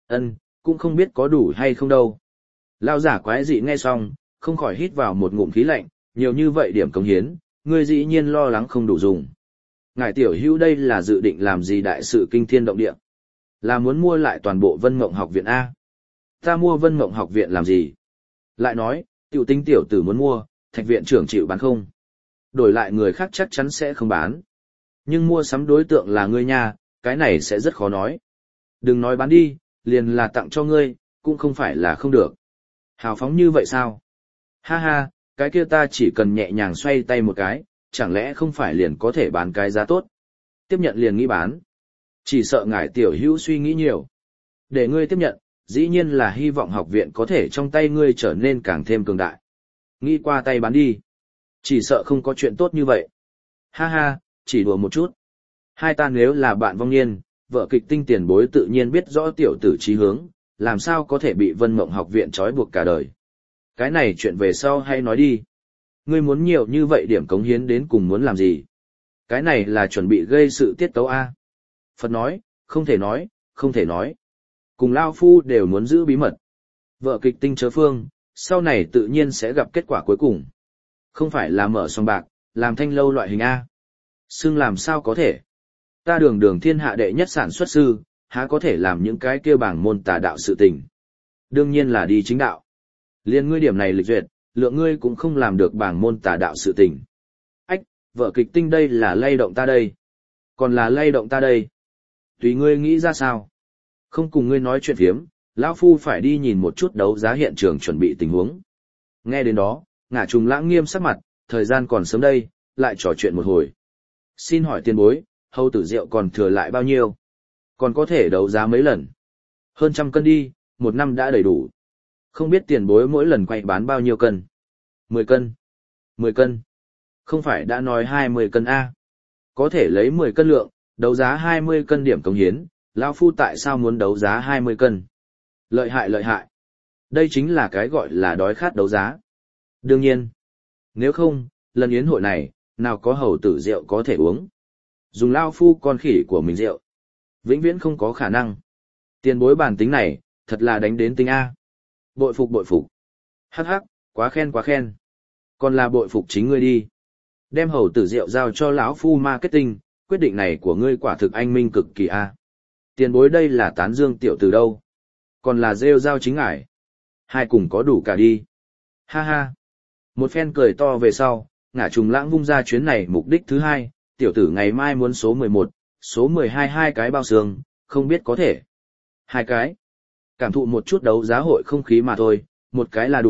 Cũng không biết có đủ hay không đâu. Lão giả quái dị nghe xong, không khỏi hít vào một ngụm khí lạnh, nhiều như vậy điểm cống hiến, ngươi dĩ nhiên lo lắng không đủ dùng. Ngài tiểu hữu đây là dự định làm gì đại sự kinh thiên động địa? Là muốn mua lại toàn bộ Vân Mộng học viện A? Ta mua Vân Mộng học viện làm gì? Lại nói, tiểu tinh tiểu tử muốn mua, Thạch viện trưởng chịu bán không? Đổi lại người khác chắc chắn sẽ không bán. Nhưng mua sắm đối tượng là ngươi nha, cái này sẽ rất khó nói. Đừng nói bán đi, liền là tặng cho ngươi, cũng không phải là không được. Hào phóng như vậy sao? Ha ha, cái kia ta chỉ cần nhẹ nhàng xoay tay một cái, chẳng lẽ không phải liền có thể bán cái giá tốt? Tiếp nhận liền nghĩ bán. Chỉ sợ ngài tiểu hữu suy nghĩ nhiều. Để ngươi tiếp nhận, dĩ nhiên là hy vọng học viện có thể trong tay ngươi trở nên càng thêm cường đại. Nghĩ qua tay bán đi. Chỉ sợ không có chuyện tốt như vậy. Ha ha, chỉ đùa một chút. Hai ta nếu là bạn vong niên, vợ kịch tinh tiền bối tự nhiên biết rõ tiểu tử chí hướng, làm sao có thể bị Vân Mộng học viện trói buộc cả đời. Cái này chuyện về sau hay nói đi. Ngươi muốn nhiều như vậy điểm cống hiến đến cùng muốn làm gì? Cái này là chuẩn bị gây sự tiết tấu A. Phật nói, không thể nói, không thể nói. Cùng Lao Phu đều muốn giữ bí mật. Vợ kịch tinh chớ phương, sau này tự nhiên sẽ gặp kết quả cuối cùng. Không phải là mở sòng bạc, làm thanh lâu loại hình A. Xưng làm sao có thể. Ta đường thiên hạ đệ nhất sản xuất sư, há có thể làm những cái kia bảng môn tà đạo sự tình. Đương nhiên là đi chính đạo. Liên ngươi điểm này lịch duyệt, lượng ngươi cũng không làm được bảng môn tà đạo sự tình. Ách, vợ kịch tinh đây là lay động ta đây. Còn là lay động ta đây. Tùy ngươi nghĩ ra sao. Không cùng ngươi nói chuyện phiếm, lão phu phải đi nhìn một chút đấu giá hiện trường chuẩn bị tình huống. Nghe đến đó, Ngả Trùng Lãng nghiêm sắc mặt, thời gian còn sớm đây, lại trò chuyện một hồi. Xin hỏi tiền bối, hầu tử rượu còn thừa lại bao nhiêu? Còn có thể đấu giá mấy lần? Hơn 100 cân đi, 1 năm đã đầy đủ. Không biết tiền bối mỗi lần quay bán bao nhiêu cân? 10 cân. 10 cân. Không phải đã nói 20 cân A. Có thể lấy 10 cân lượng, đấu giá 20 cân điểm cống hiến, lão phu tại sao muốn đấu giá 20 cân? Lợi hại lợi hại. Đây chính là cái gọi là đói khát đấu giá. Đương nhiên. Nếu không, lần yến hội này, nào có hầu tử rượu có thể uống. Dùng lao phu con khỉ của mình rượu. Vĩnh viễn không có khả năng. Tiền bối bản tính này, thật là đánh đến tính A. Bội phục bội phục. Hắc hắc, quá khen quá khen. Còn là bội phục chính ngươi đi. Đem hầu tử rượu giao cho lão phu marketing, quyết định này của ngươi quả thực anh minh cực kỳ A. Tiền bối đây là tán dương tiểu từ đâu. Còn là rêu giao chính ngải. Hai cùng có đủ cả đi. Ha ha. Một phen cười to về sau, Ngả Trùng Lãng vung ra chuyến này mục đích thứ hai, tiểu tử ngày mai muốn số 11, số 12 hai cái bao xương, không biết có thể. 2 cái. Cảm thụ một chút đấu giá hội không khí mà thôi, một cái là đủ,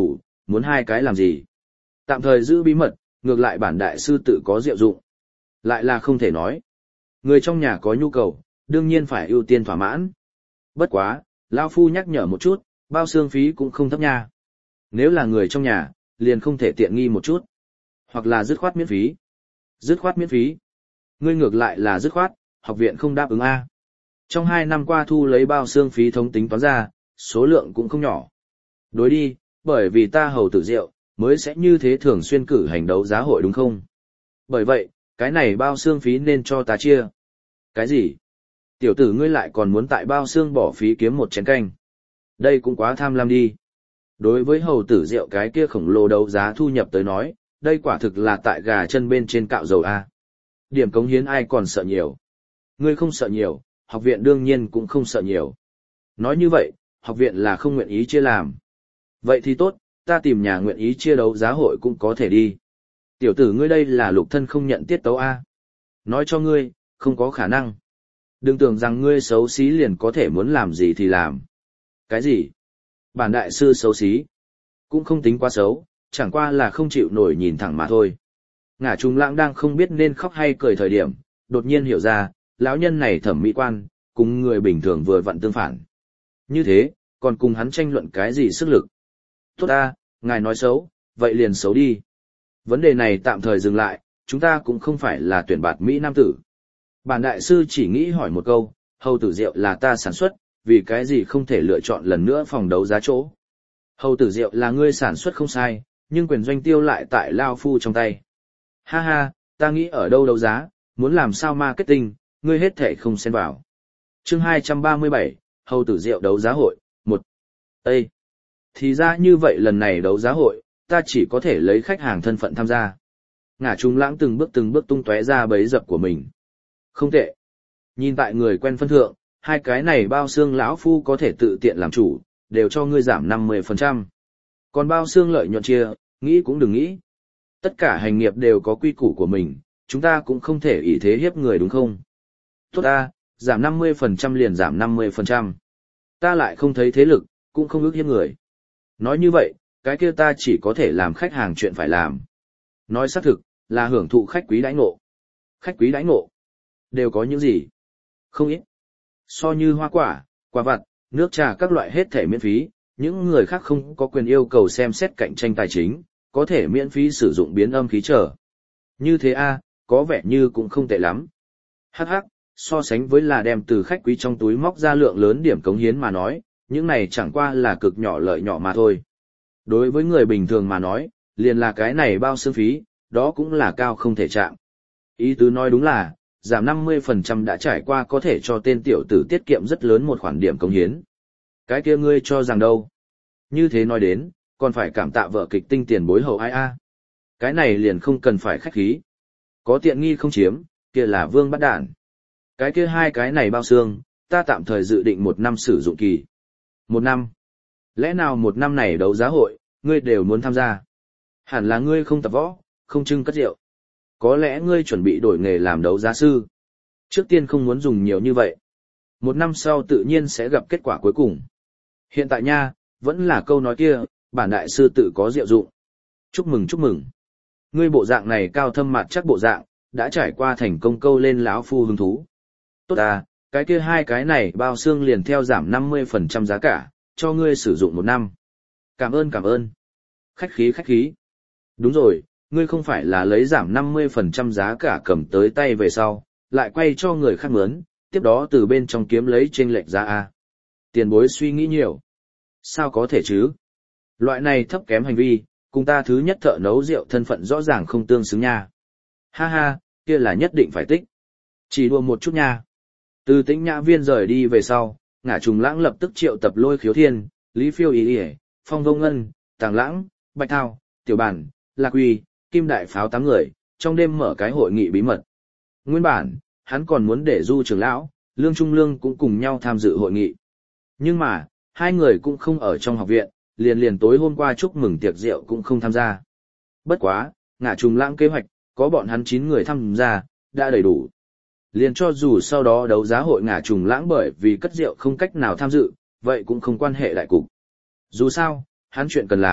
muốn hai cái làm gì? Tạm thời giữ bí mật, ngược lại bản đại sư tự có diệu dụng. Lại là không thể nói. Người trong nhà có nhu cầu, đương nhiên phải ưu tiên thỏa mãn. Bất quá, Lao Phu nhắc nhở một chút, bao xương phí cũng không thấp nha. Nếu là người trong nhà, liền không thể tiện nghi một chút. Hoặc là dứt khoát miễn phí. Dứt khoát miễn phí. Ngươi ngược lại là dứt khoát, học viện không đáp ứng A. Trong 2 năm qua thu lấy bao xương phí thống tính toán ra, số lượng cũng không nhỏ. Đối đi, bởi vì ta hầu tử rượu, mới sẽ như thế thường xuyên cử hành đấu giá hội đúng không? Bởi vậy, cái này bao xương phí nên cho ta chia. Cái gì? Tiểu tử ngươi lại còn muốn tại bao xương bỏ phí kiếm một chén canh. Đây cũng quá tham lam đi. Đối với hầu tử rượu cái kia khổng lồ đấu giá thu nhập tới nói, đây quả thực là tại gà chân bên trên cạo dầu A. Điểm cống hiến ai còn sợ nhiều. Ngươi không sợ nhiều, học viện đương nhiên cũng không sợ nhiều. Nói như vậy, học viện là không nguyện ý chia làm. Vậy thì tốt, ta tìm nhà nguyện ý chia đấu giá hội cũng có thể đi. Tiểu tử ngươi đây là lục thân không nhận tiết tấu A. Nói cho ngươi, không có khả năng. Đừng tưởng rằng ngươi xấu xí liền có thể muốn làm gì thì làm. Cái gì? Bản đại sư xấu xí. Cũng không tính quá xấu, chẳng qua là không chịu nổi nhìn thẳng mà thôi. Ngả Trùng Lãng đang không biết nên khóc hay cười thời điểm, đột nhiên hiểu ra, lão nhân này thẩm mỹ quan, cùng người bình thường vừa vặn tương phản. Như thế, còn cùng hắn tranh luận cái gì sức lực. Tốt ta, ngài nói xấu, vậy liền xấu đi. Vấn đề này tạm thời dừng lại, chúng ta cũng không phải là tuyển bạt Mỹ Nam tử. Bản đại sư chỉ nghĩ hỏi một câu, hầu tử rượu là ta sản xuất, vì cái gì không thể lựa chọn lần nữa phòng đấu giá chỗ. Hầu tử rượu là ngươi sản xuất không sai, nhưng quyền doanh tiêu lại tại Lao Phu trong tay. Ha ha, ta nghĩ ở đâu đấu giá, muốn làm sao marketing, ngươi hết thể không xen vào. Chương 237, hầu tử rượu đấu giá hội, 1. Ê! Thì ra như vậy lần này đấu giá hội, ta chỉ có thể lấy khách hàng thân phận tham gia. Ngả Trùng Lãng từng bước tung tóe ra bẫy dập của mình. Không tệ. Nhìn tại người quen phân thượng, hai cái này bao xương lão phu có thể tự tiện làm chủ, đều cho ngươi giảm 50%. Còn bao xương lợi nhuận chia, nghĩ cũng đừng nghĩ. Tất cả hành nghiệp đều có quy củ của mình, chúng ta cũng không thể ỷ thế hiếp người đúng không? Tốt ta, giảm 50% liền giảm 50%. Ta lại không thấy thế lực, cũng không ước hiếp người. Nói như vậy, cái kia ta chỉ có thể làm khách hàng chuyện phải làm. Nói xác thực, là hưởng thụ khách quý đãi ngộ. Khách quý đãi ngộ đều có những gì? Không ít. So như hoa quả, quả vặt, nước trà các loại hết thể miễn phí, những người khác không có quyền yêu cầu xem xét cạnh tranh tài chính, có thể miễn phí sử dụng biến âm khí trở. Như thế a, có vẻ như cũng không tệ lắm. Hắc hắc, so sánh với là đem từ khách quý trong túi móc ra lượng lớn điểm cống hiến mà nói, những này chẳng qua là cực nhỏ lợi nhỏ mà thôi. Đối với người bình thường mà nói, liền là cái này bao xương phí, đó cũng là cao không thể chạm. Ý tứ nói đúng là, giảm 50% đã trải qua có thể cho tên tiểu tử tiết kiệm rất lớn một khoản điểm cống hiến. Cái kia ngươi cho rằng đâu? Như thế nói đến, còn phải cảm tạ vợ kịch tinh tiền bối hậu ai a. Cái này liền không cần phải khách khí. Có tiện nghi không chiếm, kia là vương bắt đản. Cái kia hai cái này bao xương, ta tạm thời dự định 1 năm sử dụng kỳ. 1 năm? Lẽ nào 1 năm này đấu giá hội, ngươi đều muốn tham gia? Hẳn là ngươi không tập võ, không trưng cất rượu. Có lẽ ngươi chuẩn bị đổi nghề làm đấu giá sư. Trước tiên không muốn dùng nhiều như vậy. 1 năm sau tự nhiên sẽ gặp kết quả cuối cùng. Hiện tại nha, vẫn là câu nói kia, bản đại sư tự có diệu dụng. Chúc mừng chúc mừng. Ngươi bộ dạng này cao thâm mặt chắc bộ dạng, đã trải qua thành công câu lên lão phu hứng thú. Tốt à, cái kia hai cái này bao xương liền theo giảm 50% giá cả, cho ngươi sử dụng 1 năm. Cảm ơn. Khách khí. Đúng rồi, ngươi không phải là lấy giảm 50% giá cả cầm tới tay về sau, lại quay cho người khác mướn, tiếp đó từ bên trong kiếm lấy chênh lệch giá a. Tiền bối suy nghĩ nhiều. Sao có thể chứ? Loại này thấp kém hành vi, cùng ta thứ nhất thợ nấu rượu thân phận rõ ràng không tương xứng nha. Ha ha, kia là nhất định phải tích. Chỉ đùa một chút nha. Từ Tĩnh Nhã Viên rời đi về sau, Ngả Trùng Lãng lập tức triệu tập Lôi Khiếu Thiên, Lý Phiêu Ý Ỉa, Phong Vô Ngân, Tàng Lãng, Bạch Thao, Tiểu Bản, Lạc Uy, Kim Đại Pháo 8 người, trong đêm mở cái hội nghị bí mật. Nguyên bản, hắn còn muốn để Du trưởng lão, Lương Trung Lương cũng cùng nhau tham dự hội nghị. Nhưng mà, hai người cũng không ở trong học viện, liền tối hôm qua chúc mừng tiệc rượu cũng không tham gia. Bất quá, Ngả Trùng Lãng kế hoạch, có bọn hắn 9 người tham gia, đã đầy đủ. Liền cho dù sau đó đấu giá hội Ngả Trùng Lãng bởi vì cất rượu không cách nào tham dự, vậy cũng không quan hệ đại cục. Dù sao, hắn chuyện cần làm,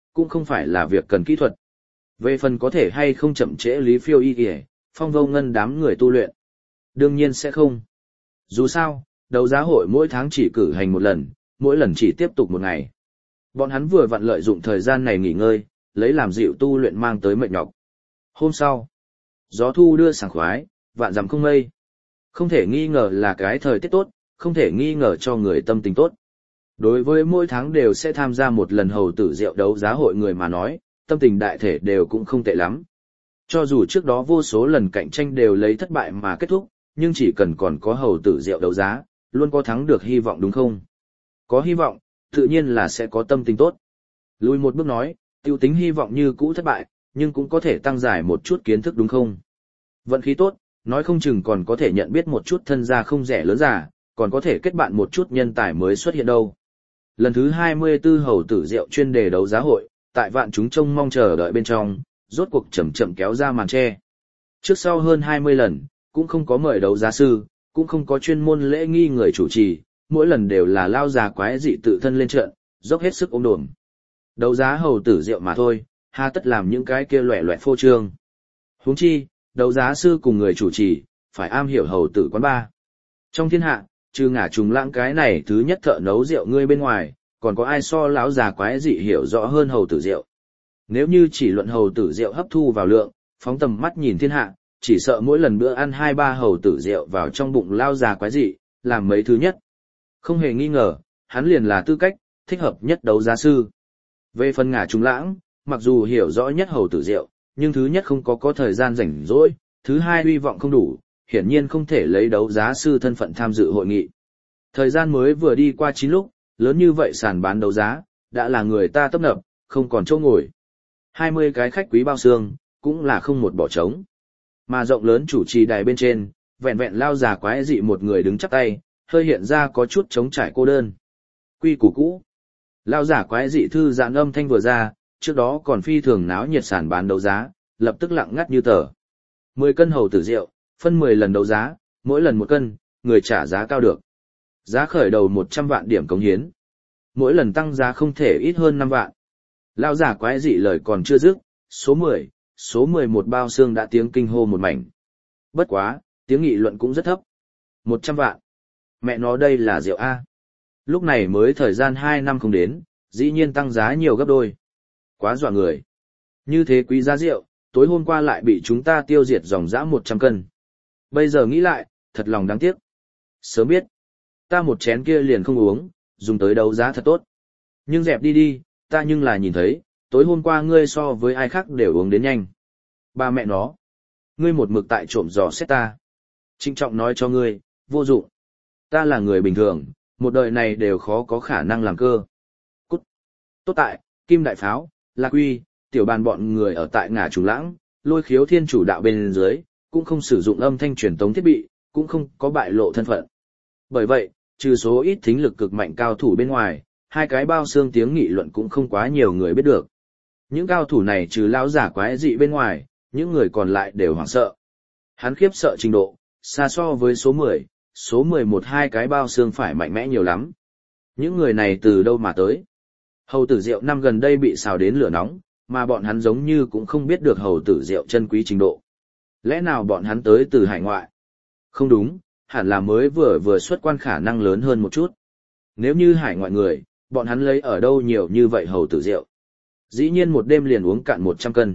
cũng không phải là việc cần kỹ thuật. Về phần có thể hay không chậm trễ Lý Phiêu y kìa, Phong Vô Ngân đám người tu luyện. Đương nhiên sẽ không. Dù sao, đấu giá hội mỗi tháng chỉ cử hành một lần, mỗi lần chỉ tiếp tục một ngày. Bọn hắn vừa vặn lợi dụng thời gian này nghỉ ngơi, lấy làm dịu tu luyện mang tới mệt nhọc. Hôm sau, gió thu đưa sảng khoái, vạn dặm không mây. Không thể nghi ngờ là cái thời tiết tốt, không thể nghi ngờ cho người tâm tình tốt. Đối với mỗi tháng đều sẽ tham gia một lần hầu tử rượu đấu giá hội người mà nói, tâm tình đại thể đều cũng không tệ lắm. Cho dù trước đó vô số lần cạnh tranh đều lấy thất bại mà kết thúc, nhưng chỉ cần còn có hầu tử rượu đấu giá, luôn có thắng được hy vọng đúng không? Có hy vọng, tự nhiên là sẽ có tâm tình tốt. Lùi một bước nói, tiêu tính hy vọng như cũ thất bại, nhưng cũng có thể tăng giải một chút kiến thức đúng không? Vận khí tốt, nói không chừng còn có thể nhận biết một chút thân gia không rẻ lớn già, còn có thể kết bạn một chút nhân tài mới xuất hiện đâu. Lần thứ 24 hầu tử rượu chuyên đề đấu giá hội, tại vạn chúng trông mong chờ đợi bên trong, rốt cuộc chậm chậm kéo ra màn che. Trước sau hơn 20 lần, cũng không có mời đấu giá sư, cũng không có chuyên môn lễ nghi người chủ trì, mỗi lần đều là lao già quái dị tự thân lên trận, dốc hết sức ôm đồm. Đấu giá hầu tử rượu mà thôi, hà tất làm những cái kia loẻ loẹt phô trương. Huống chi, đấu giá sư cùng người chủ trì, phải am hiểu hầu tử quán ba. Trong thiên hạ, trừ ngả trùng lãng cái này thứ nhất thợ nấu rượu ngươi bên ngoài, còn có ai so lão già quái dị hiểu rõ hơn hầu tử rượu. Nếu như chỉ luận hầu tử rượu hấp thu vào lượng, phóng tầm mắt nhìn thiên hạ, chỉ sợ mỗi lần bữa ăn 2-3 hầu tử rượu vào trong bụng lao già quái dị, làm mấy thứ nhất. Không hề nghi ngờ, hắn liền là tư cách, thích hợp nhất đấu giá sư. Về phần ngả trùng lãng, mặc dù hiểu rõ nhất hầu tử rượu, nhưng thứ nhất không có thời gian rảnh rỗi, thứ hai hy vọng không đủ, hiển nhiên không thể lấy đấu giá sư thân phận tham dự hội nghị. Thời gian mới vừa đi qua 9 lúc, lớn như vậy sàn bán đấu giá, đã là người ta tấp nập, không còn chỗ ngồi. 20 cái khách quý bao xương, cũng là không một bỏ trống. Mà rộng lớn chủ trì đài bên trên, vẹn vẹn lao già quái dị một người đứng chắp tay, hơi hiện ra có chút trống trải cô đơn. Quy củ cũ. Lao giả quái dị thư giãn âm thanh vừa ra, trước đó còn phi thường náo nhiệt sàn bán đấu giá, lập tức lặng ngắt như tờ. 10 cân hầu tử rượu, phân 10 lần đấu giá, mỗi lần 1 cân, người trả giá cao được. Giá khởi đầu 100 vạn điểm cống hiến. Mỗi lần tăng giá không thể ít hơn 5 vạn. Lao giả quái dị lời còn chưa dứt, số 10, số 11 bao xương đã tiếng kinh hô một mảnh. Bất quá, tiếng nghị luận cũng rất thấp. 100 vạn. Mẹ nó đây là rượu A. Lúc này mới thời gian 2 năm không đến, dĩ nhiên tăng giá nhiều gấp đôi. Quá dọa người. Như thế quý giá rượu, tối hôm qua lại bị chúng ta tiêu diệt dòng dã 100 cân. Bây giờ nghĩ lại, thật lòng đáng tiếc. Sớm biết, ta một chén kia liền không uống, dùng tới đấu giá thật tốt. Nhưng dẹp đi đi, ta nhưng là nhìn thấy, tối hôm qua ngươi so với ai khác đều uống đến nhanh. Ba mẹ nó, ngươi một mực tại trộm dò xét ta. Trịnh trọng nói cho ngươi, vô dụng. Ta là người bình thường, một đời này đều khó có khả năng làm cơ. Cút. Tốt tại, Kim Đại Pháo, Lạc Uy, tiểu bàn bọn người ở tại ngả trùng lãng, Lôi Khiếu Thiên chủ đạo bên dưới, cũng không sử dụng âm thanh truyền tống thiết bị, cũng không có bại lộ thân phận. Bởi vậy, trừ số ít thính lực cực mạnh cao thủ bên ngoài, hai cái bao xương tiếng nghị luận cũng không quá nhiều người biết được. Những cao thủ này trừ lão giả quái dị bên ngoài, những người còn lại đều hoảng sợ. Hắn khiếp sợ trình độ, xa so với số 10, số 11 hai cái bao xương phải mạnh mẽ nhiều lắm. Những người này từ đâu mà tới? Hầu tử rượu năm gần đây bị xào đến lửa nóng, mà bọn hắn giống như cũng không biết được hầu tử rượu chân quý trình độ. Lẽ nào bọn hắn tới từ hải ngoại? Không đúng, hẳn là mới vừa xuất quan khả năng lớn hơn một chút. Nếu như hải ngoại người, bọn hắn lấy ở đâu nhiều như vậy hầu tử rượu? Dĩ nhiên một đêm liền uống cạn 100 cân.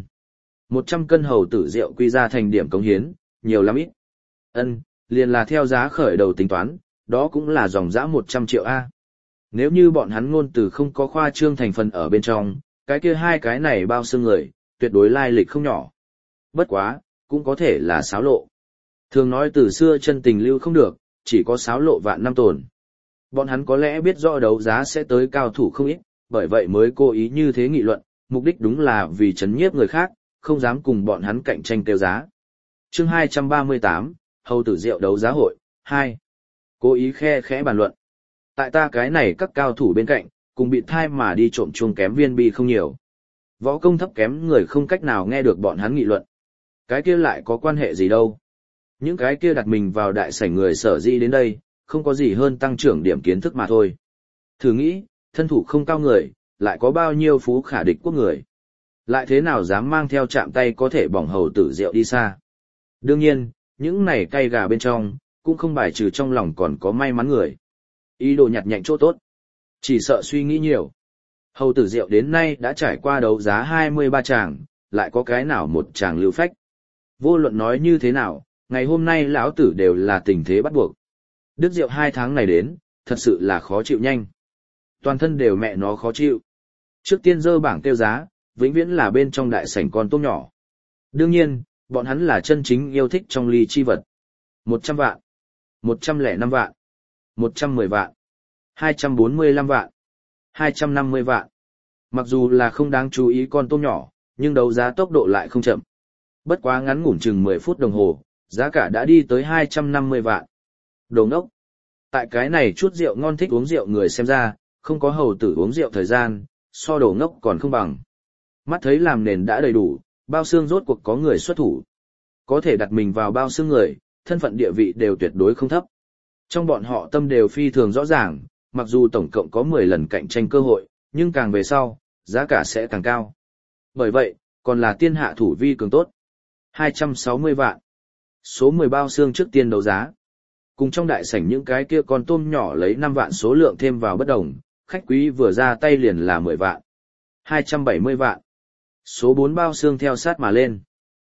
100 cân hầu tử rượu quy ra thành điểm cống hiến, nhiều lắm ít. Liền là theo giá khởi đầu tính toán, đó cũng là dòng dã 100 triệu A. Nếu như bọn hắn ngôn từ không có khoa trương thành phần ở bên trong, cái kia hai cái này bao xương người, tuyệt đối lai lịch không nhỏ. Bất quá, cũng có thể là xáo lộ. Thường nói từ xưa chân tình lưu không được, chỉ có xáo lộ vạn năm tồn. Bọn hắn có lẽ biết rõ đấu giá sẽ tới cao thủ không ít, bởi vậy mới cố ý như thế nghị luận, mục đích đúng là vì chấn nhiếp người khác, không dám cùng bọn hắn cạnh tranh kêu giá. Chương 238, Hầu tử rượu đấu giá hội, 2. Cố ý khe khẽ bàn luận. Tại ta cái này các cao thủ bên cạnh, cùng bị thai mà đi trộm chuông kém viên bi không nhiều. Võ công thấp kém người không cách nào nghe được bọn hắn nghị luận. Cái kia lại có quan hệ gì đâu. Những cái kia đặt mình vào đại sảnh người sở dĩ đến đây, không có gì hơn tăng trưởng điểm kiến thức mà thôi. Thử nghĩ, thân thủ không cao người, lại có bao nhiêu phú khả địch quốc người. Lại thế nào dám mang theo chạm tay có thể bỏng hầu tử rượu đi xa. Đương nhiên, những này cay gà bên trong, cũng không bài trừ trong lòng còn có may mắn người. Ý đồ nhặt nhạnh chỗ tốt. Chỉ sợ suy nghĩ nhiều. Hầu tử rượu đến nay đã trải qua đấu giá 23 tràng, lại có cái nào một tràng lưu phách. Vô luận nói như thế nào, ngày hôm nay lão tử đều là tình thế bắt buộc. Đức rượu 2 tháng này đến, thật sự là khó chịu nhanh. Toàn thân đều mẹ nó khó chịu. Trước tiên dơ bảng tiêu giá, vĩnh viễn là bên trong đại sảnh con tôm nhỏ. Đương nhiên, bọn hắn là chân chính yêu thích trong ly chi vật. 100 vạn, 105 vạn, 110 vạn, 245 vạn, 250 vạn. Mặc dù là không đáng chú ý con tôm nhỏ, nhưng đấu giá tốc độ lại không chậm. Bất quá ngắn ngủn chừng 10 phút đồng hồ, giá cả đã đi tới 250 vạn. Đồ ngốc. Tại cái này chút rượu ngon thích uống rượu người xem ra, không có hầu tử uống rượu thời gian, so đồ ngốc còn không bằng. Mắt thấy làm nền đã đầy đủ, bao xương rốt cuộc có người xuất thủ. Có thể đặt mình vào bao xương người, thân phận địa vị đều tuyệt đối không thấp. Trong bọn họ tâm đều phi thường rõ ràng, mặc dù tổng cộng có 10 lần cạnh tranh cơ hội, nhưng càng về sau, giá cả sẽ càng cao. Bởi vậy, còn là tiên hạ thủ vi cường tốt. 260 vạn. Số 10 bao xương trước tiên đấu giá. Cùng trong đại sảnh những cái kia con tôm nhỏ lấy 5 vạn số lượng thêm vào bất đồng, khách quý vừa ra tay liền là 10 vạn. 270 vạn. Số 4 bao xương theo sát mà lên.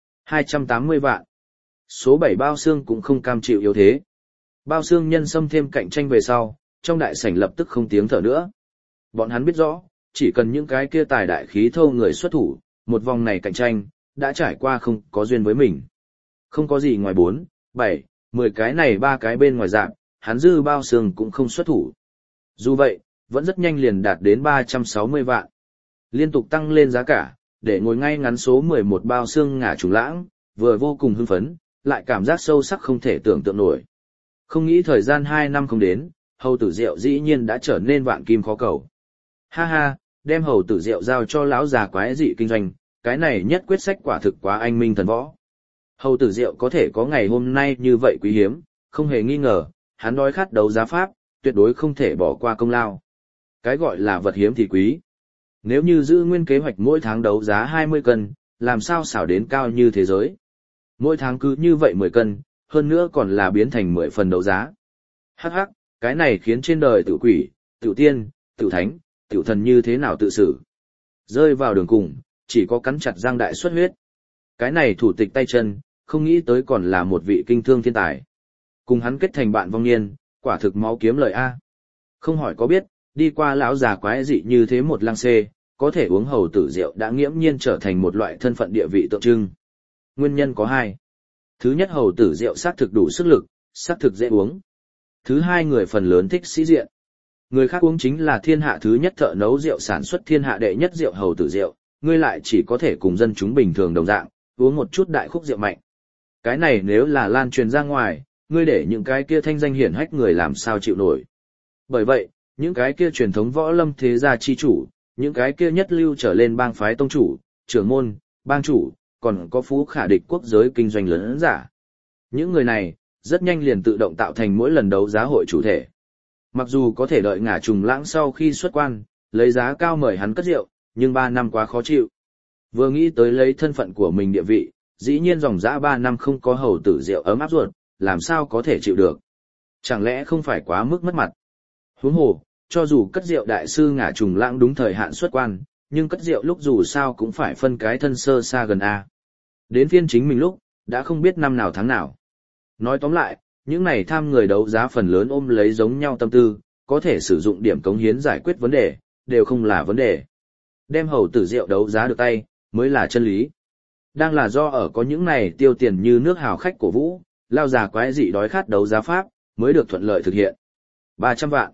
280 vạn. Số 7 bao xương cũng không cam chịu yếu thế. Bao xương nhân xâm thêm cạnh tranh về sau, trong đại sảnh lập tức không tiếng thở nữa. Bọn hắn biết rõ, chỉ cần những cái kia tài đại khí thô người xuất thủ, một vòng này cạnh tranh, đã trải qua không có duyên với mình. Không có gì ngoài 4, 7, 10 cái này 3 cái bên ngoài dạng, hắn dư bao xương cũng không xuất thủ. Dù vậy, vẫn rất nhanh liền đạt đến 360 vạn. Liên tục tăng lên giá cả, để ngồi ngay ngắn số 11 bao xương ngả trùng lãng, vừa vô cùng hưng phấn, lại cảm giác sâu sắc không thể tưởng tượng nổi. Không nghĩ thời gian 2 năm không đến, hầu tử rượu dĩ nhiên đã trở nên vạn kim khó cầu. Ha ha, đem hầu tử rượu giao cho lão già quái dị kinh doanh, cái này nhất quyết sách quả thực quá anh minh thần võ. Hầu tử rượu có thể có ngày hôm nay như vậy quý hiếm, không hề nghi ngờ, hắn đói khát đấu giá pháp, tuyệt đối không thể bỏ qua công lao. Cái gọi là vật hiếm thì quý. Nếu như giữ nguyên kế hoạch mỗi tháng đấu giá 20 cân, làm sao xảo đến cao như thế giới. Mỗi tháng cứ như vậy 10 cân, hơn nữa còn là biến thành 10 phần đấu giá. Hắc hắc, cái này khiến trên đời tự quỷ, tự tiên, tự thánh, tự thần như thế nào tự xử. Rơi vào đường cùng, chỉ có cắn chặt răng đại xuất huyết. Cái này thủ tịch tay chân, không nghĩ tới còn là một vị kinh thương thiên tài. Cùng hắn kết thành bạn vong niên, quả thực máu kiếm lời A. Không hỏi có biết, đi qua lão già quái dị như thế một lăng xê, có thể uống hầu tử rượu đã nghiễm nhiên trở thành một loại thân phận địa vị tượng trưng. Nguyên nhân có 2. Thứ nhất, hầu tử rượu xác thực đủ sức lực, xác thực dễ uống. Thứ 2, người phần lớn thích sĩ diện. Người khác uống chính là thiên hạ thứ nhất thợ nấu rượu sản xuất thiên hạ đệ nhất rượu hầu tử rượu, ngươi lại chỉ có thể cùng dân chúng bình thường đồng dạng, uống một chút đại khúc rượu mạnh. Cái này nếu là lan truyền ra ngoài, ngươi để những cái kia thanh danh hiển hách người làm sao chịu nổi. Bởi vậy, những cái kia truyền thống võ lâm thế gia chi chủ, những cái kia nhất lưu trở lên bang phái tông chủ, trưởng môn, bang chủ, còn có phú khả địch quốc giới kinh doanh lớn giả. Những người này, rất nhanh liền tự động tạo thành mỗi lần đấu giá hội chủ thể. Mặc dù có thể đợi ngả trùng lãng sau khi xuất quan, lấy giá cao mời hắn cất rượu, nhưng 3 năm quá khó chịu. Vừa nghĩ tới lấy thân phận của mình địa vị, dĩ nhiên dòng dã 3 năm không có hầu tử rượu ấm áp ruột, làm sao có thể chịu được. Chẳng lẽ không phải quá mức mất mặt. Huống hồ, cho dù cất rượu đại sư ngả trùng lãng đúng thời hạn xuất quan, nhưng cất rượu lúc dù sao cũng phải phân cái thân sơ xa gần A. Đến phiên chính mình lúc, đã không biết năm nào tháng nào. Nói tóm lại, những này tham người đấu giá phần lớn ôm lấy giống nhau tâm tư, có thể sử dụng điểm cống hiến giải quyết vấn đề, đều không là vấn đề. Đem hầu tử rượu đấu giá được tay, mới là chân lý. Đang là do ở có những này tiêu tiền như nước hào khách cổ vũ, lao già quái dị đói khát đấu giá pháp, mới được thuận lợi thực hiện. 300 vạn,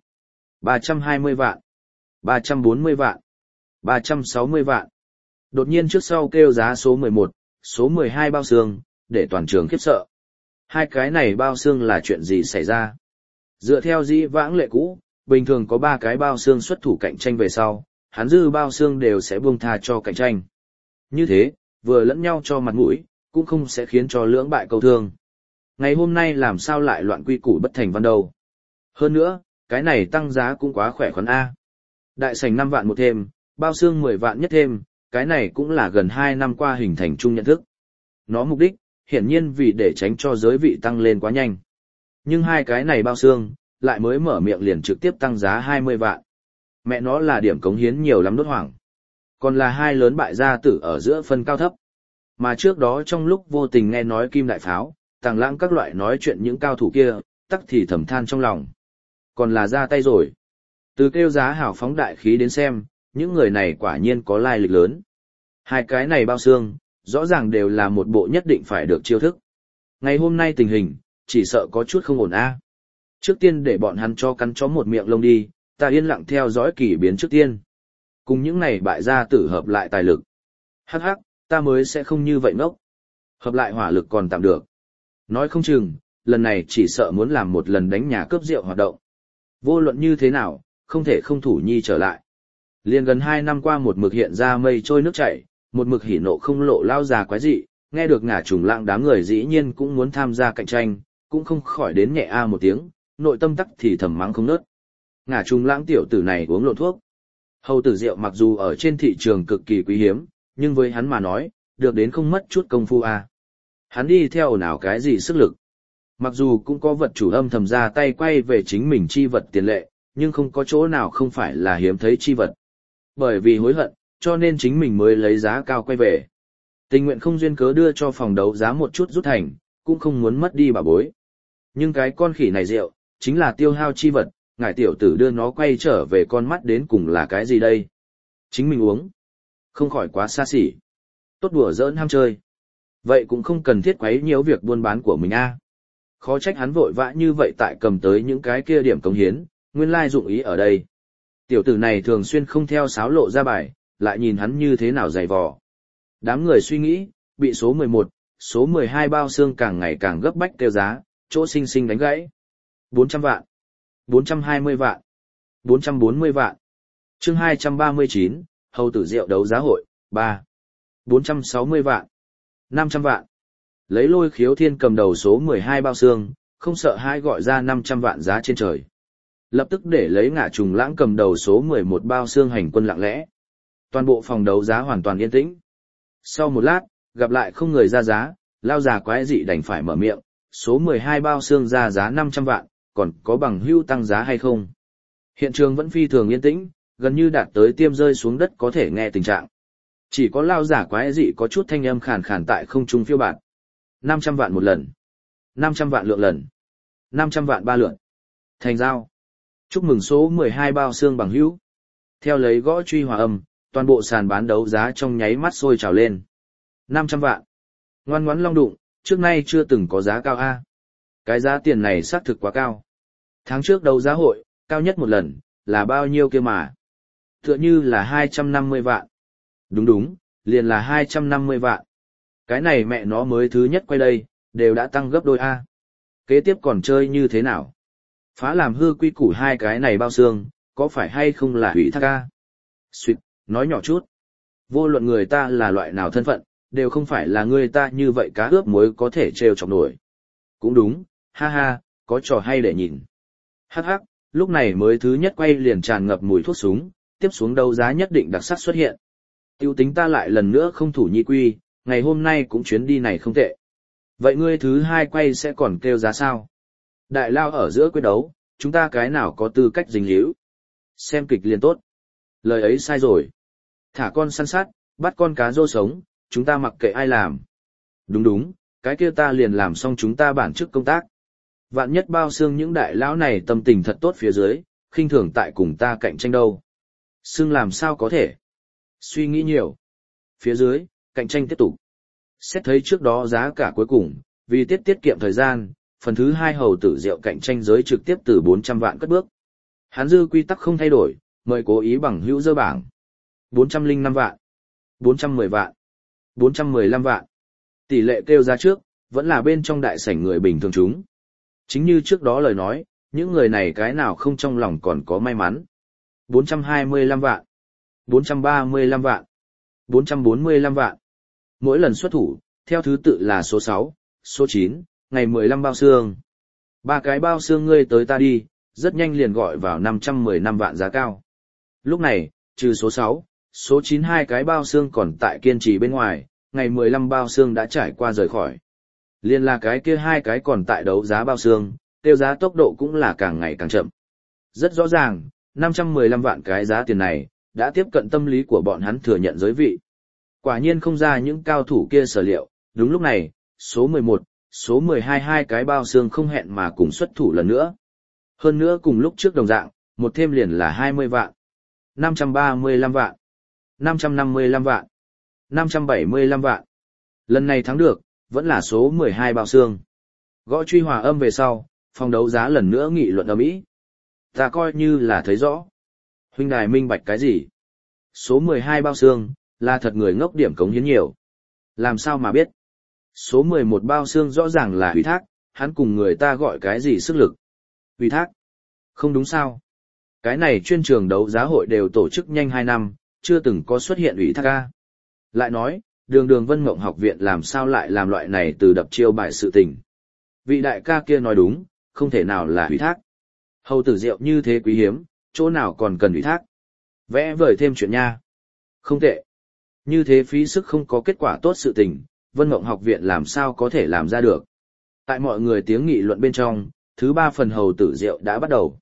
320 vạn, 340 vạn, 360 vạn. Đột nhiên trước sau kêu giá số 11, số 12 bao xương, để toàn trường khiếp sợ. Hai cái này bao xương là chuyện gì xảy ra? Dựa theo dĩ vãng lệ cũ, bình thường có 3 cái bao xương xuất thủ cạnh tranh về sau, hắn dư bao xương đều sẽ buông tha cho cạnh tranh. Như thế, vừa lẫn nhau cho mặt mũi, cũng không sẽ khiến cho lưỡng bại câu thương. Ngày hôm nay làm sao lại loạn quy củ bất thành văn đâu. Hơn nữa, cái này tăng giá cũng quá khỏe khoắn A. Đại sảnh 5 vạn một thêm, Bao xương 10 vạn nhất thêm, cái này cũng là gần 2 năm qua hình thành chung nhận thức. Nó mục đích, hiển nhiên vì để tránh cho giới vị tăng lên quá nhanh. Nhưng hai cái này bao xương, lại mới mở miệng liền trực tiếp tăng giá 20 vạn. Mẹ nó là điểm cống hiến nhiều lắm đốt hoảng. Còn là hai lớn bại gia tử ở giữa phân cao thấp. Mà trước đó trong lúc vô tình nghe nói Kim Đại Pháo, Tàng Lãng các loại nói chuyện những cao thủ kia, tắc thì thầm than trong lòng. Còn là ra tay rồi. Từ kêu giá hào phóng đại khí đến xem, những người này quả nhiên có lai lịch lớn. Hai cái này bao xương, rõ ràng đều là một bộ nhất định phải được chiêu thức. Ngày hôm nay tình hình, chỉ sợ có chút không ổn a. Trước tiên để bọn hắn cho cắn chó một miệng lông đi, ta yên lặng theo dõi kỳ biến trước tiên. Cùng những này bại gia tử hợp lại tài lực. Hắc hắc, ta mới sẽ không như vậy ngốc. Hợp lại hỏa lực còn tạm được. Nói không chừng, lần này chỉ sợ muốn làm một lần đánh nhà cướp rượu hoạt động. Vô luận như thế nào, không thể không thủ nhi trở lại. Liền gần 2 năm qua một mực hiện ra mây trôi nước chảy, một mực hỉ nộ không lộ lao già quái dị, nghe được Ngả Trùng Lãng đám người dĩ nhiên cũng muốn tham gia cạnh tranh, cũng không khỏi đến nhẹ a một tiếng, nội tâm tắc thì thầm mắng không nớt. Ngả Trùng Lãng tiểu tử này uống lộn thuốc. Hầu tử rượu mặc dù ở trên thị trường cực kỳ quý hiếm, nhưng với hắn mà nói, được đến không mất chút công phu a. Hắn đi theo nào cái gì sức lực. Mặc dù cũng có vật chủ âm thầm ra tay quay về chính mình chi vật tiền lệ, nhưng không có chỗ nào không phải là hiếm thấy chi vật. Bởi vì hối hận, cho nên chính mình mới lấy giá cao quay về. Tình nguyện không duyên cớ đưa cho phòng đấu giá một chút rút thành, cũng không muốn mất đi bà bối. Nhưng cái con khỉ này rượu, chính là tiêu hao chi vật, ngài tiểu tử đưa nó quay trở về con mắt đến cùng là cái gì đây? Chính mình uống. Không khỏi quá xa xỉ. Tốt đùa giỡn ham chơi. Vậy cũng không cần thiết quấy nhiễu việc buôn bán của mình a. Khó trách hắn vội vã như vậy tại cầm tới những cái kia điểm cống hiến, nguyên lai dụng ý ở đây. Tiểu tử này thường xuyên không theo sáo lộ ra bài, lại nhìn hắn như thế nào dày vò. Đám người suy nghĩ, bị số 11, số 12 bao xương càng ngày càng gấp bách kêu giá, chỗ sinh sinh đánh gãy. 400 vạn, 420 vạn, 440 vạn. Chương 239, Hầu tử rượu đấu giá hội, 3. 460 vạn, 500 vạn. Lấy Lôi Khiếu Thiên cầm đầu số 12 bao xương, không sợ hai gọi ra 500 vạn giá trên trời. Lập tức để lấy Ngả Trùng Lãng cầm đầu số 11 bao xương hành quân lặng lẽ. Toàn bộ phòng đấu giá hoàn toàn yên tĩnh. Sau một lát, gặp lại không người ra giá, lao già quái dị đành phải mở miệng, số 12 bao xương ra giá 500 vạn, còn có bằng hữu tăng giá hay không? Hiện trường vẫn phi thường yên tĩnh, gần như đạt tới tiêm rơi xuống đất có thể nghe tình trạng. Chỉ có lao giả quái dị có chút thanh âm khàn khàn tại không trung phiêu bạt. 500 vạn một lần, 500 vạn lượng lần, 500 vạn ba lượt. Thành giao. Chúc mừng số 12 bao xương bằng hữu. Theo lấy gõ truy hòa âm, toàn bộ sàn bán đấu giá trong nháy mắt sôi trào lên. 500 vạn. Ngoan ngoãn long đụng, trước nay chưa từng có giá cao a. Cái giá tiền này xác thực quá cao. Tháng trước đấu giá hội, cao nhất một lần, là bao nhiêu kia mà? Tựa như là 250 vạn. Đúng, liền là 250 vạn. Cái này mẹ nó mới thứ nhất quay đây, đều đã tăng gấp đôi a. Kế tiếp còn chơi như thế nào? Phá làm hư quy củ hai cái này bao xương, có phải hay không là hủy thác a? Xuyệt, nói nhỏ chút. Vô luận người ta là loại nào thân phận, đều không phải là người ta như vậy cá ướp muối có thể trêu chọc nổi. Cũng đúng, ha ha, có trò hay để nhìn. Hắc hắc, lúc này mới thứ nhất quay liền tràn ngập mùi thuốc súng, tiếp xuống đấu giá nhất định đặc sắc xuất hiện. Tiêu tính ta lại lần nữa không thủ nhi quy, ngày hôm nay cũng chuyến đi này không tệ. Vậy ngươi thứ hai quay sẽ còn kêu giá sao? Đại lao ở giữa quyết đấu, chúng ta cái nào có tư cách dính líu? Xem kịch liền tốt. Lời ấy sai rồi. Thả con săn sát, bắt con cá rô sống, chúng ta mặc kệ ai làm. Đúng, cái kia ta liền làm xong chúng ta bản chức công tác. Vạn nhất bao xương những đại lão này tâm tình thật tốt phía dưới, khinh thường tại cùng ta cạnh tranh đâu. Xương làm sao có thể? Suy nghĩ nhiều. Phía dưới, cạnh tranh tiếp tục. Xét thấy trước đó giá cả cuối cùng, vì tiết kiệm thời gian, phần thứ 2 hầu tử rượu cạnh tranh giới trực tiếp từ 400 vạn cất bước. Hán dư quy tắc không thay đổi, mời cố ý bằng hữu dơ bảng. 405 vạn, 410 vạn, 415 vạn. Tỷ lệ kêu ra trước, vẫn là bên trong đại sảnh người bình thường chúng. Chính như trước đó lời nói, những người này cái nào không trong lòng còn có may mắn. 425 vạn, 435 vạn, 445 vạn. Mỗi lần xuất thủ, theo thứ tự là số 6, số 9, ngày 15 bao xương. 3 cái bao xương ngươi tới ta đi, rất nhanh liền gọi vào 515 vạn giá cao. Lúc này, trừ số 6, số 92 cái bao xương còn tại kiên trì bên ngoài, ngày 15 bao xương đã trải qua rời khỏi. Liên là cái kia hai cái còn tại đấu giá bao xương, tiêu giá tốc độ cũng là càng ngày càng chậm. Rất rõ ràng, 515 vạn cái giá tiền này, đã tiếp cận tâm lý của bọn hắn thừa nhận giới vị. Quả nhiên không ra những cao thủ kia sở liệu, đúng lúc này, số 11, số 12 hai cái bao xương không hẹn mà cùng xuất thủ lần nữa. Hơn nữa cùng lúc trước đồng dạng, một thêm liền là 20 vạn, 535 vạn, 555 vạn, 575 vạn. Lần này thắng được, vẫn là số 12 bao xương. Gõ truy hòa âm về sau, phòng đấu giá lần nữa nghị luận ầm ĩ. Ta coi như là thấy rõ. Huynh đài minh bạch cái gì? Số 12 bao xương, là thật người ngốc điểm cống hiến nhiều. Làm sao mà biết? Số 11 bao xương rõ ràng là ủy thác, hắn cùng người ta gọi cái gì sức lực? Ủy thác? Không đúng sao? Cái này chuyên trường đấu giá hội đều tổ chức nhanh 2 năm, chưa từng có xuất hiện ủy thác ca. Lại nói, đường Vân Mộng học viện làm sao lại làm loại này từ đập chiêu bài sự tình. Vị đại ca kia nói đúng, không thể nào là ủy thác. Hầu tử diệu như thế quý hiếm, chỗ nào còn cần ủy thác. Vẽ vời thêm chuyện nha. Không tệ. Như thế phí sức không có kết quả tốt sự tình, Vân Mộng học viện làm sao có thể làm ra được. Tại mọi người tiếng nghị luận bên trong, thứ 3 phần hầu tử diệu đã bắt đầu.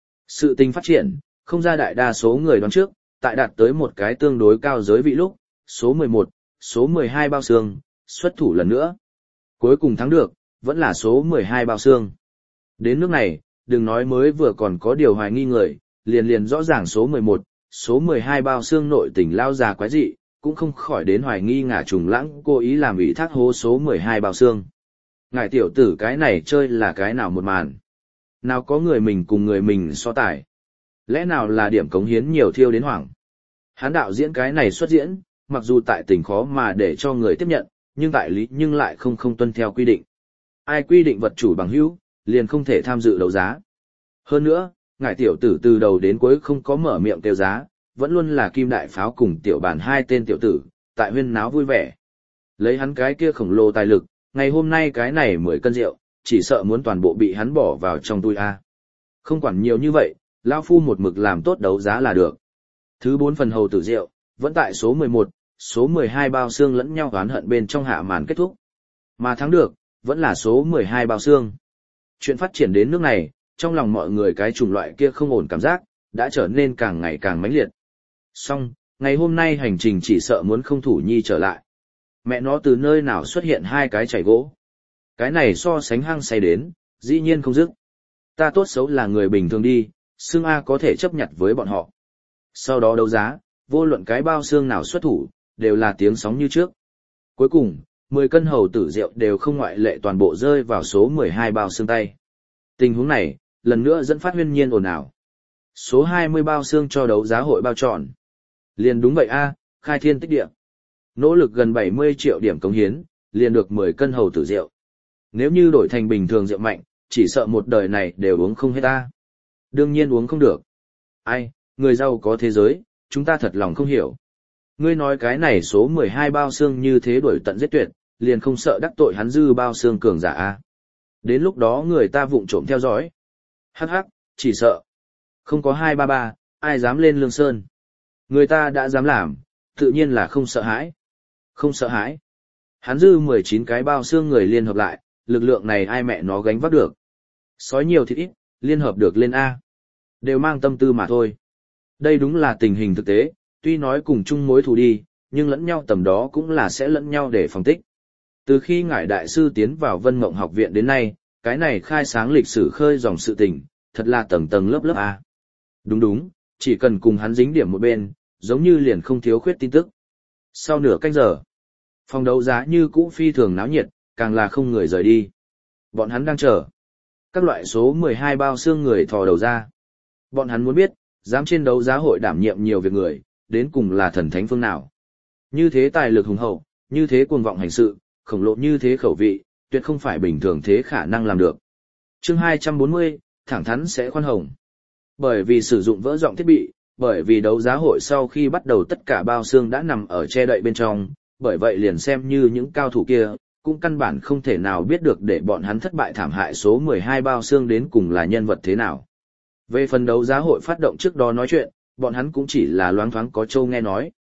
Sự tình phát triển, không ra đại đa số người đoán trước, tại đạt tới một cái tương đối cao giới vị lúc, số 11, số 12 bao xương, xuất thủ lần nữa. Cuối cùng thắng được, vẫn là số 12 bao xương. Đến nước này, đừng nói mới vừa còn có điều hoài nghi người, liền rõ ràng số 11, số 12 bao xương nội tình lao già quái dị, cũng không khỏi đến hoài nghi ngả trùng lãng cố ý làm ủy thác hố số 12 bao xương. Ngài tiểu tử cái này chơi là cái nào một màn. Nào có người mình cùng người mình so tài. Lẽ nào là điểm cống hiến nhiều thiêu đến hoảng. Hán đạo diễn cái này xuất diễn, mặc dù tại tình khó mà để cho người tiếp nhận, nhưng tại lý nhưng lại không tuân theo quy định. Ai quy định vật chủ bằng hữu, liền không thể tham dự đấu giá. Hơn nữa, ngài tiểu tử từ đầu đến cuối không có mở miệng kêu giá, vẫn luôn là Kim Đại Pháo cùng tiểu bản hai tên tiểu tử, tại huyên náo vui vẻ. Lấy hắn cái kia khổng lồ tài lực, ngày hôm nay cái này 10 cân rượu, chỉ sợ muốn toàn bộ bị hắn bỏ vào trong túi A. Không quản nhiều như vậy, lão phu một mực làm tốt đấu giá là được. Thứ 4 phần hầu tử rượu, vẫn tại số 11, số 12 bao xương lẫn nhau oán hận bên trong hạ màn kết thúc. Mà thắng được, vẫn là số 12 bao xương. Chuyện phát triển đến nước này, trong lòng mọi người cái chủng loại kia không ổn cảm giác, đã trở nên càng ngày càng mãnh liệt. Song, ngày hôm nay hành trình chỉ sợ muốn không thủ nhi trở lại. Mẹ nó từ nơi nào xuất hiện hai cái chảy gỗ. Cái này so sánh hăng say đến, dĩ nhiên không dứt. Ta tốt xấu là người bình thường đi, xương A có thể chấp nhận với bọn họ. Sau đó đấu giá, vô luận cái bao xương nào xuất thủ, đều là tiếng sóng như trước. Cuối cùng, 10 cân hầu tử rượu đều không ngoại lệ toàn bộ rơi vào số 12 bao xương tay. Tình huống này, lần nữa dẫn phát huyên nhiên ồn ào. Số 20 bao xương cho đấu giá hội bao tròn. Liền đúng vậy a, khai thiên tích địa. Nỗ lực gần 70 triệu điểm cống hiến, liền được 10 cân hầu tử rượu. Nếu như đổi thành bình thường rượu mạnh, chỉ sợ một đời này đều uống không hết ta. Đương nhiên uống không được. Ai, người giàu có thế giới, chúng ta thật lòng không hiểu. Ngươi nói cái này số 12 bao xương như thế đuổi tận giết tuyệt, liền không sợ đắc tội hắn dư bao xương cường giả a. Đến lúc đó người ta vụng trộm theo dõi. Hắc hắc, chỉ sợ. Không có 233, ai dám lên Lương Sơn. Người ta đã dám làm, tự nhiên là không sợ hãi. Không sợ hãi. Hắn dư 19 cái bao xương người liên hợp lại, lực lượng này ai mẹ nó gánh vác được. Sói nhiều thịt ít, liên hợp được lên A. Đều mang tâm tư mà thôi. Đây đúng là tình hình thực tế, tuy nói cùng chung mối thù đi, nhưng lẫn nhau tầm đó cũng là sẽ lẫn nhau để phòng tích. Từ khi ngài đại sư tiến vào Vân Mộng học viện đến nay, cái này khai sáng lịch sử khơi dòng sự tình, thật là tầng tầng lớp lớp A. Đúng, chỉ cần cùng hắn dính điểm một bên, giống như liền không thiếu khuyết tin tức. Sau nửa canh giờ, phòng đấu giá như cũ phi thường náo nhiệt, càng là không người rời đi. Bọn hắn đang chờ. Các loại số 12 bao xương người thò đầu ra. Bọn hắn muốn biết, dám trên đấu giá hội đảm nhiệm nhiều việc người, đến cùng là thần thánh phương nào. Như thế tài lực hùng hậu, như thế cuồng vọng hành sự, khổng lồ như thế khẩu vị, tuyệt không phải bình thường thế khả năng làm được. Chương 240, thẳng thắn sẽ khoan hồng. Bởi vì sử dụng vỡ giọng thiết bị, bởi vì đấu giá hội sau khi bắt đầu tất cả bao xương đã nằm ở che đậy bên trong, bởi vậy liền xem như những cao thủ kia, cũng căn bản không thể nào biết được để bọn hắn thất bại thảm hại số 12 bao xương đến cùng là nhân vật thế nào. Về phần đấu giá hội phát động trước đó nói chuyện, bọn hắn cũng chỉ là loáng thoáng có châu nghe nói.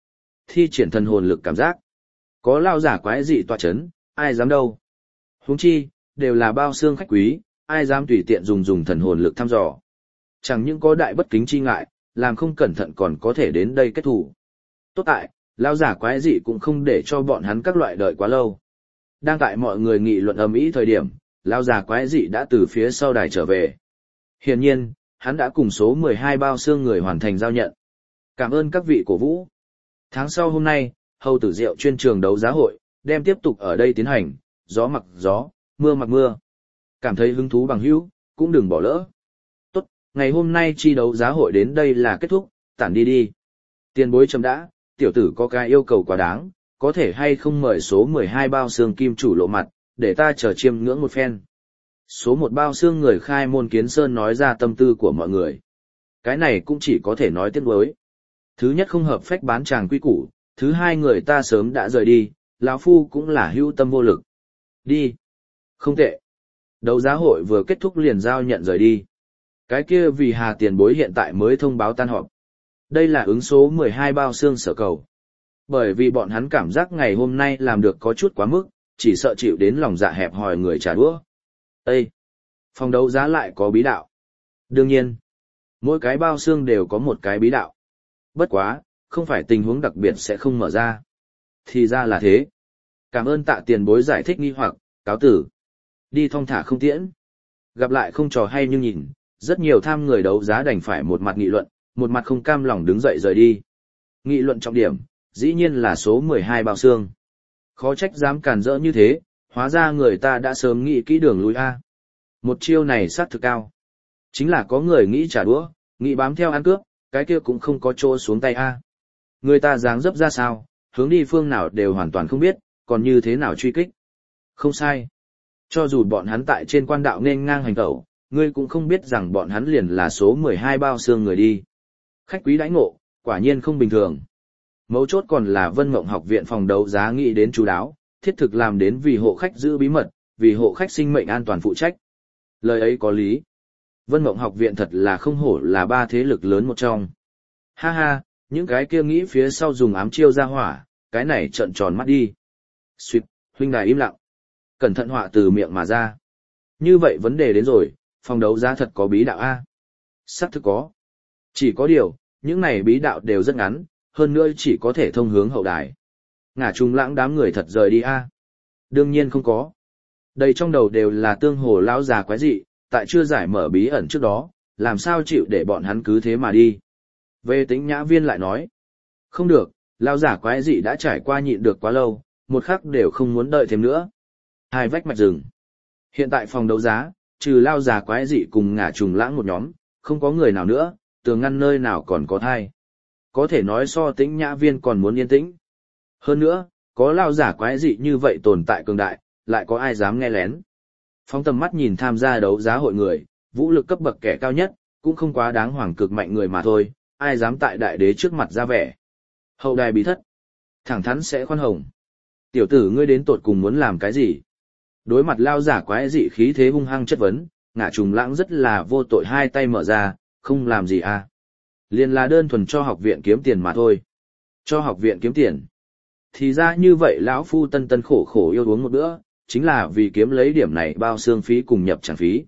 thi triển thần hồn lực cảm giác. Có lao giả quái dị tọa chấn, ai dám đâu. Huống chi, đều là bao xương khách quý, ai dám tùy tiện dùng thần hồn lực thăm dò. Chẳng những có đại bất kính chi ngại, làm không cẩn thận còn có thể đến đây kết thủ. Tốt tại, lao giả quái dị cũng không để cho bọn hắn các loại đợi quá lâu. Đang tại mọi người nghị luận ầm ĩ thời điểm, lao giả quái dị đã từ phía sau đài trở về. Hiển nhiên, hắn đã cùng số 12 bao xương người hoàn thành giao nhận. Cảm ơn các vị cổ vũ. Tháng sau hôm nay, Hầu Tử Diệu chuyên trường đấu giá hội, đem tiếp tục ở đây tiến hành, gió mặc gió, mưa mặc mưa. Cảm thấy hứng thú bằng hữu, cũng đừng bỏ lỡ. Tốt, ngày hôm nay chi đấu giá hội đến đây là kết thúc, tản đi đi. Tiền bối chấm đã, tiểu tử có cái yêu cầu quá đáng, có thể hay không mời số 12 bao xương kim chủ lộ mặt, để ta chờ chiêm ngưỡng một phen. Số 1 bao xương người khai môn kiến sơn nói ra tâm tư của mọi người. Cái này cũng chỉ có thể nói tiếc nuối. Thứ nhất không hợp phách bán chàng quy củ, thứ hai người ta sớm đã rời đi, lão phu cũng là hữu tâm vô lực. Đi. Không tệ. Đấu giá hội vừa kết thúc liền giao nhận rời đi. Cái kia vì Hà tiền bối hiện tại mới thông báo tan họp. Đây là ứng số 12 bao xương sở cầu. Bởi vì bọn hắn cảm giác ngày hôm nay làm được có chút quá mức, chỉ sợ chịu đến lòng dạ hẹp hòi người trả đũa. Ê! Phòng đấu giá lại có bí đạo. Đương nhiên, mỗi cái bao xương đều có một cái bí đạo. Bất quá, không phải tình huống đặc biệt sẽ không mở ra. Thì ra là thế. Cảm ơn Tạ tiền bối giải thích nghi hoặc, cáo tử. Đi thong thả không tiễn. Gặp lại không trò hay nhưng nhìn, rất nhiều tham người đấu giá đành phải một mặt nghị luận, một mặt không cam lòng đứng dậy rời đi. Nghị luận trọng điểm, dĩ nhiên là số 12 bao xương. Khó trách dám cản rỡ như thế, hóa ra người ta đã sớm nghĩ kỹ đường lui A. Một chiêu này sát thực cao. Chính là có người nghĩ trả đũa, nghĩ bám theo ăn cướp, cái kia cũng không có chỗ xuống tay A. Người ta dáng dấp ra sao, hướng đi phương nào đều hoàn toàn không biết, còn như thế nào truy kích. Không sai. Cho dù bọn hắn tại trên quan đạo nên ngang hành tẩu, ngươi cũng không biết rằng bọn hắn liền là số 12 bao xương người đi. Khách quý đãi ngộ, quả nhiên không bình thường. Mấu chốt còn là Vân Mộng học viện phòng đấu giá nghĩ đến chú đáo, thiết thực làm đến vì hộ khách giữ bí mật, vì hộ khách sinh mệnh an toàn phụ trách. Lời ấy có lý. Vân Mộng học viện thật là không hổ là ba thế lực lớn một trong. Ha ha, những cái kia nghĩ phía sau dùng ám chiêu ra hỏa, cái này trợn tròn mắt đi. Xuyệt, huynh đài im lặng. Cẩn thận họa từ miệng mà ra. Như vậy vấn đề đến rồi, phòng đấu giá thật có bí đạo A. Xác thực có. Chỉ có điều, những này bí đạo đều rất ngắn, hơn nữa chỉ có thể thông hướng hậu đài. Ngả trùng lãng đám người thật rời đi A. Đương nhiên không có. Đây trong đầu đều là tương hồ lão già quái dị, tại chưa giải mở bí ẩn trước đó, làm sao chịu để bọn hắn cứ thế mà đi. Về Tĩnh Nhã Viên lại nói, không được, lão giả quái dị đã trải qua nhịn được quá lâu, một khắc đều không muốn đợi thêm nữa. Hai vách mạch rừng. Hiện tại phòng đấu giá, trừ lão giả quái dị cùng ngả trùng lãng một nhóm, không có người nào nữa, tường ngăn nơi nào còn có thai. Có thể nói so Tĩnh Nhã Viên còn muốn yên tĩnh. Hơn nữa, có lão giả quái dị như vậy tồn tại cường đại, lại có ai dám nghe lén. Phóng tầm mắt nhìn tham gia đấu giá hội người, vũ lực cấp bậc kẻ cao nhất, cũng không quá đáng hoàng cực mạnh người mà thôi, ai dám tại đại đế trước mặt ra vẻ. Hậu đài bí thất. Thẳng thắn sẽ khoan hồng. Tiểu tử ngươi đến tột cùng muốn làm cái gì? Đối mặt lao giả quái dị khí thế hung hăng chất vấn, ngả trùng lãng rất là vô tội hai tay mở ra, không làm gì à. Liền là đơn thuần cho học viện kiếm tiền mà thôi. Cho học viện kiếm tiền. Thì ra như vậy lão phu tân tân khổ khổ yêu uống một bữa, chính là vì kiếm lấy điểm này bao xương phí cùng nhập tràng phí.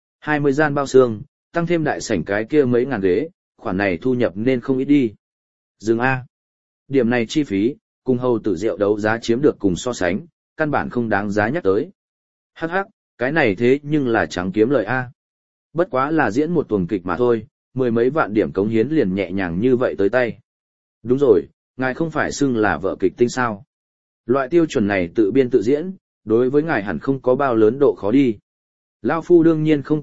20 gian bao xương, tăng thêm đại sảnh cái kia mấy ngàn ghế, khoản này thu nhập nên không ít đi. Dừng A. Điểm này chi phí, cùng Hầu Tử Diệu đấu giá chiếm được cùng so sánh, căn bản không đáng giá nhắc tới. Hắc hắc, cái này thế nhưng là trắng kiếm lời A. Bất quá là diễn một tuần kịch mà thôi, mười mấy vạn điểm cống hiến liền nhẹ nhàng như vậy tới tay. Đúng rồi, ngài không phải xưng là vợ kịch tinh sao. Loại tiêu chuẩn này tự biên tự diễn, đối với ngài hẳn không có bao lớn độ khó đi. Lao phu đương nhiên không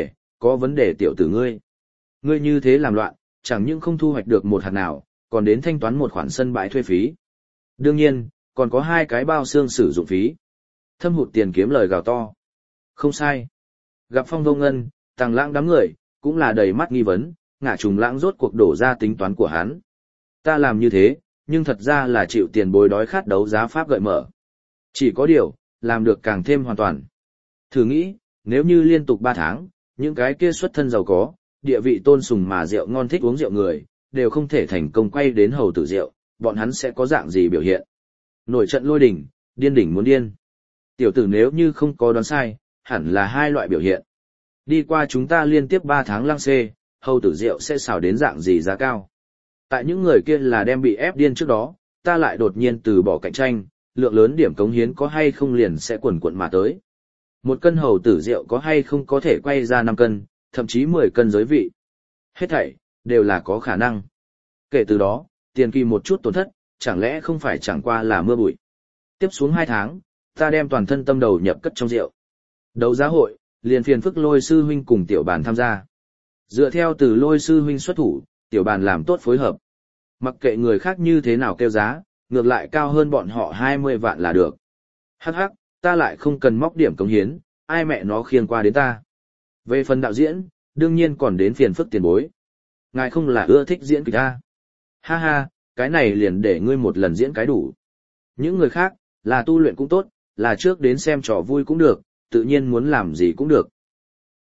có vấn đề tiểu tử ngươi. Ngươi như thế làm loạn, chẳng những không thu hoạch được một hạt nào, còn đến thanh toán một khoản sân bãi thuê phí. Đương nhiên, còn có 2 cái bao xương sử dụng phí. Thâm hụt tiền kiếm lời gào to. Không sai. Gặp Phong Vô Ngân, Tàng Lãng đám người, cũng là đầy mắt nghi vấn, ngả trùng lãng rốt cuộc đổ ra tính toán của hắn. Ta làm như thế, nhưng thật ra là chịu tiền bối đói khát đấu giá pháp gợi mở. Chỉ có điều, làm được càng thêm hoàn toàn. Thử nghĩ, nếu như liên tục 3 tháng, những cái kia xuất thân giàu có, địa vị tôn sùng mà rượu ngon thích uống rượu người, đều không thể thành công quay đến Hầu Tử Diệu, bọn hắn sẽ có dạng gì biểu hiện. Nổi trận lôi đỉnh, điên đỉnh muốn điên. Tiểu tử nếu như không có đoán sai, hẳn là hai loại biểu hiện. Đi qua chúng ta liên tiếp 3 tháng lăng xê, hầu tử rượu sẽ xào đến dạng gì giá cao. Tại những người kia là đem bị ép điên trước đó, ta lại đột nhiên từ bỏ cạnh tranh, lượng lớn điểm cống hiến có hay không liền sẽ quần quận mà tới. 1 cân hầu tử rượu có hay không có thể quay ra 5 cân, thậm chí 10 cân giới vị. Hết thảy, đều là có khả năng. Kể từ đó, tiền kỳ một chút tổn thất, chẳng lẽ không phải chẳng qua là mưa bụi. Tiếp xuống 2 tháng, ta đem toàn thân tâm đầu nhập cất trong rượu. Đấu giá hội, liền phiền phức Lôi sư huynh cùng tiểu bàn tham gia. Dựa theo từ Lôi sư huynh xuất thủ, tiểu bàn làm tốt phối hợp. Mặc kệ người khác như thế nào kêu giá, ngược lại cao hơn bọn họ 20 vạn là được. Hắc hắc, ta lại không cần móc điểm cống hiến, ai mẹ nó khiêng qua đến ta. Về phần đạo diễn, đương nhiên còn đến phiền phức tiền bối. Ngài không là ưa thích diễn kịch ta. Ha ha, cái này liền để ngươi một lần diễn cái đủ. Những người khác, là tu luyện cũng tốt, là trước đến xem trò vui cũng được, tự nhiên muốn làm gì cũng được.